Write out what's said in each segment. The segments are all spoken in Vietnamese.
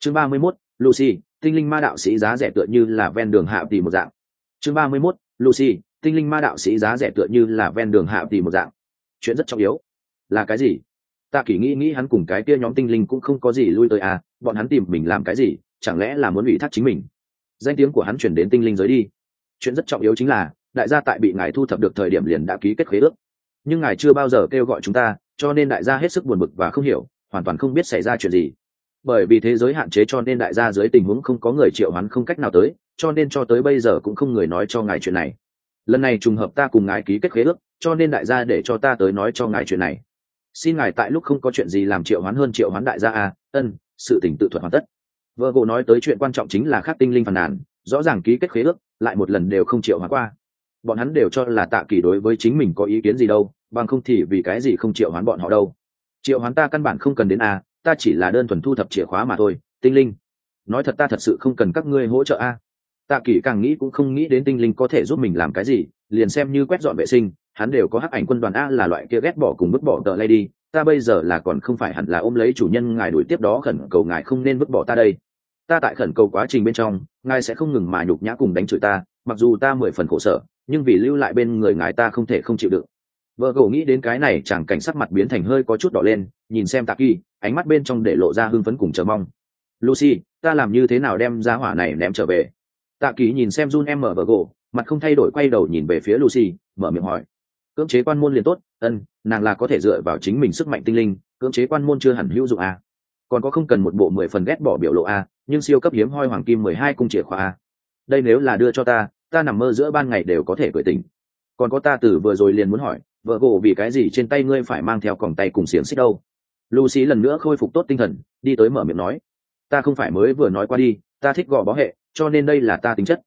Chương 31, Lucy, tinh linh ma đạo sĩ giá rẻ tựa như là ven đường hạ tỷ một dạng. Chương 31, Lucy, tinh linh ma đạo sĩ giá rẻ tựa như là ven đường hạ tỷ một dạng. Chuyện rất trọng yếu. Là cái gì? Tạ Kỷ nghĩ hắn cùng cái kia nhóm tinh linh cũng không có gì lui tới à, bọn hắn tìm mình làm cái gì, chẳng lẽ là muốn ủy thác chính mình? Danh tiếng của hắn chuyển đến tinh linh giới đi. Chuyện rất trọng yếu chính là, đại gia tại bị ngài thu thập được thời điểm liền đã ký kết khế ước. Nhưng ngài chưa bao giờ kêu gọi chúng ta, cho nên đại gia hết sức buồn bực và không hiểu, hoàn toàn không biết xảy ra chuyện gì. Bởi vì thế giới hạn chế cho nên đại gia dưới tình huống không có người triệu hoán không cách nào tới, cho nên cho tới bây giờ cũng không người nói cho ngài chuyện này. Lần này trùng hợp ta cùng ngài ký kết khế ước, cho nên đại gia để cho ta tới nói cho ngài chuyện này. Xin ngài tại lúc không có chuyện gì làm triệu hoán hơn triệu hoán đại gia à, sự tình tự thuật hoàn tất. Virgo nói tới chuyện quan trọng chính là khác tinh linh phàn nàn, rõ ràng ký kết khế ước, lại một lần đều không triệu hoán qua. Bọn hắn đều cho là Tạ Kỷ đối với chính mình có ý kiến gì đâu, bằng không thì vì cái gì không triệu hoán bọn họ đâu. Triệu hoán ta căn bản không cần đến à, ta chỉ là đơn thuần thu thập chìa khóa mà thôi. Tinh linh, nói thật ta thật sự không cần các ngươi hỗ trợ à. Tạ Kỷ càng nghĩ cũng không nghĩ đến tinh linh có thể giúp mình làm cái gì, liền xem như quét dọn vệ sinh, hắn đều có hắc ảnh quân đoàn a là loại kia ghét bỏ cùng vứt bỏ tờ lady, ta bây giờ là còn không phải hẳn là ôm lấy chủ nhân ngài đuổi tiếp đó khẩn cầu ngài không nên vứt bỏ ta đây. Ta tại khẩn cầu quá trình bên trong, ngài sẽ không ngừng mà nhục nhã cùng đánh chửi ta, mặc dù ta 10 phần khổ sở, nhưng vì lưu lại bên người ngài ta không thể không chịu đựng. Vợ gỗ nghĩ đến cái này chẳng cảnh sắc mặt biến thành hơi có chút đỏ lên, nhìn xem Tạ Kỷ, ánh mắt bên trong để lộ ra hưng phấn cùng chờ mong. Lucy, ta làm như thế nào đem giá hỏa này ném trở về? Tạ Kỷ nhìn xem Jun em mở vợ gỗ, mặt không thay đổi quay đầu nhìn về phía Lucy, mở miệng hỏi. Cưỡng chế quan môn liền tốt, nàng là có thể dựa vào chính mình sức mạnh tinh linh, cưỡng chế quan môn chưa hẳn hữu dụng à. Còn có không cần một bộ 10 phần ghét bỏ biểu lộ à, nhưng siêu cấp hiếm hoi hoàng kim 12 cung chìa khóa à. Đây nếu là đưa cho ta nằm mơ giữa ban ngày đều có thể cười tỉnh. Còn có ta từ vừa rồi liền muốn hỏi, vợ gỗ vì cái gì trên tay ngươi phải mang theo còng tay cùng xiềng xích đâu? Lucy lần nữa khôi phục tốt tinh thần, đi tới mở miệng nói. Ta không phải mới vừa nói qua đi, ta thích gò bó hệ, cho nên đây là ta tính chất.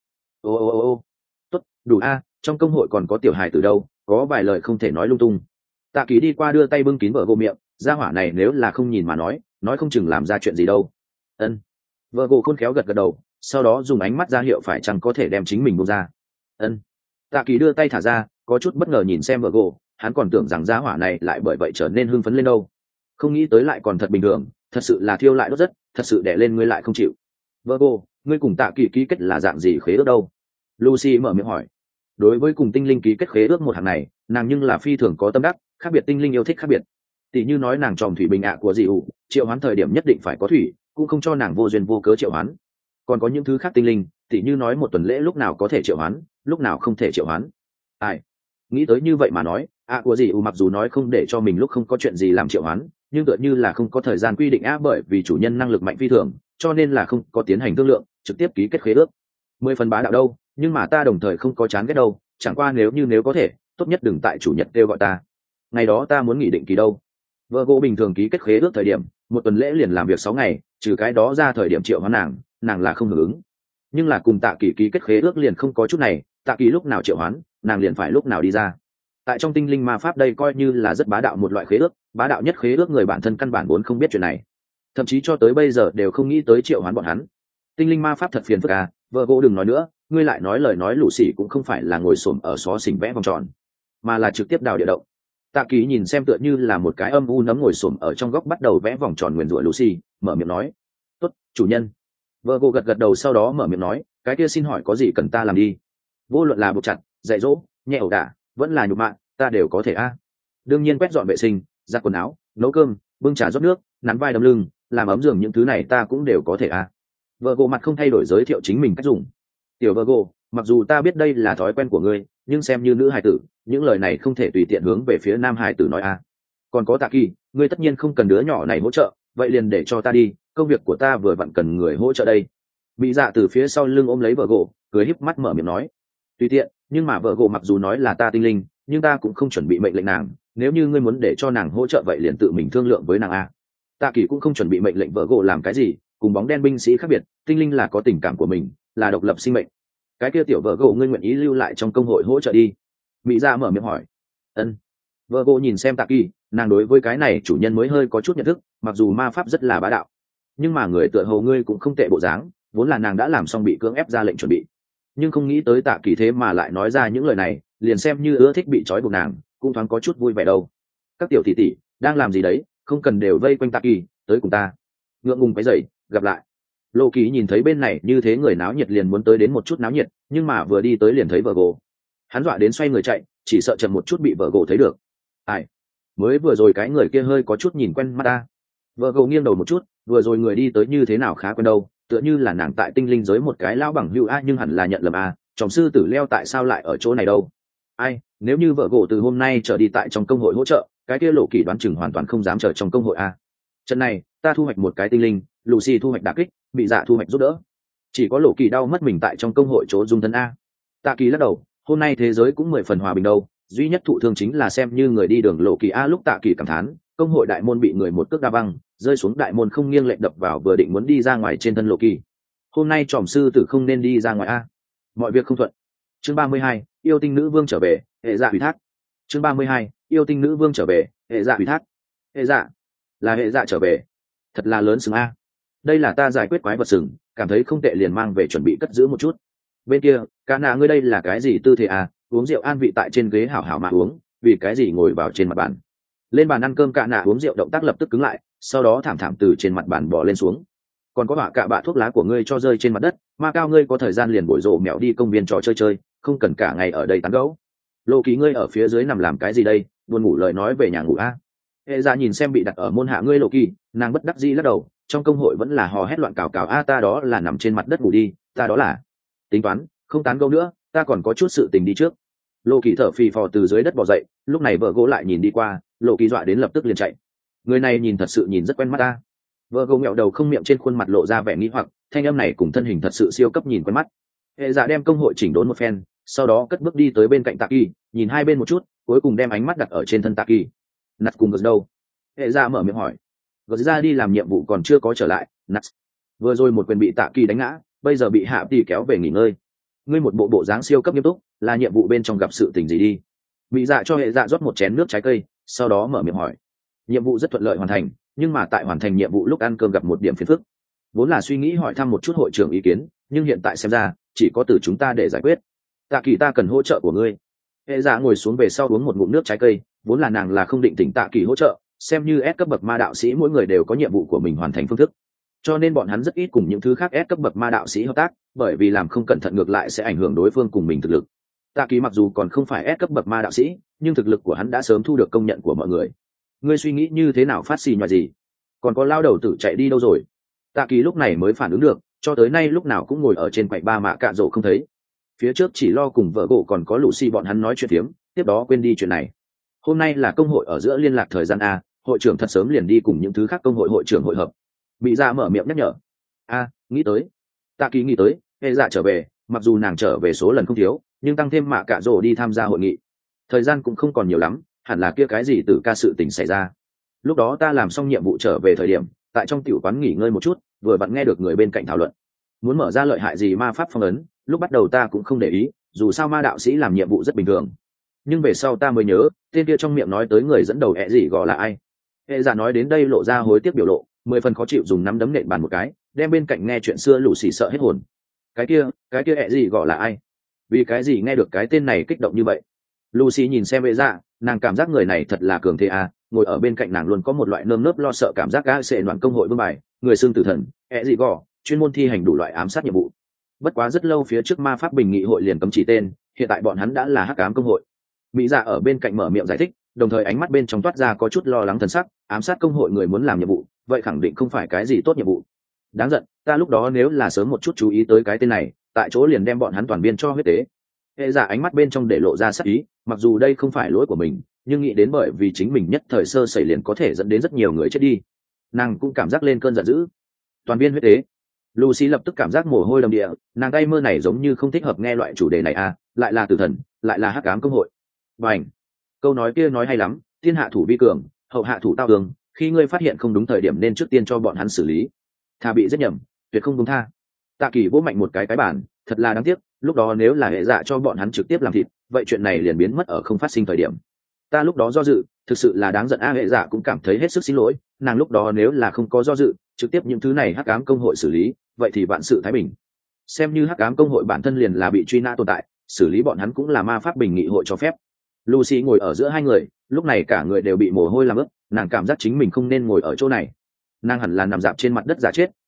Ô, tốt, đủ a, trong công hội còn có tiểu hài từ đâu, có vài lời không thể nói lung tung. Tạ Kỷ đi qua đưa tay bưng kín vợ gỗ miệng, gia hỏa này nếu là không nhìn mà nói không chừng làm ra chuyện gì đâu. Vợ gỗ khôn khéo gật gật đầu, sau đó dùng ánh mắt ra hiệu phải chăng có thể đem chính mình buông ra. Tạ Kỷ đưa tay thả ra, có chút bất ngờ nhìn xem vợ gỗ, hắn còn tưởng rằng gia hỏa này lại bởi vậy trở nên hưng phấn lên đâu, không nghĩ tới lại còn thật bình thường, thật sự là thiêu lại đốt rất, thật sự đè lên ngươi lại không chịu. Vợ gỗ, ngươi cùng Tạ Kỷ ký kết là dạng gì khế ước đâu? Lucy mở miệng hỏi. Đối với cùng tinh linh ký kết khế ước một hàng này, nàng nhưng là phi thường có tâm đắc, khác biệt tinh linh yêu thích khác biệt. Tỷ như nói nàng tròm thủy bình ạ của dị ủ, triệu hoán thời điểm nhất định phải có thủy, cũng không cho nàng vô duyên vô cớ triệu hoán. Còn có những thứ khác tinh linh, tỷ như nói một tuần lễ lúc nào có thể triệu hoán, lúc nào không thể triệu hoán. Nghĩ tới như vậy mà nói, ạ của dị ủ mặc dù nói không để cho mình lúc không có chuyện gì làm triệu hoán, nhưng tựa như là không có thời gian quy định bởi vì chủ nhân năng lực mạnh phi thường, cho nên là không có tiến hành thương lượng, trực tiếp ký kết khế ước. 10 phần bá đạo đâu, nhưng mà ta đồng thời không có chán ghét đâu, chẳng qua nếu có thể, tốt nhất đừng tại chủ nhật kêu gọi ta. Ngày đó ta muốn nghỉ định kỳ đâu. Vợ gỗ bình thường ký kết khế ước thời điểm, một tuần lễ liền làm việc 6 ngày, trừ cái đó ra thời điểm triệu hoán nàng là không hưởng ứng. Nhưng là cùng Tạ Kỷ ký kết khế ước liền không có chút này, Tạ Kỷ lúc nào triệu hoán, nàng liền phải lúc nào đi ra. Tại trong tinh linh ma pháp đây coi như là rất bá đạo một loại khế ước, bá đạo nhất khế ước người bản thân căn bản vốn không biết chuyện này, thậm chí cho tới bây giờ đều không nghĩ tới triệu hoán bọn hắn. Tinh linh ma pháp thật phiền phức à, vợ gỗ đừng nói nữa, ngươi lại nói lời nói lũ xỉ cũng không phải là ngồi xổm ở xó xỉnh vẽ vòng tròn, mà là trực tiếp đào địa động. Tạ Kỷ nhìn xem tựa như là một cái âm u nấm ngồi xổm ở trong góc bắt đầu vẽ vòng tròn nguyền rủa Lucy, mở miệng nói. Tốt, chủ nhân. Vợ gỗ gật gật đầu, sau đó mở miệng nói, cái kia xin hỏi có gì cần ta làm đi? Vô luận là buộc chặt, dạy dỗ, nhẹ ẩu đả, vẫn là nhục mạ, ta đều có thể a. Đương nhiên quét dọn vệ sinh, giặt quần áo, nấu cơm, bưng trà rót nước, nắn vai đấm lưng, làm ấm giường, những thứ này ta cũng đều có thể a. Vợ gỗ mặt không thay đổi giới thiệu chính mình cách dùng. Tiểu vợ gỗ, mặc dù ta biết đây là thói quen của ngươi, nhưng xem như nữ hài tử, những lời này không thể tùy tiện hướng về phía nam hài tử nói a. Còn có Tạ Kỷ, ngươi tất nhiên không cần đứa nhỏ này hỗ trợ, vậy liền để cho ta đi, công việc của ta vừa vặn cần người hỗ trợ đây. Mỹ Dạ từ phía sau lưng ôm lấy vợ gỗ, cười híp mắt mở miệng nói. Tùy tiện, nhưng mà vợ gỗ mặc dù nói là ta tinh linh, nhưng ta cũng không chuẩn bị mệnh lệnh nàng, nếu như ngươi muốn để cho nàng hỗ trợ vậy liền tự mình thương lượng với nàng a. Tạ Kỷ cũng không chuẩn bị mệnh lệnh vợ gỗ làm cái gì, cùng bóng đen binh sĩ khác biệt, tinh linh là có tình cảm của mình, là độc lập sinh mệnh. Cái kia tiểu vợ gỗ ngươi nguyện ý lưu lại trong công hội hỗ trợ đi? Mỹ Dạ mở miệng hỏi. Vợ gỗ nhìn xem Tạ Kỷ, nàng đối với cái này chủ nhân mới hơi có chút nhận thức, mặc dù ma pháp rất là bá đạo, nhưng mà người tựa hồ ngươi cũng không tệ bộ dáng, vốn là nàng đã làm xong bị cưỡng ép ra lệnh chuẩn bị, nhưng không nghĩ tới Tạ Kỷ thế mà lại nói ra những lời này, liền xem như ưa thích bị trói buộc nàng cũng thoáng có chút vui vẻ đâu. Các tiểu tỷ tỷ đang làm gì đấy, không cần đều vây quanh Tạ Kỷ, tới cùng ta. Ngượng ngùng cái dậy, gặp lại. Lộ Kỳ nhìn thấy bên này như thế người náo nhiệt liền muốn tới đến một chút náo nhiệt, nhưng mà vừa đi tới liền thấy vợ gỗ. Hắn dọa đến xoay người chạy, chỉ sợ chậm một chút bị vợ gỗ thấy được. Ai? Mới vừa rồi cái người kia hơi có chút nhìn quen mắt ta. Vợ gỗ nghiêng đầu một chút, vừa rồi người đi tới như thế nào khá quen đâu, tựa như là nàng tại tinh linh giới một cái lão bằng hữu a, nhưng hẳn là nhận lầm a, tròm sư tử leo tại sao lại ở chỗ này đâu? Ai, nếu như vợ gỗ từ hôm nay trở đi tại trong công hội hỗ trợ, cái kia Lộ Kỳ đoán chừng hoàn toàn không dám chờ trong công hội a. Trận này, ta thu hoạch một cái tinh linh, Lucy thu hoạch đả kích, bị dạ thu hoạch giúp đỡ. Chỉ có Lộ Kỳ đau mất mình tại trong công hội chỗ dung thân a. Tạ Kỳ lắc đầu, hôm nay thế giới cũng 10 phần hòa bình đâu, duy nhất thụ thương chính là xem như người đi đường Lộ Kỳ a. Lúc Tạ Kỳ cảm thán, công hội đại môn bị người một cước đá văng, rơi xuống đại môn không nghiêng lệch đập vào vừa định muốn đi ra ngoài trên thân Lộ Kỳ. Hôm nay tròm sư tử không nên đi ra ngoài a. Mọi việc không thuận. Chương 32, yêu tinh nữ vương trở về, hệ dạ ủy thác. Chương 32, yêu tinh nữ vương trở về, hệ dạ ủy thác. Hệ dạ? Là hệ dạ trở về. Thật là lớn sừng a. Đây là ta giải quyết quái vật sừng, cảm thấy không tệ liền mang về chuẩn bị cất giữ một chút. Bên kia, cả nạ ngươi đây là cái gì tư thế à, uống rượu an vị tại trên ghế hảo hảo mà uống, vì cái gì ngồi vào trên mặt bàn. Lên bàn ăn cơm cả nạ uống rượu động tác lập tức cứng lại, sau đó thảm thảm từ trên mặt bàn bò lên xuống. Còn có bạ cả bạ thuốc lá của ngươi cho rơi trên mặt đất, ma cao ngươi có thời gian liền bổi rộ mèo đi công viên trò chơi chơi, không cần cả ngày ở đây tán gẫu. Lộ Kỳ ngươi ở phía dưới nằm làm cái gì đây, buồn ngủ lời nói về nhà ngủ a. Hệ dạ nhìn xem bị đặt ở môn hạ ngươi Lộ Kỳ, nàng bất đắc dĩ lắc đầu, trong công hội vẫn là hò hét loạn cào cào a, ta đó là nằm trên mặt đất ngủ đi, ta đó là tính toán không tán gẫu nữa, ta còn có chút sự tình đi trước. Lộ Kỳ thở phì phò từ dưới đất bò dậy, lúc này vợ gỗ lại nhìn đi qua, Lộ Kỳ dọa đến lập tức liền chạy. Người này nhìn thật sự nhìn rất quen mắt ta. Vợ gỗ nghẹo đầu không miệng trên khuôn mặt lộ ra vẻ nghi hoặc, thanh âm này cùng thân hình thật sự siêu cấp nhìn quen mắt. Hệ dạ đem công hội chỉnh đốn một phen, sau đó cất bước đi tới bên cạnh Tạ Kỳ, nhìn hai bên một chút, cuối cùng đem ánh mắt đặt ở trên thân Tạ Kỳ. Nặt cùng Gật đâu? Hệ dạ mở miệng hỏi. Gật ra đi làm nhiệm vụ còn chưa có trở lại. Nặt vừa rồi một quyền bị Tạ Kỳ đánh ngã, bây giờ bị Hạ Tỷ kéo về nghỉ ngơi. Ngươi một bộ dáng siêu cấp nghiêm túc, là nhiệm vụ bên trong gặp sự tình gì đi? Bị dạ cho hệ dạ rót một chén nước trái cây, sau đó mở miệng hỏi. Nhiệm vụ rất thuận lợi hoàn thành, nhưng mà tại hoàn thành nhiệm vụ lúc ăn cơm gặp một điểm phiền phức. Vốn là suy nghĩ hỏi thăm một chút hội trưởng ý kiến, nhưng hiện tại xem ra chỉ có từ chúng ta để giải quyết. Tạ Kỳ ta cần hỗ trợ của ngươi. Hệ dạ ngồi xuống về sau uống một ngụm nước trái cây, vốn là nàng là không định thỉnh Tạ Kỳ hỗ trợ, xem như S cấp bậc ma đạo sĩ mỗi người đều có nhiệm vụ của mình hoàn thành phương thức, cho nên bọn hắn rất ít cùng những thứ khác S cấp bậc ma đạo sĩ hợp tác, bởi vì làm không cẩn thận ngược lại sẽ ảnh hưởng đối phương cùng mình thực lực. Tạ Kỳ mặc dù còn không phải S cấp bậc ma đạo sĩ, nhưng thực lực của hắn đã sớm thu được công nhận của mọi người. Ngươi suy nghĩ như thế nào, phát xì nhòa gì? Còn có lao đầu tử chạy đi đâu rồi? Tạ Kỳ lúc này mới phản ứng được, cho tới nay lúc nào cũng ngồi ở trên quầy ba mạ cạ rổ không thấy. Phía trước chỉ lo cùng vợ gỗ còn có Lucy bọn hắn nói chuyện phiếm, tiếp đó quên đi chuyện này. Hôm nay là công hội ở giữa liên lạc thời gian a, hội trưởng thật sớm liền đi cùng những thứ khác công hội hội trưởng hội hợp. Bị dạ mở miệng nhắc nhở. A, nghĩ tới. Tạ Kỳ nghĩ tới, hệ dạ trở về, mặc dù nàng trở về số lần không thiếu, nhưng tăng thêm mạ cạ rổ đi tham gia hội nghị, thời gian cũng không còn nhiều lắm, hẳn là kia cái gì từ ca sự tình xảy ra. Lúc đó ta làm xong nhiệm vụ trở về thời điểm, tại trong tiểu quán nghỉ ngơi một chút, vừa vặn nghe được người bên cạnh thảo luận muốn mở ra lợi hại gì ma pháp phong ấn. Lúc bắt đầu ta cũng không để ý, dù sao ma đạo sĩ làm nhiệm vụ rất bình thường, nhưng về sau ta mới nhớ tên kia trong miệng nói tới người dẫn đầu ẹ gì gọi là ai. Hệ giả nói đến đây lộ ra hối tiếc biểu lộ, 10 phần khó chịu dùng nắm đấm nện bàn một cái, đem bên cạnh nghe chuyện xưa Lucy sợ hết hồn. Cái kia ẹ gì gọi là ai? Vì cái gì nghe được cái tên này kích động như vậy? Lucy nhìn xem vệ dạ, nàng cảm giác người này thật là cường thế à, ngồi ở bên cạnh nàng luôn có một loại nơm nớp lo sợ cảm giác gã sẽ đoàn công hội vương bài, người xương tử thần, ẹ gì gò, chuyên môn thi hành đủ loại ám sát nhiệm vụ. Bất quá rất lâu phía trước ma pháp bình nghị hội liền cấm chỉ tên, hiện tại bọn hắn đã là hắc ám công hội. Mỹ dạ ở bên cạnh mở miệng giải thích, đồng thời ánh mắt bên trong toát ra có chút lo lắng thần sắc, ám sát công hội người muốn làm nhiệm vụ, vậy khẳng định không phải cái gì tốt nhiệm vụ. Đáng giận, ta lúc đó nếu là sớm một chút chú ý tới cái tên này, tại chỗ liền đem bọn hắn toàn viên cho huyết tế. Hệ giả ánh mắt bên trong để lộ ra sắc ý, mặc dù đây không phải lỗi của mình, nhưng nghĩ đến bởi vì chính mình nhất thời sơ sẩy liền có thể dẫn đến rất nhiều người chết đi, nàng cũng cảm giác lên cơn giận dữ. Toàn viên huyết tế. Lucy lập tức cảm giác mồ hôi đầm địa, nàng tay mơ này giống như không thích hợp nghe loại chủ đề này à, lại là tử thần, lại là hắc ám công hội. Bảnh. Câu nói kia nói hay lắm, thiên hạ thủ vi cường, hậu hạ thủ tao tường, khi ngươi phát hiện không đúng thời điểm nên trước tiên cho bọn hắn xử lý, thà bị giết nhầm, tuyệt không đúng tha. Tạ Kỳ vỗ mạnh một cái bàn, thật là đáng tiếc, lúc đó nếu là hệ dạ cho bọn hắn trực tiếp làm thịt, vậy chuyện này liền biến mất ở không phát sinh thời điểm. Ta lúc đó do dự, thực sự là đáng giận a. Hệ dạ cũng cảm thấy hết sức xin lỗi, nàng lúc đó nếu là không có do dự, trực tiếp những thứ này hắc ám công hội xử lý, vậy thì vạn sự thái bình. Xem như hắc ám công hội bản thân liền là bị truy nã tồn tại, xử lý bọn hắn cũng là ma pháp bình nghị hội cho phép. Lucy ngồi ở giữa hai người, lúc này cả người đều bị mồ hôi làm ướt, nàng cảm giác chính mình không nên ngồi ở chỗ này, nàng hẳn là nằm dạp trên mặt đất giả chết,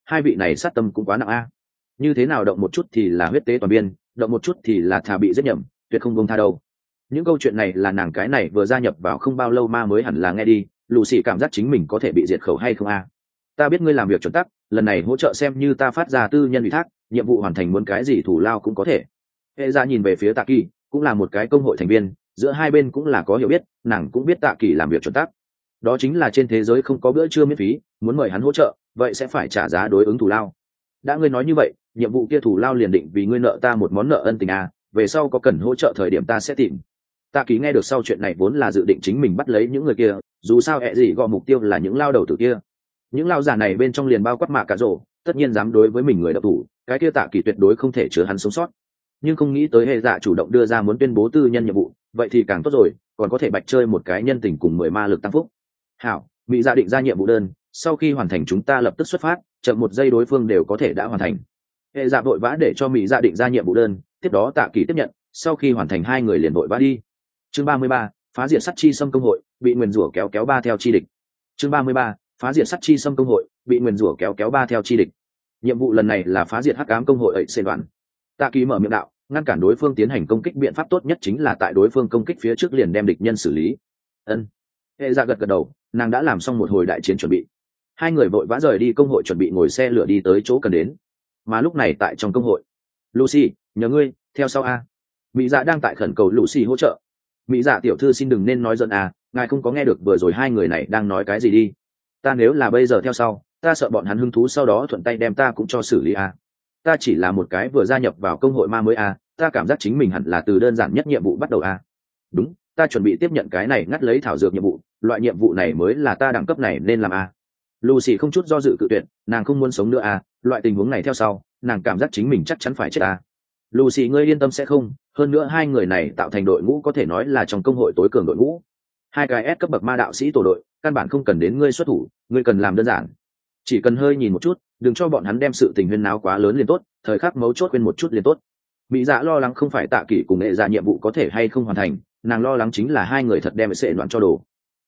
hai vị này sát tâm cũng quá nặng a. Như thế nào động một chút thì là huyết tế toàn biên, động một chút thì là thà bị giết nhầm, tuyệt không buông tha đâu. Những câu chuyện này là nàng cái này vừa gia nhập vào không bao lâu ma mới hẳn là nghe đi. Lucy cảm giác chính mình có thể bị diệt khẩu hay không a? Ta biết ngươi làm việc chuẩn tắc, lần này hỗ trợ xem như ta phát ra tư nhân ủy thác, nhiệm vụ hoàn thành muốn cái gì thủ lao cũng có thể. Hệ ra nhìn về phía Tạ Kỳ, cũng là một cái công hội thành viên, giữa hai bên cũng là có hiểu biết, nàng cũng biết Tạ Kỳ làm việc chuẩn tắc. Đó chính là trên thế giới không có bữa trưa miễn phí, muốn mời hắn hỗ trợ, vậy sẽ phải trả giá đối ứng thủ lao. Đã ngươi nói như vậy, nhiệm vụ kia thủ lao liền định vì ngươi nợ ta một món nợ ân tình a, về sau có cần hỗ trợ thời điểm ta sẽ tìm. Tạ Kỳ nghe được sau chuyện này vốn là dự định chính mình bắt lấy những người kia, dù sao ẹ gì gò mục tiêu là những lao đầu tử kia. Những lao giả này bên trong liền bao quát mạ cả rổ, tất nhiên dám đối với mình người độc thủ, cái kia Tạ Kỳ tuyệt đối không thể chứa hắn sống sót. Nhưng không nghĩ tới hệ dạ chủ động đưa ra muốn tuyên bố tư nhân nhiệm vụ, vậy thì càng tốt rồi, còn có thể bạch chơi một cái nhân tình cùng 10 ma lực tăng phúc. Hảo, mỹ dạ định ra nhiệm vụ đơn, sau khi hoàn thành chúng ta lập tức xuất phát, chậm một giây đối phương đều có thể đã hoàn thành. Hệ dạ vội vã để cho mỹ dạ định ra nhiệm vụ đơn, tiếp đó Tạ Kỳ tiếp nhận, sau khi hoàn thành hai người liền vội vã đi. Chương 33, phá diệt sắt chi xâm công hội, bị nguyền rủa kéo kéo ba theo chi địch. Chương 33, phá diệt sắt chi xâm công hội, bị nguyền rủa kéo kéo ba theo chi địch. Nhiệm vụ lần này là phá diệt hắc ám công hội ấy xê đoạn. Tạ Kỳ mở miệng đạo, ngăn cản đối phương tiến hành công kích biện pháp tốt nhất chính là tại đối phương công kích phía trước liền đem địch nhân xử lý. Ân. Hệ dạ gật gật đầu, nàng đã làm xong một hồi đại chiến chuẩn bị. Hai người vội vã rời đi công hội chuẩn bị ngồi xe lửa đi tới chỗ cần đến. Mà lúc này tại trong công hội, Lucy, nhờ ngươi theo sau a. Mỹ dạ đang tại khẩn cầu Lucy hỗ trợ. Mỹ dạ tiểu thư xin đừng nên nói giận à, ngài không có nghe được vừa rồi hai người này đang nói cái gì đi. Ta nếu là bây giờ theo sau, ta sợ bọn hắn hứng thú sau đó thuận tay đem ta cũng cho xử lý à. Ta chỉ là một cái vừa gia nhập vào công hội ma mới à, ta cảm giác chính mình hẳn là từ đơn giản nhất nhiệm vụ bắt đầu à. Đúng, ta chuẩn bị tiếp nhận cái này ngắt lấy thảo dược nhiệm vụ, loại nhiệm vụ này mới là ta đẳng cấp này nên làm à. Lucy không chút do dự cự tuyệt, nàng không muốn sống nữa à, loại tình huống này theo sau, nàng cảm giác chính mình chắc chắn phải chết à. Lucy ngươi yên tâm sẽ không, hơn nữa hai người này tạo thành đội ngũ có thể nói là trong công hội tối cường đội ngũ. Hai cái S cấp bậc ma đạo sĩ tổ đội, căn bản không cần đến ngươi xuất thủ, ngươi cần làm đơn giản. Chỉ cần hơi nhìn một chút, đừng cho bọn hắn đem sự tình huyên náo quá lớn liền tốt, thời khắc mấu chốt quên một chút liền tốt. Mỹ Dạ lo lắng không phải Tạ Kỷ cùng nghệ dạ nhiệm vụ có thể hay không hoàn thành, nàng lo lắng chính là hai người thật đem sệ loạn cho đồ.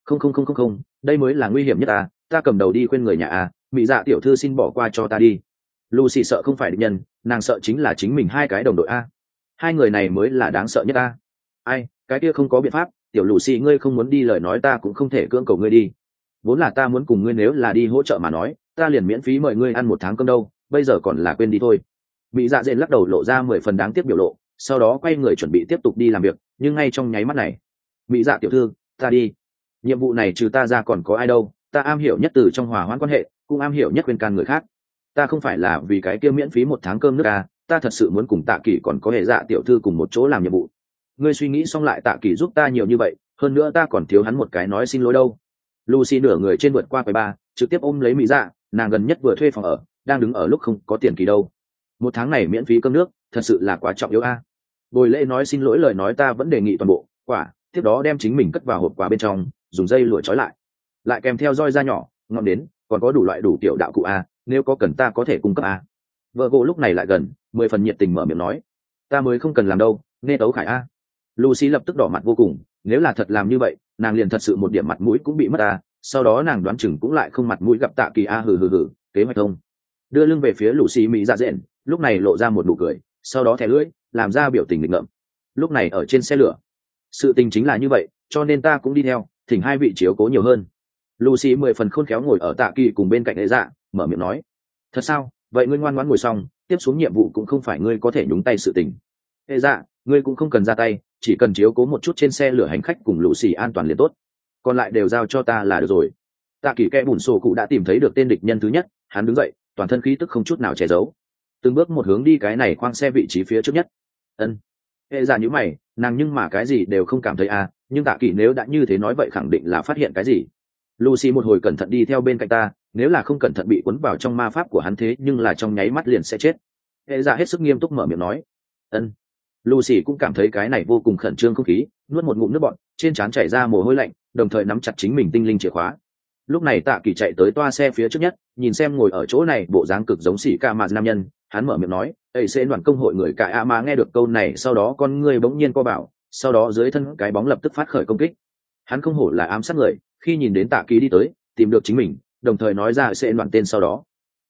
Không, đây mới là nguy hiểm nhất à, ta cầm đầu đi khuyên người nhà à, Mỹ Dạ tiểu thư xin bỏ qua cho ta đi. Lucy sợ không phải địch nhân, nàng sợ chính là chính mình hai cái đồng đội a. Hai người này mới là đáng sợ nhất a. Ai, cái kia không có biện pháp, tiểu Lucy ngươi không muốn đi lời nói ta cũng không thể cưỡng cầu ngươi đi. Vốn là ta muốn cùng ngươi nếu là đi hỗ trợ mà nói, ta liền miễn phí mời ngươi ăn 1 tháng cơm đâu, bây giờ còn là quên đi thôi. Mỹ Dạ dện lắc đầu lộ ra 10 phần đáng tiếc biểu lộ, sau đó quay người chuẩn bị tiếp tục đi làm việc, nhưng ngay trong nháy mắt này, Mỹ Dạ tiểu thư, ta đi. Nhiệm vụ này trừ ta ra còn có ai đâu, ta am hiểu nhất từ trong hòa hoãn quan hệ, cũng am hiểu nhất khuyên can người khác. Ta không phải là vì cái kia miễn phí 1 tháng cơm nước à, ta thật sự muốn cùng Tạ Kỷ còn có hệ dạ tiểu thư cùng một chỗ làm nhiệm vụ. Ngươi suy nghĩ xong lại Tạ Kỷ giúp ta nhiều như vậy, hơn nữa ta còn thiếu hắn một cái nói xin lỗi đâu. Lucy nửa người trên vượt qua quầy bar, trực tiếp ôm lấy Mỹ Dạ, nàng gần nhất vừa thuê phòng ở, đang đứng ở lúc không có tiền kỳ đâu. 1 tháng này miễn phí cơm nước, thật sự là quá trọng yếu a. Bồi lễ nói xin lỗi lời nói ta vẫn đề nghị toàn bộ, quả, tiếp đó đem chính mình cất vào hộp quà bên trong, dùng dây lụa trói lại kèm theo roi da nhỏ, ngọn đến, còn có đủ loại đủ tiểu đạo cụ a, nếu có cần ta có thể cung cấp a. Vợ gỗ lúc này lại gần, 10 phần nhiệt tình mở miệng nói, ta mới không cần làm đâu, nghe tấu khải a. Lucy lập tức đỏ mặt vô cùng, nếu là thật làm như vậy, nàng liền thật sự một điểm mặt mũi cũng bị mất a. Sau đó nàng đoán chừng cũng lại không mặt mũi gặp Tạ Kỳ a. Hừ, kế hoạch thông. Đưa lưng về phía Lucy Mỹ Dạ dện, lúc này lộ ra một nụ cười, sau đó thè lưỡi, làm ra biểu tình nghịch ngợm. Lúc này ở trên xe lửa, sự tình chính là như vậy, cho nên ta cũng đi theo, thỉnh hai vị chiếu cố nhiều hơn. Lucy 10 phần khôn khéo ngồi ở Tạ Kỳ cùng bên cạnh Hệ Dạ, mở miệng nói, thật sao, vậy ngươi ngoan ngoãn ngồi xong, tiếp xuống nhiệm vụ cũng không phải ngươi có thể nhúng tay sự tình. Hệ Dạ, ngươi cũng không cần ra tay, chỉ cần chiếu cố một chút trên xe lửa hành khách cùng Lucy an toàn liền tốt, còn lại đều giao cho ta là được rồi. Tạ Kỳ kẽ bùn sổ cụ đã tìm thấy được tên địch nhân thứ nhất, hắn đứng dậy, toàn thân khí tức không chút nào che giấu, từng bước một hướng đi cái này khoang xe vị trí phía trước nhất. Ân. Hệ Dạ nhíu mày, nàng nhưng mà cái gì đều không cảm thấy à, nhưng Tạ Kỳ nếu đã như thế nói vậy khẳng định là phát hiện cái gì. Lucy một hồi cẩn thận đi theo bên cạnh ta, nếu là không cẩn thận bị cuốn vào trong ma pháp của hắn thế nhưng là trong nháy mắt liền sẽ chết. Hệ Dạ hết sức nghiêm túc mở miệng nói. Ân. Lucy cũng cảm thấy cái này vô cùng khẩn trương không khí, nuốt một ngụm nước bọt, trên trán chảy ra mồ hôi lạnh, đồng thời nắm chặt chính mình tinh linh chìa khóa. Lúc này Tạ Kỳ chạy tới toa xe phía trước nhất, nhìn xem ngồi ở chỗ này bộ dáng cực giống xỉ ca mà nam nhân, hắn mở miệng nói, "Ê sẽ đoàn công hội người cải a mà nghe được câu này, sau đó con ngươi bỗng nhiên co bảo, sau đó dưới thân cái bóng lập tức phát khởi công kích." Hắn không hổ là ám sát người, khi nhìn đến Tạ Kỳ đi tới, tìm được chính mình, đồng thời nói ra sẽ đoàn tên sau đó.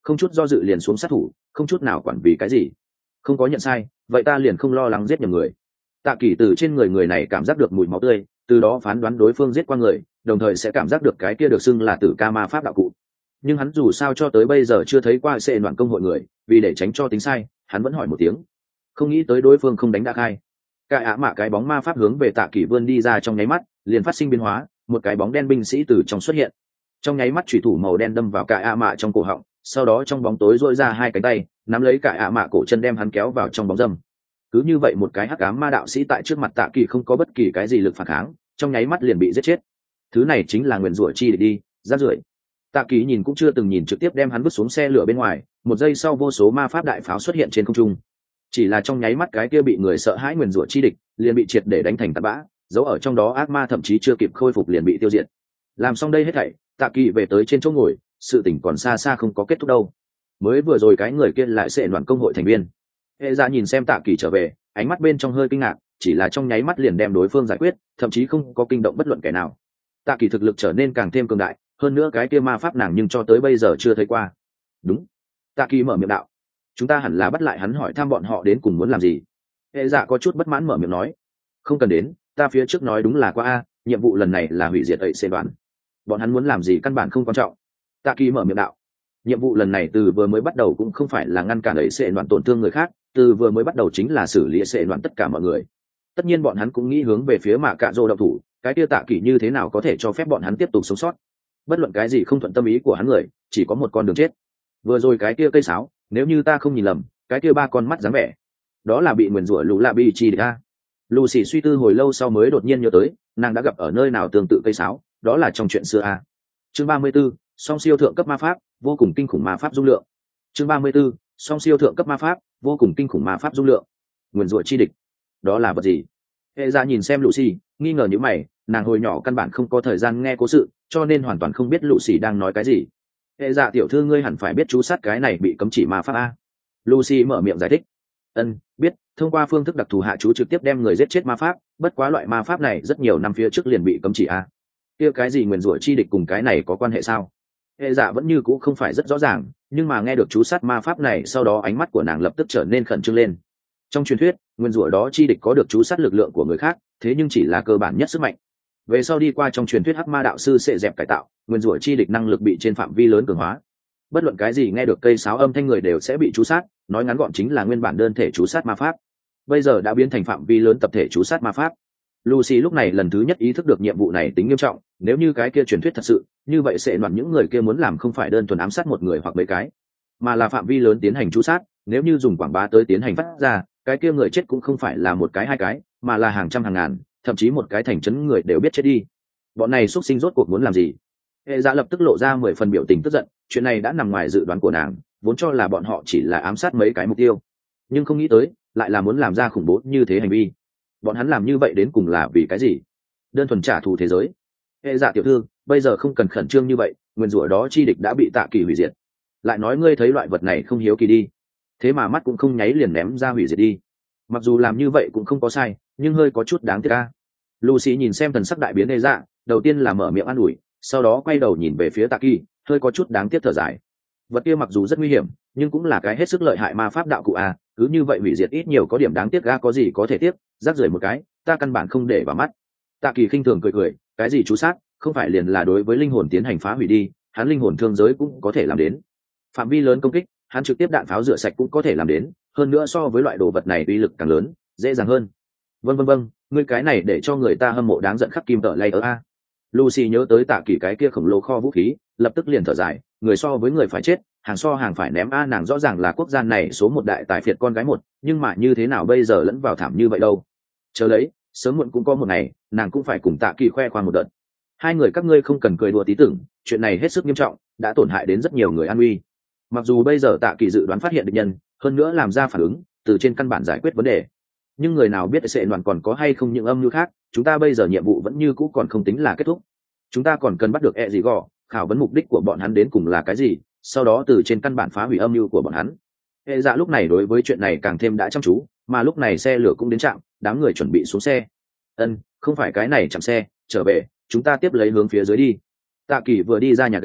không chút do dự liền xuống sát thủ, không chút nào quản vì cái gì. Không có nhận sai, vậy ta liền không lo lắng giết nhầm người. Tạ Kỳ từ trên người này cảm giác được mùi máu tươi, từ đó phán đoán đối phương giết qua người, đồng thời sẽ cảm giác được cái kia được xưng là tử ca ma pháp đạo cụ. Nhưng hắn dù sao cho tới bây giờ chưa thấy qua sệ đoạn công hội người, vì để tránh cho tính sai, hắn vẫn hỏi một tiếng. Không nghĩ tới đối phương không đánh đã khai. Cả ả mạ cái bóng ma pháp hướng về Tạ Kỳ vươn đi ra trong nháy mắt, liền phát sinh biến hóa, một cái bóng đen binh sĩ từ trong xuất hiện. Trong nháy mắt chủy thủ màu đen đâm vào cả ả mạ trong cổ họng, sau đó trong bóng tối duỗi ra hai cánh tay, nắm lấy cả ả mạ cổ chân đem hắn kéo vào trong bóng râm. Cứ như vậy một cái hắc ám ma đạo sĩ tại trước mặt Tạ Kỳ không có bất kỳ cái gì lực phản kháng, trong nháy mắt liền bị giết chết. Thứ này chính là nguyền rủa chi để đi, rác rưởi. Tạ Kỳ nhìn cũng chưa từng nhìn trực tiếp đem hắn vứt xuống xe lửa bên ngoài, một giây sau vô số ma pháp đại pháo xuất hiện trên không trung. Chỉ là trong nháy mắt cái kia bị người sợ hãi nguyền rủa chi địch, liền bị triệt để đánh thành tạt bã, giấu ở trong đó ác ma thậm chí chưa kịp khôi phục liền bị tiêu diệt. Làm xong đây hết thảy, Tạ Kỳ về tới trên chỗ ngồi, sự tình còn xa xa không có kết thúc đâu. Mới vừa rồi cái người kia lại sẽ đoàn công hội thành viên. Hệ Dạ nhìn xem Tạ Kỳ trở về, ánh mắt bên trong hơi kinh ngạc, chỉ là trong nháy mắt liền đem đối phương giải quyết, thậm chí không có kinh động bất luận kẻ nào. Tạ Kỳ thực lực trở nên càng thêm cường đại, hơn nữa cái kia ma pháp nàng nhưng cho tới bây giờ chưa thấy qua. Đúng. Tạ Kỳ mở miệng đạo, chúng ta hẳn là bắt lại hắn hỏi thăm bọn họ đến cùng muốn làm gì. Hệ Dạ có chút bất mãn mở miệng nói, không cần đến, ta phía trước nói đúng là qua a, nhiệm vụ lần này là hủy diệt ấy xê đoàn. Bọn hắn muốn làm gì căn bản không quan trọng. Tạ Kỳ mở miệng đạo, nhiệm vụ lần này từ vừa mới bắt đầu cũng không phải là ngăn cản ấy xê đoàn tổn thương người khác, từ vừa mới bắt đầu chính là xử lý xê đoàn tất cả mọi người. Tất nhiên bọn hắn cũng nghĩ hướng về phía Mạ Cạ Rô động thủ, cái kia Tạ Kỳ như thế nào có thể cho phép bọn hắn tiếp tục sống sót. Bất luận cái gì không thuận tâm ý của hắn người, chỉ có một con đường chết. Vừa rồi cái kia cây sáo, nếu như ta không nhìn lầm, cái kia ba con mắt dáng vẻ, đó là bị nguyền rủa lũ lạ bi chi đa. Lucy suy tư hồi lâu sau mới đột nhiên nhớ tới, nàng đã gặp ở nơi nào tương tự cây sáo, đó là trong chuyện xưa a. Chương 34, song siêu thượng cấp ma pháp, vô cùng kinh khủng ma pháp dung lượng. Chương 34, song siêu thượng cấp ma pháp, vô cùng kinh khủng ma pháp dung lượng. Nguyền rủa chi địch, đó là vật gì? Hệ Dạ nhìn xem Lucy, nghi ngờ như mày, nàng hồi nhỏ căn bản không có thời gian nghe cố sự, cho nên hoàn toàn không biết Lucy đang nói cái gì. Hệ Dạ tiểu thư ngươi hẳn phải biết chú sát cái này bị cấm chỉ ma pháp a. Lucy mở miệng giải thích. Biết, thông qua phương thức đặc thù hạ chú trực tiếp đem người giết chết ma pháp, bất quá loại ma pháp này rất nhiều năm phía trước liền bị cấm chỉ a. Kia cái gì nguyền rủa chi địch cùng cái này có quan hệ sao? Hệ Dạ vẫn như cũ không phải rất rõ ràng, nhưng mà nghe được chú sát ma pháp này sau đó ánh mắt của nàng lập tức trở nên khẩn trương lên. Trong truyền thuyết, nguyên rủa đó chi địch có được chú sát lực lượng của người khác, thế nhưng chỉ là cơ bản nhất sức mạnh. Về sau đi qua trong truyền thuyết hắc ma đạo sư sẽ dẹp cải tạo, nguyên rủa chi địch năng lực bị trên phạm vi lớn cường hóa. Bất luận cái gì nghe được cây sáo âm thanh người đều sẽ bị chú sát, nói ngắn gọn chính là nguyên bản đơn thể chú sát ma pháp. Bây giờ đã biến thành phạm vi lớn tập thể chú sát ma pháp. Lucy lúc này lần thứ nhất ý thức được nhiệm vụ này tính nghiêm trọng, nếu như cái kia truyền thuyết thật sự, như vậy sẽ đoạn những người kia muốn làm không phải đơn thuần ám sát một người hoặc mấy cái, mà là phạm vi lớn tiến hành chú sát, nếu như dùng quảng bá tới tiến hành phát ra, cái kia người chết cũng không phải là một cái hai cái, mà là hàng trăm hàng ngàn, thậm chí một cái thành trấn người đều biết chết đi. Bọn này xuất sinh rốt cuộc muốn làm gì? Hệ Dạ lập tức lộ ra 10 phần biểu tình tức giận, chuyện này đã nằm ngoài dự đoán của nàng, vốn cho là bọn họ chỉ là ám sát mấy cái mục tiêu, nhưng không nghĩ tới, lại là muốn làm ra khủng bố như thế hành vi. Bọn hắn làm như vậy đến cùng là vì cái gì? Đơn thuần trả thù thế giới. Hệ Dạ tiểu thư, bây giờ không cần khẩn trương như vậy, nguyên rủa đó chi địch đã bị Tạ Kỳ hủy diệt. Lại nói ngươi thấy loại vật này không hiếu kỳ đi, thế mà mắt cũng không nháy liền ném ra hủy diệt đi. Mặc dù làm như vậy cũng không có sai, nhưng hơi có chút đáng tiếc a. Lucy nhìn xem thần sắc đại biến Hệ Dạ, đầu tiên là mở miệng an ủi, sau đó quay đầu nhìn về phía Tạ Kỳ, hơi có chút đáng tiếc thở dài. Vật kia mặc dù rất nguy hiểm, nhưng cũng là cái hết sức lợi hại ma pháp đạo cụ a, cứ như vậy hủy diệt ít nhiều có điểm đáng tiếc ga, có gì có thể tiếc, rác rưởi một cái, ta căn bản không để vào mắt. Tạ Kỳ khinh thường cười cười, cái gì chú sát, không phải liền là đối với linh hồn tiến hành phá hủy đi, hắn linh hồn thương giới cũng có thể làm đến. Phạm vi lớn công kích, hắn trực tiếp đạn pháo rửa sạch cũng có thể làm đến, hơn nữa so với loại đồ vật này uy lực càng lớn, dễ dàng hơn. Vâng, ngươi cái này để cho người ta hâm mộ đáng giận khắc kim tợ lay ở a. Lucy nhớ tới Tạ Kỳ cái kia khổng lồ kho vũ khí, lập tức liền thở dài, người so với người phải chết, hàng so hàng phải ném a, nàng rõ ràng là quốc gia này số một đại tài phiệt con gái một, nhưng mà như thế nào bây giờ lẫn vào thảm như vậy đâu. Chờ lấy, sớm muộn cũng có một ngày, nàng cũng phải cùng Tạ Kỳ khoe khoang một đợt. Hai người các ngươi không cần cười đùa tí tưởng, chuyện này hết sức nghiêm trọng, đã tổn hại đến rất nhiều người an nguy. Mặc dù bây giờ Tạ Kỳ dự đoán phát hiện địch nhân, hơn nữa làm ra phản ứng, từ trên căn bản giải quyết vấn đề, nhưng người nào biết sẽ đoàn còn có hay không những âm mưu khác, chúng ta bây giờ nhiệm vụ vẫn như cũ còn không tính là kết thúc. Chúng ta còn cần bắt được gì gò, khảo vấn mục đích của bọn hắn đến cùng là cái gì, sau đó từ trên căn bản phá hủy âm mưu của bọn hắn. Hệ Dạ lúc này đối với chuyện này càng thêm đã chăm chú, mà lúc này xe lửa cũng đến trạm, đám người chuẩn bị xuống xe. Không phải cái này chạm xe, trở về, chúng ta tiếp lấy hướng phía dưới đi. Tạ Kỳ vừa đi ra nhà ga,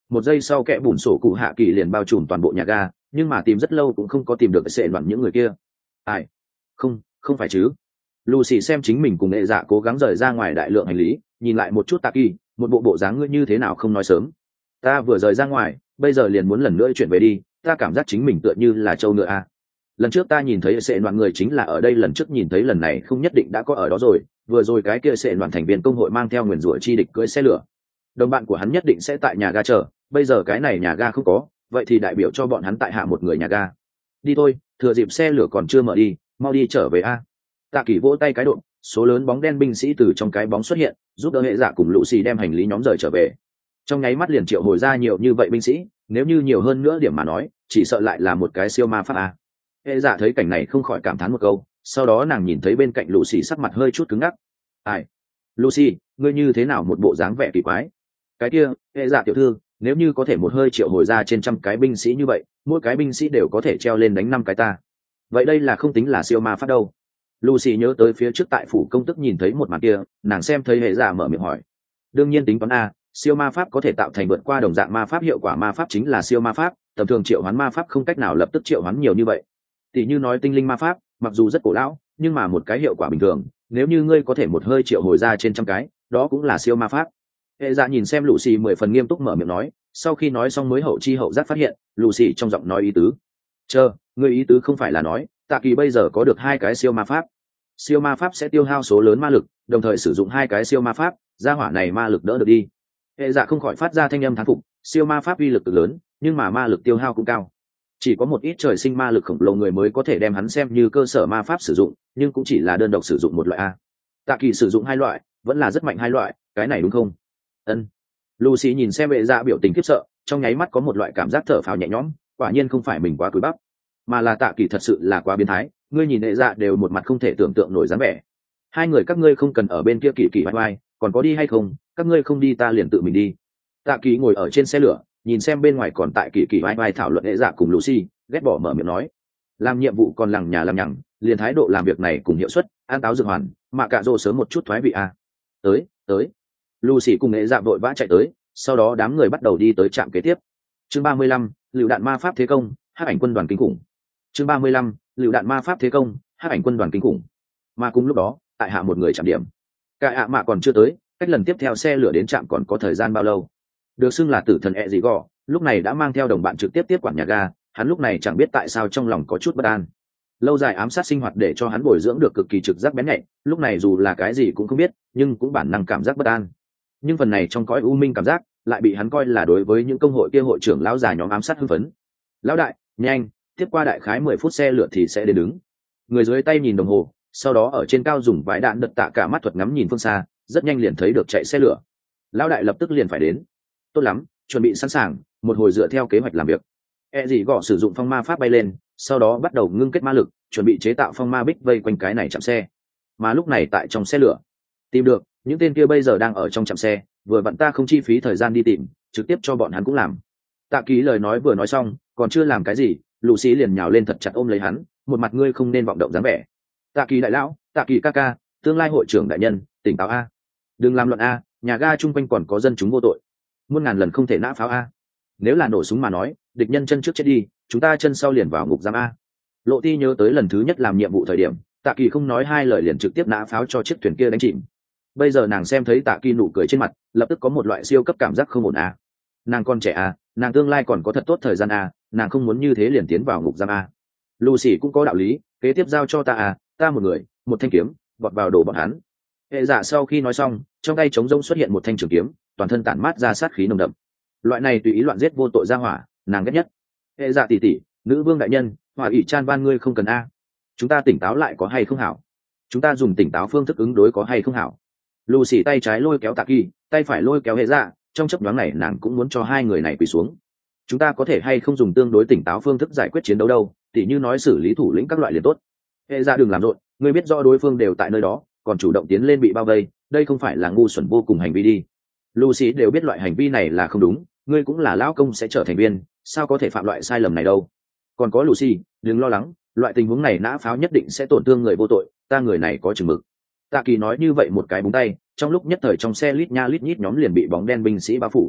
một giây sau kẽ bùn sổ cụ hạ kỳ liền bao trùm toàn bộ nhà ga, nhưng mà tìm rất lâu cũng không có tìm được cái sệ đoạn những người kia. Ai? Không phải chứ? Lucy xem chính mình cùng nghệ dạ cố gắng rời ra ngoài đại lượng hành lý, nhìn lại một chút Tạ Kỳ, một bộ dạng ngươi như thế nào không nói sớm. Ta vừa rời ra ngoài, bây giờ liền muốn lần nữa chuyển về đi, ta cảm giác chính mình tựa như là trâu nữa à. Lần trước ta nhìn thấy sệ đoạn người chính là ở đây, lần trước nhìn thấy lần này không nhất định đã có ở đó rồi, vừa rồi cái kia sệ đoạn thành viên công hội mang theo nguyền rủa chi địch cưỡi xe lửa. Đồng bạn của hắn nhất định sẽ tại nhà ga chờ, bây giờ cái này nhà ga không có, vậy thì đại biểu cho bọn hắn tại hạ một người nhà ga. Đi thôi, thừa dịp xe lửa còn chưa mở đi, mau đi trở về a. Tạ Kỳ vỗ tay cái độ, số lớn bóng đen binh sĩ từ trong cái bóng xuất hiện, giúp đỡ hệ dạ cùng Lucy đem hành lý nhóm rời trở về. Trong nháy mắt liền triệu hồi ra nhiều như vậy binh sĩ, nếu như nhiều hơn nữa điểm mà nói, chỉ sợ lại là một cái siêu ma pháp a. Hệ dạ thấy cảnh này không khỏi cảm thán một câu, sau đó nàng nhìn thấy bên cạnh Lucy sắc mặt hơi chút cứng ngắc. Ai? Lucy, ngươi như thế nào một bộ dáng vẻ kỳ quái? Cái kia, hệ dạ tiểu thư, nếu như có thể một hơi triệu hồi ra trên trăm cái binh sĩ như vậy, mỗi cái binh sĩ đều có thể treo lên đánh 5 cái ta. Vậy đây là không tính là siêu ma pháp đâu. Lucy nhớ tới phía trước tại phủ công tức nhìn thấy một màn kia, nàng xem thấy hệ dạ mở miệng hỏi. Đương nhiên tính toán a, siêu ma pháp có thể tạo thành vượt qua đồng dạng ma pháp hiệu quả, ma pháp chính là siêu ma pháp, tầm thường triệu hoán ma pháp không cách nào lập tức triệu hoán nhiều như vậy. Tỷ như nói tinh linh ma pháp, mặc dù rất cổ lão, nhưng mà một cái hiệu quả bình thường, nếu như ngươi có thể một hơi triệu hồi ra trên trăm cái, đó cũng là siêu ma pháp. Hệ dạ nhìn xem Lucy 10 phần nghiêm túc mở miệng nói, sau khi nói xong mới hậu chi hậu giác phát hiện, Lucy trong giọng nói ý tứ. Chờ, ngươi ý tứ không phải là nói, Tạ Kỳ bây giờ có được 2 cái siêu ma pháp. Siêu ma pháp sẽ tiêu hao số lớn ma lực, đồng thời sử dụng 2 cái siêu ma pháp, gia hỏa này ma lực đỡ được đi. Hệ dạ không khỏi phát ra thanh âm thán phục, siêu ma pháp uy lực cực lớn, nhưng mà ma lực tiêu hao cũng cao. Chỉ có một ít trời sinh ma lực khổng lồ người mới có thể đem hắn xem như cơ sở ma pháp sử dụng, nhưng cũng chỉ là đơn độc sử dụng một loại a. Tạ Kỳ sử dụng 2 loại, vẫn là rất mạnh 2 loại, cái này đúng không? Ân. Lucy nhìn xem hệ dạ biểu tình khiếp sợ, trong nháy mắt có một loại cảm giác thở phào nhẹ nhõm, quả nhiên không phải mình quá cúi bắp, mà là Tạ Kỳ thật sự là quá biến thái, ngươi nhìn hệ dạ đều một mặt không thể tưởng tượng nổi dáng vẻ. Hai người các ngươi không cần ở bên kia kỳ kỳ vai vai, còn có đi hay không, các ngươi không đi ta liền tự mình đi. Tạ Kỳ ngồi ở trên xe lửa, nhìn xem bên ngoài còn tại kỳ kỳ vai vai thảo luận hệ dạ cùng Lucy, ghét bỏ mở miệng nói. Làm nhiệm vụ còn lằng nhà làm nhằng, liền thái độ làm việc này cùng hiệu suất, an táo dược hoàn, mà cạ rô sớm một chút thoái vị a. Tới. Lucy cùng hệ dạ vội vã chạy tới, sau đó đám người bắt đầu đi tới trạm kế tiếp. Chương 35, lựu đạn ma pháp thế công, hắc ảnh quân đoàn kinh khủng. Chương 35, lựu đạn ma pháp thế công, hắc ảnh quân đoàn kinh khủng. Mà cùng lúc đó, tại hạ một người chạm điểm. Cả ạ mạ còn chưa tới, cách lần tiếp theo xe lửa đến trạm còn có thời gian bao lâu? Được xưng là tử thần ẹ gì gò, lúc này đã mang theo đồng bạn trực tiếp tiếp quản nhà ga, hắn lúc này chẳng biết tại sao trong lòng có chút bất an. Lâu dài ám sát sinh hoạt để cho hắn bồi dưỡng được cực kỳ trực giác bén nhạy, lúc này dù là cái gì cũng không biết, nhưng cũng bản năng cảm giác bất an. Nhưng phần này trong cõi u minh cảm giác lại bị hắn coi là đối với những công hội kia hội trưởng lão già nhóm ám sát hưng phấn. Lão đại, nhanh, tiếp qua đại khái 10 phút xe lửa thì sẽ đến đứng. Người dưới tay nhìn đồng hồ, sau đó ở trên cao dùng vải đạn đật tạ cả mắt thuật ngắm nhìn phương xa, rất nhanh liền thấy được chạy xe lửa. Lão đại lập tức liền phải đến. Tốt lắm, chuẩn bị sẵn sàng, một hồi dựa theo kế hoạch làm việc. E gì gõ sử dụng phong ma pháp bay lên, sau đó bắt đầu ngưng kết ma lực, chuẩn bị chế tạo phong ma bích vây quanh cái này chạm xe. Mà lúc này tại trong xe lửa, tìm được những tên kia bây giờ đang ở trong trạm xe, vừa vặn ta không chi phí thời gian đi tìm, trực tiếp cho bọn hắn cũng làm. Tạ Ký lời nói vừa nói xong, còn chưa làm cái gì, Lucy liền nhào lên thật chặt ôm lấy hắn, một mặt ngươi không nên vọng động dáng vẻ. Tạ Kỳ đại lão, Tạ Kỳ ca ca, tương lai hội trưởng đại nhân, tỉnh táo a, đừng làm luận a, nhà ga chung quanh còn có dân chúng vô tội, muôn ngàn lần không thể nã pháo a. Nếu là nổ súng mà nói, địch nhân chân trước chết đi, chúng ta chân sau liền vào ngục giam a. Lộ Ti nhớ tới lần thứ nhất làm nhiệm vụ thời điểm, Tạ Kỳ không nói hai lời liền trực tiếp nã pháo cho chiếc thuyền kia đánh chìm. Bây giờ nàng xem thấy Tạ Kỳ nụ cười trên mặt, lập tức có một loại siêu cấp cảm giác không ổn a. Nàng còn trẻ a, nàng tương lai còn có thật tốt thời gian a, nàng không muốn như thế liền tiến vào ngục giam a. Lucy cũng có đạo lý, kế tiếp giao cho ta a, ta một người, một thanh kiếm, vọt vào đổ bọn hắn. Hệ Dạ sau khi nói xong, trong tay trống rỗng xuất hiện một thanh trường kiếm, toàn thân tản mát ra sát khí nồng đậm. Loại này tùy ý loạn giết vô tội ra hỏa, nàng ghét nhất. Hệ Dạ tỷ tỷ, nữ vương đại nhân, hỏa ỷ chan van ngươi không cần a. Chúng ta tỉnh táo lại có hay không hảo? Chúng ta dùng tỉnh táo phương thức ứng đối có hay không hảo? Lucy tay trái lôi kéo Tạ Kỳ, tay phải lôi kéo Hệ Dạ, trong chớp nhoáng này nàng cũng muốn cho hai người này quỳ xuống. Chúng ta có thể hay không dùng tương đối tỉnh táo phương thức giải quyết chiến đấu đâu, tỉ như nói xử lý thủ lĩnh các loại liền tốt. Hệ Dạ đừng làm rộn, ngươi biết rõ đối phương đều tại nơi đó, còn chủ động tiến lên bị bao vây, đây không phải là ngu xuẩn vô cùng hành vi đi. Lucy đều biết loại hành vi này là không đúng, ngươi cũng là lão công sẽ trở thành viên, sao có thể phạm loại sai lầm này đâu. Còn có Lucy, đừng lo lắng, loại tình huống này nã pháo nhất định sẽ tổn thương người vô tội, ta người này có chừng mực. Tạ Kỳ nói như vậy một cái búng tay, trong lúc nhất thời trong xe lít nha lít nhít nhóm liền bị bóng đen binh sĩ bao phủ.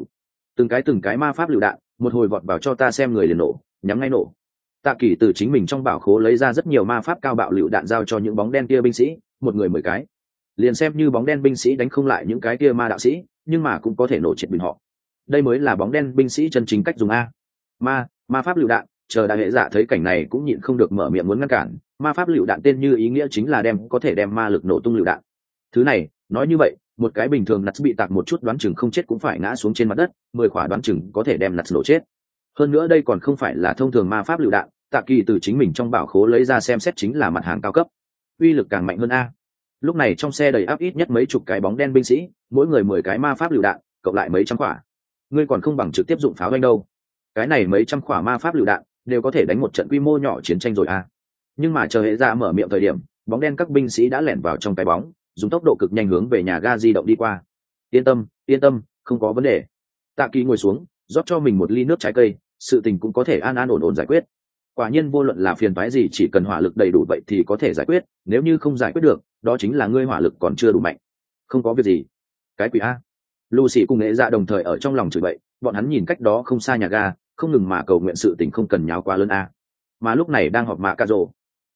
từng cái ma pháp lựu đạn một hồi vọt vào cho ta xem người liền nổ, nhắm ngay nổ. Tạ Kỳ từ chính mình trong bảo khố lấy ra rất nhiều ma pháp cao bạo lựu đạn giao cho những bóng đen kia binh sĩ, một người 10 cái. Liền xem như bóng đen binh sĩ đánh không lại những cái kia ma đạo sĩ, nhưng mà cũng có thể nổ triệt bình họ. Đây mới là bóng đen binh sĩ chân chính cách dùng a. Ma pháp lựu đạn, chờ đại hệ dạ thấy cảnh này cũng nhịn không được mở miệng muốn ngăn cản. Ma pháp lựu đạn tên như ý nghĩa chính là có thể đem ma lực nổ tung lựu đạn. Thứ này, nói như vậy, một cái bình thường Nuts bị tạc một chút đoán chừng không chết cũng phải ngã xuống trên mặt đất, 10 quả đoán chừng có thể đem Nuts nổ chết. Hơn nữa đây còn không phải là thông thường ma pháp lựu đạn, Tạ Kỳ từ chính mình trong bảo khố lấy ra xem xét chính là mặt hàng cao cấp, uy lực càng mạnh hơn a. Lúc này trong xe đầy áp ít nhất mấy chục cái bóng đen binh sĩ, mỗi người 10 cái ma pháp lựu đạn, cộng lại mấy trăm quả. Ngươi còn không bằng trực tiếp dụng pháo đánh đâu. Cái này mấy trăm quả ma pháp lựu đạn đều có thể đánh một trận quy mô nhỏ chiến tranh rồi a. Nhưng mà chờ hệ dạ mở miệng thời điểm, bóng đen các binh sĩ đã lẻn vào trong cái bóng, dùng tốc độ cực nhanh hướng về nhà ga di động đi qua. Yên tâm, không có vấn đề. Tạ Kỳ ngồi xuống, rót cho mình một ly nước trái cây, sự tình cũng có thể an ổn giải quyết. Quả nhiên vô luận là phiền toái gì chỉ cần hỏa lực đầy đủ vậy thì có thể giải quyết, nếu như không giải quyết được, đó chính là ngươi hỏa lực còn chưa đủ mạnh. Không có việc gì. Cái quỷ a. Lucy cùng Nghệ Dạ đồng thời ở trong lòng chửi bậy, bọn hắn nhìn cách đó không xa nhà ga, không ngừng mà cầu nguyện sự tình không cần nháo quá lớn a. Mà lúc này đang họp Mạ Cạ Rồ.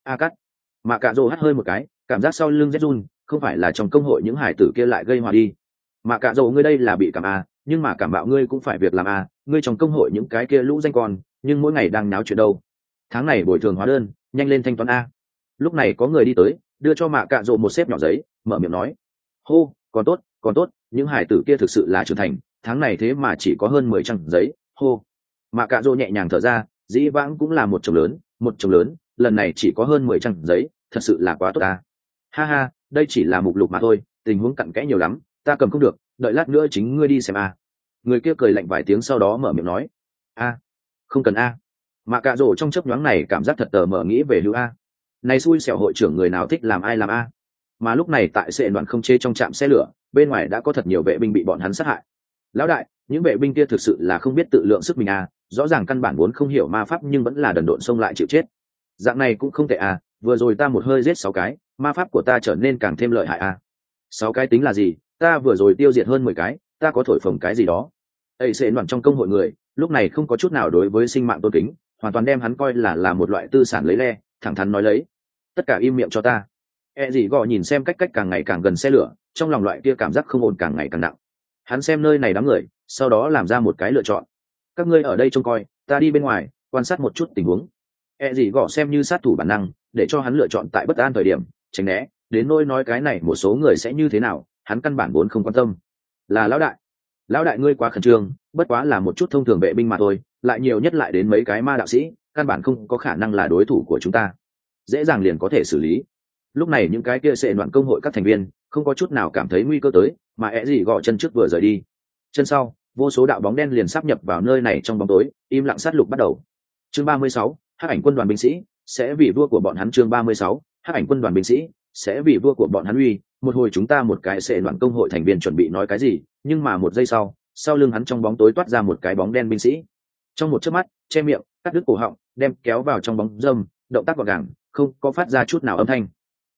Mạ Cạ Rồ hắt hơi một cái, cảm giác sau lưng rét run, không phải là trong công hội những hải tử kia lại gây hòa đi. Mạ Cạ Rồ ngươi đây là bị cảm a, nhưng mà cảm bạo ngươi cũng phải việc làm a, ngươi trong công hội những cái kia lũ danh con, nhưng mỗi ngày đang náo chuyện đâu. Tháng này bồi thường hóa đơn, nhanh lên thanh toán a. Lúc này có người đi tới, đưa cho Mạ Cạ Rồ một xếp nhỏ giấy, mở miệng nói: hô, còn tốt, những hải tử kia thực sự là trưởng thành, tháng này thế mà chỉ có hơn 10 trang giấy. Hô. Mạ Cạ Rồ nhẹ nhàng thở ra, dĩ vãng cũng là một chồng lớn, lần này chỉ có hơn 10 trang giấy, thật sự là quá tốt ta. Ha, đây chỉ là mục lục mà thôi, tình huống cặn kẽ nhiều lắm, ta cầm không được, đợi lát nữa chính ngươi đi xem a. Người kia cười lạnh vài tiếng sau đó mở miệng nói: a, không cần a. Mạ Cạ Rồ trong chớp nhoáng này cảm giác thật tờ mở nghĩ về hưu a. Này xui xẻo hội trưởng người nào thích làm ai làm a. Mà lúc này tại sệ đoạn không chế trong trạm xe lửa, bên ngoài đã có thật nhiều vệ binh bị bọn hắn sát hại. Lão đại, những vệ binh kia thực sự là không biết tự lượng sức mình a, rõ ràng căn bản vốn không hiểu ma pháp nhưng vẫn là đần độn xông lại chịu chết. Dạng này cũng không tệ a, vừa rồi ta một hơi giết 6 cái, ma pháp của ta trở nên càng thêm lợi hại a. 6 cái tính là gì, ta vừa rồi tiêu diệt hơn 10 cái, ta có thổi phồng cái gì đó. Ấy sệ đoạn trong công hội người, lúc này không có chút nào đối với sinh mạng tôn kính, hoàn toàn đem hắn coi là một loại tư sản lấy le, thẳng thắn nói lấy: tất cả im miệng cho ta. Dị gò nhìn xem cách càng ngày càng gần xe lửa, trong lòng loại kia cảm giác không ổn càng ngày càng nặng. Hắn xem nơi này đám người, sau đó làm ra một cái lựa chọn: các ngươi ở đây trông coi, ta đi bên ngoài quan sát một chút tình huống. Dị gò xem như sát thủ bản năng, để cho hắn lựa chọn tại bất an thời điểm tránh né, đến nỗi nói cái này một số người sẽ như thế nào, hắn căn bản vốn không quan tâm. Là lão đại ngươi quá khẩn trương, bất quá là một chút thông thường vệ binh mà thôi, lại nhiều nhất lại đến mấy cái ma đạo sĩ, căn bản không có khả năng là đối thủ của chúng ta, dễ dàng liền có thể xử lý. Lúc này những cái kia sệ đoạn công hội các thành viên không có chút nào cảm thấy nguy cơ tới, mà gì gõ chân trước vừa rời đi, chân sau vô số đạo bóng đen liền sáp nhập vào nơi này trong bóng tối, im lặng sát lục bắt đầu. Chương 36, hắc ảnh quân đoàn binh sĩ sẽ vì vua của bọn hắn. Chương 36, hắc ảnh quân đoàn binh sĩ sẽ vì vua của bọn hắn uy. Một hồi chúng ta một cái sệ đoạn công hội thành viên chuẩn bị nói cái gì, nhưng mà một giây sau lưng hắn trong bóng tối toát ra một cái bóng đen binh sĩ, trong một chớp mắt che miệng, cắt đứt cổ họng, đem kéo vào trong bóng râm, động tác gọn gàng, không có phát ra chút nào âm thanh.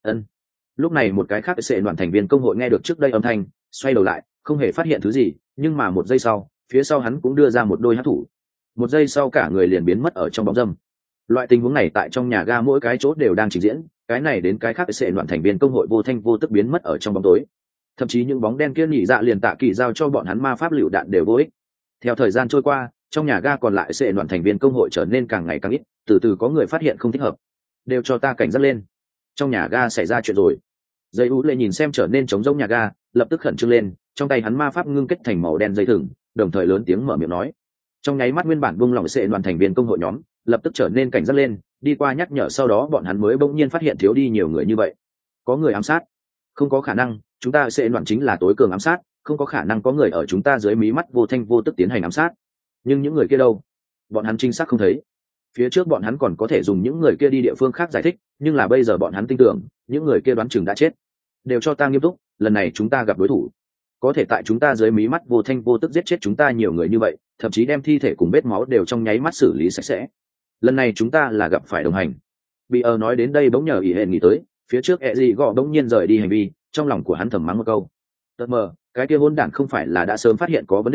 Lúc này một cái khác sệ đoàn thành viên công hội nghe được trước đây âm thanh, xoay đầu lại, không hề phát hiện thứ gì, nhưng mà một giây sau, phía sau hắn cũng đưa ra một đôi hắc thủ. Một giây sau cả người liền biến mất ở trong bóng râm. Loại tình huống này tại trong nhà ga mỗi cái chỗ đều đang trình diễn, cái này đến cái khác sệ đoàn thành viên công hội vô thanh vô tức biến mất ở trong bóng tối. Thậm chí những bóng đen kia nhị dạ liền Tạ Kỳ giao cho bọn hắn ma pháp lựu đạn đều vô ích. Theo thời gian trôi qua, trong nhà ga còn lại sệ đoàn thành viên công hội trở nên càng ngày càng ít, từ từ có người phát hiện không thích hợp. Đều cho ta cảnh giác lên, trong nhà ga xảy ra chuyện rồi. Dây ú lệ nhìn xem trở nên trống rỗng nhà ga, lập tức khẩn trương lên, trong tay hắn ma pháp ngưng kết thành màu đen dây thừng, đồng thời lớn tiếng mở miệng nói. Trong nháy mắt nguyên bản buông lỏng sệ đoàn thành viên công hội nhóm lập tức trở nên cảnh giác lên, đi qua nhắc nhở sau đó bọn hắn mới bỗng nhiên phát hiện thiếu đi nhiều người như vậy. Có người ám sát? Không có khả năng, chúng ta sệ đoàn chính là tối cường ám sát, không có khả năng có người ở chúng ta dưới mí mắt vô thanh vô tức tiến hành ám sát. Nhưng những người kia đâu? Bọn hắn chính xác không thấy. Phía trước bọn hắn còn có thể dùng những người kia đi địa phương khác giải thích, nhưng là bây giờ bọn hắn tin tưởng những người kia đoán chừng đã chết. Đều cho ta nghiêm túc, lần này chúng ta gặp đối thủ có thể tại chúng ta dưới mí mắt vô thanh vô tức giết chết chúng ta nhiều người như vậy, thậm chí đem thi thể cùng vết máu đều trong nháy mắt xử lý sạch sẽ. Lần này chúng ta là gặp phải đồng hành. Bị nói đến đây bỗng nhờ ý hẹn nghĩ tới phía trước gì gõ bỗng nhiên rời đi hành vi, trong lòng của hắn thầm mắng một câu: tật mờ, cái kia hôn đản không phải là đã sớm phát hiện có vấn đề,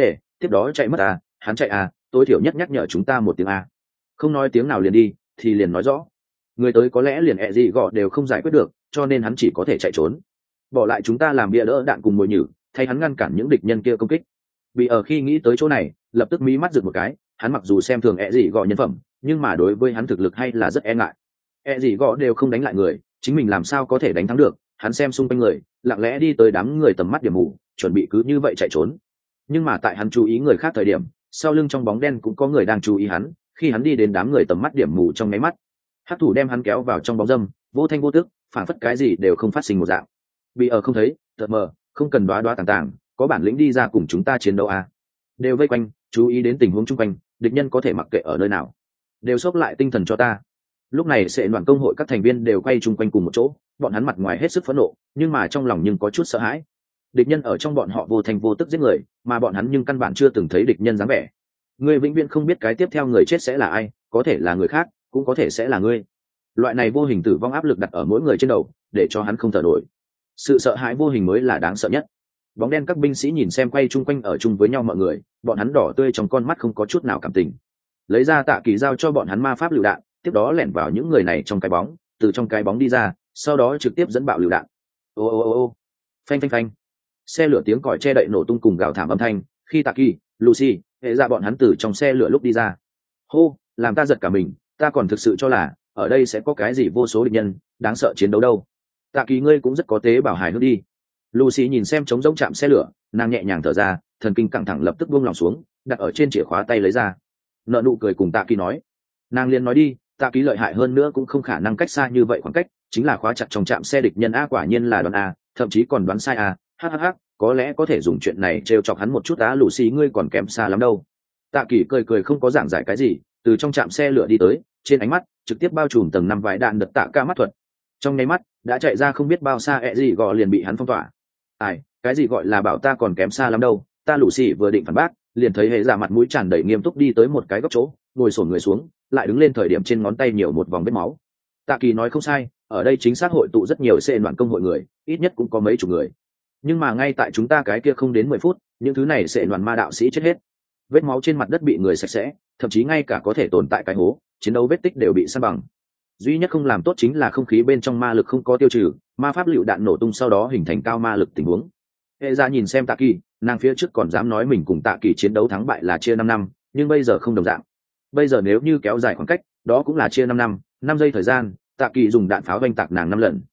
tiếp đó chạy mất à, hắn chạy à, tối thiểu nhất nhắc nhở chúng ta một tiếng à. Không nói tiếng nào liền đi thì liền nói rõ người tới có lẽ liền ẹ gì gọ đều không giải quyết được, cho nên hắn chỉ có thể chạy trốn, bỏ lại chúng ta làm bia đỡ đạn cùng mồi nhử, thay hắn ngăn cản những địch nhân kia công kích. Vì ở khi nghĩ tới chỗ này lập tức mí mắt giựt một cái, hắn mặc dù xem thường ẹ gì gọ nhân phẩm, nhưng mà đối với hắn thực lực hay là rất e ngại. E gì gõ đều không đánh lại người, chính mình làm sao có thể đánh thắng được. Hắn xem xung quanh người, lặng lẽ đi tới đám người tầm mắt điểm mù, chuẩn bị cứ như vậy chạy trốn. Nhưng mà tại hắn chú ý người khác thời điểm, sau lưng trong bóng đen cũng có người đang chú ý hắn. Khi hắn đi đến đám người tầm mắt điểm mù trong nháy mắt, hắc thủ đem hắn kéo vào trong bóng dâm, vô thanh vô tức, phản phất cái gì đều không phát sinh một dạng. Bị ở không thấy, tợt mờ, không cần đoá đoá tàng, có bản lĩnh đi ra cùng chúng ta chiến đấu à. Đều vây quanh, chú ý đến tình huống chung quanh, địch nhân có thể mặc kệ ở nơi nào, đều xốc lại tinh thần cho ta. Lúc này sẽ đoàn công hội các thành viên đều quay chung quanh cùng một chỗ, bọn hắn mặt ngoài hết sức phẫn nộ, nhưng mà trong lòng nhưng có chút sợ hãi. Địch nhân ở trong bọn họ vô thành vô tức giết người, mà bọn hắn nhưng căn bản chưa từng thấy địch nhân dáng vẻ. Người vĩnh viễn không biết cái tiếp theo người chết sẽ là ai, có thể là người khác, cũng có thể sẽ là ngươi. Loại này vô hình tử vong áp lực đặt ở mỗi người trên đầu, để cho hắn không thở nổi. Sự sợ hãi vô hình mới là đáng sợ nhất. Bóng đen các binh sĩ nhìn xem quay chung quanh ở chung với nhau mọi người, bọn hắn đỏ tươi trong con mắt không có chút nào cảm tình. Lấy ra Tạ Kỳ giao cho bọn hắn ma pháp lựu đạn, tiếp đó lẻn vào những người này trong cái bóng, từ trong cái bóng đi ra, sau đó trực tiếp dẫn bạo lựu đạn. Ô ô ô ô, phanh phanh phanh, xe lửa tiếng còi che đậy nổ tung cùng gào thảm âm thanh. Khi Tạ Kỳ, Lucy, hệ ra bọn hắn từ trong xe lửa lúc đi ra, hô, làm ta giật cả mình, ta còn thực sự cho là ở đây sẽ có cái gì vô số địch nhân, đáng sợ chiến đấu đâu. Tạ Kỳ ngươi cũng rất có tế bảo hài hước đi. Lucy nhìn xem trống rỗng chạm xe lửa, nàng nhẹ nhàng thở ra, thần kinh căng thẳng lập tức buông lòng xuống, đặt ở trên chìa khóa tay lấy ra, nợ nụ cười cùng Tạ Kỳ nói. Nàng liền nói đi, Tạ Kỳ lợi hại hơn nữa cũng không khả năng cách xa như vậy khoảng cách, chính là khóa chặt trong trạm xe địch nhân a, quả nhiên là đoán a, thậm chí còn đoán sai a, hhh, có lẽ có thể dùng chuyện này trêu chọc hắn một chút á. Lucy ngươi còn kém xa lắm đâu. Tạ Kỳ cười cười không có giảng giải cái gì, từ trong trạm xe lửa đi tới, trên ánh mắt trực tiếp bao trùm tầng 5 vải đạn đợt Tạ Ca mắt thuật. Trong nháy mắt đã chạy ra không biết bao xa, ẹ gì gọ liền bị hắn phong tỏa. Ai, cái gì gọi là bảo ta còn kém xa lắm đâu. Ta Lucy vừa định phản bác, liền thấy hệ giả mặt mũi tràn đầy nghiêm túc đi tới một cái góc chỗ, ngồi xổm người xuống, lại đứng lên thời điểm trên ngón tay nhiều một vòng vết máu. Tạ Kỳ nói không sai, ở đây chính xác hội tụ rất nhiều sẽ đoàn công hội người, ít nhất cũng có mấy chục người. Nhưng mà ngay tại chúng ta cái kia không đến 10 phút, những thứ này sẽ đoàn ma đạo sĩ chết hết. Vết máu trên mặt đất bị người sạch sẽ, thậm chí ngay cả có thể tồn tại cái hố, chiến đấu vết tích đều bị san bằng. Duy nhất không làm tốt chính là không khí bên trong ma lực không có tiêu trừ, ma pháp lựu đạn nổ tung sau đó hình thành cao ma lực tình huống. Hệ ra nhìn xem Tạ Kỳ, nàng phía trước còn dám nói mình cùng Tạ Kỳ chiến đấu thắng bại là chia 5 năm, nhưng bây giờ không đồng dạng. Bây giờ nếu như kéo dài khoảng cách, đó cũng là chia 5 năm, 5 giây thời gian, Tạ Kỳ dùng đạn pháo oanh tạc nàng 5 lần.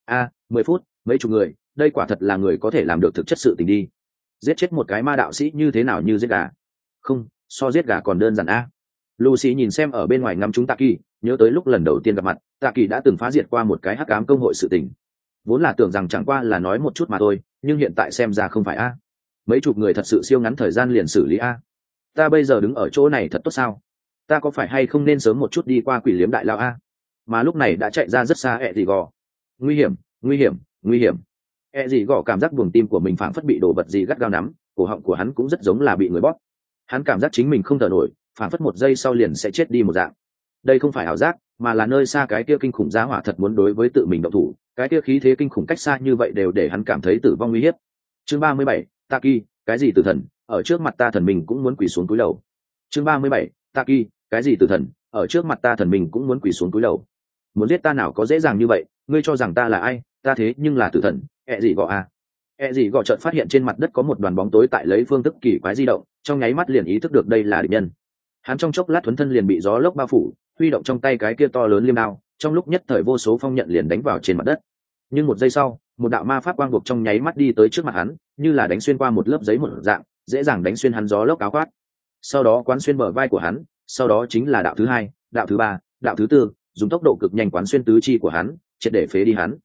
10 phút, mấy chục người, đây quả thật là người có thể làm được thực chất sự tình đi. Giết chết một cái ma đạo sĩ như thế nào như giết gà? Không, so giết gà còn đơn giản a. Lucy nhìn xem ở bên ngoài ngắm chúng Tạ Kỳ, nhớ tới lúc lần đầu tiên gặp mặt, Tạ Kỳ đã từng phá diệt qua một cái hắc ám công hội sự tình. Vốn là tưởng rằng chẳng qua là nói một chút mà thôi, nhưng hiện tại xem ra không phải a. Mấy chục người thật sự siêu ngắn thời gian liền xử lý a. Ta bây giờ đứng ở chỗ này thật tốt sao? Ta có phải hay không nên sớm một chút đi qua quỷ liếm đại lao a? Mà lúc này đã chạy ra rất xa ẹ gì gò. Nguy hiểm, nguy hiểm, nguy hiểm. Ẹ gì gò cảm giác buồng tim của mình phảng phất bị đồ vật gì gắt gao nắm, cổ họng của hắn cũng rất giống là bị người bóp. Hắn cảm giác chính mình không thở nổi, phảng phất một giây sau liền sẽ chết đi một dạng. Đây không phải ảo giác, mà là nơi xa cái kia kinh khủng giá hỏa thật muốn đối với tự mình động thủ, cái kia khí thế kinh khủng cách xa như vậy đều để hắn cảm thấy tử vong nguy hiểm. Chương 37, Tạ Kỳ, cái gì tử thần, ở trước mặt ta thần mình cũng muốn quỳ xuống cúi đầu. Chương 37, Tạ Kỳ, cái gì tử thần, ở trước mặt ta thần mình cũng muốn quỳ xuống cúi đầu. Muốn giết ta nào có dễ dàng như vậy, ngươi cho rằng ta là ai, ta thế nhưng là tử thần, ẹ gì gọ a. Ẹ gì gọ chợt phát hiện trên mặt đất có một đoàn bóng tối tại lấy phương thức kỳ quái di động, trong nháy mắt liền ý thức được đây là địch nhân. Hắn trong chốc lát thuấn thân liền bị gió lốc bao phủ, huy động trong tay cái kia to lớn liêm đao, trong lúc nhất thời vô số phong nhận liền đánh vào trên mặt đất. Nhưng một giây sau, một đạo ma pháp quang buộc trong nháy mắt đi tới trước mặt hắn, như là đánh xuyên qua một lớp giấy một dạng, dễ dàng đánh xuyên hắn gió lốc áo khoác. Sau đó quán xuyên bờ vai của hắn, sau đó chính là đạo thứ hai, đạo thứ ba, đạo thứ tư, dùng tốc độ cực nhanh quán xuyên tứ chi của hắn, triệt để phế đi hắn.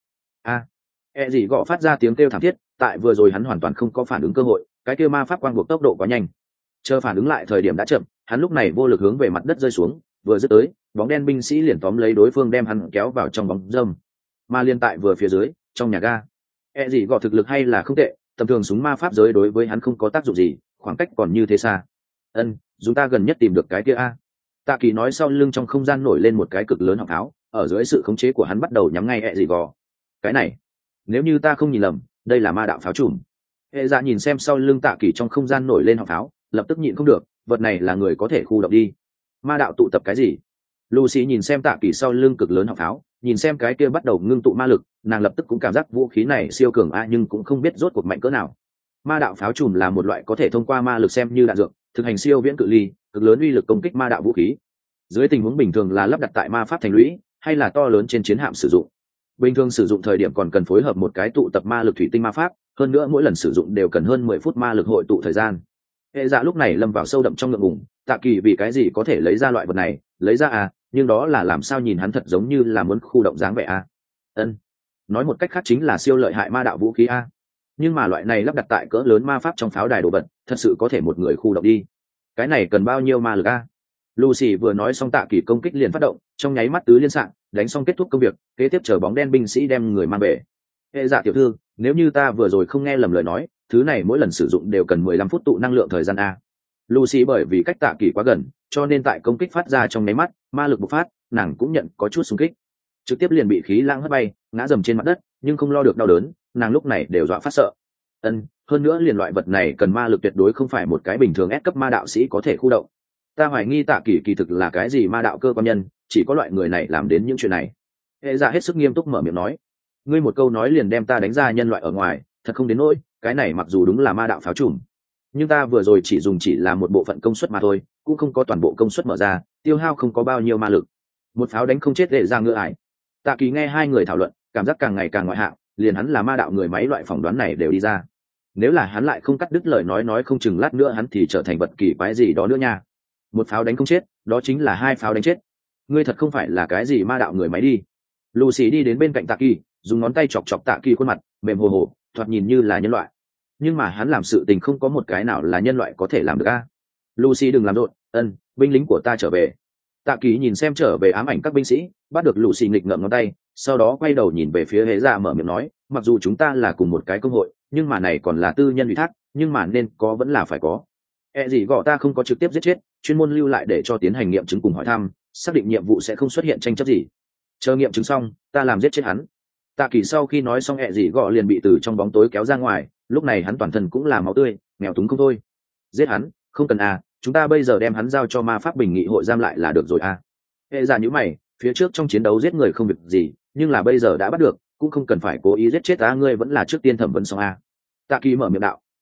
E gì gõ phát ra tiếng kêu thảm thiết, tại vừa rồi hắn hoàn toàn không có phản ứng cơ hội, cái kia ma pháp quang buộc tốc độ quá nhanh. Chờ phản ứng lại thời điểm đã chậm, hắn lúc này vô lực hướng về mặt đất rơi xuống, vừa dứt tới, bóng đen binh sĩ liền tóm lấy đối phương đem hắn kéo vào trong bóng râm. Mà liên tại vừa phía dưới, trong nhà ga, E gì gõ thực lực hay là không tệ, tầm thường súng ma pháp giới đối với hắn không có tác dụng gì, khoảng cách còn như thế xa. Chúng ta gần nhất tìm được cái kia a. Tạ Kỳ nói, sau lưng trong không gian nổi lên một cái cực lớn họng pháo, ở dưới sự khống chế của hắn bắt đầu nhắm ngay E gì gò. Cái này, nếu như ta không nhìn lầm, đây là ma đạo pháo trùm. Hệ dạ nhìn xem sau lưng Tạ Kỳ trong không gian nổi lên họng pháo, lập tức nhịn không được, vật này là người có thể khu động đi. Ma đạo tụ tập cái gì? Lucy nhìn xem Tạ Kỳ sau lưng cực lớn họng pháo, nhìn xem cái kia bắt đầu ngưng tụ ma lực, nàng lập tức cũng cảm giác vũ khí này siêu cường nhưng cũng không biết rốt cuộc mạnh cỡ nào. Ma đạo pháo trùm là một loại có thể thông qua ma lực xem như đạn dược, thực hành siêu viễn cự ly, cực lớn uy lực công kích ma đạo vũ khí. Dưới tình huống bình thường là lắp đặt tại ma pháp thành lũy, hay là to lớn trên chiến hạm sử dụng. Bình thường sử dụng thời điểm còn cần phối hợp một cái tụ tập ma lực thủy tinh ma pháp, hơn nữa mỗi lần sử dụng đều cần hơn 10 phút ma lực hội tụ thời gian. Hệ Dạ lúc này lâm vào sâu đậm trong ngượng ngùng, Tạ Kỳ vì cái gì có thể lấy ra loại vật này, lấy ra nhưng đó là làm sao nhìn hắn thật giống như là muốn khu động dáng vẻ Ân, nói một cách khác chính là siêu lợi hại ma đạo vũ khí nhưng mà loại này lắp đặt tại cỡ lớn ma pháp trong pháo đài đồ vật, thật sự có thể một người khu động đi. Cái này cần bao nhiêu ma lực Lucy vừa nói xong Tạ Kỳ công kích liền phát động, trong nháy mắt tứ liên xạ, đánh xong kết thúc công việc, kế tiếp chờ bóng đen binh sĩ đem người mang về. Hệ Dạ tiểu thư, nếu như ta vừa rồi không nghe lầm lời nói, thứ này mỗi lần sử dụng đều cần 15 phút tụ năng lượng thời gian Lucy bởi vì cách Tạ Kỳ quá gần, cho nên tại công kích phát ra trong nháy mắt, ma lực bộc phát, nàng cũng nhận có chút xung kích, trực tiếp liền bị khí lãng hất bay, ngã dầm trên mặt đất, nhưng không lo được đau đớn, nàng lúc này đều dọa phát sợ. Hơn nữa liền loại vật này cần ma lực tuyệt đối không phải một cái bình thường S cấp ma đạo sĩ có thể khu động. Ta hoài nghi Tạ Kỳ kỳ thực là cái gì ma đạo cơ quan nhân, chỉ có loại người này làm đến những chuyện này. Hệ Dạ hết sức nghiêm túc mở miệng nói, ngươi một câu nói liền đem ta đánh ra nhân loại ở ngoài, thật không đến nỗi, cái này mặc dù đúng là ma đạo pháo trùm, nhưng ta vừa rồi chỉ là một bộ phận công suất mà thôi, cũng không có toàn bộ công suất mở ra, tiêu hao không có bao nhiêu ma lực. Một pháo đánh không chết Hệ Dạ ngựa ải. Tạ Kỳ nghe hai người thảo luận, cảm giác càng ngày càng ngoại hạng, liền hắn là ma đạo người máy loại phỏng đoán này đều đi ra. Nếu là hắn lại không cắt đứt lời nói không chừng lát nữa hắn thì trở thành vật kỳ quái gì đó nữa nha. Một pháo đánh không chết, đó chính là hai pháo đánh chết. Ngươi thật không phải là cái gì ma đạo người máy đi. Lucy đi đến bên cạnh Tạ Kỳ, dùng ngón tay chọc chọc Tạ Kỳ khuôn mặt, mềm hồ hồ, thoạt nhìn như là nhân loại. Nhưng mà hắn làm sự tình không có một cái nào là nhân loại có thể làm được Lucy đừng làm rộn, binh lính của ta trở về. Tạ Kỳ nhìn xem trở về ám ảnh các binh sĩ, bắt được Lucy nghịch ngợm ngón tay, sau đó quay đầu nhìn về phía Hệ Dạ mở miệng nói, mặc dù chúng ta là cùng một cái công hội, nhưng mà này còn là tư nhân ủy thác, nhưng mà nên có vẫn là phải có. Gì gõ ta không có trực tiếp giết chết, chuyên môn lưu lại để cho tiến hành nghiệm chứng cùng hỏi thăm, xác định nhiệm vụ sẽ không xuất hiện tranh chấp gì. Chờ nghiệm chứng xong, ta làm giết chết hắn. Tạ Kỳ sau khi nói xong gì gõ liền bị từ trong bóng tối kéo ra ngoài, lúc này hắn toàn thân cũng là máu tươi, nghèo túng không thôi. Giết hắn, không cần chúng ta bây giờ đem hắn giao cho ma pháp bình nghị hội giam lại là được rồi Hệ Dạ nhíu mày, phía trước trong chiến đấu giết người không việc gì, nhưng là bây giờ đã bắt được, cũng không cần phải cố ý giết chết ngươi vẫn là trước tiên thẩm vấn xong Tạ Kỳ mở miệng đạo.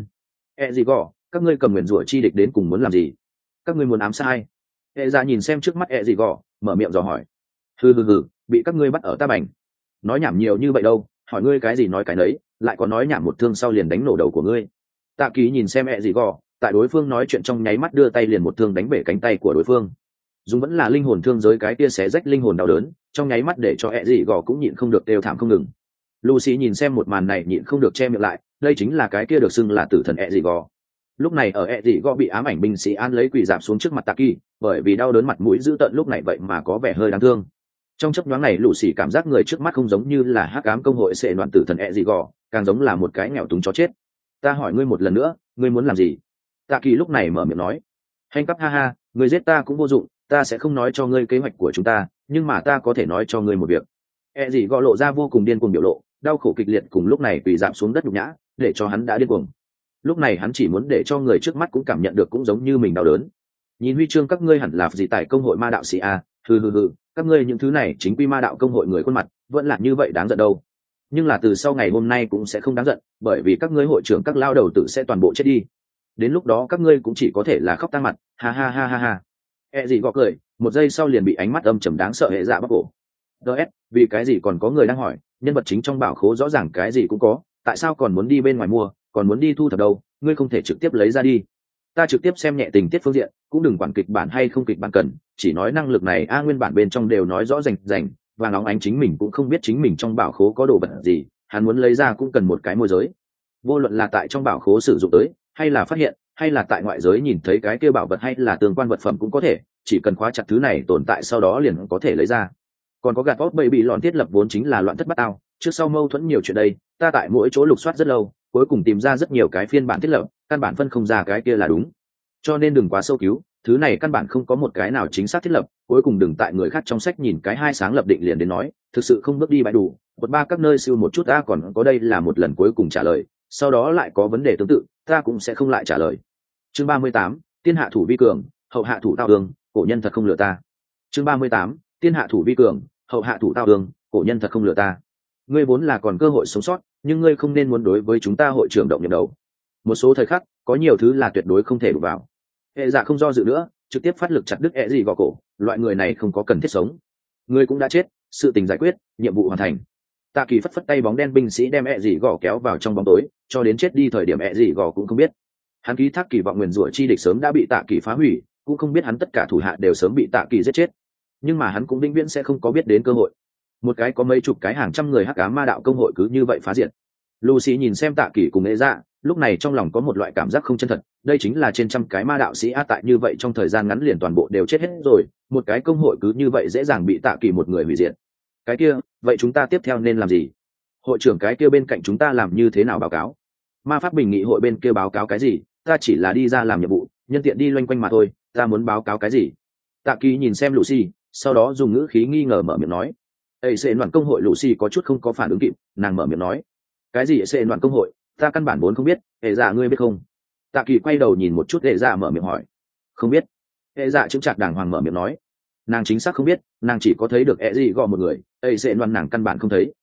Gì gõ, các ngươi cầm nguyền rủa chi địch đến cùng muốn làm gì? Các ngươi muốn ám sát ai? Hệ Dạ nhìn xem trước mắt gì gõ, mở miệng dò hỏi. Hừ, bị các ngươi bắt ở ta bành. Nói nhảm nhiều như vậy đâu, hỏi ngươi cái gì nói cái nấy, lại có nói nhảm một thương sau liền đánh nổ đầu của ngươi. Tạ Kỳ nhìn xem gì gõ, tại đối phương nói chuyện trong nháy mắt đưa tay liền một thương đánh bể cánh tay của đối phương. Dùng vẫn là linh hồn thương giới cái kia xé rách linh hồn đau đớn, trong nháy mắt để cho gì gõ cũng nhịn không được đều thảm không ngừng. Lucy nhìn xem một màn này nhịn không được che miệng lại, đây chính là cái kia được xưng là tử thần gì gõ. Lúc này ở gì gõ bị ám ảnh binh sĩ an lấy quỳ dạp xuống trước mặt Tạ Kỳ, bởi vì đau đớn mặt mũi dữ tợn lúc này vậy mà có vẻ hơi đáng thương. Trong chốc nhoáng này Lucy cảm giác người trước mắt không giống như là hắc ám công hội sẽ loạn tử thần gì gõ, càng giống là một cái nghèo túng chó chết. Ta hỏi ngươi một lần nữa, ngươi muốn làm gì? Tạ Kỳ lúc này mở miệng nói. Hành cấp ha, ngươi giết ta cũng vô dụng, ta sẽ không nói cho ngươi kế hoạch của chúng ta, nhưng mà ta có thể nói cho ngươi một việc. Gì gõ lộ ra vô cùng điên cuồng biểu lộ, đau khổ kịch liệt cùng lúc này quỳ dạp xuống đất nhục nhã, để cho hắn đã điên cuồng. Lúc này hắn chỉ muốn để cho người trước mắt cũng cảm nhận được cũng giống như mình đau đớn. Nhìn huy chương các ngươi hẳn là gì tại công hội ma đạo sĩ hừ, các ngươi những thứ này chính quy ma đạo công hội người khuôn mặt, vẫn là như vậy đáng giận đâu. Nhưng là từ sau ngày hôm nay cũng sẽ không đáng giận, bởi vì các ngươi hội trưởng các lao đầu tử sẽ toàn bộ chết đi. Đến lúc đó các ngươi cũng chỉ có thể là khóc tang mặt, ha. Gì gõ cười, một giây sau liền bị ánh mắt âm trầm đáng sợ Hệ Dạ bắt cổ. Vì cái gì còn có người đang hỏi, nhân vật chính trong bảo khố rõ ràng cái gì cũng có, tại sao còn muốn đi bên ngoài mua, còn muốn đi thu thập đâu, ngươi không thể trực tiếp lấy ra đi. Ta trực tiếp xem nhẹ tình tiết phương diện, cũng đừng quản kịch bản hay không kịch bản cần, chỉ nói năng lực này nguyên bản bên trong đều nói rõ rành, và nóng ánh chính mình cũng không biết chính mình trong bảo khố có đồ vật gì, hắn muốn lấy ra cũng cần một cái môi giới. Vô luận là tại trong bảo khố sử dụng tới, hay là phát hiện, hay là tại ngoại giới nhìn thấy cái kia bảo vật hay là tương quan vật phẩm cũng có thể, chỉ cần khóa chặt thứ này tồn tại sau đó liền có thể lấy ra. Còn có gạt bẫy bị lọn thiết lập vốn chính là loạn thất bát ao, trước sau mâu thuẫn nhiều chuyện đây, ta tại mỗi chỗ lục soát rất lâu, cuối cùng tìm ra rất nhiều cái phiên bản thiết lập, căn bản phân không ra cái kia là đúng. Cho nên đừng quá sâu cứu, thứ này căn bản không có một cái nào chính xác thiết lập, cuối cùng đừng tại người khác trong sách nhìn cái hai sáng lập định liền đến nói, thực sự không bước đi bãi đủ, một ba các nơi siêu một chút còn có đây là một lần cuối cùng trả lời, sau đó lại có vấn đề tương tự, ta cũng sẽ không lại trả lời. Chương 38, tiên hạ thủ vi cường, hậu hạ thủ tao ương, cổ nhân thật không lừa ta. Chương 38, tiên hạ thủ vi cường, hậu hạ thủ tao ương, cổ nhân thật không lừa ta. Ngươi vốn là còn cơ hội sống sót, nhưng ngươi không nên muốn đối với chúng ta hội trưởng động nhầm đầu. Một số thời khắc, có nhiều thứ là tuyệt đối không thể đụng vào. Hệ dạ không do dự nữa, trực tiếp phát lực chặt đứt ẹ gì gò cổ, loại người này không có cần thiết sống. Ngươi cũng đã chết, sự tình giải quyết, nhiệm vụ hoàn thành. Tạ Kỳ phất phất tay, bóng đen binh sĩ đem ẹ gì gò kéo vào trong bóng tối, cho đến chết đi thời điểm ẹ gì gò cũng không biết. Hắn ký thác kỳ vọng nguyền rủa chi địch sớm đã bị Tạ Kỳ phá hủy, cũng không biết hắn tất cả thủ hạ đều sớm bị Tạ Kỳ giết chết. Nhưng mà hắn cũng vĩnh viễn sẽ không có biết đến cơ hội. Một cái có mấy chục cái hàng trăm người hắc ám ma đạo công hội cứ như vậy phá diệt. Lucy nhìn xem Tạ Kỳ cùng Ế Dạ, lúc này trong lòng có một loại cảm giác không chân thật, đây chính là trên trăm cái ma đạo sĩ tại như vậy trong thời gian ngắn liền toàn bộ đều chết hết rồi, một cái công hội cứ như vậy dễ dàng bị Tạ Kỳ một người hủy diệt. Cái kia, vậy chúng ta tiếp theo nên làm gì? Hội trưởng cái kia bên cạnh chúng ta làm như thế nào báo cáo? Ma pháp bình nghị hội bên kia báo cáo cái gì? Ta chỉ là đi ra làm nhiệm vụ, nhân tiện đi loanh quanh mà thôi, ta muốn báo cáo cái gì? Tạ Kỳ nhìn xem Lucy, sau đó dùng ngữ khí nghi ngờ mở miệng nói. Ê sẽ đoàn công hội. Lucy có chút không có phản ứng kịp, nàng mở miệng nói. Cái gì sẽ đoàn công hội? Ta căn bản vốn không biết, Hệ Dạ ngươi biết không? Tạ Kỳ quay đầu nhìn một chút, Hệ Dạ mở miệng hỏi. Không biết. Hệ Dạ chững chạc đàng hoàng mở miệng nói. Nàng chính xác không biết, nàng chỉ có thấy được ẹ gì gò một người, Ê sẽ đoàn nàng căn bản không thấy.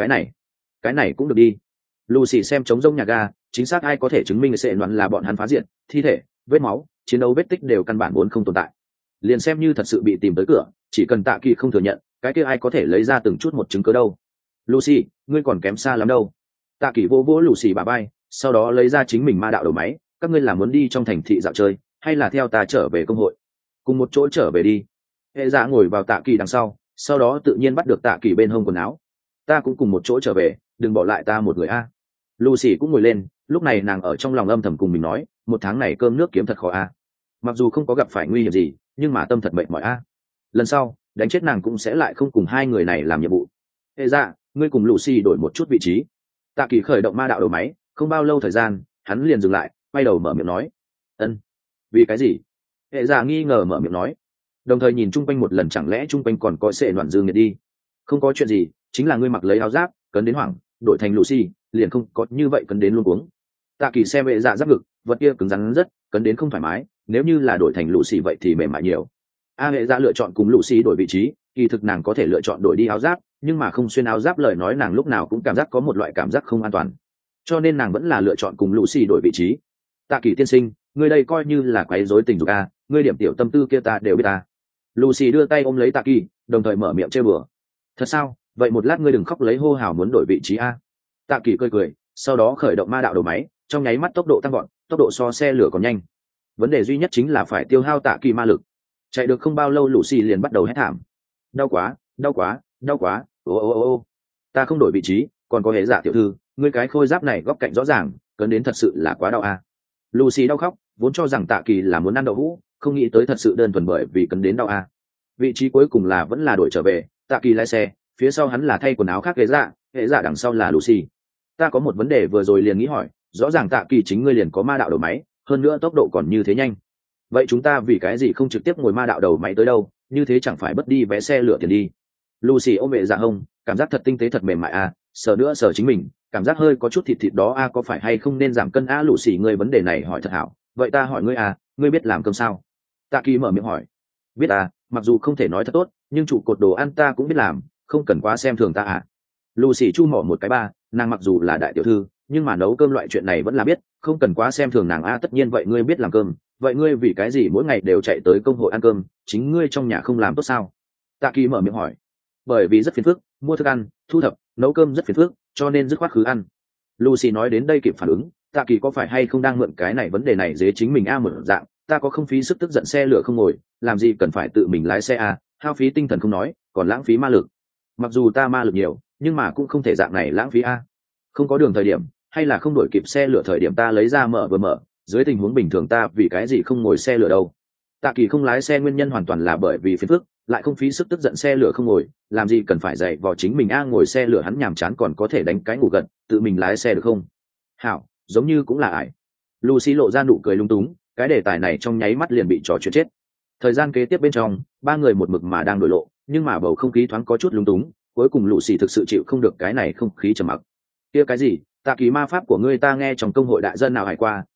Cái này cũng được đi. Lucy xem trống rông nhà ga, chính xác ai có thể chứng minh sẽ đoàn là bọn hắn phá diện, thi thể, vết máu, chiến đấu vết tích đều căn bản vốn không tồn tại. Liền xem như thật sự bị tìm tới cửa, chỉ cần Tạ Kỳ không thừa nhận, cái kia ai có thể lấy ra từng chút một chứng cứ đâu. Lucy, ngươi còn kém xa lắm đâu. Tạ Kỳ vỗ vỗ Lucy bả vai, sau đó lấy ra chính mình ma đạo đầu máy, các ngươi là muốn đi trong thành thị dạo chơi, hay là theo ta trở về công hội? Cùng một chỗ trở về đi. Hệ Dạ ngồi vào Tạ Kỳ đằng sau đó tự nhiên bắt được Tạ Kỳ bên hông quần áo. Ta cũng cùng một chỗ trở về, đừng bỏ lại ta một người a. Lucy cũng ngồi lên, lúc này nàng ở trong lòng âm thầm cùng mình nói, một tháng này cơm nước kiếm thật khó a. Mặc dù không có gặp phải nguy hiểm gì, nhưng mà tâm thật mệt mỏi a. Lần sau, đánh chết nàng cũng sẽ lại không cùng hai người này làm nhiệm vụ. Hệ Dạ, ngươi cùng Lucy đổi một chút vị trí. Tạ Kỳ khởi động ma đạo đầu máy, không bao lâu thời gian, hắn liền dừng lại, quay đầu mở miệng nói. Ân, vì cái gì? Hệ Dạ nghi ngờ mở miệng nói, đồng thời nhìn chung quanh một lần, chẳng lẽ chung quanh còn có sệ loạn dương nghiệt đi? Không có chuyện gì, chính là ngươi mặc lấy áo giáp, cấn đến hoảng, đổi thành Lucy, liền không có như vậy cấn đến luôn cuống. Tạ Kỳ xem Hệ Dạ giáp ngực, vật kia cứng rắn rất, cấn đến không thoải mái, nếu như là đổi thành Lucy vậy thì mềm mại nhiều. Hệ Dạ lựa chọn cùng Lucy đổi vị trí, kỳ thực nàng có thể lựa chọn đổi đi áo giáp, nhưng mà không xuyên áo giáp lời nói nàng lúc nào cũng cảm giác có một loại cảm giác không an toàn, cho nên nàng vẫn là lựa chọn cùng Lucy đổi vị trí. Tạ Kỳ tiên sinh, ngươi đây coi như là quấy rối tình dục a, ngươi điểm tiểu tâm tư kia ta đều biết ta. Lucy đưa tay ôm lấy Tạ Kỳ, đồng thời mở miệng trêu bừa. Thật sao? Vậy một lát ngươi đừng khóc lấy hô hào muốn đổi vị trí a. Tạ Kỳ cười, sau đó khởi động ma đạo đầu máy, trong nháy mắt tốc độ tăng vọt, tốc độ so xe lửa còn nhanh. Vấn đề duy nhất chính là phải tiêu hao Tạ Kỳ ma lực. Chạy được không bao lâu Lucy liền bắt đầu hét thảm. Đau quá, đau quá, đau quá, ô. Ta không đổi vị trí, còn có Hệ Dạ tiểu thư, ngươi cái khôi giáp này góc cạnh rõ ràng, cấn đến thật sự là quá đau a. Lucy đau khóc, vốn cho rằng Tạ Kỳ là muốn ăn đậu hũ, không nghĩ tới thật sự đơn thuần bởi vì cấn đến đau a. Vị trí cuối cùng là vẫn là đổi trở về, Tạ Kỳ lái xe, phía sau hắn là thay quần áo khác Hệ Dạ đằng sau là Lucy. Ta có một vấn đề vừa rồi liền nghĩ hỏi, rõ ràng Tạ Kỳ chính ngươi liền có ma đạo đầu máy, hơn nữa tốc độ còn như thế nhanh. Vậy chúng ta vì cái gì không trực tiếp ngồi ma đạo đầu máy tới đâu, như thế chẳng phải mất đi vé xe lửa tiền đi. Lucy ôm Hệ Dạ hông, cảm giác thật tinh tế thật mềm mại a, sờ nữa sờ chính mình, cảm giác hơi có chút thịt đó a, có phải hay không nên giảm cân a? Lucy ngươi vấn đề này hỏi thật hảo, vậy ta hỏi ngươi a, ngươi biết làm cơm sao? Tạ Kỳ mở miệng hỏi. Biết à, mặc dù không thể nói thật tốt, nhưng trụ cột đồ ăn ta cũng biết làm, không cần quá xem thường ta à. Lucy chu mỏ một cái ba, nàng mặc dù là đại tiểu thư, nhưng mà nấu cơm loại chuyện này vẫn là biết, không cần quá xem thường nàng a. Tất nhiên vậy ngươi biết làm cơm, vậy ngươi vì cái gì mỗi ngày đều chạy tới công hội ăn cơm, chính ngươi trong nhà không làm tốt sao? Tạ Kỳ mở miệng hỏi. Bởi vì rất phiền phức, mua thức ăn, thu thập, nấu cơm rất phiền phức, cho nên dứt khoát khứ ăn. Lucy nói đến đây kịp phản ứng, Tạ Kỳ có phải hay không đang mượn cái này vấn đề này dế chính mình a? Một dạng, ta có không phí sức tức giận xe lửa không ngồi, làm gì cần phải tự mình lái xe a, hao phí tinh thần không nói, còn lãng phí ma lực. Mặc dù ta ma lực nhiều, nhưng mà cũng không thể dạng này lãng phí a. Không có đường thời điểm, hay là không đổi kịp xe lửa thời điểm ta lấy ra mở, dưới tình huống bình thường ta vì cái gì không ngồi xe lửa đâu. Tạ Kỳ không lái xe nguyên nhân hoàn toàn là bởi vì phiền phức, lại không phí sức tức giận xe lửa không ngồi, làm gì cần phải dạy vò chính mình a. Ngồi xe lửa hắn nhàm chán còn có thể đánh cái ngủ gật, tự mình lái xe được không? Hảo, giống như cũng là ải. Lucy lộ ra nụ cười lung túng, cái đề tài này trong nháy mắt liền bị trò chuyện chết. Thời gian kế tiếp bên trong, ba người một mực mà đang đổi lộ, nhưng mà bầu không khí thoáng có chút lung túng, cuối cùng Lucy thực sự chịu không được cái này không khí trầm mặc. Kia cái gì? Tạ Kỳ ma pháp của ngươi ta nghe trong công hội đại dân nào hải qua,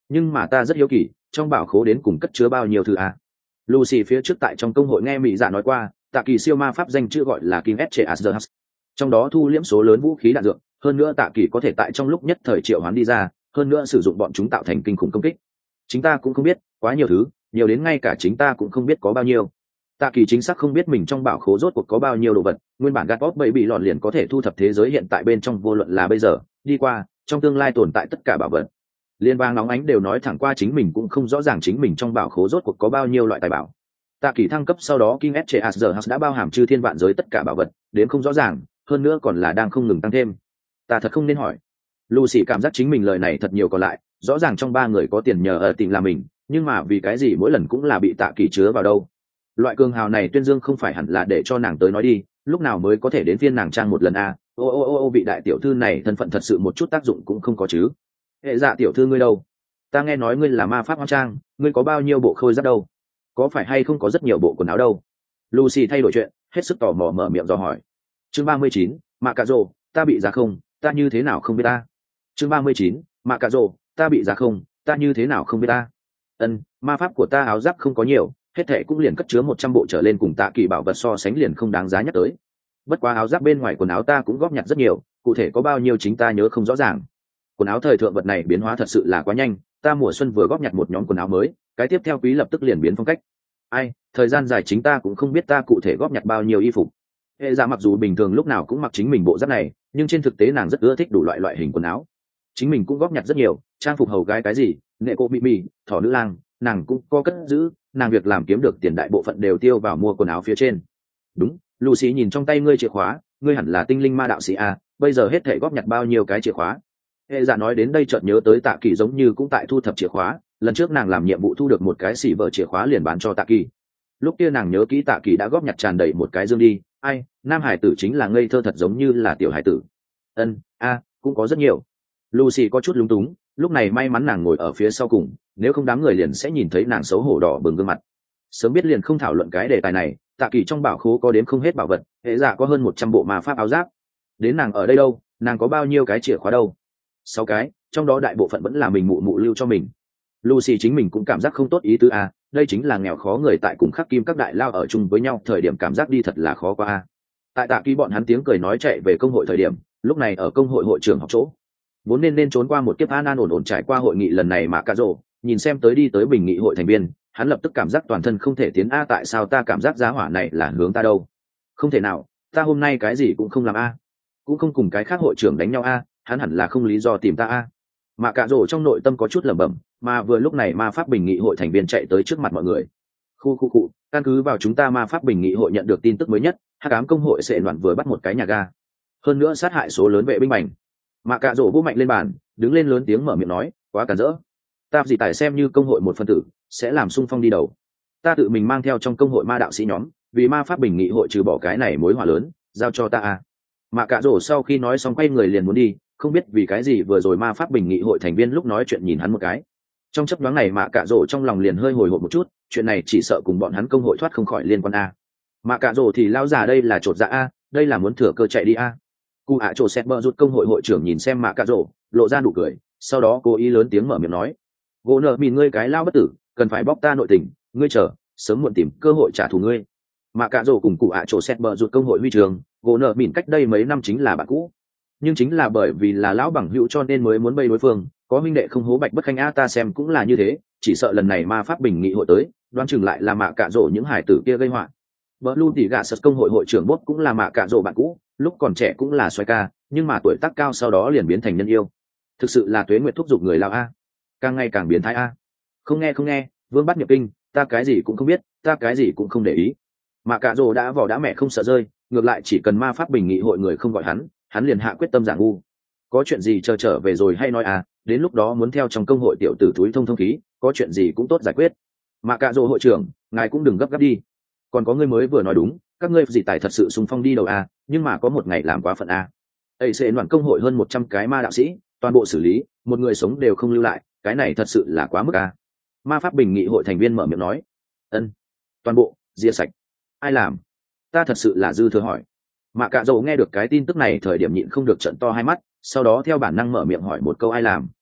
Nhưng mà ta rất hiếu kỳ, trong bảo khố đến cùng cất chứa bao nhiêu thứ à? Lucy phía trước tại trong công hội nghe mỹ dạ nói qua, tạ kỳ siêu ma pháp danh chữ gọi là King Etcheazerhas, trong đó thu liễm số lớn vũ khí đạn dược, hơn nữa tạ kỳ có thể tại trong lúc nhất thời triệu hoán đi ra, hơn nữa sử dụng bọn chúng tạo thành kinh khủng công kích. Chính ta cũng không biết, quá nhiều thứ, nhiều đến ngay cả chính ta cũng không biết có bao nhiêu. Tạ kỳ chính xác không biết mình trong bảo khố rốt cuộc có bao nhiêu đồ vật, nguyên bản gạt bóp bậy bị lọt liền có thể thu thập thế giới hiện tại bên trong, vô luận là bây giờ, đi qua, trong tương lai tồn tại tất cả bảo vật. Liên bang nóng ánh đều nói thẳng qua chính mình cũng không rõ ràng chính mình trong bảo khố rốt cuộc có bao nhiêu loại tài bảo. Tạ kỳ thăng cấp sau đó King Etcheazerhas đã bao hàm chư thiên vạn giới tất cả bảo vật, đến không rõ ràng, hơn nữa còn là đang không ngừng tăng thêm. Ta thật không nên hỏi. Lucy cảm giác chính mình lời này thật nhiều còn lại, rõ ràng trong ba người có tiền nhờ ở tình là mình, nhưng mà vì cái gì mỗi lần cũng là bị Tạ kỳ chứa vào đâu? Loại cường hào này tuyên dương không phải hẳn là để cho nàng tới nói đi, lúc nào mới có thể đến phiên nàng trang một lần a? Ô vị đại tiểu thư này thân phận thật sự một chút tác dụng cũng không có chứ? Hệ dạ tiểu thư ngươi đâu? Ta nghe nói ngươi là ma pháp hoang trang, ngươi có bao nhiêu bộ khôi giáp đâu? Có phải hay không có rất nhiều bộ quần áo đâu? Lucy thay đổi chuyện, hết sức tò mò mở miệng do hỏi. Chương 39, Mạ Cà Rồ, ta bị giá không, ta như thế nào không biết ta? Chương 39, Mạ Cà Rồ, ta bị giá không, ta như thế nào không biết ta? Ma pháp của ta áo giáp không có nhiều, hết thệ cũng liền cất chứa 100 bộ trở lên, cùng Tạ kỳ bảo vật so sánh liền không đáng giá nhắc tới. Bất quá áo giáp bên ngoài quần áo ta cũng góp nhặt rất nhiều, cụ thể có bao nhiêu chính ta nhớ không rõ ràng. Quần áo thời thượng vật này biến hóa thật sự là quá nhanh, ta mùa xuân vừa góp nhặt một nhóm quần áo mới, cái tiếp theo quý lập tức liền biến phong cách. Ai, thời gian dài chính ta cũng không biết ta cụ thể góp nhặt bao nhiêu y phục. Hệ dạ mặc dù bình thường lúc nào cũng mặc chính mình bộ giáp này, nhưng trên thực tế nàng rất ưa thích đủ loại hình quần áo. Chính mình cũng góp nhặt rất nhiều, trang phục hầu gái cái gì, nghệ cô bị mì, thỏ nữ lang, nàng cũng có cất giữ, nàng việc làm kiếm được tiền đại bộ phận đều tiêu vào mua quần áo phía trên. Đúng, Lucy nhìn trong tay ngươi chìa khóa, ngươi hẳn là tinh linh ma đạo sĩ à, bây giờ hết thể góp nhặt bao nhiêu cái chìa khóa? Hệ dạ nói đến đây chợt nhớ tới Tạ kỳ giống như cũng tại thu thập chìa khóa, lần trước nàng làm nhiệm vụ thu được một cái xỉ vợ chìa khóa liền bán cho Tạ kỳ. Lúc kia nàng nhớ kỹ Tạ kỳ đã góp nhặt tràn đầy một cái dương đi, ai, nam hải tử chính là ngây thơ thật giống như là tiểu hải tử. Cũng có rất nhiều. Lucy có chút lúng túng, lúc này may mắn nàng ngồi ở phía sau cùng, nếu không đám người liền sẽ nhìn thấy nàng xấu hổ đỏ bừng gương mặt. Sớm biết liền không thảo luận cái đề tài này, Tạ kỳ trong bảo khố có đến không hết bảo vật, hệ dạ có hơn 100 bộ ma pháp áo giáp. Đến nàng ở đây đâu, nàng có bao nhiêu cái chìa khóa đâu? 6 cái, trong đó đại bộ phận vẫn là mình mụ lưu cho mình. Lucy chính mình cũng cảm giác không tốt ý tứ à, đây chính là nghèo khó người tại cùng khắc kim các đại lao ở chung với nhau, thời điểm cảm giác đi thật là khó qua à. Tại Tạ kỳ bọn hắn tiếng cười nói chạy về công hội thời điểm, lúc này ở công hội hội trường học chỗ, vốn nên trốn qua một kiếp an ổn trải qua hội nghị lần này mà Cà Rồ nhìn xem đi tới bình nghị hội thành viên, hắn lập tức cảm giác toàn thân không thể tiến a, tại sao ta cảm giác giá hỏa này là hướng ta đâu? Không thể nào, ta hôm nay cái gì cũng không làm a, cũng không cùng cái khác hội trưởng đánh nhau a, hắn hẳn là không lý do tìm ta a. Mà Cà Rồ trong nội tâm có chút lẩm bẩm, mà vừa lúc này ma pháp bình nghị hội thành viên chạy tới trước mặt mọi người. Khu, căn cứ vào chúng ta ma pháp bình nghị hội nhận được tin tức mới nhất, hắc ám công hội sẽ loạn vừa bắt một cái nhà ga, hơn nữa sát hại số lớn vệ binh bành. Mà Cà Rồ vỗ mạnh lên bàn, đứng lên lớn tiếng mở miệng nói, quá cản rỡ, ta gì tài xem như công hội một phân tử sẽ làm xung phong đi đầu, ta tự mình mang theo trong công hội ma đạo sĩ nhóm, vì ma pháp bình nghị hội trừ bỏ cái này mối hỏa lớn, giao cho ta a. Mà Cà Rồ sau khi nói xong quay người liền muốn đi, không biết vì cái gì vừa rồi ma pháp bình nghị hội thành viên lúc nói chuyện nhìn hắn một cái, trong chấp đoán này Mà Cà Rồ trong lòng liền hơi hồi hộp một chút, chuyện này chỉ sợ cùng bọn hắn công hội thoát không khỏi liên quan a. Mà Cà Rồ thì lao già đây là chột dạ a, đây là muốn thừa cơ chạy đi a. Cụ ạ trổ xét bờ rút công hội hội trưởng nhìn xem Mà Cà Rồ, lộ ra nụ cười, sau đó cố ý lớn tiếng mở miệng nói, gỗ nợ mìn ngươi cái lao bất tử, cần phải bóc ta nội tình, ngươi chờ sớm muộn tìm cơ hội trả thù ngươi. Mà Cà Rồ cùng cụ ạ trổ xét bờ rút công hội huy trường, gỗ nợ mìn cách đây mấy năm chính là bạn cũ, nhưng chính là bởi vì là lão bằng hữu cho nên mới muốn bây đối phương, có huynh đệ không hố bạch bất khanh a, ta xem cũng là như thế, chỉ sợ lần này ma pháp bình nghị hội tới, đoán chừng lại là Mà Cà Rồ những hải tử kia gây họa. Bờ Lu tỷ gạ sật công hội hội trưởng Bốt cũng là Mà Cà Rồ bạn cũ, lúc còn trẻ cũng là xoay ca, nhưng mà tuổi tác cao sau đó liền biến thành nhân yêu. Thực sự là tuế nguyệt thúc giục người lao a, càng ngày càng biến thái a. Không nghe, vương bắt nhập kinh, ta cái gì cũng không biết, ta cái gì cũng không để ý. Mà Cà Rồ đã vỏ đã mẹ không sợ rơi, ngược lại chỉ cần ma pháp bình nghị hội người không gọi hắn liền hạ quyết tâm giả ngu. Có chuyện gì chờ trở về rồi hay nói à, đến lúc đó muốn theo trong công hội tiểu tử túi thông khí, có chuyện gì cũng tốt giải quyết. Mà Cà Rồ hội trưởng, ngài cũng đừng gấp gáp đi. Còn có ngươi mới vừa nói đúng, các ngươi gì tài thật sự xung phong đi đầu a, nhưng mà có một ngày làm quá phận a. Ấy sẽ loạn công hội hơn 100 cái ma đạo sĩ, toàn bộ xử lý, một người sống đều không lưu lại, cái này thật sự là quá mức a. Ma pháp bình nghị hội thành viên mở miệng nói, toàn bộ diệt sạch. Ai làm? Ta thật sự là dư thừa hỏi. Mà Cà Rồ nghe được cái tin tức này thời điểm nhịn không được trợn to hai mắt, sau đó theo bản năng mở miệng hỏi một câu ai làm.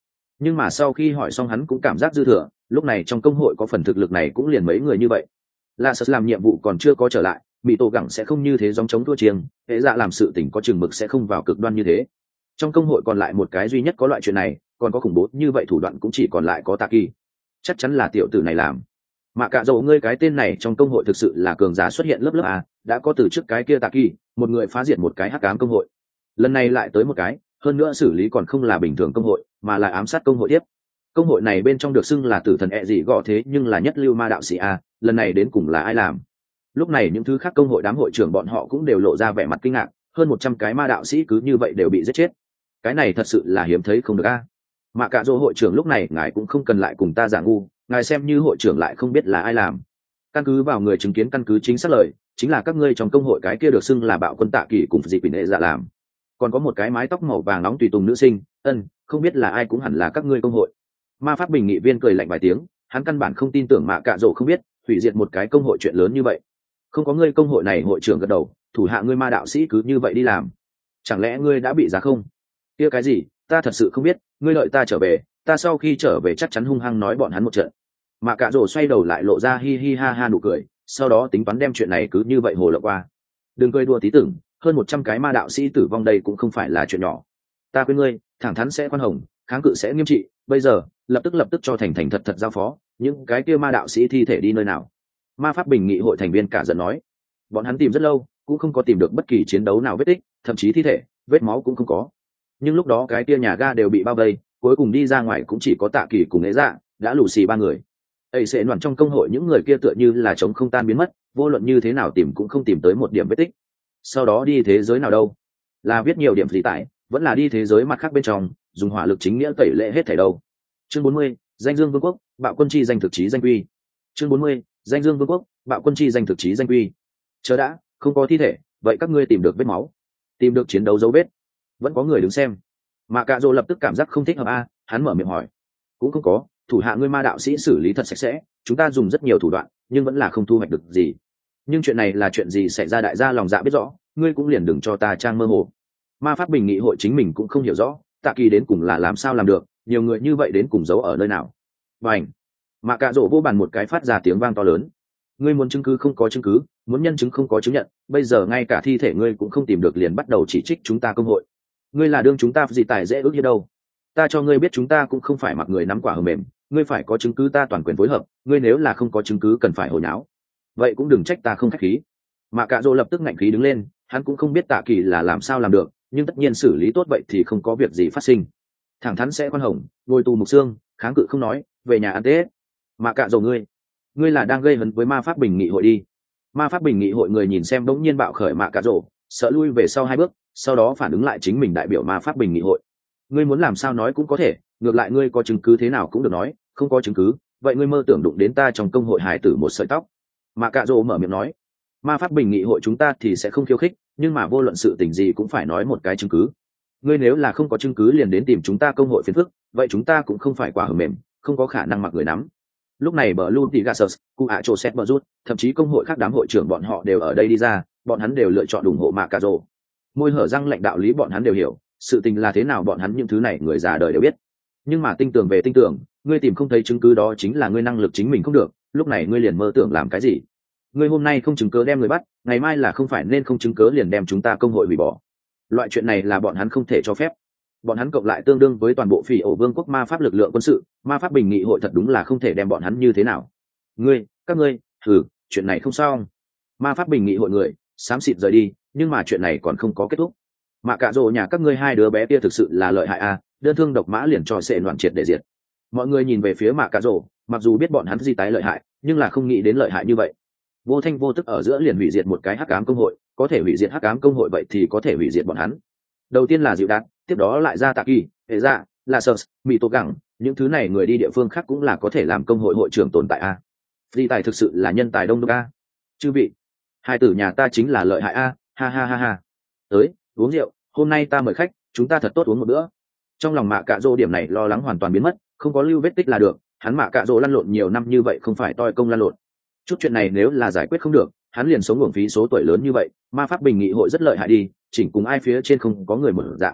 nhưng mà sau khi hỏi xong hắn cũng cảm giác dư thừa, lúc này trong công hội có phần thực lực này cũng liền mấy người như vậy. La Sơ làm nhiệm vụ còn chưa có trở lại, bị tổ gẳng sẽ không như thế giống chống thua chiêng, hệ dạ làm sự tình có chừng mực sẽ không vào cực đoan như thế. Trong công hội còn lại một cái duy nhất có loại chuyện này, còn có khủng bố như vậy thủ đoạn cũng chỉ còn lại có Taki. Chắc chắn là tiểu tử này làm. Mà cả dầu ngươi cái tên này trong công hội thực sự là cường giá xuất hiện lớp lớp à, đã có từ trước cái kia Taki, một người phá diệt một cái hắc ám công hội. Lần này lại tới một cái, hơn nữa xử lý còn không là bình thường công hội, mà là ám sát công hội tiếp. Công hội này bên trong được xưng là tử thần gì gọ thế nhưng là nhất lưu ma đạo sĩ a, lần này đến cùng là ai làm? Lúc này những thứ khác công hội đám hội trưởng bọn họ cũng đều lộ ra vẻ mặt kinh ngạc, hơn 100 cái ma đạo sĩ cứ như vậy đều bị giết chết. Cái này thật sự là hiếm thấy không được a. Mà cả dỗ hội trưởng lúc này ngài cũng không cần lại cùng ta giả ngu, ngài xem như hội trưởng lại không biết là ai làm. Căn cứ vào người chứng kiến căn cứ chính xác lời, chính là các ngươi trong công hội cái kia được xưng là bạo quân tạ kỳ cùng dị quỷ nệ dạ làm. Còn có một cái mái tóc màu vàng nóng tùy tùng nữ sinh, không biết là ai cũng hẳn là các ngươi công hội. Ma pháp bình nghị viên cười lạnh vài tiếng, hắn căn bản không tin tưởng mạ cạ rổ không biết hủy diệt một cái công hội chuyện lớn như vậy. Không có ngươi công hội này hội trưởng gật đầu, thủ hạ ngươi ma đạo sĩ cứ như vậy đi làm, chẳng lẽ ngươi đã bị giá không? Kia cái gì, ta thật sự không biết, ngươi đợi ta trở về, ta sau khi trở về chắc chắn hung hăng nói bọn hắn một trận. Mạ cạ rổ xoay đầu lại lộ ra hi hi ha ha nụ cười, sau đó tính toán đem chuyện này cứ như vậy hồ lộ qua. Đừng cười đùa tí tưởng, hơn 100 cái ma đạo sĩ tử vong đây cũng không phải là chuyện nhỏ. Ta khuyên ngươi, thẳng thắn sẽ khoan hồng, kháng cự sẽ nghiêm trị, bây giờ lập tức cho thành thật thật giao phó những cái kia ma đạo sĩ thi thể đi nơi nào. Ma pháp bình nghị hội thành viên cả giận nói, bọn hắn tìm rất lâu cũng không có tìm được bất kỳ chiến đấu nào vết tích, thậm chí thi thể vết máu cũng không có. Nhưng lúc đó cái kia nhà ga đều bị bao vây, cuối cùng đi ra ngoài cũng chỉ có Tạ Kỳ cùng Ế Dạ, đã lù xì 3 người. Ấy sẽ đoàn trong công hội những người kia tựa như là trống không tan biến mất, vô luận như thế nào tìm cũng không tìm tới một điểm vết tích. Sau đó đi thế giới nào đâu? Là viết nhiều điểm gì tại, vẫn là đi thế giới mặt khác bên trong, dùng hỏa lực chính nghĩa tẩy lệ hết thảy đâu. Chương 40, danh dương vương quốc, bạo quân chi danh thực chí danh quy. Chương 40, danh dương vương quốc, bạo quân chi danh thực chí danh quy. Chờ đã, không có thi thể, vậy các ngươi tìm được vết máu, tìm được chiến đấu dấu vết, vẫn có người đứng xem. Mà Cạ Dỗ lập tức cảm giác không thích hợp a, hắn mở miệng hỏi, cũng không có, thủ hạ ngươi ma đạo sĩ xử lý thật sạch sẽ, chúng ta dùng rất nhiều thủ đoạn, nhưng vẫn là không thu hoạch được gì. Nhưng chuyện này là chuyện gì xảy ra đại gia lòng dạ biết rõ, ngươi cũng liền đừng cho ta trang mơ hồ. Ma pháp bình nghị hội chính mình cũng không hiểu rõ, Tạ Kỳ đến cùng là làm sao làm được, nhiều người như vậy đến cùng giấu ở nơi nào. Bành! Mà Cạ Dỗ vô bàn một cái phát ra tiếng vang to lớn. Ngươi muốn chứng cứ không có chứng cứ, muốn nhân chứng không có chứng nhận, bây giờ ngay cả thi thể ngươi cũng không tìm được liền bắt đầu chỉ trích chúng ta công hội. Ngươi là đương chúng ta gì tài dễ ước như đâu? Ta cho ngươi biết chúng ta cũng không phải mặc người nắm quả hờ mềm, ngươi phải có chứng cứ ta toàn quyền phối hợp, ngươi nếu là không có chứng cứ cần phải hồi nháo. Vậy cũng đừng trách ta không khách khí. Mà Cạ Dỗ lập tức ngạnh khí đứng lên, hắn cũng không biết Tạ Kỳ là làm sao làm được, nhưng tất nhiên xử lý tốt vậy thì không có việc gì phát sinh. Thẳng thắn sẽ khoan hồng, ngồi tù mục xương, kháng cự không nói, về nhà ăn tết. Mà Cạ Dỗ ngươi là đang gây hấn với ma pháp bình nghị hội đi. Ma pháp bình nghị hội người nhìn xem bỗng nhiên bạo khởi Mạ Cạ Dỗ, sợ lui về sau 2 bước, sau đó phản ứng lại chính mình đại biểu ma pháp bình nghị hội. Ngươi muốn làm sao nói cũng có thể, ngược lại ngươi có chứng cứ thế nào cũng được nói, không có chứng cứ, vậy ngươi mơ tưởng đụng đến ta trong công hội hải tử một sợi tóc. Mạ Cạ Dỗ mở miệng nói, ma pháp bình nghị hội chúng ta thì sẽ không khiêu khích, nhưng mà vô luận sự tình gì cũng phải nói một cái chứng cứ. Ngươi nếu là không có chứng cứ liền đến tìm chúng ta công hội phiền phức, vậy chúng ta cũng không phải quả hờ mềm, không có khả năng mặc người nắm. Lúc này bờ Lu Tigasus, cụ ạ trổ xét bờ rút, thậm chí công hội khác đám hội trưởng bọn họ đều ở đây đi ra, bọn hắn đều lựa chọn ủng hộ Mạ Cạ Dỗ. Môi hở răng lệnh đạo lý bọn hắn đều hiểu, sự tình là thế nào bọn hắn những thứ này người già đời đều biết. Nhưng mà tinh tường về tinh tường, ngươi tìm không thấy chứng cứ đó chính là ngươi năng lực chính mình không được, lúc này ngươi liền mơ tưởng làm cái gì? Ngươi hôm nay không chứng cớ đem người bắt, ngày mai là không phải nên không chứng cớ liền đem chúng ta công hội hủy bỏ. Loại chuyện này là bọn hắn không thể cho phép. Bọn hắn cộng lại tương đương với toàn bộ Phỉ Ổ Vương quốc ma pháp lực lượng quân sự, ma pháp bình nghị hội thật đúng là không thể đem bọn hắn như thế nào. Các ngươi, chuyện này không sao. Ma pháp bình nghị hội người xám xịt rời đi, nhưng mà chuyện này còn không có kết thúc. Mà Cạ Dỗ nhà các ngươi 2 đứa bé kia thực sự là lợi hại a, đơn thương độc mã liền cho sẽ loạn triệt để diệt. Mọi người nhìn về phía Mạ Cạ Dỗ, mặc dù biết bọn hắn gì tái lợi hại, nhưng là không nghĩ đến lợi hại như vậy. Vô thanh vô tức ở giữa liền hủy diệt một cái hắc ám công hội, có thể hủy diệt hắc ám công hội vậy thì có thể hủy diệt bọn hắn. Đầu tiên là dịu đạt, tiếp đó lại ra Tạ Kỳ, hệ dạ, là sơ, mỹ tô gẳng, những thứ này người đi địa phương khác cũng là có thể làm công hội hội trưởng tồn tại a. Di tài thực sự là nhân tài đông đúc a. Chư vị, 2 tử nhà ta chính là lợi hại a, ha ha ha ha. Tới, uống rượu, hôm nay ta mời khách, chúng ta thật tốt uống một bữa. Trong lòng Mạ Cạ Dỗ điểm này lo lắng hoàn toàn biến mất, không có lưu vết tích là được, hắn Mạ Cạ Dỗ lăn lộn nhiều năm như vậy không phải toi công lăn lộn. Chút chuyện này nếu là giải quyết không được, hắn liền sống uổng phí số tuổi lớn như vậy. Ma pháp bình nghị hội rất lợi hại đi, chỉnh cùng ai phía trên không có người mở dạng.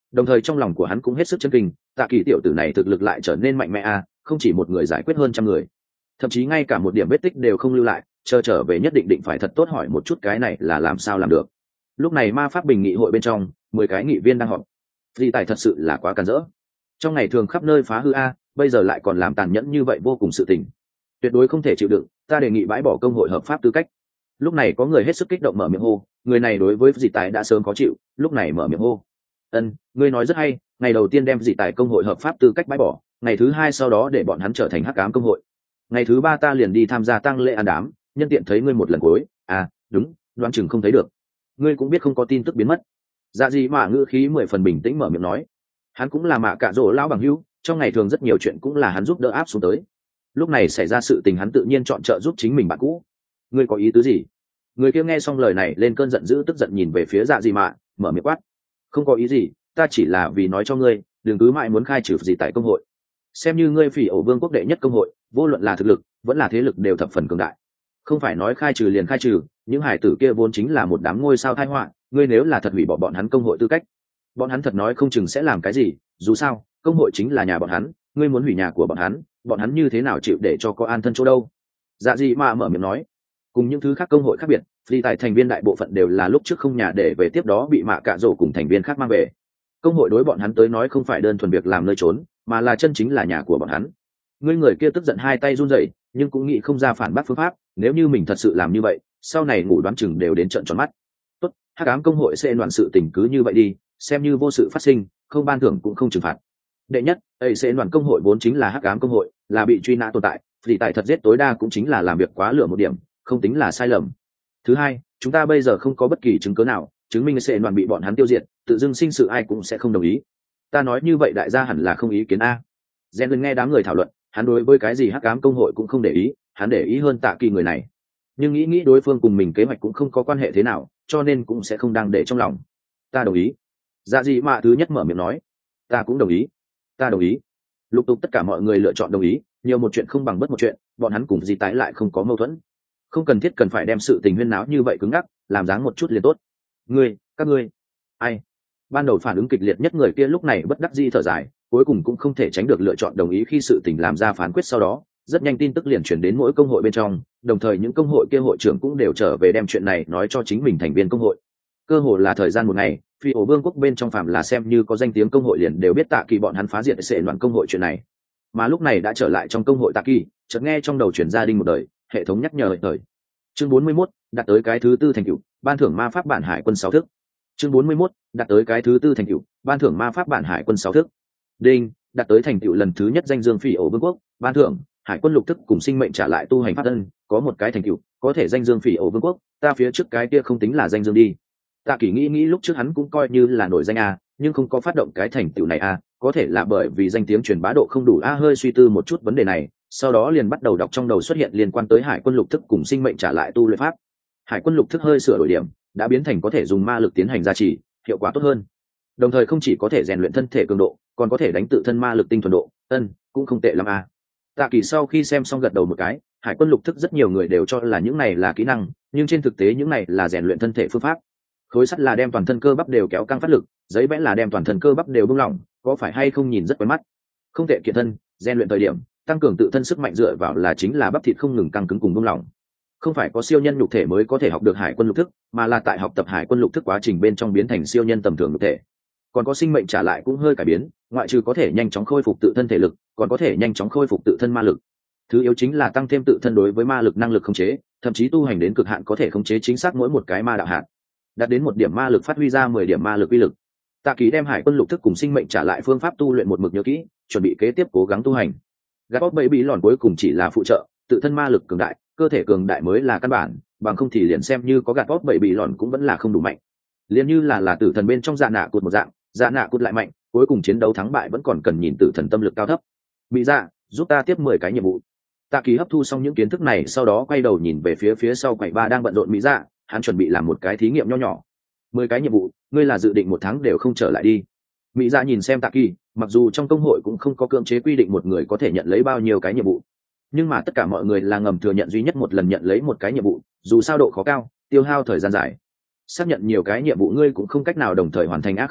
đồng thời trong lòng của hắn cũng hết sức chân kinh, Tạ Kỳ tiểu tử này thực lực lại trở nên mạnh mẽ không chỉ một người giải quyết hơn trăm người, thậm chí ngay cả một điểm vết tích đều không lưu lại, chờ trở về nhất định phải thật tốt hỏi một chút cái này là làm sao làm được. Lúc này ma pháp bình nghị hội bên trong 10 cái nghị viên đang họp. Di tài thật sự là quá càn rỡ, trong ngày thường khắp nơi phá hư bây giờ lại còn làm tàn nhẫn như vậy, vô cùng sự tình tuyệt đối không thể chịu đựng, ta đề nghị bãi bỏ công hội hợp pháp tư cách. Lúc này có người hết sức kích động mở miệng hô, người này đối với dị tài đã sớm khó chịu, lúc này mở miệng hô: Ngươi nói rất hay, ngày đầu tiên đem dị tài công hội hợp pháp tư cách bãi bỏ, ngày thứ hai sau đó để bọn hắn trở thành hắc ám công hội, ngày thứ ba ta liền đi tham gia tang lễ an đám, nhân tiện thấy ngươi một lần cuối. Đúng, đoán chừng không thấy được, ngươi cũng biết không có tin tức biến mất. Dạ gì mà ngữ khí 10 phần bình tĩnh mở miệng nói, hắn cũng là mạ cạ rỗ lão bằng hữu, trong ngày thường rất nhiều chuyện cũng là hắn giúp đỡ áp xuống tới, lúc này xảy ra sự tình hắn tự nhiên chọn trợ giúp chính mình bạn cũ. Ngươi có ý tứ gì? Người kia nghe xong lời này lên cơn giận dữ, tức giận nhìn về phía dạ gì mạ, mở miệng quát: không có ý gì, ta chỉ là vì nói cho ngươi đừng cứ mãi muốn khai trừ gì tại công hội, xem như ngươi Phỉ Ổ Vương quốc đệ nhất công hội, vô luận là thực lực vẫn là thế lực đều thập phần cường đại, không phải nói khai trừ liền khai trừ, những hải tử kia vốn chính là một đám ngôi sao tai họa, ngươi nếu là thật hủy bỏ bọn hắn công hội tư cách, bọn hắn thật nói không chừng sẽ làm cái gì, dù sao công hội chính là nhà bọn hắn, ngươi muốn hủy nhà của bọn hắn như thế nào chịu để cho có an thân chỗ đâu. Dạ gì mà mở miệng nói, cùng những thứ khác công hội khác biệt, vì tại thành viên đại bộ phận đều là lúc trước không nhà để về, tiếp đó bị mạ cạ rổ cùng thành viên khác mang về. Công hội đối bọn hắn tới nói không phải đơn thuần việc làm nơi trốn, mà là chân chính là nhà của bọn hắn. Người kia tức giận hai tay run rẩy, nhưng cũng nghĩ không ra phản bác phương pháp, nếu như mình thật sự làm như vậy, sau này ngủ đoán chừng đều đến trợn tròn mắt. Tốt, hắc ám công hội sẽ loạn sự tình cứ như vậy đi, xem như vô sự phát sinh, không ban thưởng cũng không trừng phạt. Đệ nhất, ấy sẽ loạn công hội vốn chính là hắc ám công hội, là bị truy nã tồn tại, vì tại thật giết tối đa cũng chính là làm việc quá lửa một điểm, không tính là sai lầm. Thứ hai, chúng ta bây giờ không có bất kỳ chứng cứ nào chứng minh sẽ đoàn bị bọn hắn tiêu diệt, tự dưng sinh sự ai cũng sẽ không đồng ý. Ta nói như vậy đại gia hẳn là không ý kiến Gen nghe đám người thảo luận, hắn đối với cái gì hắc ám công hội cũng không để ý, hắn để ý hơn Tạ Kỳ người này, nhưng nghĩ đối phương cùng mình kế hoạch cũng không có quan hệ thế nào, cho nên cũng sẽ không đang để trong lòng. Ta đồng ý. Dạ gì mà thứ nhất mở miệng nói, ta cũng đồng ý, ta đồng ý. Lục tục tất cả mọi người lựa chọn đồng ý, nhiều một chuyện không bằng bất một chuyện, bọn hắn cùng gì tái lại không có mâu thuẫn, không cần thiết cần phải đem sự tình huyên náo như vậy cứng ngắc, làm dáng một chút liền tốt. Các ngươi ai? Ban đầu phản ứng kịch liệt nhất người kia lúc này bất đắc dĩ thở dài, cuối cùng cũng không thể tránh được lựa chọn đồng ý. Khi sự tình làm ra phán quyết sau đó, rất nhanh tin tức liền chuyển đến mỗi công hội bên trong, đồng thời những công hội kia hội trưởng cũng đều trở về đem chuyện này nói cho chính mình thành viên công hội. Cơ hội là thời gian một ngày, Phi Ổ Vương quốc bên trong phạm là xem như có danh tiếng công hội liền đều biết Tạ Kỳ bọn hắn phá diệt sẽ loạn công hội chuyện này. Mà lúc này đã trở lại trong công hội Tạ Kỳ, chợt nghe trong đầu chuyển gia đình một đời, hệ thống nhắc nhở đời. Chương 41, đạt tới cái thứ tư thành tựu, ban thưởng ma pháp bản hải quân 6 thức. Chương 41, đạt tới cái thứ tư thành tựu, ban thưởng ma pháp bản hải quân 6 thức. Đinh, đạt tới thành tựu lần thứ nhất danh dương Phỉ Ổ Vương quốc, ban thưởng hải quân lục thức cùng sinh mệnh trả lại tu hành pháp thân, có một cái thành tựu, có thể danh dương Phỉ Ổ Vương quốc, ta phía trước cái kia không tính là danh dương đi. Tạ Kỳ nghĩ lúc trước hắn cũng coi như là nổi danh nhưng không có phát động cái thành tựu này có thể là bởi vì danh tiếng truyền bá độ không đủ hơi suy tư một chút vấn đề này, sau đó liền bắt đầu đọc trong đầu xuất hiện liên quan tới hải quân lục thức cùng sinh mệnh trả lại tu luyện pháp. Hải quân lục thức hơi sửa đổi điểm, đã biến thành có thể dùng ma lực tiến hành gia trì, hiệu quả tốt hơn, đồng thời không chỉ có thể rèn luyện thân thể cường độ, còn có thể đánh tự thân ma lực tinh thuần độ, cũng không tệ lắm Tạ Kỳ sau khi xem xong gật đầu một cái, hải quân lục thức rất nhiều người đều cho là những này là kỹ năng, nhưng trên thực tế những này là rèn luyện thân thể phương pháp. Khối sắt là đem toàn thân cơ bắp đều kéo căng phát lực, giấy vẽ là đem toàn thân cơ bắp đều buông lỏng, có phải hay không nhìn rất quen mắt. Không tệ, kiện thân, rèn luyện thời điểm tăng cường tự thân sức mạnh dựa vào là chính là bắp thịt không ngừng căng cứng cùng buông lỏng. Không phải có siêu nhân nhục thể mới có thể học được hải quân lục thức, mà là tại học tập hải quân lục thức quá trình bên trong biến thành siêu nhân tầm thường nhục thể. Còn có sinh mệnh trả lại cũng hơi cải biến, ngoại trừ có thể nhanh chóng khôi phục tự thân thể lực, còn có thể nhanh chóng khôi phục tự thân ma lực. Thứ yếu chính là tăng thêm tự thân đối với ma lực năng lực khống chế, thậm chí tu hành đến cực hạn có thể khống chế chính xác mỗi một cái ma đạo hạt, đạt đến 1 điểm ma lực phát huy ra 10 điểm ma lực uy lực. Tạ Kỳ đem hải quân lục thức cùng sinh mệnh trả lại phương pháp tu luyện một mực nhớ kỹ, chuẩn bị kế tiếp cố gắng tu hành. Gạt bóp bẫy bí lòn cuối cùng chỉ là phụ trợ, tự thân ma lực cường đại, cơ thể cường đại mới là căn bản, bằng không thì liền xem như có gạt bóp bẫy bí lòn cũng vẫn là không đủ mạnh. Liền như là tử thần bên trong dạ nạ cụt một dạng, dạ nạ cụt lại mạnh, cuối cùng chiến đấu thắng bại vẫn còn cần nhìn tử thần tâm lực cao thấp. Mỹ dạ, giúp ta tiếp 10 cái nhiệm vụ. Tạ Kỳ hấp thu xong những kiến thức này sau đó quay đầu nhìn về phía sau quầy ba đang bận rộn Mỹ dạ, hắn chuẩn bị làm một cái thí nghiệm nho nhỏ. 10 cái nhiệm vụ, ngươi là dự định 1 tháng đều không trở lại đi. Mỹ dạ nhìn xem Tạ Kỳ, mặc dù trong công hội cũng không có cưỡng chế quy định một người có thể nhận lấy bao nhiêu cái nhiệm vụ, nhưng mà tất cả mọi người là ngầm thừa nhận duy nhất một lần nhận lấy 1 cái nhiệm vụ, dù sao độ khó cao, tiêu hao thời gian dài. Xác nhận nhiều cái nhiệm vụ ngươi cũng không cách nào đồng thời hoàn thành không,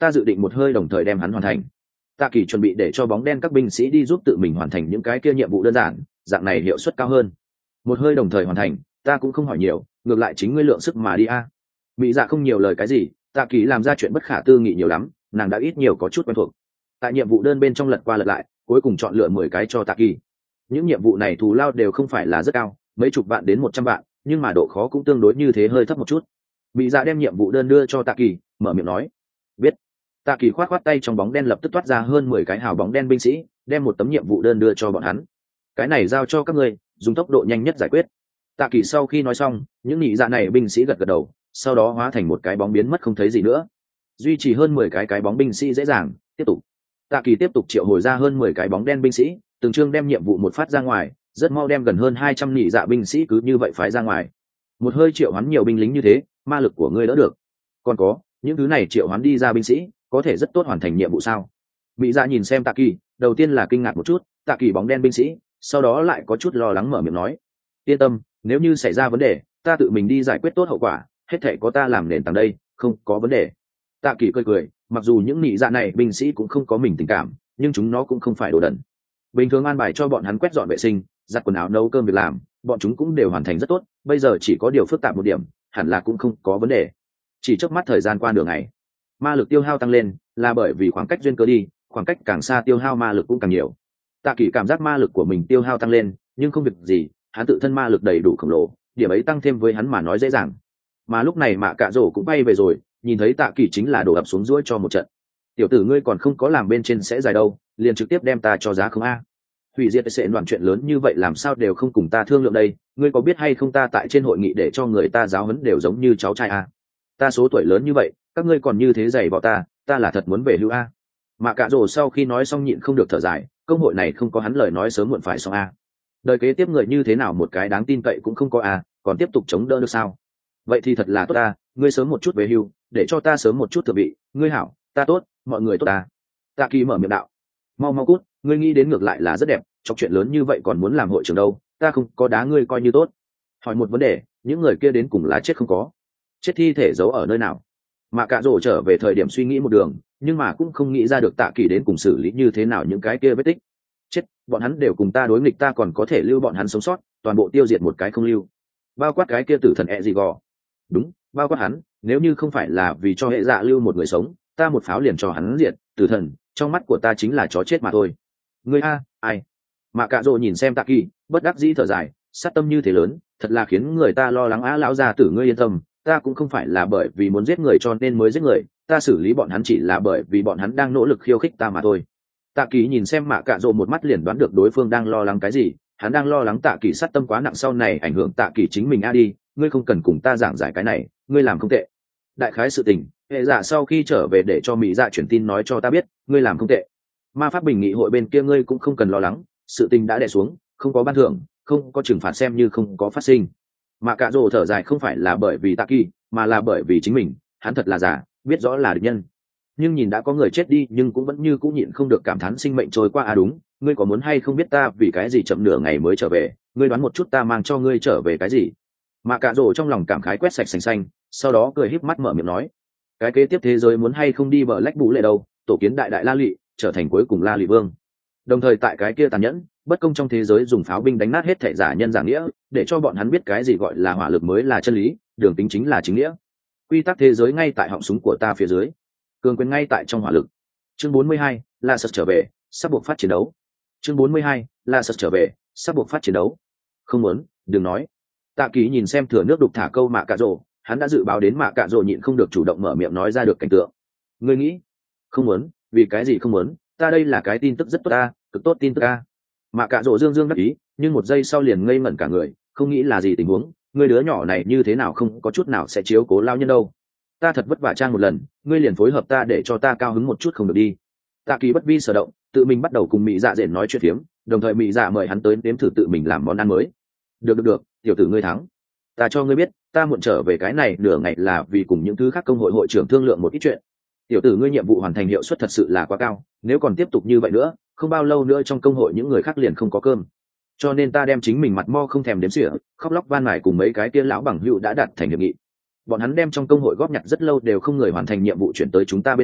ta dự định một hơi đồng thời đem hắn hoàn thành. Tạ Kỳ chuẩn bị để cho bóng đen các binh sĩ đi giúp tự mình hoàn thành những cái kia nhiệm vụ đơn giản, dạng này hiệu suất cao hơn. Một hơi đồng thời hoàn thành, ta cũng không hỏi nhiều, ngược lại chính ngươi lượng sức mà đi a. Mỹ Dạ không nhiều lời cái gì, Tạ Kỳ làm ra chuyện bất khả tư nghị nhiều lắm, nàng đã ít nhiều có chút quen thuộc. Tại nhiệm vụ đơn bên trong lật qua lật lại, cuối cùng chọn lựa 10 cái cho Tạ Kỳ. Những nhiệm vụ này thù lao đều không phải là rất cao, mấy chục vạn đến 100 vạn, nhưng mà độ khó cũng tương đối như thế hơi thấp một chút. Mỹ Dạ đem nhiệm vụ đơn đưa cho Tạ Kỳ, mở miệng nói: biết. Tạ Kỳ khoát khoát tay, trong bóng đen lập tức toát ra hơn 10 cái hào bóng đen binh sĩ, đem một tấm nhiệm vụ đơn đưa cho bọn hắn. Cái này giao cho các ngươi, dùng tốc độ nhanh nhất giải quyết. Tạ Kỳ sau khi nói xong, những nhị dạ này binh sĩ gật gật đầu, sau đó hóa thành một cái bóng biến mất không thấy gì nữa. Duy trì hơn 10 cái bóng binh sĩ dễ dàng, tiếp tục. Tạ Kỳ tiếp tục triệu hồi ra hơn 10 cái bóng đen binh sĩ, từng chương đem nhiệm vụ một phát ra ngoài, rất mau đem gần hơn 200 nhị dạ binh sĩ cứ như vậy phái ra ngoài. Một hơi triệu hoán nhiều binh lính như thế, ma lực của ngươi đỡ được. Còn có, những thứ này triệu hoán đi ra binh sĩ, có thể rất tốt hoàn thành nhiệm vụ sao? Mỹ Dạ nhìn xem Tạ Kỳ, đầu tiên là kinh ngạc một chút, Tạ Kỳ bóng đen binh sĩ, sau đó lại có chút lo lắng mở miệng nói: yên tâm, nếu như xảy ra vấn đề, ta tự mình đi giải quyết tốt hậu quả, hết thảy có ta làm nền tảng đây, không có vấn đề. Tạ Kỳ cười cười, mặc dù những nhị dạ này binh sĩ cũng không có mình tình cảm, nhưng chúng nó cũng không phải đồ đần. Bình thường an bài cho bọn hắn quét dọn vệ sinh, giặt quần áo, nấu cơm việc làm, bọn chúng cũng đều hoàn thành rất tốt, bây giờ chỉ có điều phức tạp một điểm, hẳn là cũng không có vấn đề. Chỉ chớp mắt thời gian qua nửa ngày, ma lực tiêu hao tăng lên, là bởi vì khoảng cách duyên cớ đi, khoảng cách càng xa tiêu hao ma lực cũng càng nhiều. Tạ Kỳ cảm giác ma lực của mình tiêu hao tăng lên, nhưng không việc gì, hắn tự thân ma lực đầy đủ khổng lồ, điểm ấy tăng thêm với hắn mà nói dễ dàng. Mà lúc này Mạ Cạ Rổ cũng bay về rồi, nhìn thấy Tạ Kỳ chính là đổ ập xuống ruỗi cho một trận. Tiểu tử ngươi còn không có làm bên trên sẽ dài đâu, liền trực tiếp đem ta cho giá không a? Hủy diệt sẽ đoạn chuyện lớn như vậy làm sao đều không cùng ta thương lượng đây, ngươi có biết hay không ta tại trên hội nghị để cho người ta giáo huấn đều giống như cháu trai a. Ta số tuổi lớn như vậy, các ngươi còn như thế giày vò ta là thật muốn về hưu a. Mạ Cạ Rổ sau khi nói xong nhịn không được thở dài, công hội này không có hắn lời nói sớm muộn phải xong a. Đời kế tiếp người như thế nào một cái đáng tin cậy cũng không có a, còn tiếp tục chống đỡ được sao? Vậy thì thật là tốt ta, ngươi sớm một chút về hưu, để cho ta sớm một chút thượng vị, ngươi hảo, ta tốt, mọi người tốt ta. Tạ Kỳ mở miệng đạo: mau mau cút, ngươi nghĩ đến ngược lại là rất đẹp, trong chuyện lớn như vậy còn muốn làm hội trưởng đâu, ta không có đá ngươi coi như tốt. Hỏi một vấn đề, những người kia đến cùng là chết không có? Chết thi thể giấu ở nơi nào? Mạ Cạ Rổ trở về thời điểm suy nghĩ một đường, nhưng mà cũng không nghĩ ra được Tạ Kỳ đến cùng xử lý như thế nào những cái kia vết tích. Chết, bọn hắn đều cùng ta đối nghịch, ta còn có thể lưu bọn hắn sống sót, toàn bộ tiêu diệt một cái không lưu. Bao quát cái kia tử thần ẹ gì gò. Đúng, bao quát hắn, nếu như không phải là vì cho hệ dạ lưu một người sống, ta một pháo liền cho hắn diệt. Tử thần, trong mắt của ta chính là chó chết mà thôi. Ngươi a, ai? Mạ Cạ Rổ nhìn xem Tạ Kỳ, bất đắc dĩ thở dài, sát tâm như thế lớn, thật là khiến người ta lo lắng. Lão già tử ngươi yên tâm, ta cũng không phải là bởi vì muốn giết người cho nên mới giết người, ta xử lý bọn hắn chỉ là bởi vì bọn hắn đang nỗ lực khiêu khích ta mà thôi. Tạ Kỳ nhìn xem Mạ Cạ Rổ một mắt liền đoán được đối phương đang lo lắng cái gì, hắn đang lo lắng Tạ Kỳ sát tâm quá nặng sau này ảnh hưởng Tạ Kỳ chính mình. Đi, ngươi không cần cùng ta giảng giải cái này, ngươi làm không tệ. Đại khái sự tình, hệ dạ sau khi trở về để cho Mỹ Dạ chuyển tin nói cho ta biết, ngươi làm không tệ. Ma pháp bình nghị hội bên kia ngươi cũng không cần lo lắng, sự tình đã đè xuống, không có ban thưởng, không có trừng phạt xem như không có phát sinh. Mạ Cạ Rổ thở dài, không phải là bởi vì Tạ Kỳ, mà là bởi vì chính mình, hắn thật là giả, biết rõ là địch nhân, nhưng nhìn đã có người chết đi nhưng cũng vẫn như cũng nhịn không được cảm thán sinh mệnh trôi qua. Đúng, ngươi có muốn hay không biết ta vì cái gì chậm nửa ngày mới trở về, ngươi đoán một chút ta mang cho ngươi trở về cái gì? Mạ Cạ Rổ trong lòng cảm khái quét sạch sành xanh, sau đó cười híp mắt mở miệng nói: cái kế tiếp thế giới muốn hay không đi bờ lách bú lệ đâu, tổ kiến đại đại La Lị, trở thành cuối cùng La Lị vương. Đồng thời tại cái kia tàn nhẫn bất công trong thế giới dùng pháo binh đánh nát hết thể giả nhân giả nghĩa, để cho bọn hắn biết cái gì gọi là hỏa lực mới là chân lý, đường tính chính là chính nghĩa. Quy tắc thế giới ngay tại họng súng của ta phía dưới, cường quyền ngay tại trong hỏa lực. Chương 42, La Sật trở về, sắp buộc phát chiến đấu. Chương 42, La Sật trở về, sắp buộc phát chiến đấu. Không muốn, đừng nói. Tạ Kỳ nhìn xem thừa nước đục thả câu Mạ Cạ Rổ, hắn đã dự báo đến Mạ Cạ Rổ nhịn không được chủ động mở miệng nói ra được cảnh tượng. Ngươi nghĩ? Không muốn, vì cái gì không muốn? Ta đây là cái tin tức rất tốt ta, cực tốt tin tức ta. Mạ Cạ Rổ dương dương đắc ý, nhưng một giây sau liền ngây ngẩn cả người, không nghĩ là gì tình huống, ngươi đứa nhỏ này như thế nào không có chút nào sẽ chiếu cố lao nhân đâu. Ta thật vất vả trang một lần, ngươi liền phối hợp ta để cho ta cao hứng một chút không được đi. Tạ Kỳ bất vi sở động, tự mình bắt đầu cùng Mỹ Dạ dện nói chuyện phiếm, đồng thời Mỹ Dạ mời hắn tới nếm thử tự mình làm món ăn mới. Được, tiểu tử ngươi thắng. Ta cho ngươi biết, ta muộn trở về cái này nửa ngày là vì cùng những thứ khác công hội hội trưởng thương lượng một ít chuyện. Tiểu tử ngươi nhiệm vụ hoàn thành hiệu suất thật sự là quá cao, nếu còn tiếp tục như vậy nữa, không bao lâu nữa trong công hội những người khác liền không có cơm. Cho nên ta đem chính mình mặt mo không thèm đếm xỉa, khóc lóc van mài cùng mấy cái kia lão bằng hữu đã đạt thành hiệp nghị. Bọn hắn đem trong công hội góp nhặt rất lâu đều không người hoàn thành nhiệm vụ chuyển tới chúng ta bên này,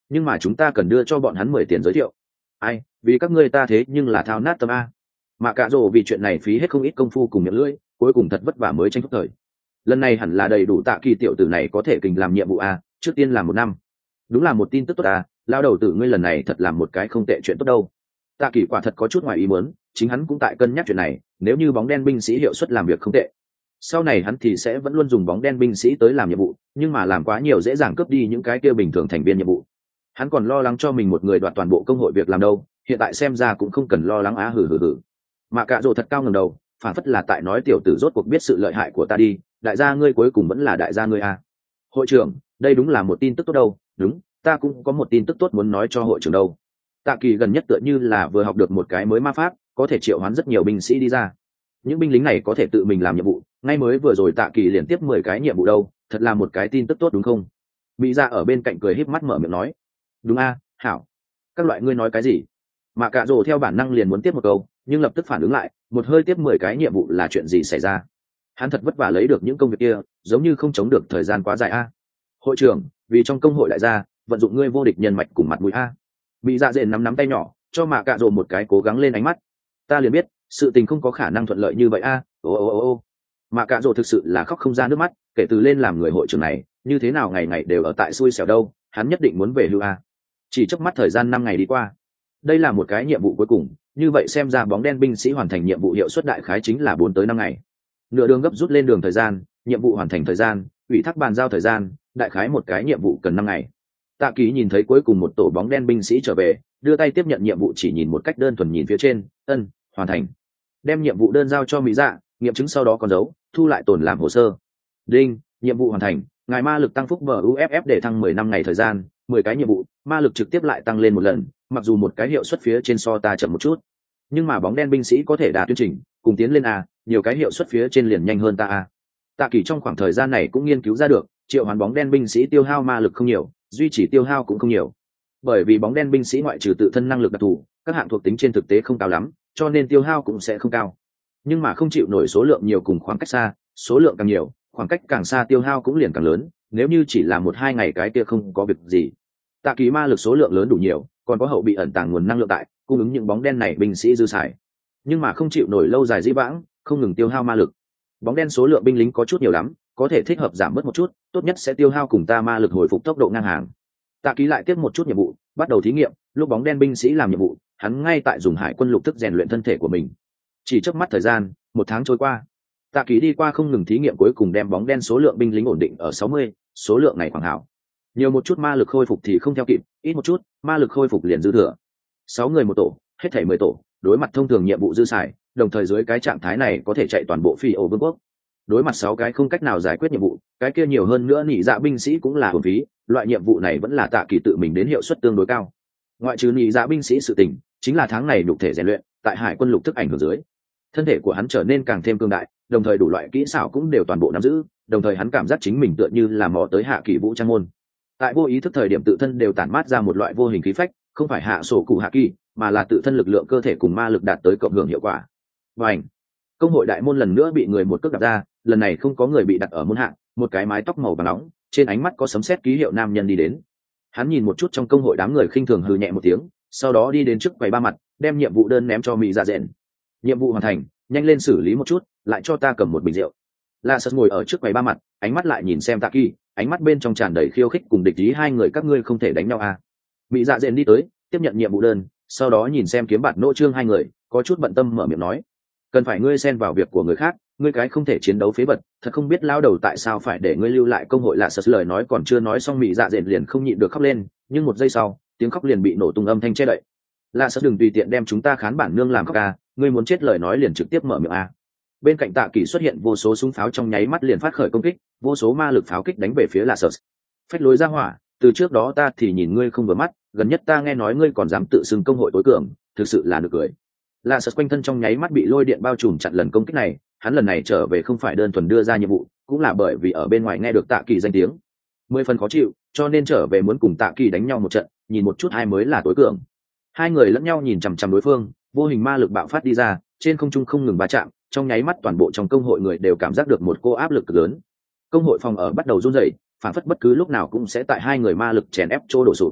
nhưng mà chúng ta cần đưa cho bọn hắn 10 tiền giới thiệu. Ai, vì các ngươi ta thế nhưng là thao nát tâm a. Mà cả rồ vì chuyện này phí hết không ít công phu cùng miệng lưỡi, cuối cùng thật vất vả mới tranh thúc thời. Lần này hẳn là đầy đủ Tạ Kỳ tiểu tử này có thể kình làm nhiệm vụ a, trước tiên làm 1 năm. Đúng là một tin tức tốt a, lao đầu tử ngươi lần này thật làm một cái không tệ chuyện tốt đâu. Tạ Kỳ quả thật có chút ngoài ý muốn, chính hắn cũng tại cân nhắc chuyện này, nếu như bóng đen binh sĩ hiệu suất làm việc không tệ, sau này hắn thì sẽ vẫn luôn dùng bóng đen binh sĩ tới làm nhiệm vụ, nhưng mà làm quá nhiều dễ dàng cướp đi những cái kia bình thường thành viên nhiệm vụ. Hắn còn lo lắng cho mình một người đoạt toàn bộ công hội việc làm đâu, hiện tại xem ra cũng không cần lo lắng á. Hừ. Mà cạ rồ thật cao ngẩng đầu, phản phất là tại nói tiểu tử rốt cuộc biết sự lợi hại của ta đi, đại gia ngươi cuối cùng vẫn là đại gia ngươi a. Hội trưởng, đây đúng là một tin tức tốt đâu. Đúng, ta cũng có một tin tức tốt muốn nói cho hội trưởng đâu. Tạ Kỳ gần nhất tựa như là vừa học được một cái mới ma pháp, có thể triệu hoán rất nhiều binh sĩ đi ra. Những binh lính này có thể tự mình làm nhiệm vụ, ngay mới vừa rồi Tạ Kỳ liền tiếp 10 cái nhiệm vụ đâu, thật là một cái tin tức tốt đúng không? Mỹ Dạ ở bên cạnh cười híp mắt mở miệng nói. Đúng a, hảo. Các loại ngươi nói cái gì? Mà cạ rồ theo bản năng liền muốn tiếp một câu, nhưng lập tức phản ứng lại, một hơi tiếp 10 cái nhiệm vụ là chuyện gì xảy ra? Hắn thật vất vả lấy được những công việc kia, giống như không chống được thời gian quá dài a. Hội trưởng, vì trong công hội đại gia, vận dụng ngươi vô địch nhân mạch cùng mặt mũi a. Mỹ Dạ dện nắm tay nhỏ, cho mà cạ rồ một cái cố gắng lên ánh mắt. Ta liền biết, sự tình không có khả năng thuận lợi như vậy a. Ô. Mà cạ rồ thực sự là khóc không ra nước mắt, kể từ lên làm người hội trưởng này, như thế nào ngày ngày đều ở tại xui xẻo đâu, hắn nhất định muốn về hưu a. Chỉ chớp mắt thời gian 5 ngày đi qua, đây là một cái nhiệm vụ cuối cùng, như vậy xem ra bóng đen binh sĩ hoàn thành nhiệm vụ hiệu suất đại khái chính là 4 tới 5 ngày. Nửa đường gấp rút lên đường thời gian, nhiệm vụ hoàn thành thời gian, ủy thác bàn giao thời gian, đại khái một cái nhiệm vụ cần 5 ngày. Tạ Kỳ nhìn thấy cuối cùng một tổ bóng đen binh sĩ trở về, đưa tay tiếp nhận nhiệm vụ, chỉ nhìn một cách đơn thuần nhìn phía trên, hoàn thành. Đem nhiệm vụ đơn giao cho Mỹ Dạ, nghiệm chứng sau đó con dấu, thu lại tồn làm hồ sơ. Đinh, nhiệm vụ hoàn thành, ngài ma lực tăng phúc buff để thăng 10 năm ngày thời gian, 10 cái nhiệm vụ, ma lực trực tiếp lại tăng lên 1 lần, mặc dù một cái hiệu suất phía trên so ta chậm một chút, nhưng mà bóng đen binh sĩ có thể đạt tuyên trình, cùng tiến lên a, nhiều cái hiệu suất phía trên liền nhanh hơn ta a. Tạ Kỳ trong khoảng thời gian này cũng nghiên cứu ra được, triệu hoán bóng đen binh sĩ tiêu hao ma lực không nhiều, duy trì tiêu hao cũng không nhiều. Bởi vì bóng đen binh sĩ ngoại trừ tự thân năng lực đặc thù, các hạng thuộc tính trên thực tế không cao lắm, cho nên tiêu hao cũng sẽ không cao. Nhưng mà không chịu nổi số lượng nhiều cùng khoảng cách xa, số lượng càng nhiều, khoảng cách càng xa tiêu hao cũng liền càng lớn, nếu như chỉ là 1-2 ngày cái kia không có việc gì. Tạ Kỳ ma lực số lượng lớn đủ nhiều, còn có hậu bị ẩn tàng nguồn năng lượng tại, cung ứng những bóng đen này binh sĩ dư xài. Nhưng mà không chịu nổi lâu dài dĩ vãng, không ngừng tiêu hao ma lực. Bóng đen số lượng binh lính có chút nhiều lắm, có thể thích hợp giảm bớt một chút, tốt nhất sẽ tiêu hao cùng ta ma lực hồi phục tốc độ ngang hàng. Tạ Kỳ lại tiếp một chút nhiệm vụ, bắt đầu thí nghiệm, lúc bóng đen binh sĩ làm nhiệm vụ, hắn ngay tại dùng hải quân lục thức rèn luyện thân thể của mình. Chỉ chớp mắt thời gian, 1 tháng trôi qua. Tạ Kỳ đi qua không ngừng thí nghiệm, cuối cùng đem bóng đen số lượng binh lính ổn định ở 60, số lượng này khoảng hảo. Nhiều một chút ma lực khôi phục thì không theo kịp, ít một chút, ma lực khôi phục liền dư thừa. 6 người một tổ, hết thảy 10 tổ, đối mặt thông thường nhiệm vụ dư xài, đồng thời dưới cái trạng thái này có thể chạy toàn bộ phi ổ vương quốc. Đối mặt 6 cái không cách nào giải quyết nhiệm vụ, cái kia nhiều hơn nữa nhị dạ binh sĩ cũng là hồn phí, loại nhiệm vụ này vẫn là Tạ Kỳ tự mình đến hiệu suất tương đối cao. Ngoại trừ nhị dạ binh sĩ sự tình, chính là tháng này nhục thể rèn luyện, tại hải quân lục thức ảnh hưởng dưới, thân thể của hắn trở nên càng thêm cương đại, đồng thời đủ loại kỹ xảo cũng đều toàn bộ nắm giữ, đồng thời hắn cảm giác chính mình tựa như là mò tới hạ kỳ vũ trang môn. Tại vô ý thức thời điểm tự thân đều tản mát ra một loại vô hình khí phách, không phải hạ sổ cụ hạ kỳ, mà là tự thân lực lượng cơ thể cùng ma lực đạt tới cộng hưởng hiệu quả. Bành! Công hội đại môn lần nữa bị người một cước đạp ra, lần này không có người bị đặt ở môn hạ, một cái mái tóc màu vàng nóng, trên ánh mắt có sấm sét ký hiệu nam nhân đi đến. Hắn nhìn một chút trong công hội đám người khinh thường hừ nhẹ một tiếng, sau đó đi đến trước quầy ba mặt, đem nhiệm vụ đơn ném cho Mỹ Dạ Dện. Nhiệm vụ hoàn thành, nhanh lên xử lý một chút, lại cho ta cầm một bình rượu. La Sật ngồi ở trước quầy ba mặt, ánh mắt lại nhìn xem Tạ Kỳ, ánh mắt bên trong tràn đầy khiêu khích cùng địch ý, hai người các ngươi không thể đánh nhau à? Mỹ Dạ Dện đi tới, tiếp nhận nhiệm vụ đơn, sau đó nhìn xem kiếm bạt nỗ trương hai người, có chút bận tâm mở miệng nói: cần phải ngươi xen vào việc của người khác, ngươi cái không thể chiến đấu phế vật, thật không biết lao đầu tại sao phải để ngươi lưu lại công hội. La Sật lời nói còn chưa nói xong, Mỹ Dạ Dện liền không nhịn được khóc lên, nhưng một giây sau, tiếng khóc liền bị nổ tung âm thanh che đậy. La Sật đừng tùy tiện đem chúng ta khán bản nương làm khóc à, ngươi muốn chết lời nói liền trực tiếp mở miệng à. Bên cạnh Tạ Kỳ xuất hiện vô số súng pháo, trong nháy mắt liền phát khởi công kích, vô số ma lực pháo kích đánh về phía La Sật. Phách lối ra hỏa, từ trước đó ta thì nhìn ngươi không vừa mắt, gần nhất ta nghe nói ngươi còn dám tự xưng công hội tối cường, thực sự là nực cười. La Sật quanh thân trong nháy mắt bị lôi điện bao trùm chặn lần công kích này, hắn lần này trở về không phải đơn thuần đưa ra nhiệm vụ, cũng là bởi vì ở bên ngoài nghe được Tạ Kỳ danh tiếng, 10 phần khó chịu, cho nên trở về muốn cùng Tạ Kỳ đánh nhau một trận, nhìn một chút ai mới là tối cường. Hai người lẫn nhau nhìn chằm chằm đối phương, vô hình ma lực bạo phát đi ra, trên không trung không ngừng va chạm, trong nháy mắt toàn bộ trong công hội người đều cảm giác được một cô áp lực cực lớn. Công hội phòng ở bắt đầu run rẩy, phản phất bất cứ lúc nào cũng sẽ tại hai người ma lực chèn ép chỗ đổ sụp.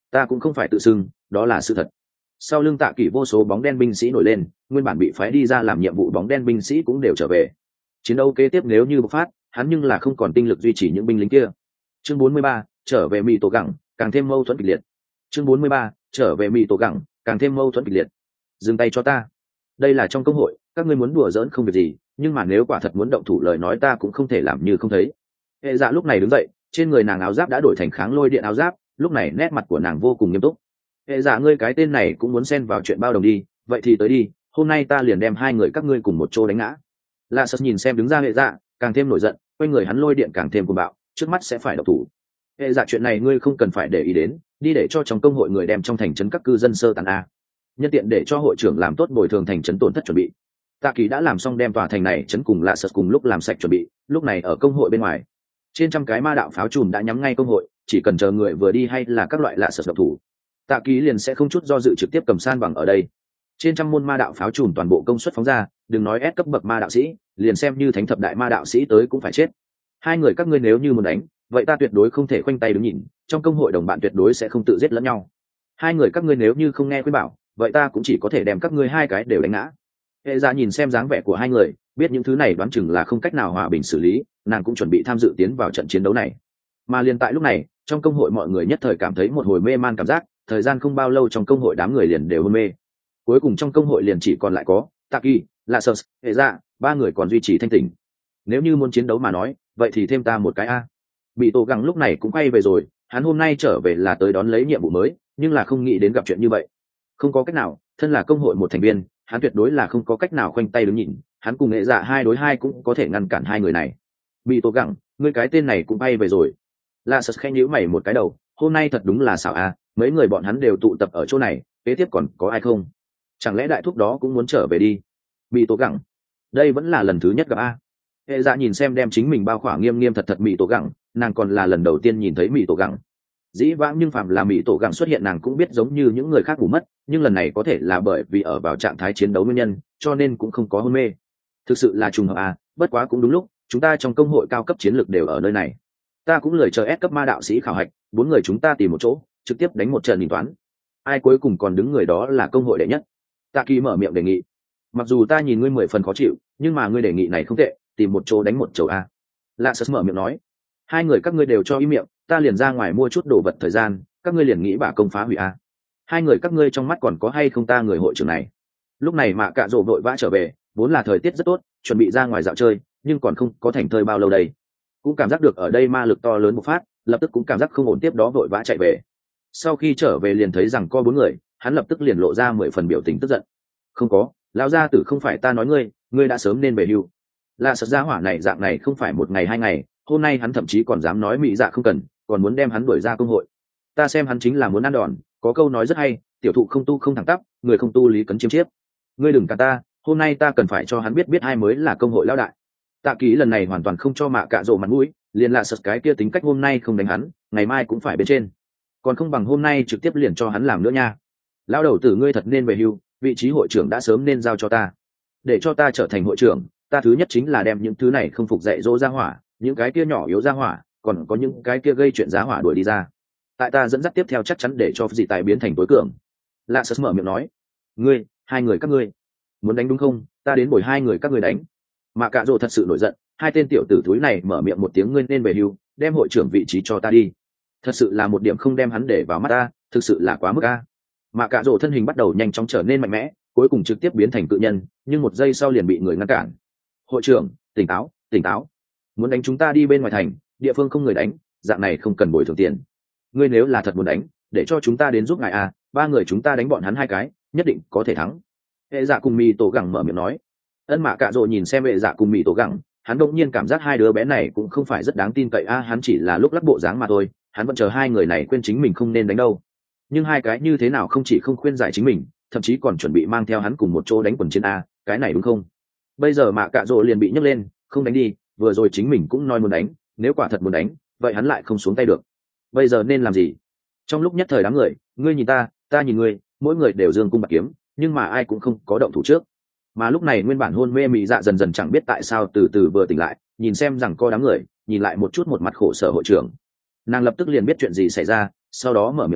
Ta cũng không phải tự xưng, đó là sự thật. Sau lưng Tạ Kỷ vô số bóng đen binh sĩ nổi lên, nguyên bản bị phái đi ra làm nhiệm vụ bóng đen binh sĩ cũng đều trở về. Chiến đấu kế tiếp nếu như bộc phát, hắn nhưng là không còn tinh lực duy trì những binh lính kia. Chương 43, trở về Mị Tổ Gẳng, càng thêm mâu thuẫn kịch liệt. Chương 43, trở về Mị Tổ Gẳng, càng thêm mâu thuẫn kịch liệt. Dừng tay cho ta. Đây là trong công hội, các ngươi muốn đùa giỡn không việc gì, nhưng mà nếu quả thật muốn động thủ lời nói ta cũng không thể làm như không thấy. Hệ Dạ lúc này đứng dậy, trên người nàng áo giáp đã đổi thành kháng lôi điện áo giáp, lúc này nét mặt của nàng vô cùng nghiêm túc. Hệ Dạ, ngươi cái tên này cũng muốn xen vào chuyện bao đồng đi, vậy thì tới đi, hôm nay ta liền đem hai người các ngươi cùng một chỗ đánh ngã. Lạ Sật nhìn xem đứng ra Hệ Dạ, càng thêm nổi giận, quanh người hắn lôi điện càng thêm cuồng bạo, trước mắt sẽ phải động thủ. Hệ Dạ, chuyện này ngươi không cần phải để ý đến, đi để cho trong công hội người đem trong thành trấn các cư dân sơ tán a. Nhân tiện để cho hội trưởng làm tốt bồi thường thành trấn tổn thất chuẩn bị. Tạ Kỳ đã làm xong đem tòa thành này trấn cùng Lạ Sật cùng lúc làm sạch chuẩn bị, lúc này ở công hội bên ngoài, trên trăm cái ma đạo pháo chùm đã nhắm ngay công hội, chỉ cần chờ người vừa đi hay là các loại Lạ Sật độc thủ, Tạ Kỳ liền sẽ không chút do dự trực tiếp cầm san bằng ở đây. Trên trăm môn ma đạo pháo chùm toàn bộ công suất phóng ra, đừng nói S cấp bậc ma đạo sĩ, liền xem như thánh thập đại ma đạo sĩ tới cũng phải chết. Hai người các ngươi nếu như muốn đánh, vậy ta tuyệt đối không thể khoanh tay đứng nhìn, trong công hội đồng bạn tuyệt đối sẽ không tự giết lẫn nhau. Hai người các ngươi nếu như không nghe khuyên bảo, vậy ta cũng chỉ có thể đem các ngươi hai cái đều đánh ngã. Hệ Dạ nhìn xem dáng vẻ của hai người, biết những thứ này đoán chừng là không cách nào hòa bình xử lý, nàng cũng chuẩn bị tham dự tiến vào trận chiến đấu này. Mà liền tại lúc này, trong công hội mọi người nhất thời cảm thấy một hồi mê man cảm giác, thời gian không bao lâu trong công hội đám người liền đều hôn mê. Cuối cùng trong công hội liền chỉ còn lại có Tạ Kỳ, Lạ Sật, Hệ Dạ, ba người còn duy trì thanh tỉnh. Nếu như muốn chiến đấu mà nói, vậy thì thêm ta một cái a. Bị Tổ Gẳng lúc này cũng quay về rồi, hắn hôm nay trở về là tới đón lấy nhiệm vụ mới, nhưng là không nghĩ đến gặp chuyện như vậy. Không có cách nào, thân là công hội một thành viên, hắn tuyệt đối là không có cách nào khoanh tay đứng nhìn, hắn cùng Hệ Dạ 2 đối 2 cũng có thể ngăn cản hai người này. Bị Tổ Gẳng, ngươi cái tên này cũng bay về rồi. Lạ Sật khẽ nhíu mày một cái đầu, hôm nay thật đúng là xảo a, mấy người bọn hắn đều tụ tập ở chỗ này, kế tiếp còn có ai không? Chẳng lẽ đại thúc đó cũng muốn trở về đi? Bị Tổ Gẳng, đây vẫn là lần thứ nhất gặp a. Hệ Dạ nhìn xem đem chính mình bao khỏa nghiêm nghiêm thật thật Mị Tổ Gẳng, nàng còn là lần đầu tiên nhìn thấy Mị Tổ Gẳng. Dĩ vãng nhưng phạm là Mị Tổ Gẳng xuất hiện nàng cũng biết giống như những người khác ngủ mất, nhưng lần này có thể là bởi vì ở vào trạng thái chiến đấu nguyên nhân, cho nên cũng không có hôn mê. Thực sự là trùng hợp à, bất quá cũng đúng lúc, chúng ta trong công hội cao cấp chiến lược đều ở nơi này. Ta cũng lười chờ S cấp ma đạo sĩ khảo hạch, bốn người chúng ta tìm một chỗ, trực tiếp đánh một trận nhìn toán. Ai cuối cùng còn đứng người đó là công hội đệ nhất. Tạ Kỳ mở miệng đề nghị. Mặc dù ta nhìn ngươi 10 phần khó chịu, nhưng mà ngươi đề nghị này không tệ, tìm một chỗ đánh một chầu a. Lạ Sật mở miệng nói. Hai người các ngươi đều cho im miệng, ta liền ra ngoài mua chút đồ vật thời gian, các ngươi liền nghĩ bả công phá hủy a. Hai người các ngươi trong mắt còn có hay không ta người hội trưởng này? Lúc này Mạ Cạ Rồ vội vã trở về, vốn là thời tiết rất tốt, chuẩn bị ra ngoài dạo chơi, nhưng còn không có thành thơi bao lâu đây. Cũng cảm giác được ở đây ma lực to lớn bộc phát, lập tức cũng cảm giác không ổn, tiếp đó vội vã chạy về. Sau khi trở về liền thấy rằng có bốn người, hắn lập tức liền lộ ra 10 phần biểu tình tức giận. Không có, lão gia tử không phải ta nói ngươi đã sớm nên về hưu. Là Sật gia hỏa này dạng này không phải một ngày hai ngày, hôm nay hắn thậm chí còn dám nói Mị Dạ không cần, còn muốn đem hắn đuổi ra công hội. Ta xem hắn chính là muốn ăn đòn, có câu nói rất hay, tiểu thụ không tu không thẳng tắp, người không tu lý cấn chiếm chiếp. Ngươi đừng cả ta, hôm nay ta cần phải cho hắn biết ai mới là công hội lão đại. Tạ Kỳ lần này hoàn toàn không cho Mạ Cạ Rồ mặt mũi, liền Lạ Sật cái kia tính cách hôm nay không đánh hắn, ngày mai cũng phải bên trên. Còn không bằng hôm nay trực tiếp liền cho hắn làm nữa nha. Lão đầu tử ngươi thật nên về hưu, vị trí hội trưởng đã sớm nên giao cho ta. Để cho ta trở thành hội trưởng, ta thứ nhất chính là đem những thứ này không phục dạy dỗ ra hỏa, những cái kia nhỏ yếu ra hỏa, còn có những cái kia gây chuyện giá hỏa đuổi đi ra. Tại ta dẫn dắt tiếp theo chắc chắn để cho dị tài biến thành tối cường. Lạ Sật mở miệng nói. Ngươi, hai người các ngươi muốn đánh đúng không? Ta đến bồi hai người các ngươi đánh. Mạ Cạ Rồ thật sự nổi giận, hai tên tiểu tử thúi này mở miệng một tiếng ngươi nên về hưu, đem hội trưởng vị trí cho ta đi. Thật sự là một điểm không đem hắn để vào mắt ta, thực sự là quá mức a. Mạ Cạ Rồ thân hình bắt đầu nhanh chóng trở nên mạnh mẽ, cuối cùng trực tiếp biến thành cự nhân, nhưng một giây sau liền bị người ngăn cản. Hội trưởng, tỉnh táo, tỉnh táo. Muốn đánh chúng ta đi bên ngoài thành, địa phương không người đánh, dạng này không cần bồi thường tiền. Ngươi nếu là thật muốn đánh, để cho chúng ta đến giúp ngài à, ba người chúng ta đánh bọn hắn hai cái, nhất định có thể thắng. Hệ Dạ cùng Mị Tổ Gẳng mở miệng nói. Ân Mạ Cạ Rồ nhìn xem Hệ Dạ cùng Mị Tổ Gẳng, hắn đột nhiên cảm giác hai đứa bé này cũng không phải rất đáng tin cậy a, hắn chỉ là lúc lắc bộ dáng mà thôi, hắn vẫn chờ hai người này khuyên chính mình không nên đánh đâu. Nhưng hai cái như thế nào không chỉ không khuyên giải chính mình, thậm chí còn chuẩn bị mang theo hắn cùng một chỗ đánh quần chiến a, cái này đúng không? Bây giờ Mạ Cạ Rồ liền bị nhấc lên, không đánh đi, vừa rồi chính mình cũng nói muốn đánh, nếu quả thật muốn đánh, vậy hắn lại không xuống tay được. Bây giờ nên làm gì? Trong lúc nhất thời đám người, ngươi nhìn ta, ta nhìn ngươi, mỗi người đều giương cung bạc kiếm, nhưng mà ai cũng không có động thủ trước. Mà lúc này nguyên bản hôn mê Mị Dạ dần dần chẳng biết tại sao từ từ vừa tỉnh lại, nhìn xem rằng có đám người, nhìn lại một chút một mặt khổ sở hội trưởng. Nàng lập tức liền biết chuyện gì xảy ra, sau đó mở miệng nói,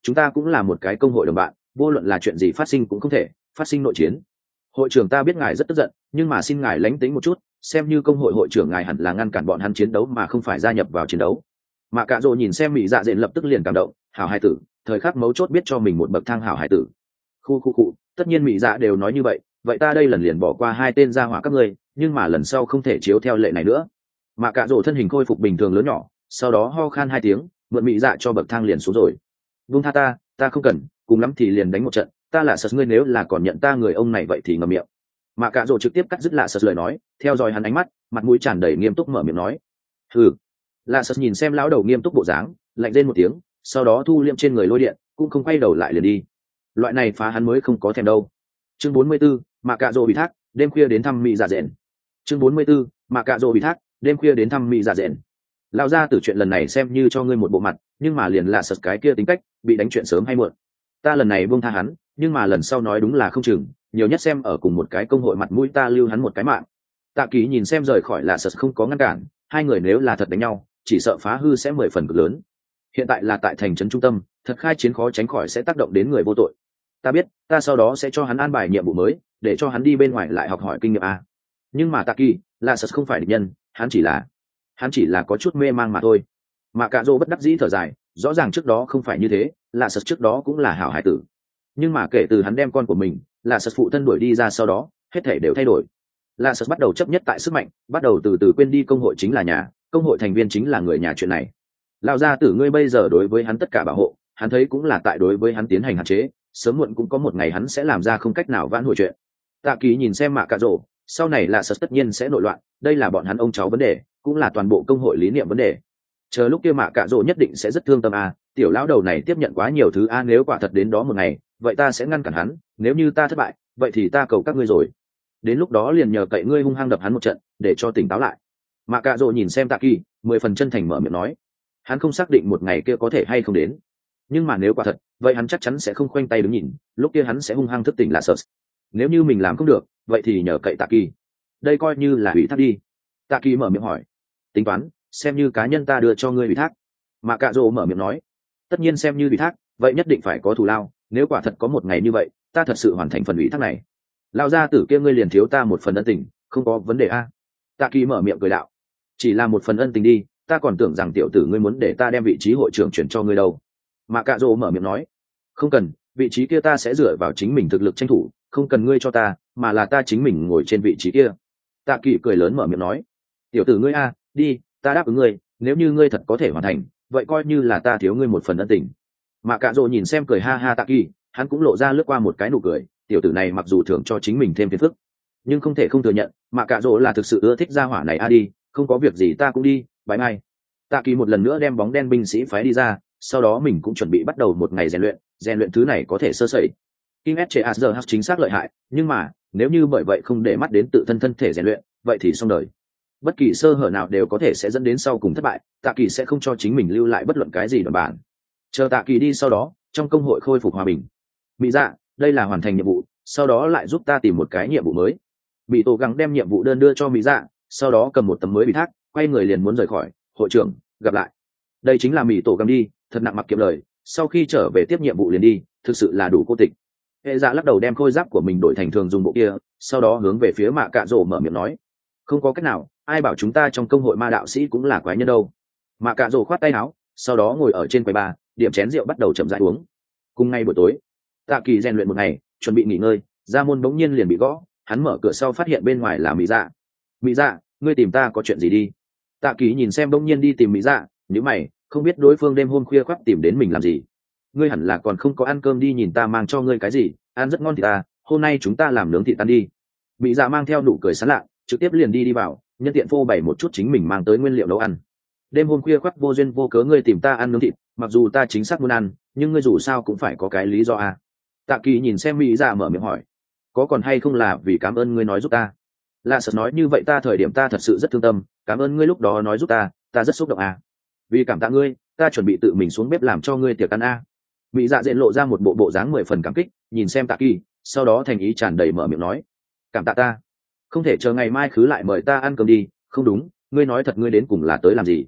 chúng ta cũng là một cái công hội đồng bạn, vô luận là chuyện gì phát sinh cũng không thể phát sinh nội chiến. Hội trưởng ta biết ngài rất tức giận, nhưng mà xin ngài lánh tính một chút, xem như công hội hội trưởng ngài hẳn là ngăn cản bọn hắn chiến đấu mà không phải gia nhập vào chiến đấu. Mạ Cạ Rồ nhìn xem Mị Dạ Dện lập tức liền cảm động, hảo hải tử, thời khắc mấu chốt biết cho mình một bậc thang hảo hải tử. Khu, tất nhiên Mị Dạ đều nói như vậy, vậy ta đây lần liền bỏ qua hai tên gia hỏa các ngươi, nhưng mà lần sau không thể chiếu theo lệ này nữa. Mạ Cạ Rồ thân hình khôi phục bình thường lớn nhỏ, sau đó ho khan hai tiếng, mượn Mị Dạ cho bậc thang liền xuống rồi. Vung tha ta không cần, cùng lắm thì liền đánh một trận, ta là sật ngươi nếu là còn nhận ta người ông này vậy thì ngậm miệng. Mạ Cạ Rồ trực tiếp cắt dứt lạ sật lời nói, theo dõi hắn ánh mắt, mặt mũi tràn đầy nghiêm túc mở miệng nói. Lạ sật nhìn xem lão đầu nghiêm túc bộ dáng, lạnh rên một tiếng, sau đó thu liệm trên người lôi điện, cũng không quay đầu lại liền đi. Loại này phá hắn mới không có thèm đâu. Chương 44, Mạ Cạ Rồ bị thác, đêm khuya đến thăm Mị Dạ Dện. Chương 44, Mạ Cạ Rồ bị thác, đêm khuya đến thăm Mị Dạ Dện. Lão gia tử chuyện lần này xem như cho ngươi một bộ mặt, nhưng mà liền lạ sật cái kia tính cách, bị đánh chuyện sớm hay muộn. Ta lần này buông tha hắn, nhưng mà lần sau nói đúng là không chừng, nhiều nhất xem ở cùng một cái công hội mặt mũi ta lưu hắn một cái mạng. Tạ Kỳ nhìn xem rời khỏi lạ sật không có ngăn cản, hai người nếu là thật đánh nhau, chỉ sợ phá hư sẽ 10 phần cực lớn. Hiện tại là tại thành trấn trung tâm, thật khai chiến khó tránh khỏi sẽ tác động đến người vô tội. Ta biết, ta sau đó sẽ cho hắn an bài nhiệm vụ mới, để cho hắn đi bên ngoài lại học hỏi kinh nghiệm a. Nhưng mà Tạ Kỳ, lạ sật không phải địch nhân, hắn chỉ là có chút mê mang mà thôi. Mà Cạ Dỗ bất đắc dĩ thở dài, rõ ràng trước đó không phải như thế, lạ sật trước đó cũng là hảo hải tử, nhưng mà kể từ hắn đem con của mình lạ sật phụ thân đuổi đi ra sau đó, hết thể đều thay đổi. Lạ sật bắt đầu chấp nhất tại sức mạnh, bắt đầu từ từ quên đi công hội chính là nhà, công hội thành viên chính là người nhà chuyện này. Lão gia tử ngươi bây giờ đối với hắn tất cả bảo hộ, hắn thấy cũng là tại đối với hắn tiến hành hạn chế, sớm muộn cũng có một ngày hắn sẽ làm ra không cách nào vãn hồi chuyện. Tạ Kỳ nhìn xem Mạ Cạ Dỗ, sau này lạ sật tất nhiên sẽ nội loạn, đây là bọn hắn ông cháu vấn đề, cũng là toàn bộ công hội lý niệm vấn đề. Chờ lúc kia Mạ Cạ Dỗ nhất định sẽ rất thương tâm a, tiểu lão đầu này tiếp nhận quá nhiều thứ a, nếu quả thật đến đó một ngày, vậy ta sẽ ngăn cản hắn, nếu như ta thất bại, vậy thì ta cầu các ngươi rồi. Đến lúc đó liền nhờ cậy ngươi hung hăng đập hắn một trận, để cho tỉnh táo lại. Mạ Cạ Dỗ nhìn xem Tạ Kỳ, 10 phần chân thành mở miệng nói, hắn không xác định một ngày kia có thể hay không đến, nhưng mà nếu quả thật, vậy hắn chắc chắn sẽ không khoanh tay đứng nhìn, lúc kia hắn sẽ hung hăng thức tỉnh là sợ. Nếu như mình làm không được, vậy thì nhờ cậy Tạ Kỳ, đây coi như là ủy thác đi. Tạ Kỳ mở miệng hỏi, tính toán, xem như cá nhân ta đưa cho ngươi ủy thác. Mạ Cạ Dỗ mở miệng nói, tất nhiên xem như ủy thác, vậy nhất định phải có thù lao, nếu quả thật có một ngày như vậy, ta thật sự hoàn thành phần ủy thác này, lao gia tử kia ngươi liền thiếu ta một phần ân tình, không có vấn đề a. Tạ Kỳ mở miệng cười đạo, chỉ là một phần ân tình đi, ta còn tưởng rằng tiểu tử ngươi muốn để ta đem vị trí hội trưởng chuyển cho ngươi đâu. Mạ Cạ Dỗ mở miệng nói, không cần, vị trí kia ta sẽ dựa vào chính mình thực lực tranh thủ, không cần ngươi cho ta, mà là ta chính mình ngồi trên vị trí kia. Tạ Kỳ cười lớn mở miệng nói, tiểu tử ngươi a, đi, ta đáp ứng ngươi, nếu như ngươi thật có thể hoàn thành, vậy coi như là ta thiếu ngươi một phần ân tình. Mạ Cạ Dỗ nhìn xem cười ha ha Tạ Kỳ, hắn cũng lộ ra lướt qua một cái nụ cười, tiểu tử này mặc dù thưởng cho chính mình thêm phiền phức, nhưng không thể không thừa nhận, Mạ Cạ Dỗ là thực sự ưa thích gia hỏa này a, đi, không có việc gì ta cũng đi, bye bye. Tạ Kỳ một lần nữa đem bóng đen binh sĩ phái đi ra, sau đó mình cũng chuẩn bị bắt đầu một ngày rèn luyện thứ này có thể sơ sẩy. Kim SCHH chính xác lợi hại, nhưng mà nếu như bởi vậy không để mắt đến tự thân thể rèn luyện, vậy thì xong đời. Bất kỳ sơ hở nào đều có thể sẽ dẫn đến sau cùng thất bại, Tạ Kỳ sẽ không cho chính mình lưu lại bất luận cái gì đoạn bản. Chờ Tạ Kỳ đi sau đó, trong công hội khôi phục hòa bình. Mỹ Dạ, đây là hoàn thành nhiệm vụ, sau đó lại giúp ta tìm một cái nhiệm vụ mới. Bị Tổ Gắng đem nhiệm vụ đơn đưa cho Mỹ Dạ, sau đó cầm một tấm mới bị thác, quay người liền muốn rời khỏi. Hội trưởng, gặp lại. Đây chính là Mỹ Tổ Gắng đi, thật nặng mặc kiệm lời, sau khi trở về tiếp nhiệm vụ liền đi, thực sự là đủ cô tịch. Hệ Dạ lắc đầu đem khôi giáp của mình đổi thành thường dùng bộ kia, sau đó hướng về phía Mạ Cạ Dỗ mở miệng nói, không có cách nào, ai bảo chúng ta trong công hội ma đạo sĩ cũng là quái nhân đâu. Mạ Cạ Dỗ khoát tay áo, sau đó ngồi ở trên quầy bar, điểm chén rượu bắt đầu chậm rãi uống. Cùng ngày buổi tối, Tạ Kỳ rèn luyện một ngày, chuẩn bị nghỉ ngơi, ra môn bỗng nhiên liền bị gõ, hắn mở cửa sau phát hiện bên ngoài là Mỹ Dạ. Mỹ Dạ, ngươi tìm ta có chuyện gì đi? Tạ Kỳ nhìn xem bỗng nhiên đi tìm Mỹ Dạ, nhíu mày, không biết đối phương đêm hôm khuya khoắt tìm đến mình làm gì. Ngươi hẳn là còn không có ăn cơm đi, nhìn ta mang cho ngươi cái gì, ăn rất ngon thì ta, hôm nay chúng ta làm nướng thịt tan đi. Mỹ Dạ mang theo nụ cười sán lạ, trực tiếp liền đi vào, nhân tiện phô bày một chút chính mình mang tới nguyên liệu nấu ăn. Đêm hôm khuya khoắt vô duyên vô cớ ngươi tìm ta ăn nướng thịt, mặc dù ta chính xác muốn ăn, nhưng ngươi dù sao cũng phải có cái lý do à. Tạ Kỳ nhìn xem Mỹ Dạ mở miệng hỏi, có còn hay không là vì cảm ơn ngươi nói giúp ta. Lạ sợ nói như vậy ta thời điểm ta thật sự rất thương tâm, cảm ơn ngươi lúc đó nói giúp ta rất xúc động à. Vì cảm tạ ngươi, ta chuẩn bị tự mình xuống bếp làm cho ngươi tiệc ăn à. Mỹ Dạ diện lộ ra một bộ dáng 10 phần cảm kích, nhìn xem Tạ Kỳ, sau đó thành ý tràn đầy mở miệng nói, cảm tạ ta, không thể chờ ngày mai khứ lại mời ta ăn cơm đi. Không đúng, ngươi nói thật, ngươi đến cùng là tới làm gì?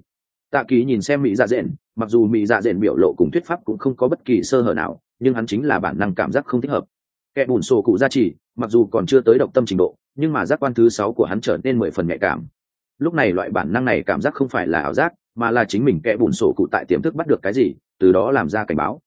Tạ Kỳ nhìn xem mỹ dạ dện, mặc dù mỹ dạ dện biểu lộ cùng thuyết pháp cũng không có bất kỳ sơ hở nào, nhưng hắn chính là bản năng cảm giác không thích hợp. Kẻ bùn sổ cụ gia trì, mặc dù còn chưa tới độc tâm trình độ, nhưng mà giác quan thứ 6 của hắn trở nên 10 phần nhạy cảm. Lúc này loại bản năng này cảm giác không phải là ảo giác, mà là chính mình kẻ bùn sổ cụ tại tiềm thức bắt được cái gì, từ đó làm ra cảnh báo.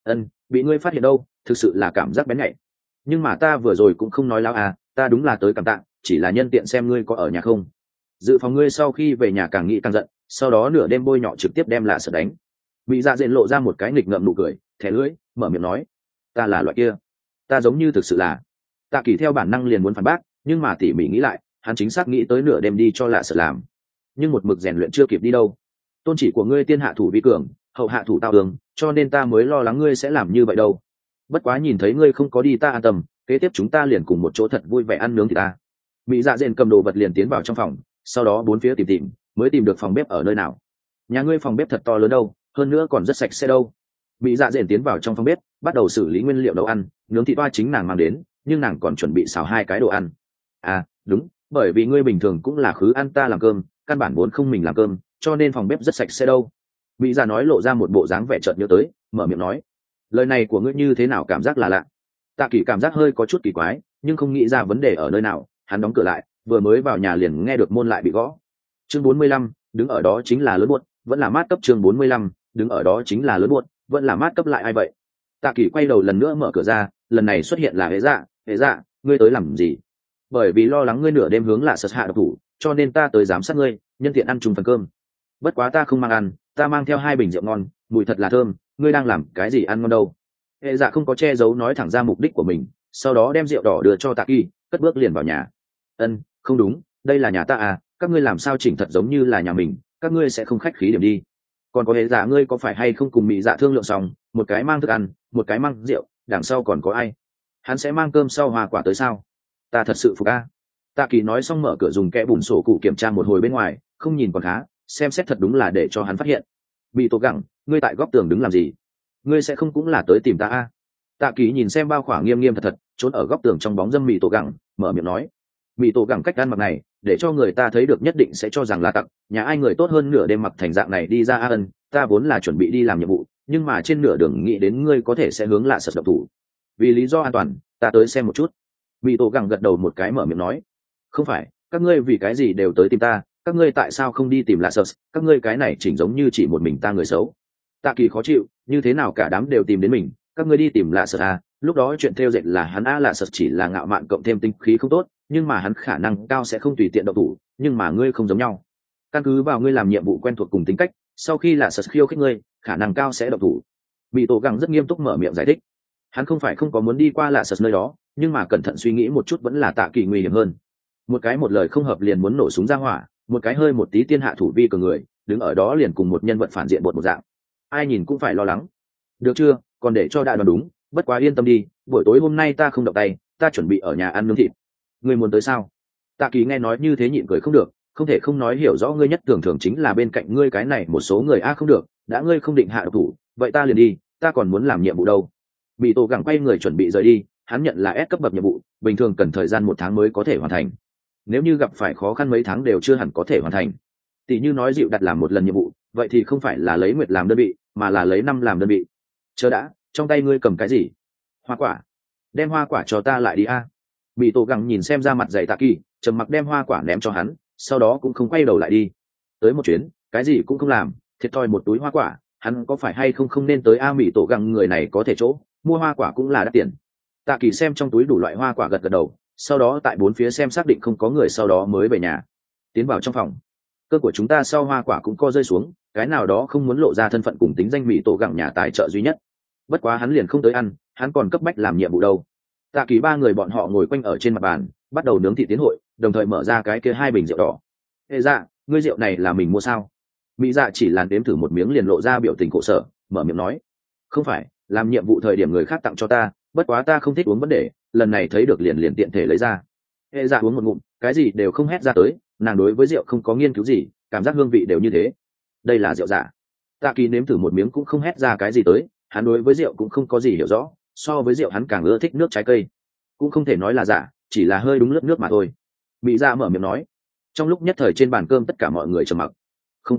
Bị ngươi phát hiện đâu, thực sự là cảm giác bén nhạy. Nhưng mà ta vừa rồi cũng không nói láo à, ta đúng là tới cảm tạ, chỉ là nhân tiện xem ngươi có ở nhà không. Dự phòng ngươi sau khi về nhà càng nghĩ càng giận, sau đó nửa đêm bôi nhọ trực tiếp đem lạ sợ đánh. Bị dạ dện lộ ra một cái nghịch ngợm nụ cười, thẻ lưỡi, mở miệng nói, ta là loại kia, ta giống như thực sự là. Tạ Kỳ theo bản năng liền muốn phản bác, nhưng mà tỉ mỉ nghĩ lại, hắn chính xác nghĩ tới nửa đêm đi cho lạ sợ làm, nhưng một mực rèn luyện chưa kịp đi đâu. Tôn chỉ của ngươi tiên hạ thủ vi cường, hậu hạ thủ tao tường, cho nên ta mới lo lắng ngươi sẽ làm như vậy đâu. Bất quá nhìn thấy ngươi không có đi ta an tâm, kế tiếp chúng ta liền cùng một chỗ thật vui vẻ ăn nướng thì ta. Mỹ dạ dện cầm đồ vật liền tiến vào trong phòng, sau đó bốn phía tìm mới tìm được phòng bếp ở nơi nào. Nhà ngươi phòng bếp thật to lớn đâu, hơn nữa còn rất sạch sẽ đâu. Mỹ dạ dện tiến vào trong phòng bếp, bắt đầu xử lý nguyên liệu nấu ăn, nướng thịt toa chính nàng mang đến, nhưng nàng còn chuẩn bị xào 2 cái đồ ăn. À đúng, bởi vì ngươi bình thường cũng là khứ ăn ta làm cơm, căn bản vốn không mình làm cơm, cho nên phòng bếp rất sạch sẽ đâu. Mỹ dạ nói lộ ra một bộ dáng vẻ chợt nhớ tới, mở miệng nói, lời này của ngươi như thế nào cảm giác là lạ. Tạ Kỳ cảm giác hơi có chút kỳ quái, nhưng không nghĩ ra vấn đề ở nơi nào. Hắn đóng cửa lại, vừa mới vào nhà liền nghe được môn lại bị gõ. Chương 45, đứng ở đó chính là lớn buốt, vẫn là mát cấp. Chương 45, đứng ở đó chính là lớn buốt, vẫn là mát cấp. Lại ai vậy? Tạ Kỳ quay đầu lần nữa mở cửa ra, lần này xuất hiện là Hệ Dạ, ngươi tới làm gì? Bởi vì lo lắng ngươi nửa đêm hướng lạ sật hạ độc thủ, cho nên ta tới giám sát ngươi, nhân tiện ăn chung phần cơm. Bất quá ta không mang ăn, ta mang theo 2 bình rượu ngon, mùi thật là thơm, ngươi đang làm cái gì ăn ngon đâu? Hệ Dạ không có che giấu nói thẳng ra mục đích của mình, sau đó đem rượu đỏ đưa cho Tạ Kỳ, cất bước liền vào nhà. Không đúng, đây là nhà ta à, các ngươi làm sao chỉnh thật giống như là nhà mình, các ngươi sẽ không khách khí điểm đi. Còn có Hệ Dạ, ngươi có phải hay không cùng Mỹ Dạ thương lượng xong, một cái mang thức ăn, một cái mang rượu, đằng sau còn có ai? Hắn sẽ mang cơm sau hoa quả tới sao? Ta thật sự phục a. Tạ Kỳ nói xong mở cửa dùng kẽ bùn sổ cụ kiểm tra một hồi bên ngoài, không nhìn còn khá, xem xét thật đúng là để cho hắn phát hiện. Bị tổ gẳng, ngươi tại góc tường đứng làm gì? Ngươi sẽ không cũng là tới tìm ta a? Tạ Kỳ nhìn xem bao khỏa nghiêm nghiêm thật thật trốn ở góc tường trong bóng dâm mì tổ gẳng, mở miệng nói, mì tổ gẳng cách ăn mặc này để cho người ta thấy được nhất định sẽ cho rằng là tặc, nhà ai người tốt hơn nửa đêm mặc thành dạng này đi ra. Ta vốn là chuẩn bị đi làm nhiệm vụ, nhưng mà trên nửa đường nghĩ đến ngươi có thể sẽ hướng lạ sật độc thủ, vì lý do an toàn ta tới xem một chút. Mì tổ gẳng gật đầu một cái, mở miệng nói, không phải, các ngươi vì cái gì đều tới tìm ta, các ngươi tại sao không đi tìm lạ sật? Các ngươi cái này chỉnh giống như chỉ một mình ta người xấu. Tạ Kỳ khó chịu, như thế nào cả đám đều tìm đến mình, các ngươi đi tìm lạ sật à? Lúc đó chuyện theo dệt là hắn lạ sật chỉ là ngạo mạn cộng thêm tinh khí không tốt, nhưng mà hắn khả năng cao sẽ không tùy tiện động thủ, nhưng mà ngươi không giống nhau. Căn cứ vào ngươi làm nhiệm vụ quen thuộc cùng tính cách, sau khi lạ sật khiêu khích ngươi, khả năng cao sẽ động thủ. Bị tổ gắng rất nghiêm túc mở miệng giải thích. Hắn không phải không có muốn đi qua lạ sật nơi đó, nhưng mà cẩn thận suy nghĩ một chút vẫn là Tạ Kỳ nguy hiểm hơn. Một cái một lời không hợp liền muốn nổ súng ra hỏa, một cái hơi một tí tiên hạ thủ vi cường người, đứng ở đó liền cùng một nhân vật phản diện một dạng, ai nhìn cũng phải lo lắng. Được chưa, còn để cho đại đoàn đúng, bất quá yên tâm đi, buổi tối hôm nay ta không động tay, ta chuẩn bị ở nhà ăn nướng thịt. Ngươi muốn tới sao? Tạ Kỳ nghe nói như thế nhịn cười không được, không thể không nói hiểu rõ ngươi nhất thường thường chính là bên cạnh ngươi cái này một số người không được, đã ngươi không định hạ độc thủ, vậy ta liền đi, ta còn muốn làm nhiệm vụ đâu. Bị tổ gẳng quay người chuẩn bị rời đi, hắn nhận là S cấp bậc nhiệm vụ, bình thường cần thời gian 1 tháng mới có thể hoàn thành. Nếu như gặp phải khó khăn mấy tháng đều chưa hẳn có thể hoàn thành. Tỷ như nói dịu đặt làm 1 lần nhiệm vụ, vậy thì không phải là lấy nguyệt làm đơn vị, mà là lấy năm làm đơn vị. Chờ đã, trong tay ngươi cầm cái gì? Hoa quả. Đem hoa quả cho ta lại đi a. Bị tổ gẳng nhìn xem ra mặt dày Tạ Kỳ, trầm mặc đem hoa quả ném cho hắn, sau đó cũng không quay đầu lại đi. Tới một chuyến, cái gì cũng không làm, thiệt thòi một túi hoa quả, hắn có phải hay không nên tới Mỹ tổ gẳng, người này có thể chỗ, mua hoa quả cũng là đắt tiền. Tạ Kỳ xem trong túi đủ loại hoa quả, gật gật đầu, sau đó tại 4 phía xem xác định không có người, sau đó mới về nhà. Tiến vào trong phòng, cơ của chúng ta sau hoa quả cũng co rơi xuống, cái nào đó không muốn lộ ra thân phận cùng tính danh Mỹ tổ gẳng nhà tài trợ duy nhất. Bất quá hắn liền không tới ăn, hắn còn cấp bách làm nhiệm vụ đâu. Tạ Kỳ 3 người bọn họ ngồi quanh ở trên mặt bàn, bắt đầu nướng thịt tiến hội, đồng thời mở ra cái kia 2 bình rượu đỏ. Ê dạ, ngươi rượu này là mình mua sao? Mỹ dạ chỉ là đếm thử một miếng liền lộ ra biểu tình khổ sở, mở miệng nói, không phải, làm nhiệm vụ thời điểm người khác tặng cho ta, bất quá ta không thích uống vấn đề, lần này thấy được liền tiện thể lấy ra. Ê dạ uống một ngụm, cái gì đều không hét ra tới, nàng đối với rượu không có nghiên cứu gì, cảm giác hương vị đều như thế. Đây là rượu giả. Tạ Kỳ nếm thử một miếng cũng không hét ra cái gì tới, hắn đối với rượu cũng không có gì hiểu rõ, so với rượu hắn càng ưa thích nước trái cây, cũng không thể nói là giả, chỉ là hơi đúng lớp nước mà thôi. Mỹ dạ mở miệng nói. Trong lúc nhất thời trên bàn cơm tất cả mọi người trầm mặc. Không có,